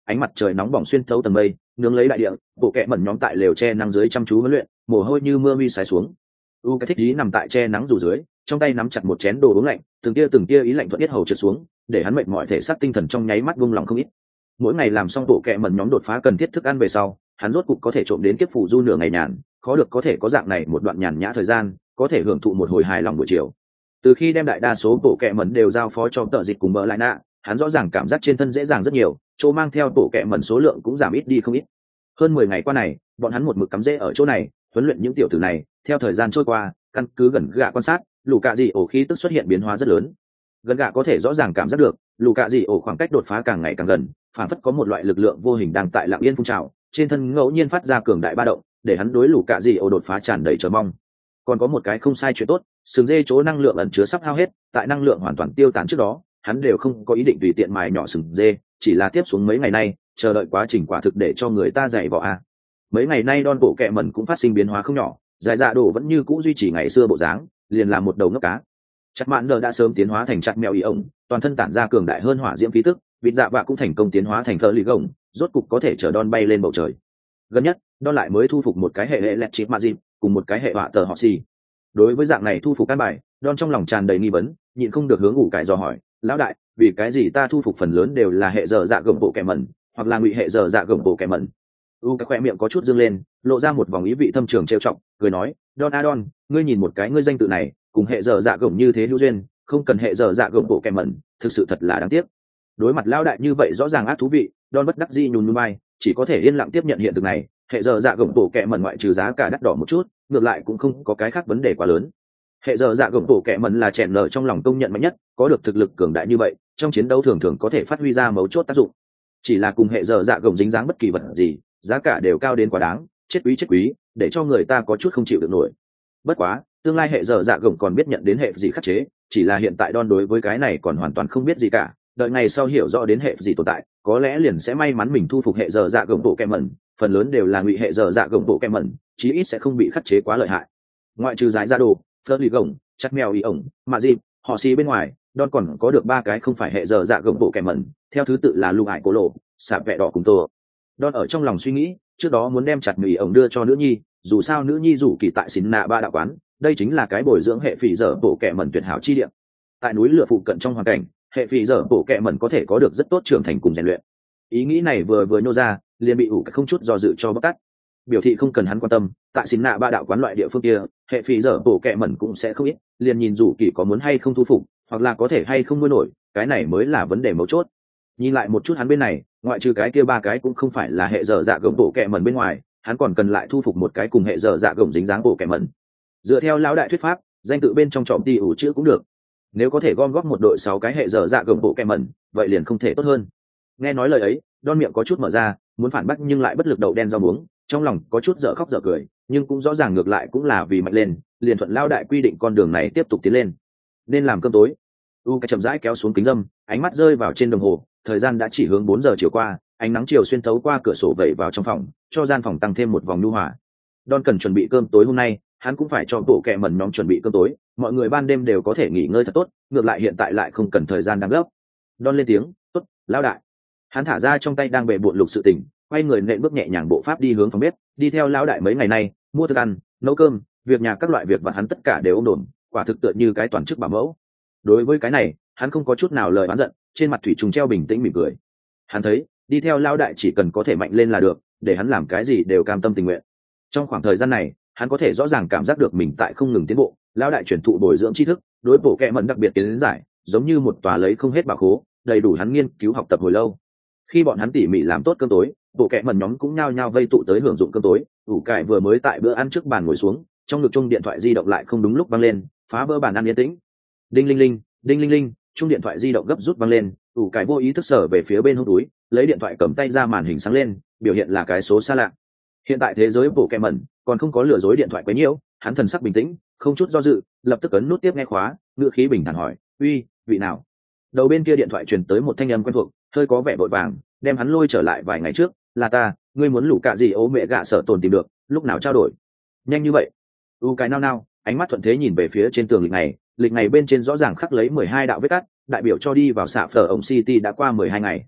ánh mặt trời nóng bỏng xuyên thấu tầng mây nướng lấy đại địa, bộ kẹ mẩn nhóm tại lều che nắng dưới chăm chú huấn luyện, mồ hôi như mưa mi sái xuống. Cái thích dí nằm tại che nắng dù dưới, trong tay nắm chặt một chén đồ uống lạnh, từng tia ý lạnh thuận tiết hầu trượt xuống, để hắn mệt mỏi thể xác tinh thần trong nháy mắt buông lòng không ít. Mỗi ngày làm xong bộ kẹ mẩn nhóm đột phá cần thiết thức ăn về sau, hắn rốt cục có thể trộm đến kiếp phủ du nửa ngày nhàn, khó được có thể có dạng này một đoạn nhàn nhã thời gian, có thể hưởng thụ một hồi hài lòng buổi chiều. Từ khi đem đại đa số bộ kẹ mẩn đều giao phó cho tợ dịch cùng bỡ lại nạ, hắn rõ ràng cảm giác trên thân dễ dàng rất nhiều, chỗ mang theo bộ kẹ mẩn số lượng cũng giảm ít đi không ít. Hơn 10 ngày qua này, bọn hắn một mực cắm rễ ở chỗ này, huấn luyện những tiểu tử này. Theo thời gian trôi qua, căn cứ gần gạ quan sát, lũ cạ dị ổ khí tức xuất hiện biến hóa rất lớn. Gần gạ có thể rõ ràng cảm giác được, lũ cạ dị ổ khoảng cách đột phá càng ngày càng gần, phản phất có một loại lực lượng vô hình đang tại lặng yên phun trào, trên thân ngẫu nhiên phát ra cường đại ba động, để hắn đối lũ cạ dị ổ đột phá tràn đầy chờ mong. Còn có một cái không sai chuyện tốt, sừng dê chỗ năng lượng ẩn chứa sắp hao hết, tại năng lượng hoàn toàn tiêu tán trước đó, hắn đều không có ý định tùy tiện mài nhỏ sừng dê, chỉ là tiếp xuống mấy ngày nay, chờ đợi quá trình quả thực để cho người ta dày vò a. Mấy ngày nay Don bộ kẹ mẩn cũng phát sinh biến hóa không nhỏ, dài dạ đồ vẫn như cũ duy trì ngày xưa bộ dáng, liền làm một đầu ngốc cá. Chặt mạn đờ đã sớm tiến hóa thành chặt mèo ý ổng, toàn thân tản ra cường đại hơn hỏa diễm khí tức, vịt dạ vạ cũng thành công tiến hóa thành thợ lì gồng, rốt cục có thể chở Don bay lên bầu trời. Gần nhất, Don lại mới thu phục một cái hệ lẹt chip ma dịp, cùng một cái hệ họa tờ họ xì. Đối với dạng này thu phục căn bài, Don trong lòng tràn đầy nghi vấn, nhịn không được hướng ủ cải dò hỏi, lão đại, vì cái gì ta thu phục phần lớn đều là hệ giờ dạ gồng bộ kẹ mẩn, hoặc là ngụy hệ giờ dạ gồng bộ kẹ mẩn? Cái khoe miệng có chút dương lên, lộ ra một vòng ý vị thâm trường trêu chọc, cười nói, Don Adon, ngươi nhìn một cái ngươi danh tự này, cùng hệ giờ dạ gồng như thế hữu duyên, không cần hệ giờ dạ gồng bộ kẹ mẩn, thực sự thật là đáng tiếc. Đối mặt lão đại như vậy rõ ràng ác thú vị, Don bất đắc dĩ nhún nhún vai, chỉ có thể yên lặng tiếp nhận hiện thực này, hệ giờ dạ gồng bộ kẹ mẩn ngoại trừ giá cả đắt đỏ một chút, ngược lại cũng không có cái khác vấn đề quá lớn. Hệ giờ dạ gồng bộ kẹ mẩn là chèn nở trong lòng công nhận mạnh nhất, có được thực lực cường đại như vậy, trong chiến đấu thường thường có thể phát huy ra mấu chốt tác dụng. Chỉ là cùng hệ giờ dạ gồng dính dáng bất kỳ vật gì, giá cả đều cao đến quá đáng, chết quý, để cho người ta có chút không chịu được nổi. Bất quá, tương lai hệ giờ dạ gồng còn biết nhận đến hệ gì khắc chế, chỉ là hiện tại Don đối với cái này còn hoàn toàn không biết gì cả, đợi ngày sau hiểu rõ đến hệ gì tồn tại, có lẽ liền sẽ may mắn mình thu phục hệ giờ dạ gồng bộ kẹ mẩn, phần lớn đều là ngụy hệ giờ dạ gồng bộ kẹ mẩn, chí ít sẽ không bị khắc chế quá lợi hại. Ngoại trừ giải ra đồ, phớt lì gồng, chặt mèo ý ổng, mạ dịp, họ xì bên ngoài, Don còn có được 3 cái không phải hệ giờ dạ gồng bộ kẹ mẩn, theo thứ tự là lù ải cổ lộ, sạp vẹ đỏ cùng tô. Don ở trong lòng suy nghĩ, trước đó muốn đem chặt mì ổng đưa cho nữ nhi, dù sao nữ nhi rủ kỳ tại xín nạ ba đạo quán, đây chính là cái bồi dưỡng hệ phỉ dở bộ kẹ mẩn tuyệt hảo chi địa. Tại núi lửa phụ cận trong hoàn cảnh, hệ phỉ dở bộ kẹ mẩn có thể có được rất tốt trưởng thành cùng rèn luyện. Ý nghĩ này vừa nhô ra, liền bị ủ không chút do dự cho bóc tát. Biểu thị không cần hắn quan tâm, tại xín nạ ba đạo quán loại địa phương kia, hệ phỉ dở bộ kẹ mẩn cũng sẽ không ít, liền nhìn rủ kỳ có muốn hay không thu phục, hoặc là có thể hay không nuôi nổi, cái này mới là vấn đề mấu chốt. Nhìn lại một chút hắn bên này, ngoại trừ cái kia 3 cái cũng không phải là hệ dở dạ gồng bộ kẹ mẩn bên ngoài, hắn còn cần lại thu phục một cái cùng hệ dở dạ gồng dính dáng bộ kẹ mẩn. Dựa theo lão đại thuyết pháp, danh tự bên trong trọm ti ủ chữ cũng được. Nếu có thể gom góp một đội 6 cái hệ dở dạ gồng bộ kẹ mẩn, vậy liền không thể tốt hơn. Nghe nói lời ấy, Don miệng có chút mở ra, muốn phản bác nhưng lại bất lực đậu đen rau muống, trong lòng có chút dở khóc dở cười, nhưng cũng rõ ràng ngược lại cũng là vì mạnh lên, liền thuận lão đại quy định con đường này tiếp tục tiến lên. Nên làm cơm tối. Cái chậm rãi kéo xuống kính dâm, ánh mắt rơi vào trên đồng hồ, thời gian đã chỉ hướng 4 giờ chiều qua, ánh nắng chiều xuyên thấu qua cửa sổ vẩy vào trong phòng, cho gian phòng tăng thêm một vòng nhu hòa. Don cần chuẩn bị cơm tối hôm nay, hắn cũng phải cho bộ kẹ mẩn nhóm chuẩn bị cơm tối, mọi người ban đêm đều có thể nghỉ ngơi thật tốt, ngược lại hiện tại lại không cần thời gian đang gấp. Don lên tiếng, "Tốt, lão đại." Hắn thả ra trong tay đang bề bộn lục sự tình, quay người nện bước nhẹ nhàng bộ pháp đi hướng phòng bếp, đi theo lão đại mấy ngày nay, mua thức ăn, nấu cơm, việc nhà các loại việc vặt hắn tất cả đều ôm đồm, quả thực tựa như cái toàn chức bảo mẫu. Đối với cái này, hắn không có chút nào lời oán giận, trên mặt thủy trùng treo bình tĩnh mỉm cười. Hắn thấy, đi theo lão đại chỉ cần có thể mạnh lên là được, để hắn làm cái gì đều cam tâm tình nguyện. Trong khoảng thời gian này, hắn có thể rõ ràng cảm giác được mình tại không ngừng tiến bộ, lão đại truyền thụ bồi dưỡng tri thức, đối bộ kệ mẩn đặc biệt kiến giải, giống như một tòa lấy không hết bảo khố, đầy đủ hắn nghiên cứu học tập hồi lâu. Khi bọn hắn tỉ mỉ làm tốt cơm tối, bộ kệ mẩn nhóm cũng nhao nhao vây tụ tới hưởng dụng cơm tối. Ủ cải vừa mới tại bữa ăn trước bàn ngồi xuống, trong ngực chung điện thoại di động lại không đúng lúc vang lên, phá vỡ bàn ăn yên tĩnh. Đinh linh linh, đinh linh linh, chung điện thoại di động gấp rút vang lên. Ủ cải vô ý thức sở về phía bên hông túi, lấy điện thoại cầm tay ra, màn hình sáng lên, biểu hiện là cái số xa lạ. Hiện tại thế giới bộ kệ mẩn còn không có lừa dối điện thoại quấy nhiễu, hắn thần sắc bình tĩnh, không chút do dự, lập tức ấn nút tiếp nghe khóa, ngữ khí bình thản hỏi, uy, vị nào? Đầu bên kia điện thoại truyền tới một thanh âm quen thuộc, hơi có vẻ vội vàng, đem hắn lôi trở lại vài ngày trước. Là ta, ngươi muốn lũ cạ gì ố mẹ gạ sở tồn tìm được, lúc nào trao đổi? Nhanh như vậy? Cái nao, ánh mắt thuận thế nhìn về phía trên tường lịch ngày bên trên rõ ràng khắc lấy 12 đạo vết cắt, đại biểu cho đi vào xạ phở ổng city đã qua 12 ngày.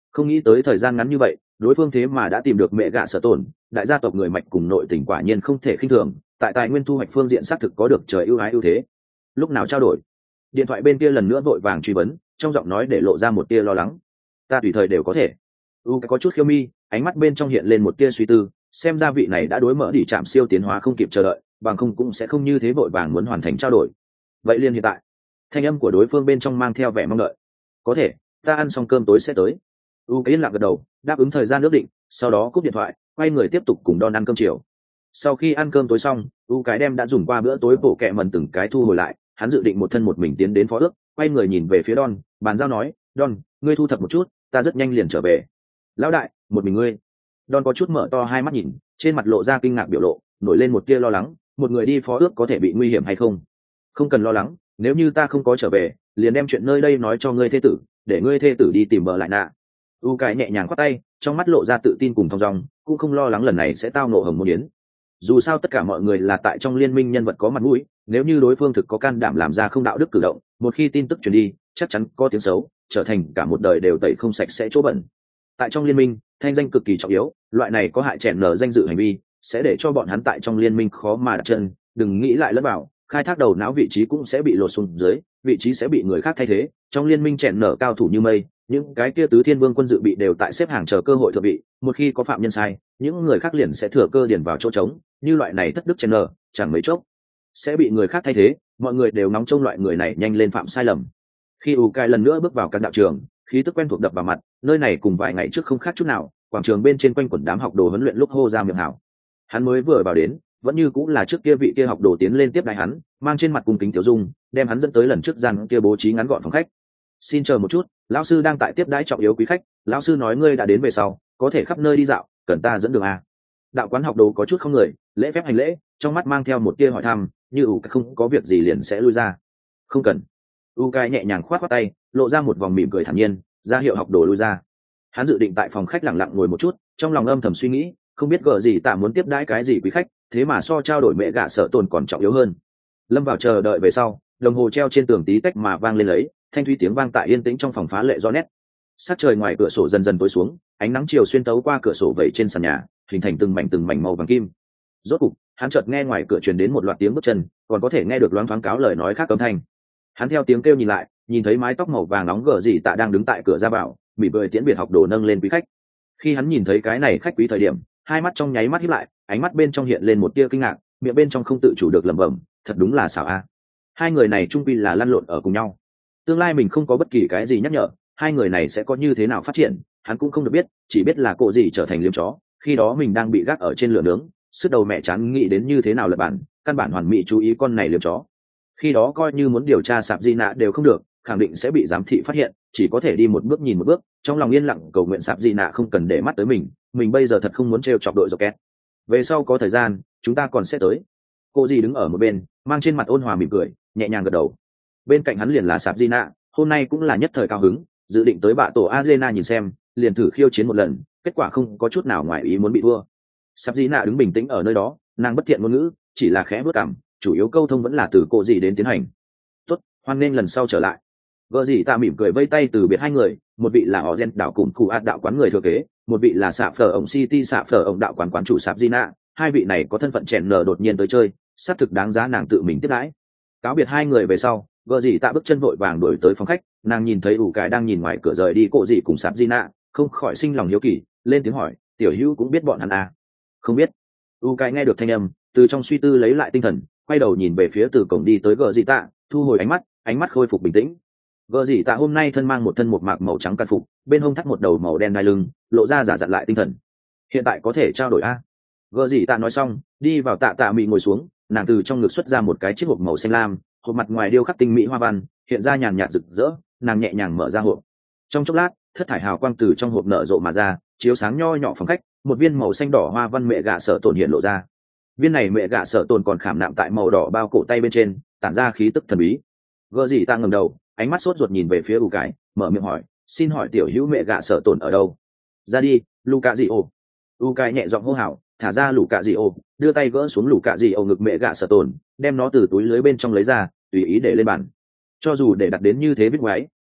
Không nghĩ tới thời gian ngắn như vậy đối phương thế mà đã tìm được mẹ gạ sở tổn, đại gia tộc người mạnh cùng nội tình quả nhiên không thể khinh thường, tại tài nguyên thu hoạch phương diện xác thực có được trời ưu ái ưu thế. Lúc nào trao đổi? Điện thoại bên kia lần nữa vội vàng truy vấn, trong giọng nói để lộ ra một tia lo lắng. Ta tùy thời đều có thể. Có chút khiêu mi, ánh mắt bên trong hiện lên một tia suy tư, xem ra vị này đã đối mở đỉ chạm siêu tiến hóa không kịp chờ đợi, bằng không cũng sẽ không như thế vội vàng muốn hoàn thành trao đổi. Vậy liền hiện tại. Thanh âm của đối phương bên trong mang theo vẻ mong đợi. Có thể, ta ăn xong cơm tối sẽ tới. Yên lặng gật đầu, đáp ứng thời gian ước định, sau đó cúp điện thoại, quay người tiếp tục cùng Don ăn cơm chiều. Sau khi ăn cơm tối xong, cái đem đã dùng qua bữa tối bổ kẹ mần từng cái thu hồi lại, hắn dự định một thân một mình tiến đến phó ước, quay người nhìn về phía Don, bàn giao nói, Don, ngươi thu thập một chút, ta rất nhanh liền trở về. Lão đại, một mình ngươi? Don có chút mở to hai mắt nhìn, trên mặt lộ ra kinh ngạc biểu lộ, nổi lên một tia lo lắng, một người đi phó ước có thể bị nguy hiểm hay không? Không cần lo lắng, nếu như ta không có trở về, liền đem chuyện nơi đây nói cho ngươi thê tử, để ngươi thê tử đi tìm bờ lại nạ. Cái nhẹ nhàng khoát tay, trong mắt lộ ra tự tin cùng thong dong, cũng không lo lắng lần này sẽ tao nộ hồng môn yến. Dù sao tất cả mọi người là tại trong liên minh nhân vật có mặt mũi, nếu như đối phương thực có can đảm làm ra không đạo đức cử động, một khi tin tức truyền đi, chắc chắn có tiếng xấu, trở thành cả một đời đều tẩy không sạch sẽ chỗ bẩn. Tại trong liên minh, thanh danh cực kỳ trọng yếu, loại này có hại chèn nở danh dự hành vi, sẽ để cho bọn hắn tại trong liên minh khó mà đặt chân, đừng nghĩ lại lẫn vào, khai thác đầu não vị trí cũng sẽ bị lột xuống dưới, vị trí sẽ bị người khác thay thế. Trong liên minh chèn nở cao thủ như mây, những cái kia tứ thiên vương quân dự bị đều tại xếp hàng chờ cơ hội thượng vị, một khi có phạm nhân sai, những người khác liền sẽ thừa cơ điền vào chỗ trống, như loại này thất đức chèn nở, chẳng mấy chốc sẽ bị người khác thay thế, mọi người đều nóng trông loại người này nhanh lên phạm sai lầm. Khi Ukai lần nữa bước vào căn đạo trường, khí tức quen thuộc đập vào mặt, nơi này cùng vài ngày trước không khác chút nào, quảng trường bên trên quanh quần đám học đồ huấn luyện lúc hô ra miệng hảo. Hắn mới vừa vào đến, vẫn như cũng là trước kia vị kia học đồ tiến lên tiếp đái hắn, mang trên mặt cung kính tiểu dung, đem hắn dẫn tới lần trước gian kia bố trí ngắn gọn phòng khách. Xin chờ một chút, lão sư đang tại tiếp đái trọng yếu quý khách, lão sư nói ngươi đã đến về sau, có thể khắp nơi đi dạo, cần ta dẫn đường à? Đạo quán học đồ có chút không người, lễ phép hành lễ, trong mắt mang theo một tia hỏi thăm, như không có việc gì liền sẽ lui ra. Không cần. Ukai nhẹ nhàng khoát khoát tay, lộ ra một vòng mỉm cười thản nhiên, ra hiệu học đồ lui ra. Hắn dự định tại phòng khách lặng lặng ngồi một chút, trong lòng âm thầm suy nghĩ, không biết gở gì tạ muốn tiếp đãi cái gì quý khách, thế mà so trao đổi mẹ gạ sợ tồn còn trọng yếu hơn. Lâm vào chờ đợi về sau, đồng hồ treo trên tường tí tách mà vang lên lấy, thanh thúy tiếng vang tại yên tĩnh trong phòng phá lệ rõ nét. Sắc trời ngoài cửa sổ dần dần tối xuống, ánh nắng chiều xuyên tấu qua cửa sổ vẩy trên sàn nhà, hình thành từng mảnh màu vàng kim. Rốt cục, hắn chợt nghe ngoài cửa truyền đến một loạt tiếng bước chân, còn có thể nghe được loáng thoáng cáo lời nói khác âm thanh. Hắn theo tiếng kêu nhìn lại, nhìn thấy mái tóc màu vàng nóng gở gì tạ đang đứng tại cửa ra vào, mỉm cười tiễn biệt học đồ nâng lên quý khách. Khi hắn nhìn thấy cái này khách quý thời điểm, hai mắt trong nháy mắt híp lại, ánh mắt bên trong hiện lên một tia kinh ngạc, miệng bên trong không tự chủ được lẩm bẩm, thật đúng là xảo a. Hai người này chung quy là lăn lộn ở cùng nhau. Tương lai mình không có bất kỳ cái gì nhắc nhở, hai người này sẽ có như thế nào phát triển, hắn cũng không được biết, chỉ biết là cộ gì trở thành liếm chó, khi đó mình đang bị gác ở trên lửa nướng, sức đầu mẹ chán nghĩ đến như thế nào lật bản, căn bản hoàn mỹ chú ý con này liếm chó. Khi đó coi như muốn điều tra sạp di nạ đều không được, khẳng định sẽ bị giám thị phát hiện, chỉ có thể đi một bước nhìn một bước, trong lòng yên lặng cầu nguyện sạp di nạ không cần để mắt tới mình bây giờ thật không muốn trêu chọc đội Rocket. Về sau có thời gian, chúng ta còn sẽ tới. Cô gì đứng ở một bên, mang trên mặt ôn hòa mỉm cười, nhẹ nhàng gật đầu. Bên cạnh hắn liền là sạp di nạ, hôm nay cũng là nhất thời cao hứng, dự định tới bạ tổ Azena nhìn xem, liền thử khiêu chiến một lần, kết quả không có chút nào ngoài ý muốn bị thua. Sạp di nạ đứng bình tĩnh ở nơi đó, nàng bất thiện ngôn ngữ, chỉ là khẽ bước cằm, chủ yếu câu thông vẫn là từ cô gì đến tiến hành. Tốt, hoan nên lần sau trở lại. Gợ gì ta mỉm cười vây tay từ biệt hai người, một vị là Ozen đảo cùng cụ ạt đạo quán người thừa kế, một vị là sạp phở ổng City sạp phở ổng đạo quán quán chủ sạp Gina, hai vị này có thân phận chèn nở đột nhiên tới chơi, xác thực đáng giá nàng tự mình tiếp đãi. Cáo biệt hai người về sau, gợ gì tạ bước chân vội vàng đuổi tới phòng khách, nàng nhìn thấy ủ cải đang nhìn ngoài cửa rời đi cộ gì cùng sạp Gina, không khỏi sinh lòng hiếu kỳ, lên tiếng hỏi, tiểu hữu cũng biết bọn hắn à? Không biết. U cải nghe được thanh âm, từ trong suy tư lấy lại tinh thần, quay đầu nhìn về phía từ cổng đi tới gợ gì tạ, thu hồi ánh mắt khôi phục bình tĩnh. Gợ gì tạ hôm nay thân mang một thân một mạc màu trắng càn phục, bên hông thắt một đầu màu đen đai lưng, lộ ra giả dặn lại tinh thần. Hiện tại có thể trao đổi a? Gợ gì tạ nói xong, đi vào tạ mị ngồi xuống, nàng từ trong ngực xuất ra một cái chiếc hộp màu xanh lam, hộp mặt ngoài điêu khắc tinh mỹ hoa văn, hiện ra nhàn nhạt rực rỡ, nàng nhẹ nhàng mở ra hộp. Trong chốc lát, thất thải hào quang từ trong hộp nở rộ mà ra, chiếu sáng nho nhỏ phòng khách, một viên màu xanh đỏ hoa văn mẹ gạ sở tổn hiện lộ ra. Viên này mẹ gạ sở tổn còn khảm nạm tại màu đỏ bao cổ tay bên trên, tản ra khí tức thần bí. Gợ gì tạ ngẩng đầu, ánh mắt sốt ruột nhìn về phía u cải, mở miệng hỏi, xin hỏi tiểu hữu mẹ gạ sở tổn ở đâu? Ra đi, Luca Di ô. U cải nhẹ giọng hô hào, thả ra Luca Di ô, đưa tay gỡ xuống Luca Di ô ngực mẹ gạ sở tổn, đem nó từ túi lưới bên trong lấy ra, tùy ý để lên bàn. Cho dù để đặt đến như thế biết ngoái,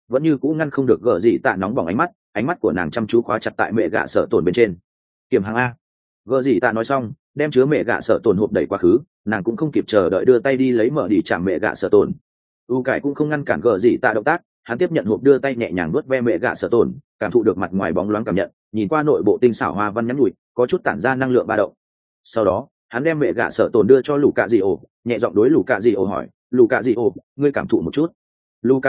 vẫn như cũ ngăn không được gờ dị tạ nóng bỏng ánh mắt của nàng chăm chú khóa chặt tại mẹ gạ sợ tổn bên trên. Kiểm hàng a. Gờ dị tạ nói xong đem chứa mẹ gạ sợ tổn hộp đẩy quá khứ, nàng cũng không kịp chờ đợi đưa tay đi lấy mở đi chạm mẹ gạ sợ tổn. U cải cũng không ngăn cản gờ dị tạ động tác, hắn tiếp nhận hộp đưa tay nhẹ nhàng vuốt ve mẹ gạ sợ tổn, cảm thụ được mặt ngoài bóng loáng cảm nhận, nhìn qua nội bộ tinh xảo hoa văn nhắn nhủi, có chút tản ra năng lượng ba động. Sau đó hắn đem mẹ gạ sợ tổn đưa cho lù cạ dị ổ, nhẹ giọng đối lù cạ dị ổ hỏi, lù cạ dị ổ, ngươi cảm thụ một chút. Lù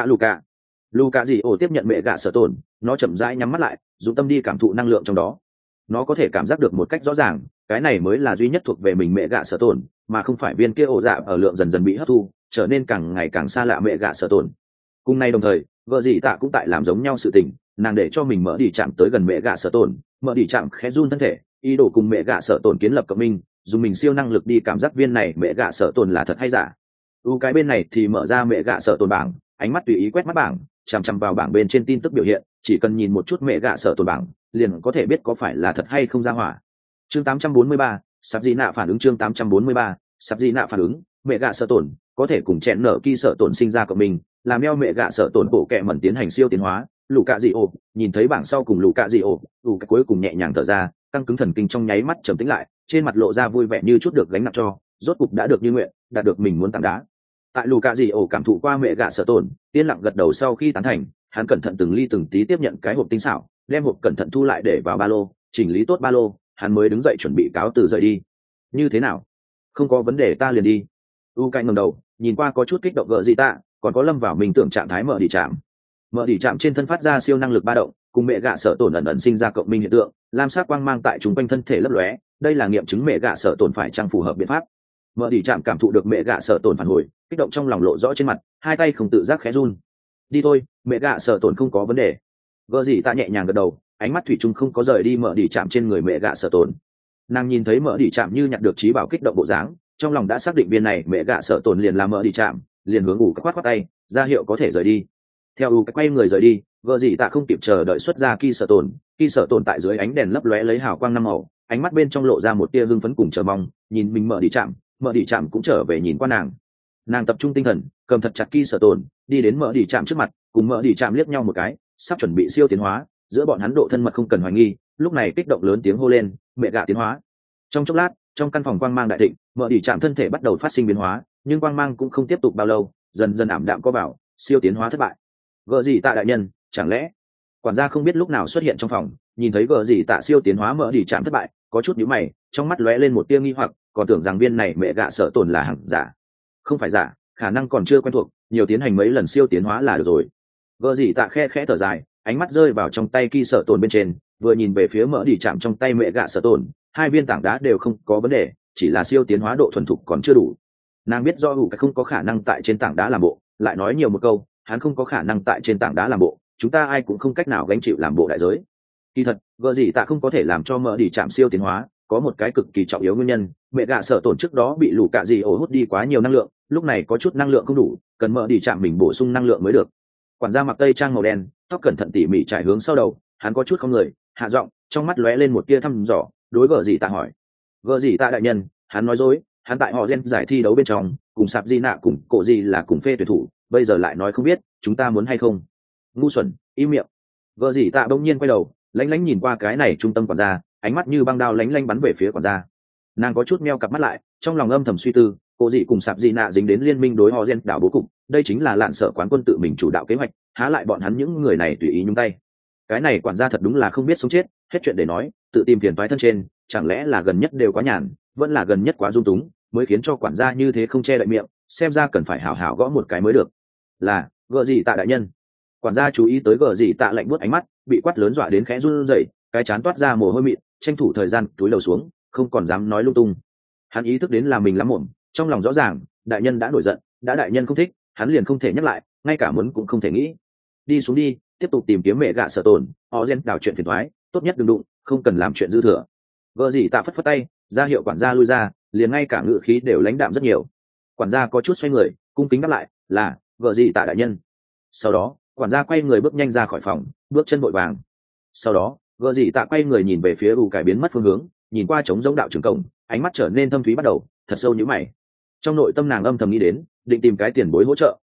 cạ dị ổ tiếp nhận mẹ gạ sợ tổn, nó chậm rãi nhắm mắt lại, dùng tâm đi cảm thụ năng lượng trong đó. Nó có thể cảm giác được một cách rõ ràng, cái này mới là duy nhất thuộc về mình mẹ gạ sợ tổn, mà không phải viên kia ổ dạ ở lượng dần dần bị hấp thu, trở nên càng ngày càng xa lạ mẹ gạ sợ tổn. Cùng nay đồng thời vợ dì tạ cũng tại làm giống nhau sự tình, nàng để cho mình mở đi chạm tới gần mẹ gạ sợ tổn, mở đi chạm khẽ run thân thể, ý đồ cùng mẹ gạ sợ tổn kiến lập cộng minh, dùng mình siêu năng lực đi cảm giác viên này mẹ gạ sợ tổn là thật hay giả. Cái bên này thì mở ra mẹ gạ sợ tổn bảng, ánh mắt tùy ý quét mắt bảng, chằm chằm vào bảng bên trên tin tức biểu hiện, chỉ cần nhìn một chút mẹ gạ sợ tổn bảng liền có thể biết có phải là thật hay không ra hỏa. Chương 843, sắp gì nạ phản ứng. Chương 843, sắp gì nạ phản ứng. Mẹ gạ sợ tổn có thể cùng chẹn nở kỳ sợ tổn sinh ra cộng mình, làm eo mẹ gạ sợ tổn bộ kẹ mẩn tiến hành siêu tiến hóa. Lù cạ dị ổ nhìn thấy bảng sau cùng lù cạ dị ổ, cuối cùng nhẹ nhàng thở ra, căng cứng thần kinh trong nháy mắt trầm tĩnh lại, trên mặt lộ ra vui vẻ như chút được gánh nặng cho, rốt cục đã được như nguyện, đạt được mình muốn tảng đá. Tại lù cạ dị ổ cảm thụ qua mẹ gạ sợ tổn, yên lặng gật đầu sau khi tán thành, hắn cẩn thận từng ly từng tí tiếp nhận cái hộp tinh xảo, đem hộp cẩn thận thu lại để vào ba lô, chỉnh lý tốt ba lô, hắn mới đứng dậy chuẩn bị cáo từ rời đi. Như thế nào? Không có vấn đề ta liền đi. Cạnh ngẩng đầu nhìn qua có chút kích động gợ gì tạ, còn có lâm vào mình tưởng trạng thái mở đi chạm trên thân phát ra siêu năng lực ba động, cùng mẹ gạ sợ tổn ẩn ẩn sinh ra cộng minh hiện tượng, lam sắc quang mang tại chúng quanh thân thể lấp lóe, đây là nghiệm chứng mẹ gạ sợ tổn phải trang phù hợp biện pháp. Mở đi chạm cảm thụ được mẹ gạ sợ tổn phản hồi, kích động trong lòng lộ rõ trên mặt, hai tay không tự giác khẽ run. Đi thôi, mẹ gạ sợ tổn không có vấn đề. Gợ gì tạ nhẹ nhàng gật đầu, ánh mắt thủy chung không có rời đi mở đi chạm trên người mẹ gạ sợ tổn. Nàng nhìn thấy mở đi chạm như nhặt được trí bảo kích động bộ dáng, trong lòng đã xác định viên này mẹ gạ sợ tổn liền là mở đi chạm, liền hướng khoát tay ra hiệu có thể rời đi. Theo quay người rời đi, gợ gì tạ không kịp chờ đợi xuất ra kỳ sở tổn tại dưới ánh đèn lấp lóe lấy hào quang năm màu, ánh mắt bên trong lộ ra một tia hưng phấn cùng chờ mong, nhìn mình mở đi chạm cũng trở về nhìn qua nàng tập trung tinh thần, cầm thật chặt kỳ sở tổn, đi đến mở đi chạm trước mặt, cùng mở đi chạm liếc nhau một cái, sắp chuẩn bị siêu tiến hóa, giữa bọn hắn độ thân mật không cần hoài nghi, lúc này kích động lớn tiếng hô lên, mẹ gạ tiến hóa. Trong chốc lát, trong căn phòng quang mang đại thịnh, mở đi chạm thân thể bắt đầu phát sinh biến hóa, nhưng quang mang cũng không tiếp tục bao lâu, dần dần ảm đạm có vào, siêu tiến hóa thất bại. Gợ gì tạ đại nhân, chẳng lẽ quản gia không biết lúc nào xuất hiện trong phòng, nhìn thấy gợ gì tạ siêu tiến hóa mở đi chạm thất bại, có chút nhíu mày, trong mắt lóe lên một tia nghi hoặc, còn tưởng rằng viên này mẹ gạ sợ tổn là hẳn giả. Không phải giả, khả năng còn chưa quen thuộc, nhiều tiến hành mấy lần siêu tiến hóa là được rồi. Gợ gì tạ khẽ thở dài, ánh mắt rơi vào trong tay kỳ sợ tổn bên trên, vừa nhìn về phía mở đi chạm trong tay mẹ gạ sợ tổn, hai viên tảng đá đều không có vấn đề, chỉ là siêu tiến hóa độ thuần thục còn chưa đủ. Nàng biết do không có khả năng tại trên tảng đá làm bộ, lại nói nhiều một câu, hắn không có khả năng tại trên tảng đá làm bộ, chúng ta ai cũng không cách nào gánh chịu làm bộ đại giới. Kỳ thật gợ gì tạ không có thể làm cho mở đi chạm siêu tiến hóa, có một cái cực kỳ trọng yếu nguyên nhân, mẹ gạ sợ tổn trước đó bị lũ cạ gì ổ hút đi quá nhiều năng lượng, lúc này có chút năng lượng không đủ, cần mở đi chạm mình bổ sung năng lượng mới được. Quản gia mặc tây trang màu đen, tóc cẩn thận tỉ mỉ trải hướng sau đầu, hắn có chút không người, hạ giọng, trong mắt lóe lên một tia thăm dò, đối gợ gì tạ hỏi. Gợ gì tạ đại nhân, hắn nói dối, hắn tại họ gen giải thi đấu bên trong cùng sạp di nạ cùng cổ gì là cùng phê tuyển thủ, bây giờ lại nói không biết, chúng ta muốn hay không. Ngu xuẩn, im miệng. Gợ gì tạ bỗng nhiên quay đầu, lánh lánh nhìn qua cái này trung tâm quản gia, ánh mắt như băng đao lánh lánh bắn về phía quản gia. Nàng có chút meo cặp mắt lại, trong lòng âm thầm suy tư, cổ gì cùng sạp di nạ dính đến liên minh đối họ gen đảo bố cục, đây chính là lạn sợ quán quân tự mình chủ đạo kế hoạch, há lại bọn hắn những người này tùy ý nhúng tay. Cái này quản gia thật đúng là không biết sống chết, hết chuyện để nói, tự tìm phiền toái thân trên, chẳng lẽ là gần nhất đều quá nhàn, vẫn là gần nhất quá dung túng, mới khiến cho quản gia như thế không che đậy miệng, xem ra cần phải hảo hảo gõ một cái mới được. Là gợ gì tạ đại nhân. Quản gia chú ý tới gợ gì tạ lạnh buốt ánh mắt, bị quát lớn dọa đến khẽ run rẩy, cái chán toát ra mồ hôi mịn, tranh thủ thời gian túi đầu xuống, không còn dám nói lung tung. Hắn ý thức đến là mình lắm mồm, trong lòng rõ ràng, đại nhân đã nổi giận, đã đại nhân không thích, hắn liền không thể nhắc lại, ngay cả muốn cũng không thể nghĩ. Đi xuống đi, tiếp tục tìm kiếm mẹ gạ sợ tổn, họ gen đảo chuyện phiền toái, tốt nhất đừng đụng, không cần làm chuyện dư thừa. Gợ gì tạ phất phất tay, ra hiệu quản gia lui ra, liền ngay cả ngự khí đều lãnh đạm rất nhiều. Quản gia có chút xoay người, cung kính đáp lại, là gợ gì tạ đại nhân. Sau đó quản gia quay người bước nhanh ra khỏi phòng, bước chân vội vàng. Sau đó gợ gì tạ quay người nhìn về phía cải biến mất phương hướng, nhìn qua trống giống đạo trường cổng, ánh mắt trở nên thâm thúy bắt đầu, thật sâu như mày. Trong nội tâm nàng âm thầm nghĩ đến, định tìm cái tiền bối hỗ trợ,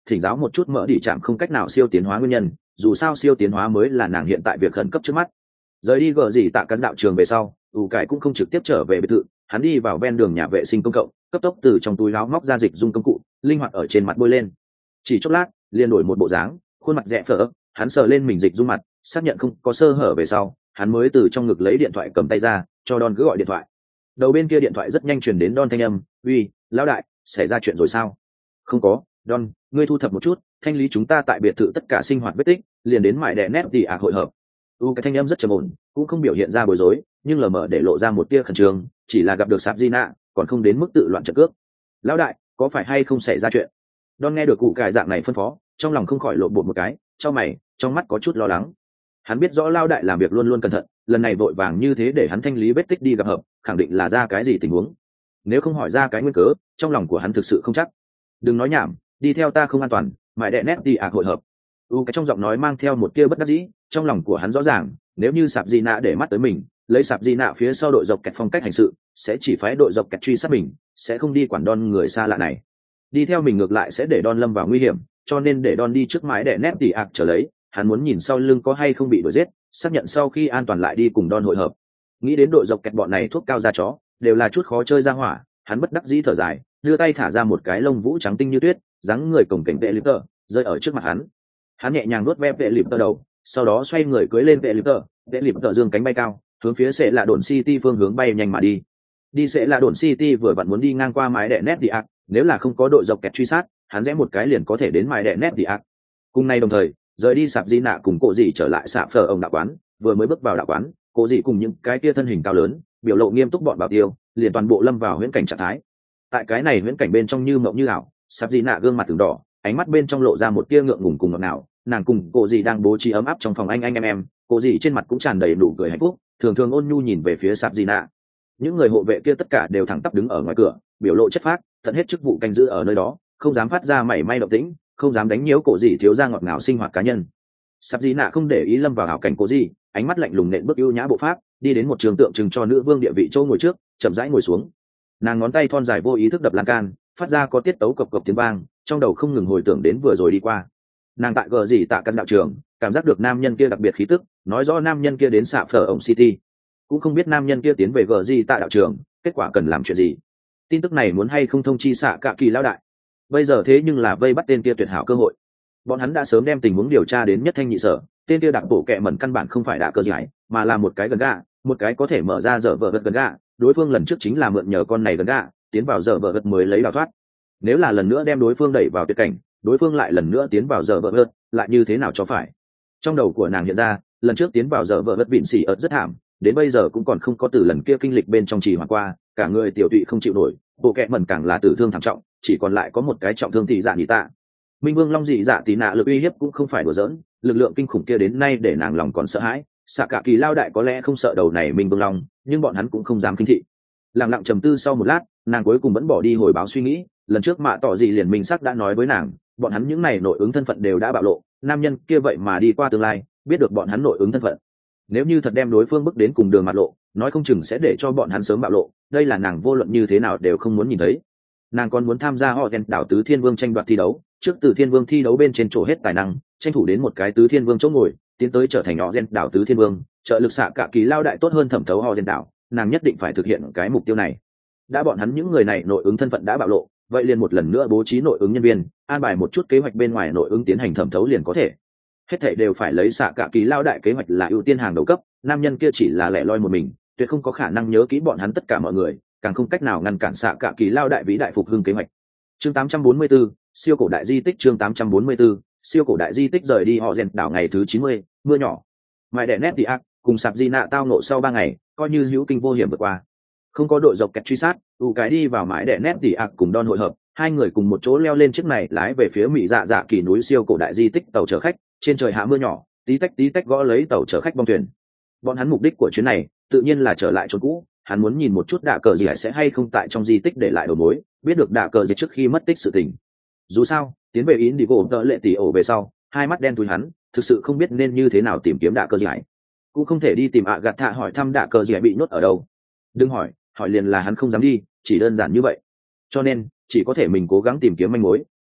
thỉnh giáo một chút mỡ đi chạm không cách nào siêu tiến hóa nguyên nhân, dù sao siêu tiến hóa mới là nàng hiện tại việc khẩn cấp trước mắt. Rời đi gờ gì tạ cắn đạo trường về sau, ủ cải cũng không trực tiếp trở về biệt thự, hắn đi vào ven đường nhà vệ sinh công cộng, cấp tốc từ trong túi áo móc ra dịch dung công cụ, linh hoạt ở trên mặt bôi lên. Chỉ chốc lát, liền đổi một bộ dáng, khuôn mặt rẽ phở, hắn sờ lên mình dịch dung mặt, xác nhận không có sơ hở về sau, hắn mới từ trong ngực lấy điện thoại cầm tay ra, cho Don cứ gọi điện thoại. Đầu bên kia điện thoại rất nhanh truyền đến Don thanh âm, "Uy, lão đại, xảy ra chuyện rồi sao?" "Không có, Don, ngươi thu thập một chút, thanh lý chúng ta tại biệt thự tất cả sinh hoạt vết tích, liền đến mại đẻ nét thì hội hợp." Cái thanh âm rất trầm ổn, cũng không biểu hiện ra bối rối, nhưng lờ mờ để lộ ra một tia khẩn trương, chỉ là gặp được Sạp Gina, còn không đến mức tự loạn trận cước. "Lão đại, có phải hay không xảy ra chuyện?" Don nghe được cụ cải dạng này phân phó, trong lòng không khỏi lộn bột một cái, trong mày, trong mắt có chút lo lắng. Hắn biết rõ lão đại làm việc luôn luôn cẩn thận, lần này vội vàng như thế để hắn thanh lý vết tích đi gặp hợp, khẳng định là ra cái gì tình huống. Nếu không hỏi ra cái nguyên cớ, trong lòng của hắn thực sự không chắc. "Đừng nói nhảm, đi theo ta không an toàn, mãi đệ nét đi hội hợp." Cái trong giọng nói mang theo một tia bất đắc dĩ, trong lòng của hắn rõ ràng, nếu như Sạp Di Nạ để mắt tới mình, lấy Sạp Di Nạ phía sau đội dọc kẹt phong cách hành sự, sẽ chỉ phái đội dọc kẹt truy sát mình, sẽ không đi quản Don người xa lạ này. Đi theo mình ngược lại sẽ để Don lâm vào nguy hiểm, cho nên để Don đi trước mái để nét tỉ trở lấy, hắn muốn nhìn sau lưng có hay không bị đuổi giết, xác nhận sau khi an toàn lại đi cùng Don hội hợp. Nghĩ đến đội dọc kẹt bọn này thuốc cao da chó, đều là chút khó chơi ra hỏa, hắn bất đắc dĩ thở dài, đưa tay thả ra một cái lông vũ trắng tinh như tuyết, dáng người cổng cảnh vệ lip tơ, rơi ở trước mặt hắn. Hắn nhẹ nhàng nuốt ve vệ lip tơ đầu, sau đó xoay người cưỡi lên vệ lip tơ dương cánh bay cao, hướng phía sẽ là đồn City phương hướng bay nhanh mà đi. Đi sẽ là đồn City vừa vặn muốn đi ngang qua mái đệ nét đi ạc, nếu là không có đội dọc kẹt truy sát, hắn rẽ một cái liền có thể đến mái đệ nét đi ạc. Cùng nay đồng thời, rời đi Sạp Di Nạ cùng Cổ Dị trở lại Sạp Phở ông đạo quán, vừa mới bước vào đạo quán, Cổ Dị cùng những cái kia thân hình cao lớn, biểu lộ nghiêm túc bọn bảo tiêu, liền toàn bộ lâm vào huyễn cảnh trạng thái. Tại cái này huyễn cảnh bên trong như mộng như ảo, Sạp Di Nạ gương mặt từng đỏ, ánh mắt bên trong lộ ra một tia ngượng ngùng cùng ngọt ngào, nàng cùng Cổ Dị đang bố trí ấm áp trong phòng anh em, Cổ Dị trên mặt cũng tràn đầy nụ cười hạnh phúc, thường thường ôn nhu nhìn về phía Sạp Di Nạ. Những người hộ vệ kia tất cả đều thẳng tắp đứng ở ngoài cửa, biểu lộ chất phác, tận hết chức vụ canh giữ ở nơi đó, không dám phát ra mảy may động tĩnh, không dám đánh nhiễu Cổ Dị thiếu gia ngọt ngào sinh hoạt cá nhân. Sạp Di Nạ không để ý lâm vào ảo cảnh Cổ Dị, ánh mắt lạnh lùng nện bước ưu nhã bộ pháp, đi đến một trường tượng trưng cho nữ vương địa vị châu ngồi trước, chậm rãi ngồi xuống. Nàng ngón tay thon dài vô ý thức đập lan can, phát ra có tiết tấu cộc cộc tiếng vang, trong đầu không ngừng hồi tưởng đến vừa rồi đi qua. Nàng tại gờ gì tạ căn đạo trường, cảm giác được nam nhân kia đặc biệt khí tức, nói rõ nam nhân kia đến Sạp Phở ổng City, cũng không biết nam nhân kia tiến về gờ gì tạ đạo trường, kết quả cần làm chuyện gì. Tin tức này muốn hay không thông chi xạ cả kỳ lão đại. Bây giờ thế nhưng là vây bắt tên kia tuyệt hảo cơ hội. Bọn hắn đã sớm đem tình huống điều tra đến nhất thanh nhị sở, tên kia đặc bổ kẹ mẩn căn bản không phải đạ cơ giải, mà là một cái gần gà, một cái có thể mở ra dở vợ gật gần gà. Đối phương lần trước chính là mượn nhờ con này gần gà, tiến vào dở vợ gật mới lấy đào thoát. Nếu là lần nữa đem đối phương đẩy vào tuyệt cảnh, đối phương lại lần nữa tiến vào dở vợ gật, lại như thế nào cho phải. Trong đầu của nàng hiện ra, lần trước tiến vào dở vợ gật vịn xỉ ớt rất thảm, đến bây giờ cũng còn không có từ lần kia kinh lịch bên trong trì hoãn qua, cả người tiểu tụy không chịu nổi, bộ kẹ mẩn càng là tử thương thảm trọng, chỉ còn lại có một cái trọng thương thị dạ nhị tạ. Minh Vương Long dị dạ tí nạ lực uy hiếp cũng không phải đùa giỡn, lực lượng kinh khủng kia đến nay để nàng lòng còn sợ hãi. Xạ cả kỳ lao đại có lẽ không sợ đầu này Minh Vương Long, nhưng bọn hắn cũng không dám kinh thị. Lặng lặng trầm tư sau một lát, nàng cuối cùng vẫn bỏ đi hồi báo suy nghĩ. Lần trước mạ tỏ dị liền minh sắc đã nói với nàng, bọn hắn những này nội ứng thân phận đều đã bạo lộ, nam nhân kia vậy mà đi qua tương lai, biết được bọn hắn nội ứng thân phận. Nếu như thật đem đối phương bước đến cùng đường mặt lộ, nói không chừng sẽ để cho bọn hắn sớm bạo lộ. Đây là nàng vô luận như thế nào đều không muốn nhìn thấy. Nàng còn muốn tham gia họ đen đảo tứ thiên vương tranh đoạt thi đấu, trước từ thiên vương thi đấu bên trên chỗ hết tài năng, tranh thủ đến một cái tứ thiên vương chỗ ngồi, tiến tới trở thành họ đen đảo tứ thiên vương, trợ lực xạ cả kỳ lao đại tốt hơn thẩm thấu họ đen đảo. Nàng nhất định phải thực hiện cái mục tiêu này. Đã bọn hắn những người này nội ứng thân phận đã bạo lộ, vậy liền một lần nữa bố trí nội ứng nhân viên, an bài một chút kế hoạch bên ngoài nội ứng tiến hành thẩm thấu liền có thể. Hết thảy đều phải lấy xạ cả kỳ lao đại kế hoạch là ưu tiên hàng đầu cấp, nam nhân kia chỉ là lẻ loi một mình, tuyệt không có khả năng nhớ kỹ bọn hắn tất cả mọi người, càng không cách nào ngăn cản xạ cả kỳ lao đại vĩ đại phục hưng kế hoạch. Chương 844, siêu cổ đại di tích. Chương 844, siêu cổ đại di tích. Rời đi họ rèn đảo ngày thứ 90, mưa nhỏ. Mãi đẻ nét đi ác, cùng Sạp Di Nạ tao nộ sau 3 ngày, coi như hữu kinh vô hiểm vượt qua. Không có đội dọc kẹt truy sát, cái đi vào mãi đẻ nét đi ác cùng Don hội hợp, hai người cùng một chỗ leo lên chiếc này lái về phía mỹ dạ dạ kỳ núi siêu cổ đại di tích tàu chở khách, trên trời hạ mưa nhỏ, tí tách gõ lấy tàu chở khách bong thuyền. Bọn hắn mục đích của chuyến này, tự nhiên là trở lại chỗ cũ, hắn muốn nhìn một chút đạ cờ gì sẽ hay không tại trong di tích để lại đầu mối, biết được đạ cờ gì trước khi mất tích sự tình. Dù sao, tiến về ý đi gỗ tợ lệ tỷ ổ về sau, hai mắt đen thui hắn, thực sự không biết nên như thế nào tìm kiếm đạ cờ gì, cũng không thể đi tìm gạt thạ hỏi thăm đạ cờ gì bị nhốt ở đâu. Đừng hỏi liền là hắn không dám đi, chỉ đơn giản như vậy. Cho nên chỉ có thể mình cố gắng tìm kiếm manh mối,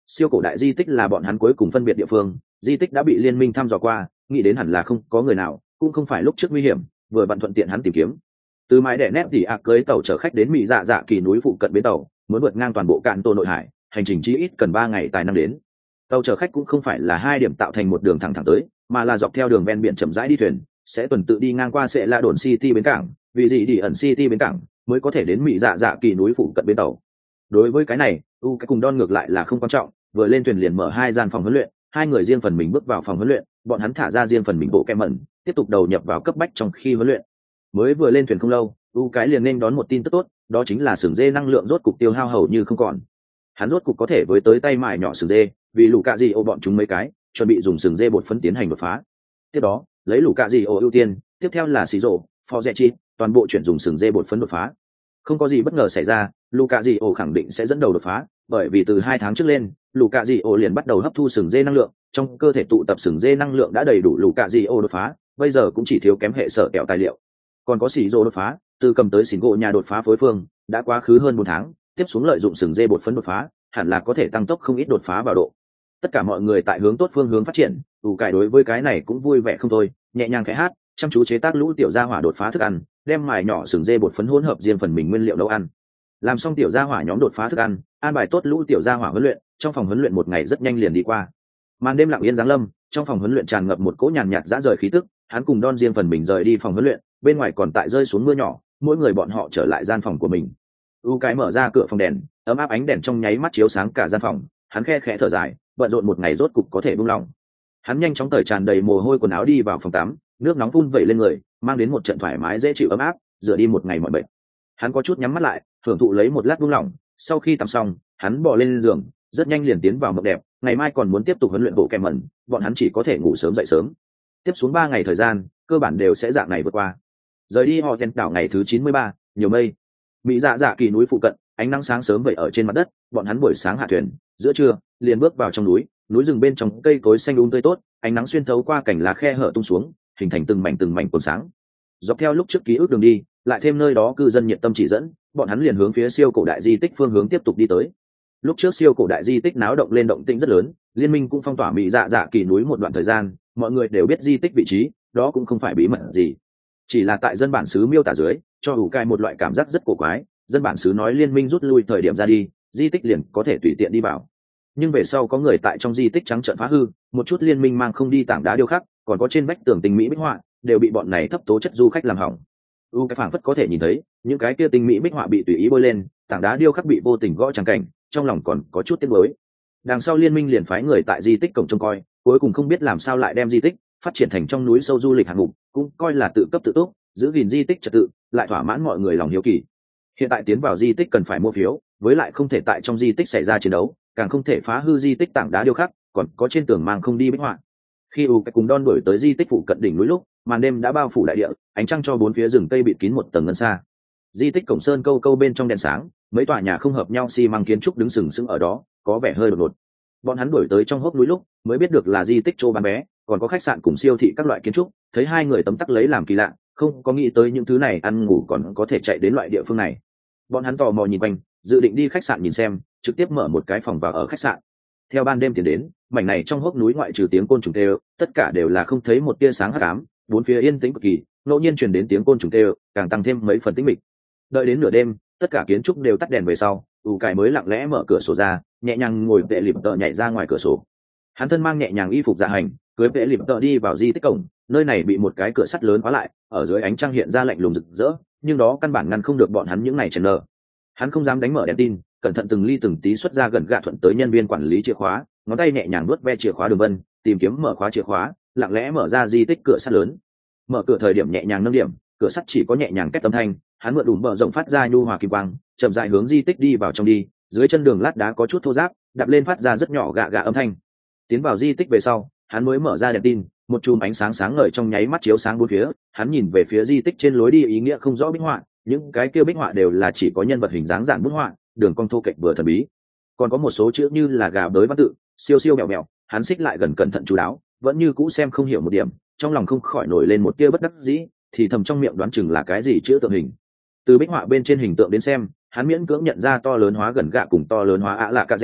siêu cổ đại di tích là bọn hắn cuối cùng phân biệt địa phương, di tích đã bị liên minh thăm dò qua, nghĩ đến hẳn là không có người nào, cũng không phải lúc trước nguy hiểm, vừa bận thuận tiện hắn tìm kiếm. Từ mái đẻ nét thì cưới tàu chở khách đến mỹ dạ dạ kỳ núi phụ cận bến tàu, muốn vượt ngang toàn bộ cạn tô nội hải, hành trình chí ít cần 3 ngày tài năng đến. Tàu chở khách cũng không phải là 2 điểm tạo thành một đường thẳng tới, mà là dọc theo đường ven biển chậm rãi đi thuyền, sẽ tuần tự đi ngang qua sẽ là đồn city bến cảng, vì gì đi ẩn city bến cảng mới có thể đến mỹ dạ dạ kỳ núi phụ cận bến tàu. Đối với cái này, cái cùng Don ngược lại là không quan trọng, vừa lên thuyền liền mở 2 gian phòng huấn luyện, 2 người riêng phần mình bước vào phòng huấn luyện, bọn hắn thả ra riêng phần mình bộ kem mẩn, tiếp tục đầu nhập vào cấp bách trong khi huấn luyện. Mới vừa lên thuyền không lâu, cái liền nên đón một tin tức tốt, đó chính là sừng dê năng lượng rốt cục tiêu hao hầu như không còn. Hắn rốt cục có thể với tới tay mại nhỏ sừng dê, vì lũ cạ gì ô bọn chúng mấy cái, chuẩn bị dùng sừng dê bột phấn tiến hành đột phá. Tiếp đó, lấy lũ cạ gì ô ưu tiên, tiếp theo là xì rổ, Forzechi, toàn bộ chuyển dùng sừng dê bột phấn đột phá. Không có gì bất ngờ xảy ra, Luka Gio khẳng định sẽ dẫn đầu đột phá, bởi vì từ 2 tháng trước lên, Luka Gio liền bắt đầu hấp thu sừng dê năng lượng, trong cơ thể tụ tập sừng dê năng lượng đã đầy đủ Luka Gio đột phá, bây giờ cũng chỉ thiếu kém hệ sở kẹo tài liệu. Còn có xì rô đột phá, từ cầm tới xỉn gỗ nhà đột phá phối phương, đã quá khứ hơn 4 tháng, tiếp xuống lợi dụng sừng dê bột phấn đột phá, hẳn là có thể tăng tốc không ít đột phá vào độ. Tất cả mọi người tại hướng tốt phương hướng phát triển, cải đối với cái này cũng vui vẻ không thôi, nhẹ nhàng khẽ hát, chăm chú chế tác lũ tiểu gia hỏa đột phá thức ăn, đem mài nhỏ sừng dê bột phấn hỗn hợp riêng phần mình nguyên liệu nấu ăn. Làm xong tiểu gia hỏa nhóm đột phá thức ăn, an bài tốt lũ tiểu gia hỏa huấn luyện, trong phòng huấn luyện một ngày rất nhanh liền đi qua. Màn đêm lặng yên giáng lâm, trong phòng huấn luyện tràn ngập một cỗ nhàn nhạt dã rời khí tức, hắn cùng Don riêng phần mình rời đi phòng huấn luyện, bên ngoài còn tại rơi xuống mưa nhỏ, mỗi người bọn họ trở lại gian phòng của mình. Cái mở ra cửa phòng đèn, ấm áp ánh đèn trong nháy mắt chiếu sáng cả gian phòng, hắn khe khẽ thở dài, bận rộn một ngày rốt cục có thể buông lỏng. Hắn nhanh chóng tởi tràn đầy mồ hôi quần áo đi vào phòng tắm, nước nóng vun vẩy lên người, mang đến một trận thoải mái dễ chịu ấm áp, rửa đi một ngày mọi bệnh. Hắn có chút nhắm mắt lại, hưởng thụ lấy một lát buông lỏng, sau khi tắm xong, hắn bò lên giường, rất nhanh liền tiến vào mộng đẹp, ngày mai còn muốn tiếp tục huấn luyện bộ kèm mẩn, bọn hắn chỉ có thể ngủ sớm dậy sớm. Tiếp xuống 3 ngày thời gian, cơ bản đều sẽ dạng này vượt qua. Rời đi họ đảo ngày thứ 93, nhiều mây. Mỹ dạ dạ kỳ núi phụ cận, ánh nắng sáng sớm vậy ở trên mặt đất, bọn hắn buổi sáng hạ thuyền, giữa trưa liền bước vào trong núi rừng bên trong cây cối xanh tươi tốt, ánh nắng xuyên thấu qua cảnh lá khe hở tung xuống, hình thành từng mảnh cồn sáng. Dọc theo lúc trước ký ức đường đi, lại thêm nơi đó cư dân nhiệt tâm chỉ dẫn, bọn hắn liền hướng phía siêu cổ đại di tích phương hướng tiếp tục đi tới. Lúc trước siêu cổ đại di tích náo động lên động tĩnh rất lớn, liên minh cũng phong tỏa Mỹ dạ dạ kỳ núi một đoạn thời gian, mọi người đều biết di tích vị trí, đó cũng không phải bí mật gì. Chỉ là tại dân bản xứ miêu tả dưới, cho ủ cai một loại cảm giác rất cổ quái, dân bản xứ nói liên minh rút lui thời điểm ra đi, di tích liền có thể tùy tiện đi vào. Nhưng về sau có người tại trong di tích trắng trợn phá hư, một chút liên minh mang không đi tảng đá điêu khắc, còn có trên vách tường tinh mỹ bích họa, đều bị bọn này thấp tố chất du khách làm hỏng. Cái phảng phất có thể nhìn thấy những cái kia tinh mỹ bích họa bị tùy ý bôi lên, tảng đá điêu khắc bị vô tình gõ trắng cảnh, trong lòng còn có chút tiếc nuối. Đằng sau liên minh liền phái người tại di tích cổng trông coi, cuối cùng không biết làm sao lại đem di tích phát triển thành trong núi sâu du lịch hạng mục, cũng coi là tự cấp tự túc, giữ gìn di tích trật tự, lại thỏa mãn mọi người lòng hiếu kỳ. Hiện tại tiến vào di tích cần phải mua phiếu, với lại không thể tại trong di tích xảy ra chiến đấu, càng không thể phá hư di tích tảng đá điêu khắc, còn có trên tường mang không đi bích họa. Khi cái cùng Don đuổi tới di tích phụ cận đỉnh núi lúc, màn đêm đã bao phủ đại địa, ánh trăng cho bốn phía rừng cây bịt kín một tầng ngân xa. Di tích cổng sơn câu bên trong đèn sáng, mấy tòa nhà không hợp nhau xi măng kiến trúc đứng sừng sững ở đó, có vẻ hơi đột ngột. Bọn hắn đuổi tới trong hốc núi lúc, mới biết được là di tích chỗ bán vé, còn có khách sạn cùng siêu thị các loại kiến trúc, thấy 2 người tấm tắc lấy làm kỳ lạ, không có nghĩ tới những thứ này ăn ngủ còn có thể chạy đến loại địa phương này. Bọn hắn tò mò nhìn quanh, dự định đi khách sạn nhìn xem, trực tiếp mở một cái phòng vào ở khách sạn. Theo ban đêm tiến đến, mảnh này trong hốc núi ngoại trừ tiếng côn trùng kêu, tất cả đều là không thấy một tia sáng hắc ám, bốn phía yên tĩnh cực kỳ, ngẫu nhiên truyền đến tiếng côn trùng kêu, càng tăng thêm mấy phần tĩnh mịch. Đợi đến nửa đêm, tất cả kiến trúc đều tắt đèn về sau, cải mới lặng lẽ mở cửa sổ ra, nhẹ nhàng ngồi vệ lịp tợ nhảy ra ngoài cửa sổ. Hắn thân mang nhẹ nhàng y phục dạ hành, cưới vệ lịp tợ đi vào di tích cổng, nơi này bị một cái cửa sắt lớn khóa lại, ở dưới ánh trăng hiện ra lạnh lùng rực rỡ, nhưng đó căn bản ngăn không được bọn hắn những này chèn nợ. Hắn không dám đánh mở đèn tin, cẩn thận từng ly từng tí xuất ra gần gạ thuận tới nhân viên quản lý chìa khóa, ngón tay nhẹ nhàng vuốt ve chìa khóa đường vân, tìm kiếm mở khóa chìa khóa, lặng lẽ mở ra di tích cửa sắt lớn. Mở cửa thời điểm nhẹ nhàng nâng điểm, cửa sắt chỉ có nhẹ nhàng két âm thanh, hắn mượn đủ mở rộng phát ra nhu hòa kim quang, chậm rãi hướng di tích đi vào trong đi, dưới chân đường lát đá có chút thô ráp, đạp lên phát ra rất nhỏ gạ gạ âm thanh. Tiến vào di tích về sau, hắn mới mở ra đèn tin, một chùm ánh sáng sáng ngời trong nháy mắt chiếu sáng bốn phía, hắn nhìn về phía di tích trên lối đi ý nghĩa không rõ bích họa, những cái kia bích họa đều là chỉ có nhân vật hình dáng giản bút họa, đường cong thô kệch vừa thần bí, còn có một số chữ như là gà bới văn tự, siêu siêu mèo mèo. Hắn xích lại gần cẩn thận chú đáo, vẫn như cũ xem không hiểu một điểm, trong lòng không khỏi nổi lên một tia bất đắc dĩ, thì thầm trong miệng đoán chừng là cái gì chữ tượng hình. Từ bích họa bên trên hình tượng đến xem, hắn miễn cưỡng nhận ra to lớn hóa gần gạ cùng to lớn hóa ạ lạ cạ dẻm,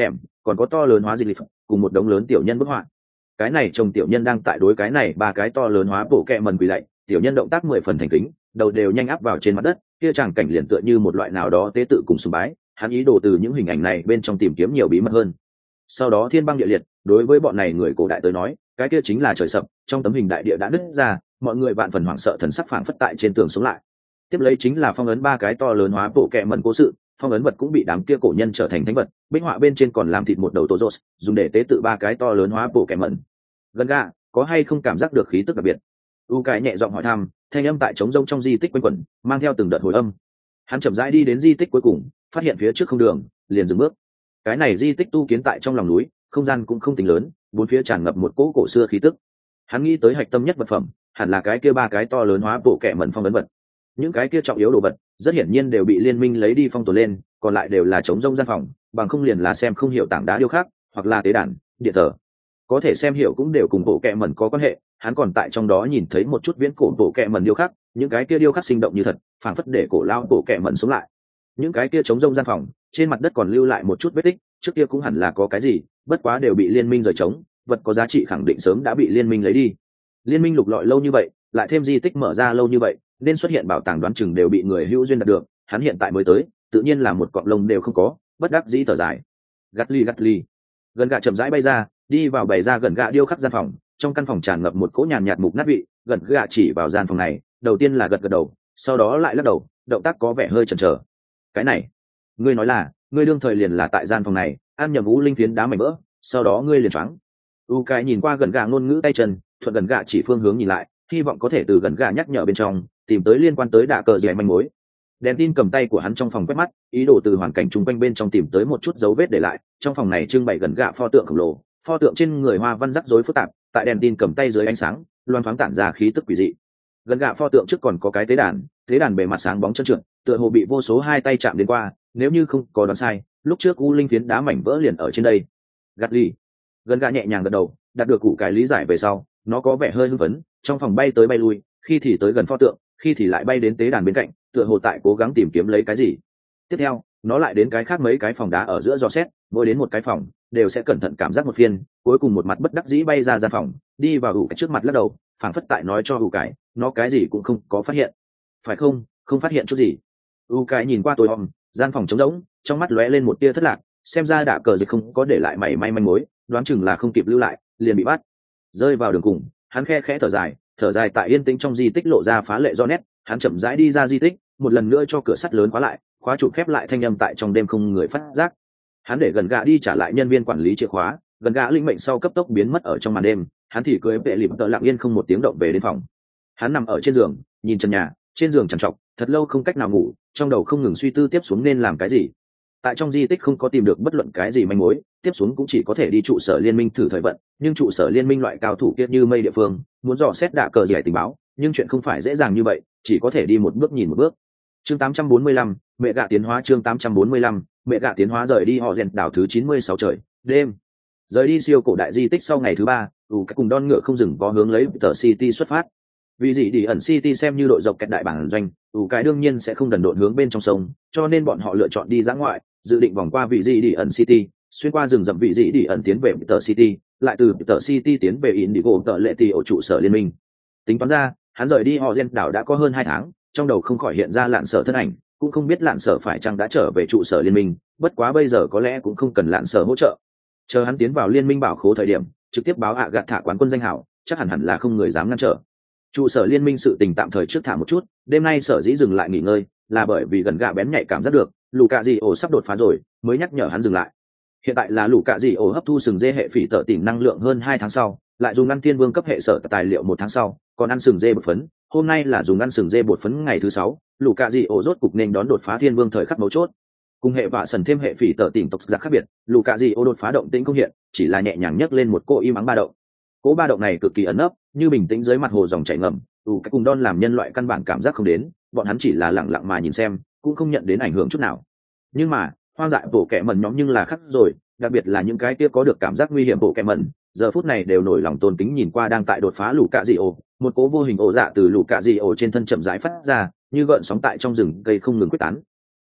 còn có to lớn hóa dịch lịch cùng một đống lớn tiểu nhân bức họa. Cái này trông tiểu nhân đang tại đối cái này ba cái to lớn hóa bộ kẹ mần quỳ lạy, tiểu nhân động tác 10 phần thành kính, đầu đều nhanh áp vào trên mặt đất, kia tràng cảnh liền tựa như một loại nào đó tế tự cùng sùng bái, hắn ý đồ từ những hình ảnh này bên trong tìm kiếm nhiều bí mật hơn. Sau đó thiên băng địa liệt, đối với bọn này người cổ đại tới nói, cái kia chính là trời sập, trong tấm hình đại địa đã nứt ra, mọi người vạn phần hoảng sợ thần sắc phảng phất tại trên tường sống lại. Tiếp lấy chính là phong ấn ba cái to lớn hóa bộ kẹ mần cố sự, phong ấn vật cũng bị đám kia cổ nhân trở thành thánh vật, bích họa bên trên còn làm thịt một đầu tổ rốt, dùng để tế tự ba cái to lớn hóa bộ kẹ mần. Gần gà, có hay không cảm giác được khí tức đặc biệt? U cái nhẹ giọng hỏi thăm, thanh âm tại trống rông trong di tích quanh quẩn, mang theo từng đợt hồi âm. Hắn chậm rãi đi đến di tích cuối cùng, phát hiện phía trước không đường, liền dừng bước. Cái này di tích tu kiến tại trong lòng núi, không gian cũng không tính lớn, bốn phía tràn ngập một cỗ cổ xưa khí tức. Hắn nghĩ tới hạch tâm nhất vật phẩm, hẳn là cái kia ba cái to lớn hóa bộ kệ mẩn phong ấn vật. Những cái kia trọng yếu đồ vật, rất hiển nhiên đều bị liên minh lấy đi phong tồn lên, còn lại đều là trống rông gian phòng, bằng không liền là xem không hiểu tảng đá điêu khắc, hoặc là tế đàn, địa thờ. Có thể xem hiểu cũng đều cùng bộ kệ mẩn có quan hệ, hắn còn tại trong đó nhìn thấy một chút viễn cổ bộ kệ mẩn điêu khắc, những cái kia điêu khắc sinh động như thật, phảng phất để cổ lao bộ kệ mẩn sống lại. Những cái kia trống rông gian phòng, trên mặt đất còn lưu lại một chút vết tích, trước kia cũng hẳn là có cái gì, bất quá đều bị liên minh rời trống, vật có giá trị khẳng định sớm đã bị liên minh lấy đi. Liên minh lục lọi lâu như vậy, lại thêm di tích mở ra lâu như vậy, nên xuất hiện bảo tàng đoán chừng đều bị người hữu duyên đạt được, hắn hiện tại mới tới, tự nhiên là một cọng lông đều không có, bất đắc dĩ thở dài. Gắt ly. Gần gạ chậm rãi bay ra, đi vào bày ra gần gạ điêu khắc gian phòng, trong căn phòng tràn ngập một cỗ nhàn nhạt mục nát vị, gần gạ chỉ vào gian phòng này, đầu tiên là gật đầu, sau đó lại lắc đầu, động tác có vẻ hơi chần chờ. Cái này, ngươi nói là, ngươi đương thời liền là tại gian phòng này, ăn nhầm vũ linh phiến đá mảnh vỡ, sau đó ngươi liền choáng. U cái nhìn qua gần gạ ngôn ngữ tay chân, thuận gần gạ chỉ phương hướng nhìn lại, hy vọng có thể từ gần gạ nhắc nhở bên trong tìm tới liên quan tới đạ cờ dẻ manh mối. Đèn tin cầm tay của hắn trong phòng quét mắt, ý đồ từ hoàn cảnh chung quanh bên trong tìm tới một chút dấu vết để lại. Trong phòng này trưng bày gần gạ pho tượng khổng lồ, pho tượng trên người hoa văn rắc rối phức tạp, tại đèn tin cầm tay dưới ánh sáng loan thoáng tản ra khí tức quỷ dị. Gần gạ pho tượng trước còn có cái tế đàn bề mặt sáng bóng trơn trượt, tựa hồ bị vô số hai tay chạm đến qua, nếu như không có đoán sai, lúc trước u linh phiến đá mảnh vỡ liền ở trên đây. Gạt ly. Gần gạ nhẹ nhàng gật đầu, đạt được củ cái lý giải về sau, nó có vẻ hơi hưng phấn, trong phòng bay tới bay lui, khi thì tới gần pho tượng, khi thì lại bay đến tế đàn bên cạnh, tựa hồ tại cố gắng tìm kiếm lấy cái gì. Tiếp theo, nó lại đến cái khác mấy cái phòng đá ở giữa dò xét, mỗi đến một cái phòng đều sẽ cẩn thận cảm giác một phiên, cuối cùng một mặt bất đắc dĩ bay ra gian phòng, đi vào ủ cái trước mặt lắc đầu, phảng phất tại nói cho ủ cái, nó cái gì cũng không có phát hiện. Phải không, không phát hiện chút gì. ủ cái nhìn qua tối om, gian phòng trống rỗng, trong mắt lóe lên một tia thất lạc, xem ra đạ cờ dịch không có để lại mảy may manh mối, đoán chừng là không kịp lưu lại, liền bị bắt. Rơi vào đường cùng, hắn khe khẽ thở dài tại yên tĩnh trong di tích lộ ra phá lệ do nét, hắn chậm rãi đi ra di tích, một lần nữa cho cửa sắt lớn khóa lại, khóa trụ khép lại thanh âm tại trong đêm không người phát giác. Hắn để gần gạ đi trả lại nhân viên quản lý chìa khóa, gần gạ linh mệnh sau cấp tốc biến mất ở trong màn đêm, hắn thì cưỡi vệ lịp tợ lặng yên không một tiếng động về đến phòng. Hắn nằm ở trên giường, nhìn trần nhà, trên giường trằn trọc, thật lâu không cách nào ngủ, trong đầu không ngừng suy tư tiếp xuống nên làm cái gì. Tại trong di tích không có tìm được bất luận cái gì manh mối, tiếp xuống cũng chỉ có thể đi trụ sở liên minh thử thời vận, nhưng trụ sở liên minh loại cao thủ kia như mây địa phương, muốn dò xét đạ cờ giải tình báo, nhưng chuyện không phải dễ dàng như vậy, chỉ có thể đi một bước nhìn một bước. Chương 845, mẹ gạ tiến hóa. Chương 845, mẹ gạ tiến hóa rời đi họ rèn đảo thứ 96 trời đêm. Rời đi siêu cổ đại di tích sau ngày thứ 3, các cùng đon ngựa không dừng vó hướng lấy tờ City xuất phát. Vì gì đi ẩn City xem như đội dọc kẹt đại bản doanh, cái đương nhiên sẽ không đần độn hướng bên trong sông, cho nên bọn họ lựa chọn đi dã ngoại, dự định vòng qua vị gì đi ẩn City, xuyên qua rừng rậm vị gì đi ẩn tiến về tờ City, lại từ tờ City tiến về Indigo tờ lệ tỷ ở trụ sở liên minh. Tính toán ra, hắn rời đi họ gen đảo đã có hơn 2 tháng, trong đầu không khỏi hiện ra Lạn Sở thân ảnh, cũng không biết Lạn Sở phải chăng đã trở về trụ sở liên minh, bất quá bây giờ có lẽ cũng không cần Lạn Sở hỗ trợ. Chờ hắn tiến vào liên minh bảo khố thời điểm, trực tiếp báo gạt thả quán quân danh hảo, chắc hẳn là không người dám ngăn trở. Trụ sở liên minh sự tình tạm thời trước thả một chút, đêm nay sở dĩ dừng lại nghỉ ngơi, là bởi vì gần gạ bén nhạy cảm giác được, lù cạ dị ổ sắp đột phá rồi, mới nhắc nhở hắn dừng lại. Hiện tại là lù cạ dị ổ hấp thu sừng dê hệ phỉ tợ tỉnh năng lượng hơn 2 tháng sau, lại dùng ăn thiên vương cấp hệ sở tài liệu 1 tháng sau, còn ăn sừng dê bột phấn, hôm nay là dùng ăn sừng dê bột phấn ngày thứ 6, lù cạ dị ổ rốt cục nên đón đột phá thiên vương thời khắc mấu chốt. Cùng hệ vạ sần thêm hệ phỉ tợ tỉnh tộc giặc khác biệt, lù cạ dị ổ đột phá động tĩnh không hiện, chỉ là nhẹ nhàng nhấc lên một cỗ im ắng ba động. Cỗ ba động này cực kỳ ẩn nấp, như bình tĩnh dưới mặt hồ dòng chảy ngầm, cái cùng đon làm nhân loại căn bản cảm giác không đến, bọn hắn chỉ là lặng lặng mà nhìn xem, cũng không nhận đến ảnh hưởng chút nào. Nhưng mà hoang dại bộ kẻ mẩn nhóm nhưng là khắc rồi, đặc biệt là những cái kia có được cảm giác nguy hiểm bộ kẻ mẩn, giờ phút này đều nổi lòng tôn kính nhìn qua đang tại đột phá lũ cạ dị ổ, một cố vô hình ổ dạ từ lũ cạ dị ổ trên thân chậm rãi phát ra, như gợn sóng tại trong rừng gây không ngừng quyết tán.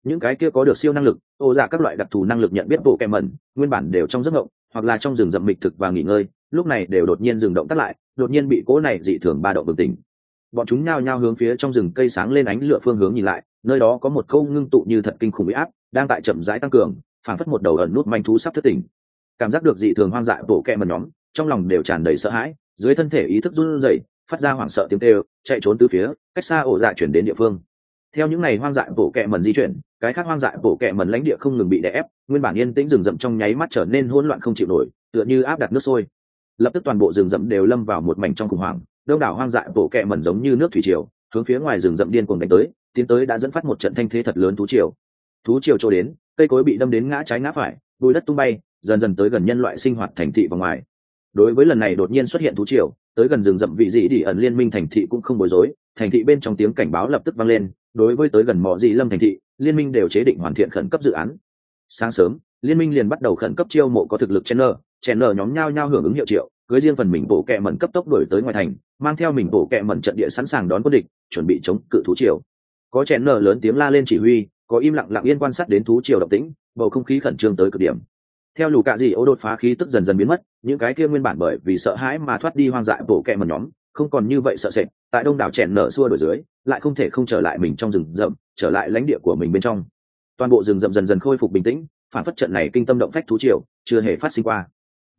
những cái kia có được siêu năng lực ô dạ các loại đặc thù năng lực nhận biết bộ kẹ mẩn nguyên bản đều trong giấc ngộng hoặc là trong rừng rậm mịch thực và nghỉ ngơi, lúc này đều đột nhiên dừng động tắt lại, đột nhiên bị cỗ này dị thường ba động bừng tỉnh. Bọn chúng nhao nhao hướng phía trong rừng cây sáng lên ánh lửa phương hướng nhìn lại, nơi đó có một câu ngưng tụ như thật kinh khủng uy áp đang tại chậm rãi tăng cường, phảng phất một đầu ẩn nút manh thú sắp thức tỉnh. Cảm giác được dị thường hoang dại bộ kẹ mẩn nhóm trong lòng đều tràn đầy sợ hãi, dưới thân thể ý thức run rẩy, phát ra hoảng sợ tiếng kêu, chạy trốn từ phía cách xa ổ dạ chuyển đến địa phương. Theo những ngày hoang dại bộ kẹ mẩn di chuyển, cái khác hoang dại bộ kẹ mẩn lãnh địa không ngừng bị đè ép, nguyên bản yên tĩnh rừng rậm trong nháy mắt trở nên hỗn loạn không chịu nổi, tựa như áp đặt nước sôi. Lập tức toàn bộ rừng rậm đều lâm vào một mảnh trong khủng hoảng, đông đảo hoang dại bộ kẹ mẩn giống như nước thủy triều hướng phía ngoài rừng rậm điên cuồng đánh tới, tiến tới đã dẫn phát một trận thanh thế thật lớn thú triều. Thú triều trôi đến, cây cối bị đâm đến ngã trái ngã phải, bụi đất tung bay, dần dần tới gần nhân loại sinh hoạt thành thị và ngoài. Đối với lần này đột nhiên xuất hiện thú triều, tới gần rừng rậm vị dị đi ẩn liên minh thành thị cũng không bối rối, thành thị bên trong tiếng cảnh báo lập tức vang lên. Đối với tới gần mỏ dị lâm thành thị, liên minh đều chế định hoàn thiện khẩn cấp dự án. Sáng sớm, liên minh liền bắt đầu khẩn cấp chiêu mộ có thực lực chèn nở nhóm nhao nhao hưởng ứng hiệu triệu, cưới riêng phần mình bộ kẹ mẩn cấp tốc đuổi tới ngoài thành, mang theo mình bộ kẹ mẩn trận địa sẵn sàng đón quân địch, chuẩn bị chống cự thú triều. Có chèn nở lớn tiếng la lên chỉ huy, có im lặng lặng yên quan sát đến thú triều động tĩnh, bầu không khí khẩn trương tới cực điểm. Theo lù cạ dị ô đột phá khí tức dần dần biến mất, những cái kia nguyên bản bởi vì sợ hãi mà thoát đi hoang dại bộ kẹ mẩn nhóm không còn như vậy sợ sệt, tại đông đảo chèn nở xua đổi dưới lại không thể không trở lại mình trong rừng rậm, trở lại lãnh địa của mình bên trong. Toàn bộ rừng rậm dần dần khôi phục bình tĩnh, phản phất trận này kinh tâm động phách thú triều chưa hề phát sinh qua.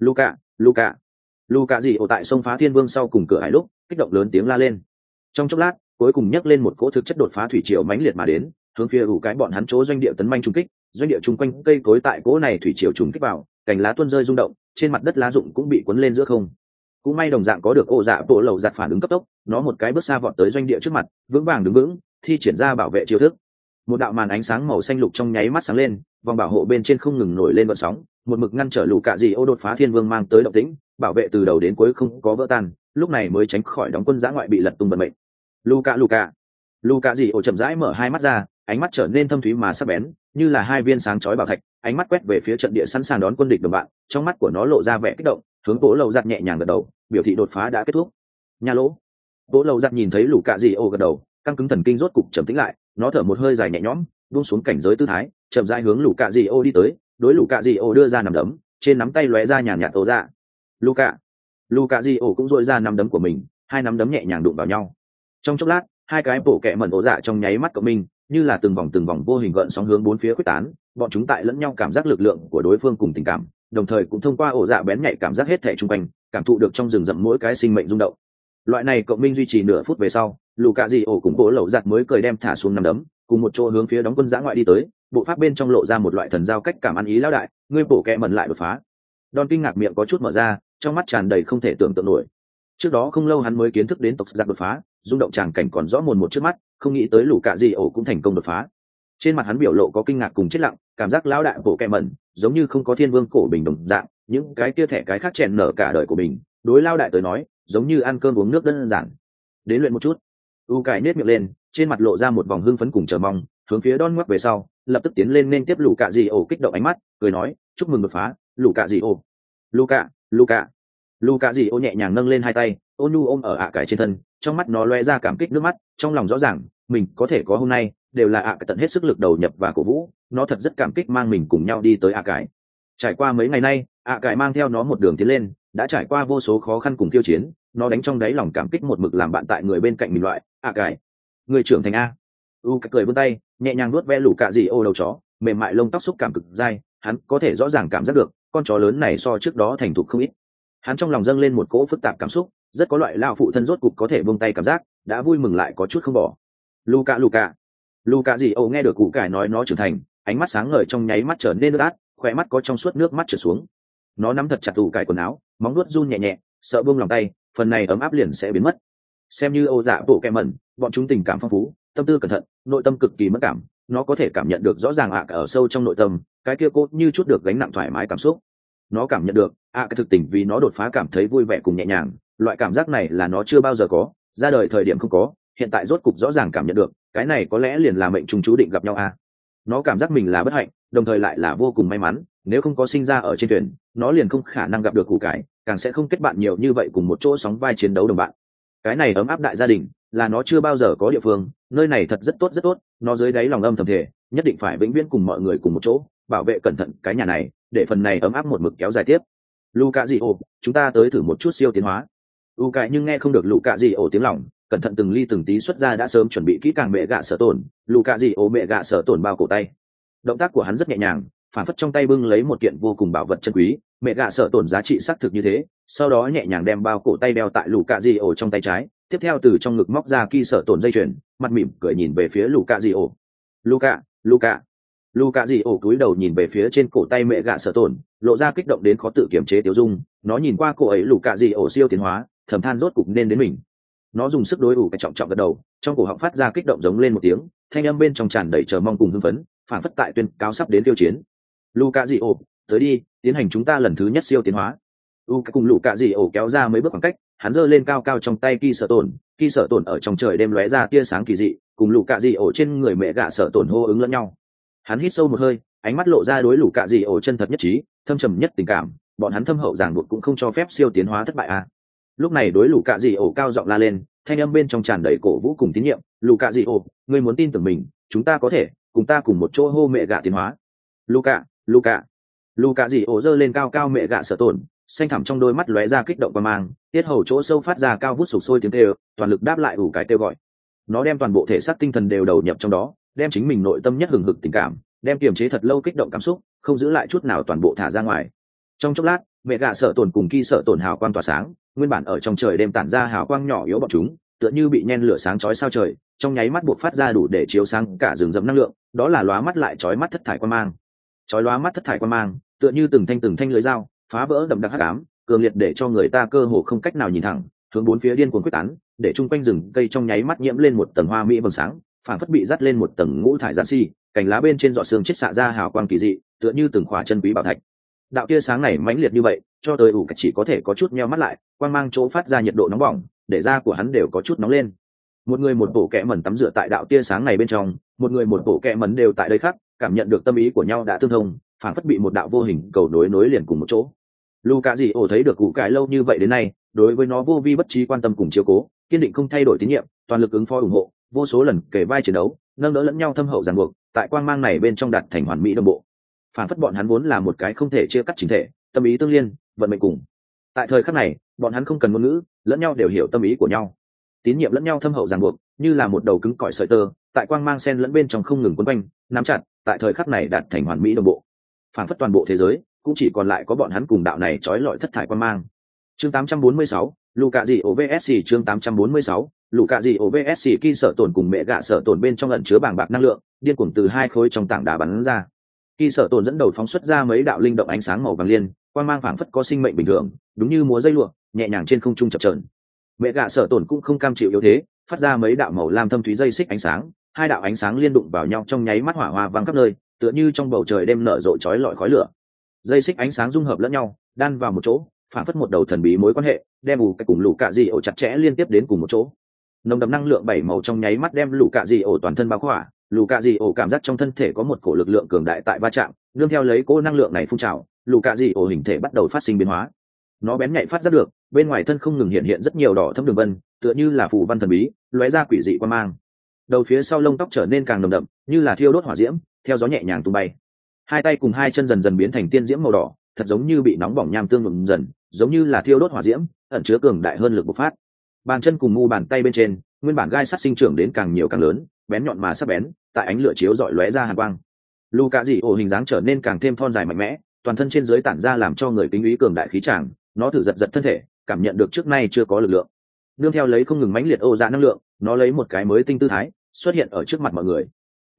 Luca dị ổ tại sông phá thiên vương sau cùng cửa hải lúc kích động lớn tiếng la lên. Trong chốc lát cuối cùng nhấc lên một cỗ thực chất đột phá thủy triều mãnh liệt mà đến, hướng phía ủ cái bọn hắn chỗ doanh địa tấn manh trung kích. Doanh địa chung quanh cây cối tại cỗ này thủy triều trùng kích vào, cành lá tuôn rơi rung động, trên mặt đất lá rụng cũng bị cuốn lên giữa không. Cũng may đồng dạng có được ô dạ bộ lầu giặt phản ứng cấp tốc, nó một cái bước xa vọt tới doanh địa trước mặt, vững vàng đứng vững, thi triển ra bảo vệ chiêu thức. Một đạo màn ánh sáng màu xanh lục trong nháy mắt sáng lên, vòng bảo hộ bên trên không ngừng nổi lên gợn sóng, một mực ngăn trở lũ cạ dị ô đột phá thiên vương mang tới động tĩnh, bảo vệ từ đầu đến cuối không có vỡ tan, lúc này mới tránh khỏi đóng quân giã ngoại bị lật tung vận mệnh. Luca dị ô chậm rãi mở hai mắt ra, ánh mắt trở nên thâm thúy mà sắc bén, như là hai viên sáng chói bảo thạch, ánh mắt quét về phía trận địa sẵn sàng đón quân địch đồng bạn, trong mắt của nó lộ ra vẻ kích động, hướng Bố Lầu Giặt nhẹ nhàng gật đầu, biểu thị đột phá đã kết thúc. Nha lỗ. Bố Lầu Giặt nhìn thấy lũ cạ dị ô gật đầu, căng cứng thần kinh rốt cục trầm tĩnh lại, nó thở một hơi dài nhẹ nhõm, buông xuống cảnh giới tư thái, chậm rãi hướng lũ cạ dị ô đi tới, đối lũ cạ dị ô đưa ra nắm đấm, trên nắm tay lóe ra nhàn nhạt ố dạ. Luca dị ô cũng duỗi ra nắm đấm của mình, hai nắm đấm nhẹ nhàng đụng vào nhau. Trong chốc lát, hai cái bộ kẹ mẩn ố dạ trong nháy mắt của mình, như là từng vòng vô hình gợn sóng hướng bốn phía quyết tán, bọn chúng tại lẫn nhau cảm giác lực lượng của đối phương cùng tình cảm, đồng thời cũng thông qua ổ dạ bén nhạy cảm giác hết thể chung quanh, cảm thụ được trong rừng rậm mỗi cái sinh mệnh rung động. Loại này cộng minh duy trì nửa phút về sau, Luca dị ổ cùng Bố Lầu Giặt mới cười đem thả xuống nắm đấm, cùng một chỗ hướng phía đóng quân giã ngoại đi tới, bộ pháp bên trong lộ ra một loại thần giao cách cảm ăn ý lão đại, ngươi bổ kẹ mẩn lại đột phá. Don kinh ngạc miệng có chút mở ra, trong mắt tràn đầy không thể tưởng tượng nổi. Trước đó không lâu hắn mới kiến thức đến tộc giặc đột phá, rung động tràng cảnh còn rõ mồn một trước mắt, không nghĩ tới Luca dị ổ cũng thành công đột phá. Trên mặt hắn biểu lộ có kinh ngạc cùng chết lặng, cảm giác lão đại bổ kẹ mẩn giống như không có thiên vương cổ bình đồng dạng, những cái kia thẻ cái khác chèn nở cả đời của mình, đối lão đại tới nói giống như ăn cơm uống nước đơn giản. Đến luyện một chút. Cải nết miệng lên, trên mặt lộ ra một vòng hưng phấn cùng chờ mong, hướng phía Don ngoắc về sau, lập tức tiến lên nên tiếp Luca dị ổ kích động ánh mắt, cười nói, chúc mừng đột phá, Luca dị ổ. Luca dị ổ nhẹ nhàng nâng lên hai tay, ôn nhu ôm ở cải trên thân, trong mắt nó lóe ra cảm kích nước mắt, trong lòng rõ ràng mình có thể có hôm nay đều là cải tận hết sức lực đầu nhập và cổ vũ, nó thật rất cảm kích mang mình cùng nhau đi tới cải. Trải qua mấy ngày nay, cải mang theo nó một đường tiến lên, đã trải qua vô số khó khăn cùng tiêu chiến, nó đánh trong đáy lòng cảm kích một mực làm bạn tại người bên cạnh mình loại. Cải, người trưởng thành a. Cải cười vươn tay, nhẹ nhàng nuốt ve Luca dị ổ đầu chó, mềm mại lông tóc xúc cảm cực dai, hắn có thể rõ ràng cảm giác được con chó lớn này so trước đó thành thục không ít. Hắn trong lòng dâng lên một cỗ phức tạp cảm xúc, rất có loại lao phụ thân rốt cục có thể buông tay cảm giác, đã vui mừng lại có chút không bỏ. Luca dị ổ nghe được cụ cải nói nó trưởng thành, ánh mắt sáng ngời trong nháy mắt trở nên ướt át, khóe mắt có trong suốt nước mắt trượt xuống. Nó nắm thật chặt cụ cải quần áo, móng nuốt run nhẹ nhẹ, sợ buông lòng tay, phần này ấm áp liền sẽ biến mất. Xem như ô dạ bộ kẹ mẩn, bọn chúng tình cảm phong phú, tâm tư cẩn thận, nội tâm cực kỳ mất cảm, nó có thể cảm nhận được rõ ràng ở sâu trong nội tâm, cái kia cốt như chút được gánh nặng thoải mái cảm xúc. Nó cảm nhận được cái thực tình vì nó đột phá cảm thấy vui vẻ cùng nhẹ nhàng, loại cảm giác này là nó chưa bao giờ có, ra đời thời điểm không có, hiện tại rốt cục rõ ràng cảm nhận được, cái này có lẽ liền là mệnh trùng chú định gặp nhau Nó cảm giác mình là bất hạnh, đồng thời lại là vô cùng may mắn, nếu không có sinh ra ở trên thuyền, nó liền không khả năng gặp được củ cải, càng sẽ không kết bạn nhiều như vậy cùng một chỗ sóng vai chiến đấu đồng bạn. Cái này ấm áp đại gia đình là nó chưa bao giờ có địa phương, nơi này thật rất tốt, nó dưới đáy lòng âm thầm thể nhất định phải vĩnh viễn cùng mọi người cùng một chỗ bảo vệ cẩn thận cái nhà này để phần này ấm áp một mực kéo dài tiếp. Luka Di ổ, chúng ta tới thử một chút siêu tiến hóa. Cải nhưng nghe không được Luka Di ổ tiếng lòng, cẩn thận từng ly từng tí xuất ra đã sớm chuẩn bị kỹ càng mẹ gạ sở tổn. Luka Di ổ mẹ gạ sở tổn bao cổ tay. Động tác của hắn rất nhẹ nhàng, phản phất trong tay bưng lấy một kiện vô cùng bảo vật chân quý, mẹ gạ sở tổn giá trị xác thực như thế. Sau đó nhẹ nhàng đem bao cổ tay đeo tại Luka Di ổ trong tay trái, tiếp theo từ trong ngực móc ra ki sở tổn dây chuyền, mặt mỉm cười nhìn về phía Luka Di ổ. Luka Di ổ cúi đầu nhìn về phía trên cổ tay mẹ gạ sở tổn, lộ ra kích động đến khó tự kiềm chế tiêu dung. Nó nhìn qua cô ấy Luka Di ổ siêu tiến hóa, thầm than rốt cục nên đến mình. Nó dùng sức đối ủ cái trọng trọng gật đầu, trong cổ họng phát ra kích động giống lên một tiếng, thanh âm bên trong tràn đầy chờ mong cùng hưng phấn, phản phất tại tuyên cáo sắp đến tiêu chiến. Luka Di ổ, tới đi, tiến hành chúng ta lần thứ nhất siêu tiến hóa. Cái cùng Luka Di ổ kéo ra mấy bước khoảng cách, hắn giơ lên cao cao trong tay ki sở tổn ở trong trời đêm lóe ra tia sáng kỳ dị, cùng Luka Di ổ trên người mẹ gạ sở tổn hô ứng lẫn nhau. Hắn hít sâu một hơi, ánh mắt lộ ra đối Luka Di ổ chân thật nhất trí, thâm trầm nhất tình cảm, bọn hắn thâm hậu ràng buộc cũng không cho phép siêu tiến hóa thất bại à. Lúc này đối Luka Di ổ cao giọng la lên, thanh âm bên trong tràn đầy cổ vũ cùng tín nhiệm. Luka Di ổ, ngươi muốn tin tưởng mình, chúng ta có thể cùng ta cùng một chỗ hô mẹ gạ tiến hóa. Luka Di ổ giơ lên cao cao mẹ gạ sở tổn, xanh thẳm trong đôi mắt lóe ra kích động và mang, tiết hầu chỗ sâu phát ra cao vút sục sôi tiếng kêu, toàn lực đáp lại ủ cái kêu gọi. Nó đem toàn bộ thể xác tinh thần đều đầu nhập trong đó, đem chính mình nội tâm nhất hừng hực tình cảm, đem kiềm chế thật lâu kích động cảm xúc, không giữ lại chút nào toàn bộ thả ra ngoài. Trong chốc lát, mẹ gạ sở tổn cùng ki sở tổn hào quang tỏa sáng, nguyên bản ở trong trời đêm tản ra hào quang nhỏ yếu bọn chúng, tựa như bị nhen lửa sáng chói sao trời, trong nháy mắt buộc phát ra đủ để chiếu sáng cả rừng rậm năng lượng, đó là lóa mắt lại chói mắt thất thải quang mang. Chói lóa mắt thất thải quang mang, tựa như từng thanh lưới dao, phá vỡ đậm đặc hắc ám, cường liệt để cho người ta cơ hồ không cách nào nhìn thẳng, hướng bốn phía điên cuồng quyết tán, để chung quanh rừng cây trong nháy mắt nhiễm lên một tầng hoa mỹ vầng sáng, phản phất bị dắt lên một tầng ngũ thải giản si, cành lá bên trên giọt sương chết xạ ra hào quang kỳ dị, tựa như từng khỏa chân quý bảo thạch. Đạo tia sáng này mãnh liệt như vậy, cho tới ủ chỉ có thể có chút nheo mắt lại, quang mang chỗ phát ra nhiệt độ nóng bỏng, để da của hắn đều có chút nóng lên. Một người một bộ kẽ mẩn tắm rửa tại đạo tia sáng này bên trong, một người một bộ kẽ mẩn đều tại đây khác, cảm nhận được tâm ý của nhau đã tương thông, phản phất bị một đạo vô hình cầu nối liền cùng một chỗ. Luka Di ổ thấy được cụ cải lâu như vậy đến nay, đối với nó vô vi bất trí quan tâm cùng chiếu cố, kiên định không thay đổi tín nhiệm, toàn lực ứng phó ủng hộ, vô số lần kề vai chiến đấu, nâng đỡ lẫn nhau thâm hậu ràng buộc, tại quang mang này bên trong đạt thành hoàn mỹ đồng bộ. Phản phất bọn hắn vốn là một cái không thể chia cắt chính thể, tâm ý tương liên, vận mệnh cùng. Tại thời khắc này, bọn hắn không cần ngôn ngữ, lẫn nhau đều hiểu tâm ý của nhau. Tín nhiệm lẫn nhau thâm hậu ràng buộc, như là một đầu cứng cỏi sợi tơ, tại quang mang xen lẫn bên trong không ngừng quấn quanh, nắm chặt, tại thời khắc này đạt thành hoàn mỹ đồng bộ. Phản phất toàn bộ thế giới cũng chỉ còn lại có bọn hắn cùng đạo này trói lọi thất thải quang mang. Chương 846, Luka Di OVSC chương 846, Luka Di OVSC ki sở tổn cùng mẹ gạ sở tổn bên trong ẩn chứa bàng bạc năng lượng, điên cuồng từ hai khối trong tảng đá bắn ra. Ki sở tổn dẫn đầu phóng xuất ra mấy đạo linh động ánh sáng màu vàng liên, quang mang phảng phất có sinh mệnh bình thường, đúng như múa dây lụa, nhẹ nhàng trên không trung chập chờn. Mẹ gạ sở tổn cũng không cam chịu yếu thế, phát ra mấy đạo màu lam thâm thúy dây xích ánh sáng, hai đạo ánh sáng liên đụng vào nhau trong nháy mắt hỏa hoa vang khắp nơi, tựa như trong bầu trời đêm nở rộ chói lọi khói lửa. Dây xích ánh sáng dung hợp lẫn nhau, đan vào một chỗ, phản phất một đầu thần bí mối quan hệ, đem cái cùng Luka Di ổ chặt chẽ liên tiếp đến cùng một chỗ. Nồng đậm năng lượng bảy màu trong nháy mắt đem Luka Di ổ toàn thân bao khỏa, Luka Di ổ cảm giác trong thân thể có một cổ lực lượng cường đại tại va chạm, nương theo lấy cỗ năng lượng này phun trào, Luka Di ổ hình thể bắt đầu phát sinh biến hóa. Nó bén nhạy phát ra được, bên ngoài thân không ngừng hiện rất nhiều đỏ thẫm đường vân, tựa như là phù văn thần bí, lóe ra quỷ dị quang mang. Đầu phía sau lông tóc trở nên càng nồng đậm, như là thiêu đốt hỏa diễm, theo gió nhẹ nhàng tung bay. Hai tay cùng hai chân dần dần biến thành tiên diễm màu đỏ, thật giống như bị nóng bỏng nham tương nhuộm dần, giống như là thiêu đốt hỏa diễm, ẩn chứa cường đại hơn lực bộc phát. Bàn chân cùng mu bàn tay bên trên, nguyên bản gai sắt sinh trưởng đến càng nhiều càng lớn, bén nhọn mà sắc bén, tại ánh lửa chiếu rọi lóe ra hàn quang. Luka Di ổ hình dáng trở nên càng thêm thon dài mạnh mẽ, toàn thân trên dưới tản ra làm cho người kính ý cường đại khí tràng, nó thử giật thân thể, cảm nhận được trước nay chưa có lực lượng. Nương theo lấy không ngừng mãnh liệt ô dạ năng lượng, nó lấy một cái mới tinh tư thái, xuất hiện ở trước mặt mọi người.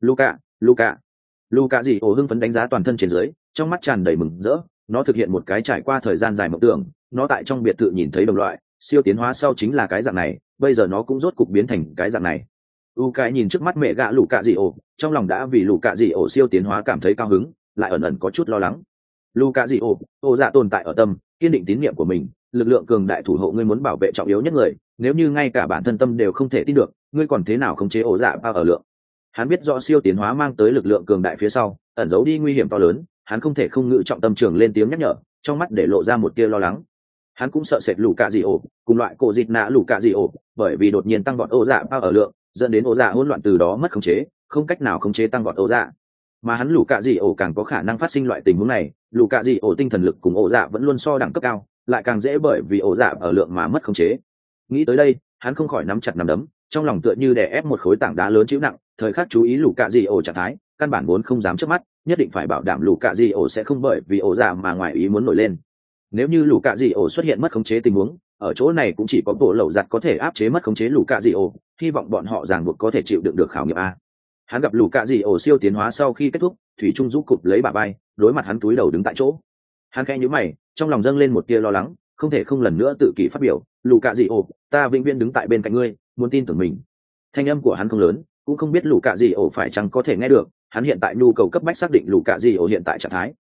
Luka Di ổ hưng phấn đánh giá toàn thân trên dưới, trong mắt tràn đầy mừng rỡ. Nó thực hiện một cái trải qua thời gian dài mộng tưởng, nó tại trong biệt thự nhìn thấy đồng loại siêu tiến hóa sau chính là cái dạng này, bây giờ nó cũng rốt cục biến thành cái dạng này. Cái nhìn trước mắt mẹ gạ Luka Di ổ, trong lòng đã vì Luka Di ổ siêu tiến hóa cảm thấy cao hứng, lại ẩn ẩn có chút lo lắng. Luka Di ổ, ô dạ tồn tại ở tâm, kiên định tín nhiệm của mình, lực lượng cường đại thủ hộ ngươi muốn bảo vệ trọng yếu nhất người, nếu như ngay cả bản thân tâm đều không thể tin được, ngươi còn thế nào khống chế ổ dạ bao ở lượng. Hắn biết rõ siêu tiến hóa mang tới lực lượng cường đại phía sau ẩn giấu đi nguy hiểm to lớn, hắn không thể không ngự trọng tâm trường lên tiếng nhắc nhở, trong mắt để lộ ra một tia lo lắng. Hắn cũng sợ sệt Luka Di ổ cùng loại cổ dịch nã Luka Di ổ, bởi vì đột nhiên tăng vọt ổ dạ bao ở lượng, dẫn đến ổ dạ hỗn loạn, từ đó mất khống chế, không cách nào khống chế tăng vọt ổ dạ, mà hắn lũ cạ dị ổ càng có khả năng phát sinh loại tình huống này. Lũ cạ dị ổ tinh thần lực cùng ổ dạ vẫn luôn so đẳng cấp cao, lại càng dễ bởi vì ổ dạ ở lượng mà mất khống chế. Nghĩ tới đây, hắn không khỏi nắm chặt nắm đấm, trong lòng tựa như đè ép một khối tảng đá lớn chịu nặng, thời khắc chú ý lũ cạ dị ổ trạng thái, căn bản vốn không dám chớp mắt, nhất định phải bảo đảm lũ cạ dị ổ sẽ không bởi vì ổ dạ mà ngoài ý muốn nổi lên. Nếu như lũ cạ dị ổ xuất hiện mất khống chế tình huống, ở chỗ này cũng chỉ có bộ lậu giặt có thể áp chế mất khống chế lũ cạ dị ổ, hy vọng bọn họ ràng buộc có thể chịu đựng được khảo nghiệm a. Hắn gặp lũ cạ dị ổ siêu tiến hóa sau khi kết thúc, thủy trung rũ cụp lấy bả vai, đối mặt hắn túi đầu đứng tại chỗ. Hắn khẽ nhíu mày, trong lòng dâng lên một tia lo lắng, không thể không lần nữa tự kỷ phát biểu, lũ cạ dị ổ, ta vĩnh viễn đứng tại bên cạnh ngươi, muốn tin tưởng mình. Thanh âm của hắn không lớn, cũng không biết lũ cạ dị ổ phải chăng có thể nghe được, hắn hiện tại nhu cầu cấp bách xác định lũ cạ dị ổ hiện tại trạng thái.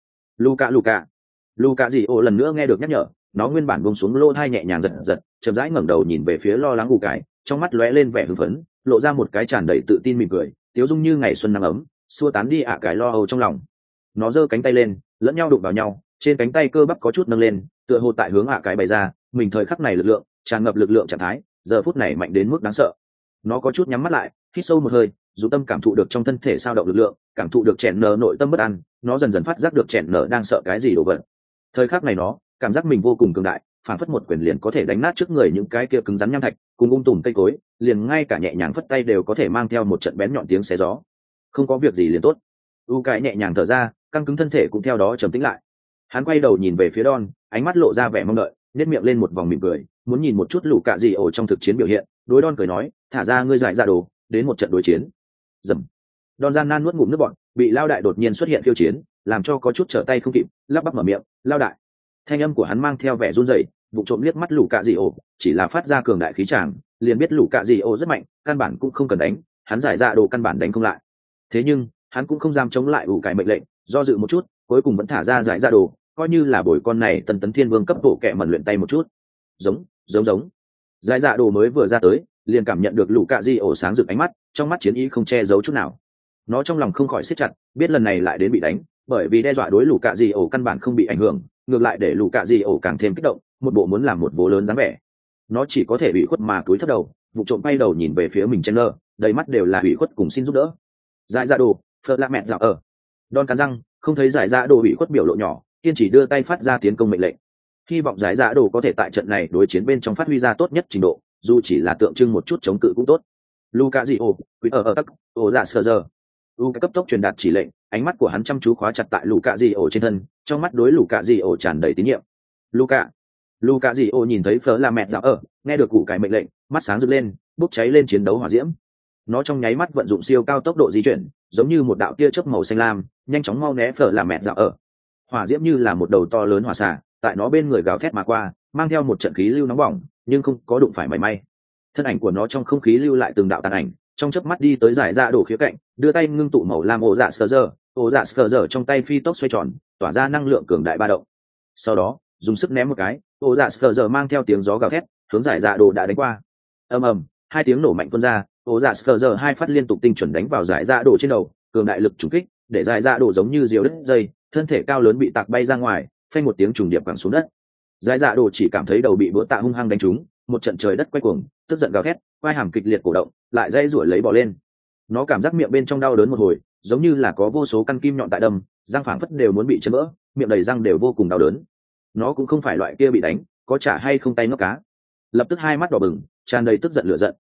Lũ cạ dị ổ lần nữa nghe được nhắc nhở, nó nguyên bản buông xuống lỗ tai nhẹ nhàng giật giật, chậm rãi ngẩng đầu nhìn về phía lo lắng ủ cải, trong mắt lóe lên vẻ hưng phấn, lộ ra một cái tràn đầy tự tin mỉm cười, tiếu dung như ngày xuân nắng ấm, xua tán đi cái lo âu trong lòng. Nó giơ cánh tay lên, lẫn nhau đụng vào nhau, trên cánh tay cơ bắp có chút nâng lên, tựa hồ tại hướng cái bày ra, mình thời khắc này lực lượng, tràn ngập lực lượng trạng thái, giờ phút này mạnh đến mức đáng sợ. Nó có chút nhắm mắt lại, hít sâu một hơi, dù tâm cảm thụ được trong thân thể sao động lực lượng, cảm thụ được chèn nở nội tâm bất an, nó dần dần phát giác được chèn nở đang sợ cái gì đồ vật. Thời khắc này nó cảm giác mình vô cùng cường đại, phản phất một quyền liền có thể đánh nát trước người những cái kia cứng rắn nham thạch cùng tùm cây cối, liền ngay cả nhẹ nhàng phất tay đều có thể mang theo một trận bén nhọn tiếng xé gió. Không có việc gì liền tốt. Cái nhẹ nhàng thở ra, căng cứng thân thể cũng theo đó trầm tĩnh lại. Hắn quay đầu nhìn về phía Don, ánh mắt lộ ra vẻ mong đợi, nét miệng lên một vòng mỉm cười, muốn nhìn một chút lũ cạ dị ổ trong thực chiến biểu hiện. Đối Don cười nói, thả ra ngươi giải ra đồ, đến một trận đối chiến. Dầm. Don gian nan nuốt ngụm nước bọt, bị lao đại đột nhiên xuất hiện khiêu chiến, làm cho có chút trở tay không kịp, lắp bắp mở miệng, lao đại. Thanh âm của hắn mang theo vẻ run rẩy, vụ trộm liếc mắt lũ cạ dị ổ, chỉ là phát ra cường đại khí tràng, liền biết lũ cạ dị ổ rất mạnh, căn bản cũng không cần đánh, hắn giải ra đồ căn bản đánh không lại. Thế nhưng hắn cũng không dám chống lại ủ cải mệnh lệnh, do dự một chút, cuối cùng vẫn thả ra giải ra đồ, coi như là bồi con này tần tấn thiên vương cấp bộ kệ mẩn luyện tay một chút. Giống. Giải dạ đồ mới vừa ra tới, liền cảm nhận được lũ cạ dị ổ sáng rực ánh mắt, trong mắt chiến ý không che giấu chút nào. Nó trong lòng không khỏi siết chặt, biết lần này lại đến bị đánh, bởi vì đe dọa đối lũ cạ dị ổ căn bản không bị ảnh hưởng, ngược lại để lũ cạ dị ổ càng thêm kích động, một bộ muốn làm một bố lớn dáng vẻ. Nó chỉ có thể bị khuất mà cúi thấp đầu, vụ trộm bay đầu nhìn về phía mình Chandler, đầy mắt đều là bị khuất cùng xin giúp đỡ. Giải dạ đồ, phật lạ mẹ dạo ở. Don cắn răng, không thấy giải dạ đồ bị khuất biểu lộ nhỏ, kiên chỉ đưa tay phát ra tiến công mệnh lệnh. Hy vọng giải dạ đồ có thể tại trận này đối chiến bên trong phát huy ra tốt nhất trình độ, dù chỉ là tượng trưng một chút chống cự cũng tốt. Luka Dio, quý ở tắc, ổ dạ sờ giờ. Luka cấp tốc truyền đạt chỉ lệnh, ánh mắt của hắn chăm chú khóa chặt tại Luka Dio trên thân, trong mắt đối Luka Dio tràn đầy tín nhiệm. Luka Dio nhìn thấy phở là mẹ dạo ở, nghe được cụ cái mệnh lệnh, mắt sáng rực lên, bốc cháy lên chiến đấu hỏa diễm. Nó trong nháy mắt vận dụng siêu cao tốc độ di chuyển, giống như một đạo tia chớp màu xanh lam, nhanh chóng mau né phở là mẹ dạo ở. Hỏa diễm như là một đầu to lớn hỏa xà, tại nó bên người gào thét mà qua, mang theo một trận khí lưu nóng bỏng, nhưng không có đụng phải mảy may. Thân ảnh của nó trong không khí lưu lại từng đạo tàn ảnh, trong chớp mắt đi tới giải ra đổ khía cạnh, đưa tay ngưng tụ màu lam ổ dạ sờ giờ trong tay phi tốc xoay tròn, tỏa ra năng lượng cường đại ba động. Sau đó dùng sức ném một cái, ổ dạ sờ giờ mang theo tiếng gió gào thét, hướng giải dạ đồ đã đánh qua. Ầm, hai tiếng nổ mạnh tuôn ra, ổ dạ sờ giờ hai phát liên tục tinh chuẩn đánh vào giải dạ đồ trên đầu, cường đại lực trùng kích để giải dạ đồ giống như diều đứt dây, thân thể cao lớn bị tạc bay ra ngoài, phanh một tiếng trùng điệp quẳng xuống đất. Giải dạ đồ chỉ cảm thấy đầu bị búa tạ hung hăng đánh trúng, một trận trời đất quay cuồng, tức giận gào thét, vai hàm kịch liệt cổ động, lại dây rủi lấy bò lên. Nó cảm giác miệng bên trong đau đớn một hồi, giống như là có vô số căn kim nhọn tại đâm, răng phảng phất đều muốn bị chấn vỡ, miệng đầy răng đều vô cùng đau đớn. Nó cũng không phải loại kia bị đánh có trả hay không tay ngốc cá, lập tức hai mắt đỏ bừng, tràn đầy tức giận lửa giận,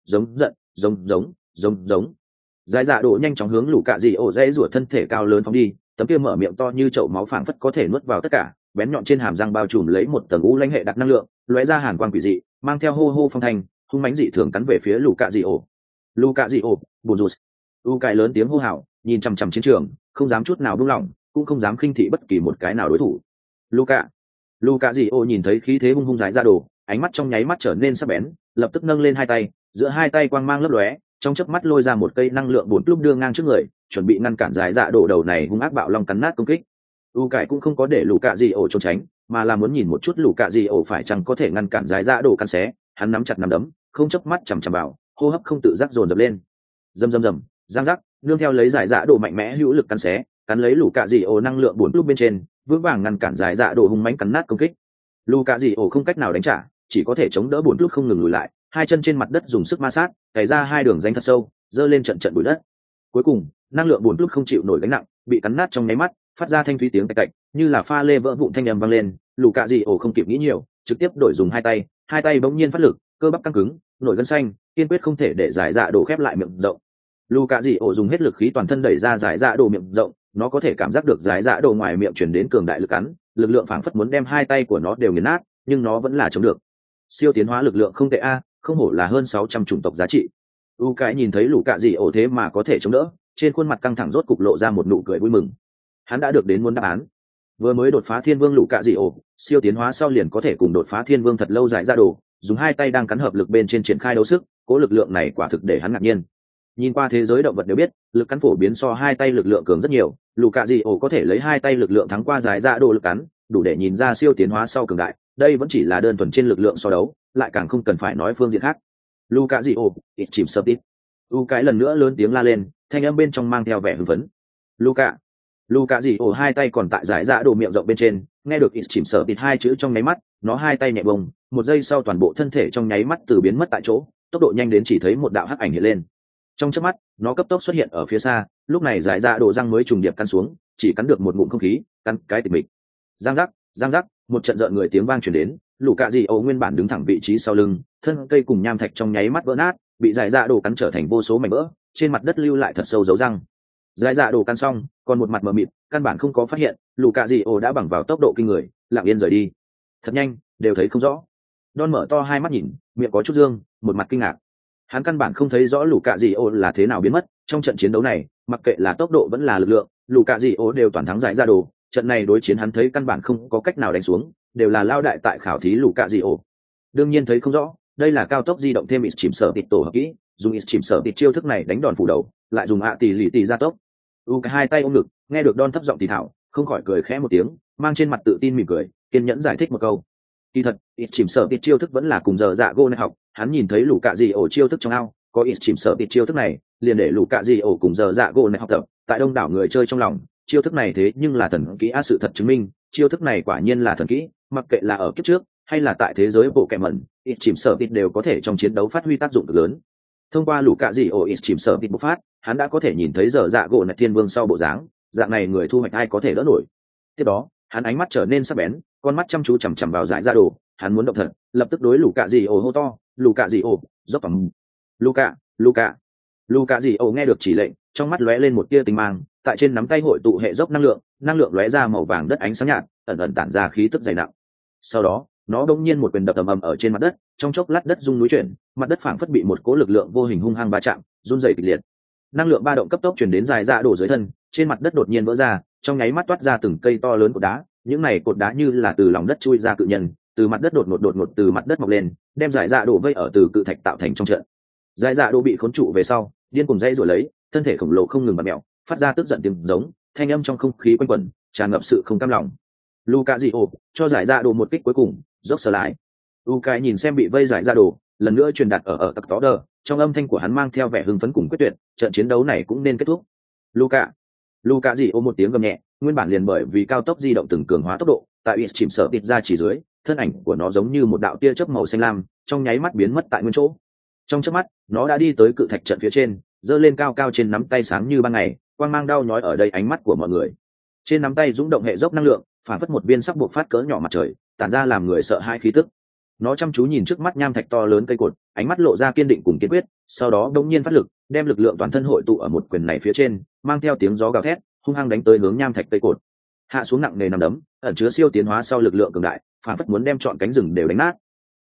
giống. Giải dạ độ nhanh chóng hướng lũ cạ dị ổ dây rủa thân thể cao lớn phóng đi, tấm kia mở miệng to như chậu máu phảng phất có thể nuốt vào tất cả, bén nhọn trên hàm răng bao trùm lấy một tầng u lãnh hệ đặc năng lượng, lóe ra hàn quang quỷ dị, mang theo hô hô phong thanh, hung mãnh dị thường cắn về phía lũ cạ dị ổ. Bùn rụt. Cải lớn tiếng hô hào, nhìn chằm chằm chiến trường, không dám chút nào buông lỏng, cũng không dám khinh thị bất kỳ một cái nào đối thủ. Luka dị ổ nhìn thấy khí thế hung hung giải ra đồ, ánh mắt trong nháy mắt trở nên sắc bén, lập tức nâng lên hai tay, giữa hai tay quang mang lấp lóe, trong chớp mắt lôi ra một cây năng lượng bốn lúc đưa ngang trước người, chuẩn bị ngăn cản giải dạ đồ đầu này hung ác bạo long cắn nát công kích. Cải cũng không có để Luka dị ổ trốn tránh, mà là muốn nhìn một chút Luka dị ổ phải chăng có thể ngăn cản giải dạ đồ cắn xé. Hắn nắm chặt nắm đấm, không chớp mắt chằm chằm vào, hô hấp không tự giác dồn dập lên. Rầm, giang giác, nương theo lấy giải dạ đồ mạnh mẽ hữu lực cắn xé, cắn lấy Luka dị ổ năng lượng bốn lúc bên trên, vững vàng ngăn cản giải dạ đồ hung mãnh cắn nát công kích. Luka dị ổ không cách nào đánh trả, chỉ có thể chống đỡ bốn lúc không ngừng lùi lại, hai chân trên mặt đất dùng sức ma sát, cày ra hai đường danh thật sâu, dơ lên trận bụi đất. Cuối cùng năng lượng buồn lúc không chịu nổi gánh nặng bị cắn nát trong nháy mắt, phát ra thanh thúy tiếng tạch tạch, như là pha lê vỡ vụn thanh âm vang lên. Lù cạ dị ổ không kịp nghĩ nhiều, trực tiếp đổi dùng hai tay bỗng nhiên phát lực, cơ bắp căng cứng, nổi gân xanh, kiên quyết không thể để giải dạ đổ khép lại miệng rộng. Lù cạ dị ổ dùng hết lực khí toàn thân đẩy ra giải dạ đổ miệng rộng, nó có thể cảm giác được giải dạ đổ ngoài miệng truyền đến cường đại lực cắn, lực lượng phảng phất muốn đem hai tay của nó đều nghiền nát, nhưng nó vẫn là chống được. Siêu tiến hóa lực lượng không tệ a, không hổ là hơn 600 chủng tộc giá trị. U cái nhìn thấy lũ cạ dị ổ thế mà có thể chống đỡ, trên khuôn mặt căng thẳng rốt cục lộ ra một nụ cười vui mừng. Hắn đã được đến muốn đáp án. Vừa mới đột phá thiên vương lũ cạ dị ổ, siêu tiến hóa sau liền có thể cùng đột phá thiên vương thật lâu dài ra đồ, dùng hai tay đang cắn hợp lực bên trên triển khai đấu sức, cố lực lượng này quả thực để hắn ngạc nhiên. Nhìn qua thế giới động vật đều biết, lực cắn phổ biến so hai tay lực lượng cường rất nhiều, lũ cạ dị ổ có thể lấy hai tay lực lượng thắng qua giải ra đồ lực cắn, đủ để nhìn ra siêu tiến hóa sau cường đại. Đây vẫn chỉ là đơn thuần trên lực lượng so đấu, lại càng không cần phải nói phương diện khác. Lũ cạ dị ổ, ít chìm sập ít. U cái lần nữa lớn tiếng la lên, thanh âm bên trong mang theo vẻ hưng phấn. Lũ cạ dị ổ hai tay còn tại giải ra đồ miệng rộng bên trên, nghe được ít chìm sập ít hai chữ trong nháy mắt, nó hai tay nhẹ bông, một giây sau toàn bộ thân thể trong nháy mắt từ biến mất tại chỗ, tốc độ nhanh đến chỉ thấy một đạo hắc ảnh hiện lên. Trong chớp mắt, nó cấp tốc xuất hiện ở phía xa, lúc này giải ra đồ răng mới trùng điệp cắn xuống, chỉ cắn được một ngụm không khí, cắn cái tịch mịch. Giang rắc, một trận rợn người tiếng vang truyền đến, lũ cạ dị ổ nguyên bản đứng thẳng vị trí sau lưng, thân cây cùng nham thạch trong nháy mắt vỡ nát, bị giải dạ đồ cắn trở thành vô số mảnh vỡ, trên mặt đất lưu lại thật sâu dấu răng. Giải dạ đồ cắn xong, còn một mặt mờ mịt, căn bản không có phát hiện, lũ cạ dị ổ đã bằng vào tốc độ kinh người, lặng yên rời đi. Thật nhanh, đều thấy không rõ. Don mở to hai mắt nhìn, miệng có chút dương, một mặt kinh ngạc. Hắn căn bản không thấy rõ lũ cạ dị ổ là thế nào biến mất. Trong trận chiến đấu này, mặc kệ là tốc độ vẫn là lực lượng, lũ cạ dị ổ đều toàn thắng giải dạ đồ. Trận này đối chiến hắn thấy căn bản không có cách nào đánh xuống, đều là lao đại tại khảo thí lũ cạ dị ổ. Đương nhiên thấy không rõ, đây là cao tốc di động thêm ít chìm sở tịt tổ hợp kỹ, dùng ít chìm sở tịt chiêu thức này đánh đòn phủ đầu, lại dùng ạ tỷ lì tỷ gia tốc. Cái hai tay ôm ngực, nghe được Don thấp giọng thì thảo, không khỏi cười khẽ một tiếng, mang trên mặt tự tin mỉm cười, kiên nhẫn giải thích một câu. Kỳ thật, ít chìm sở tịt chiêu thức vẫn là cùng giờ dạ gô này học, hắn nhìn thấy lũ cạ dị ổ chiêu thức trong ao, có ít chìm sở tịt chiêu thức này, liền để lũ cạ dị ổ cùng giờ dạ gô này học tập, tại đông đảo người chơi trong lòng, chiêu thức này thế nhưng là thần kỹ a, sự thật chứng minh, chiêu thức này quả nhiên là thần kỹ, mặc kệ là ở kiếp trước hay là tại thế giới bộ kệ mẩn, ít chìm sở tịt đều có thể trong chiến đấu phát huy tác dụng cực lớn. Thông qua lũ cạ dị ổ ít chìm sở tịt bộc phát, hắn đã có thể nhìn thấy giờ dạ gỗ này thiên vương sau bộ dáng, dạng này người thu hoạch ai có thể đỡ nổi. Tiếp đó, hắn ánh mắt trở nên sắc bén, con mắt chăm chú chằm chằm vào giải ra đồ, hắn muốn động thật, lập tức đối lũ cạ dị ổ hô to, lũ cạ dị ổ, dốc tầm, lũ cạ dị ổ nghe được chỉ lệnh, trong mắt lóe lên một tia tinh mang, tại trên nắm tay hội tụ hệ dốc năng lượng lóe ra màu vàng đất ánh sáng nhạt, ẩn ẩn tản ra khí tức dày nặng. Sau đó, nó đột nhiên một quyền đập ầm ầm ở trên mặt đất, trong chốc lát đất rung núi chuyển, mặt đất phảng phất bị một cỗ lực lượng vô hình hung hăng va chạm, run rẩy kịch liệt. Năng lượng ba động cấp tốc truyền đến dài dạ đổ dưới thân, trên mặt đất đột nhiên vỡ ra, trong nháy mắt toát ra từng cây to lớn cột đá, những này cột đá như là từ lòng đất chui ra cự nhân, từ mặt đất đột ngột từ mặt đất mọc lên, đem dài dạ đổ vây ở từ cự thạch tạo thành trong trận. Dài dạ đổ bị khốn trụ về sau, điên cuồng dãy rồi lấy, thân thể khổng lồ không ngừng bật mèo, phát ra tức giận tiếng giống, thanh âm trong không khí quanh quẩn, tràn ngập sự không cam lòng. Luka Dio cho giải dạ đổ một kích cuối cùng, dốc sở lại. Ukai nhìn xem bị vây giải dạ đổ, lần nữa truyền đạt ở tắc tó đờ, trong âm thanh của hắn mang theo vẻ hưng phấn cùng quyết tuyệt, trận chiến đấu này cũng nên kết thúc. Luka Dio một tiếng gầm nhẹ, nguyên bản liền bởi vì cao tốc di động từng cường hóa tốc độ, tại ít chìm sở tịt ra chỉ dưới, thân ảnh của nó giống như một đạo tia chớp màu xanh lam, trong nháy mắt biến mất tại nguyên chỗ. Trong chớp mắt, nó đã đi tới cự thạch trận phía trên, giơ lên cao cao trên nắm tay sáng như ban ngày, quang mang đau nhói ở đây ánh mắt của mọi người. Trên nắm tay dũng động hệ dốc năng lượng, phản phất một viên sắc buộc phát cỡ nhỏ mặt trời, tản ra làm người sợ hãi khí tức. Nó chăm chú nhìn trước mắt nham thạch to lớn cây cột, ánh mắt lộ ra kiên định cùng kiên quyết, sau đó đống nhiên phát lực, đem lực lượng toàn thân hội tụ ở một quyền này phía trên, mang theo tiếng gió gào thét, hung hăng đánh tới hướng nham thạch cây cột. Hạ xuống nặng nề nằm đấm, ẩn chứa siêu tiến hóa sau lực lượng cường đại, phản phất muốn đem trọn cánh rừng đều đánh nát,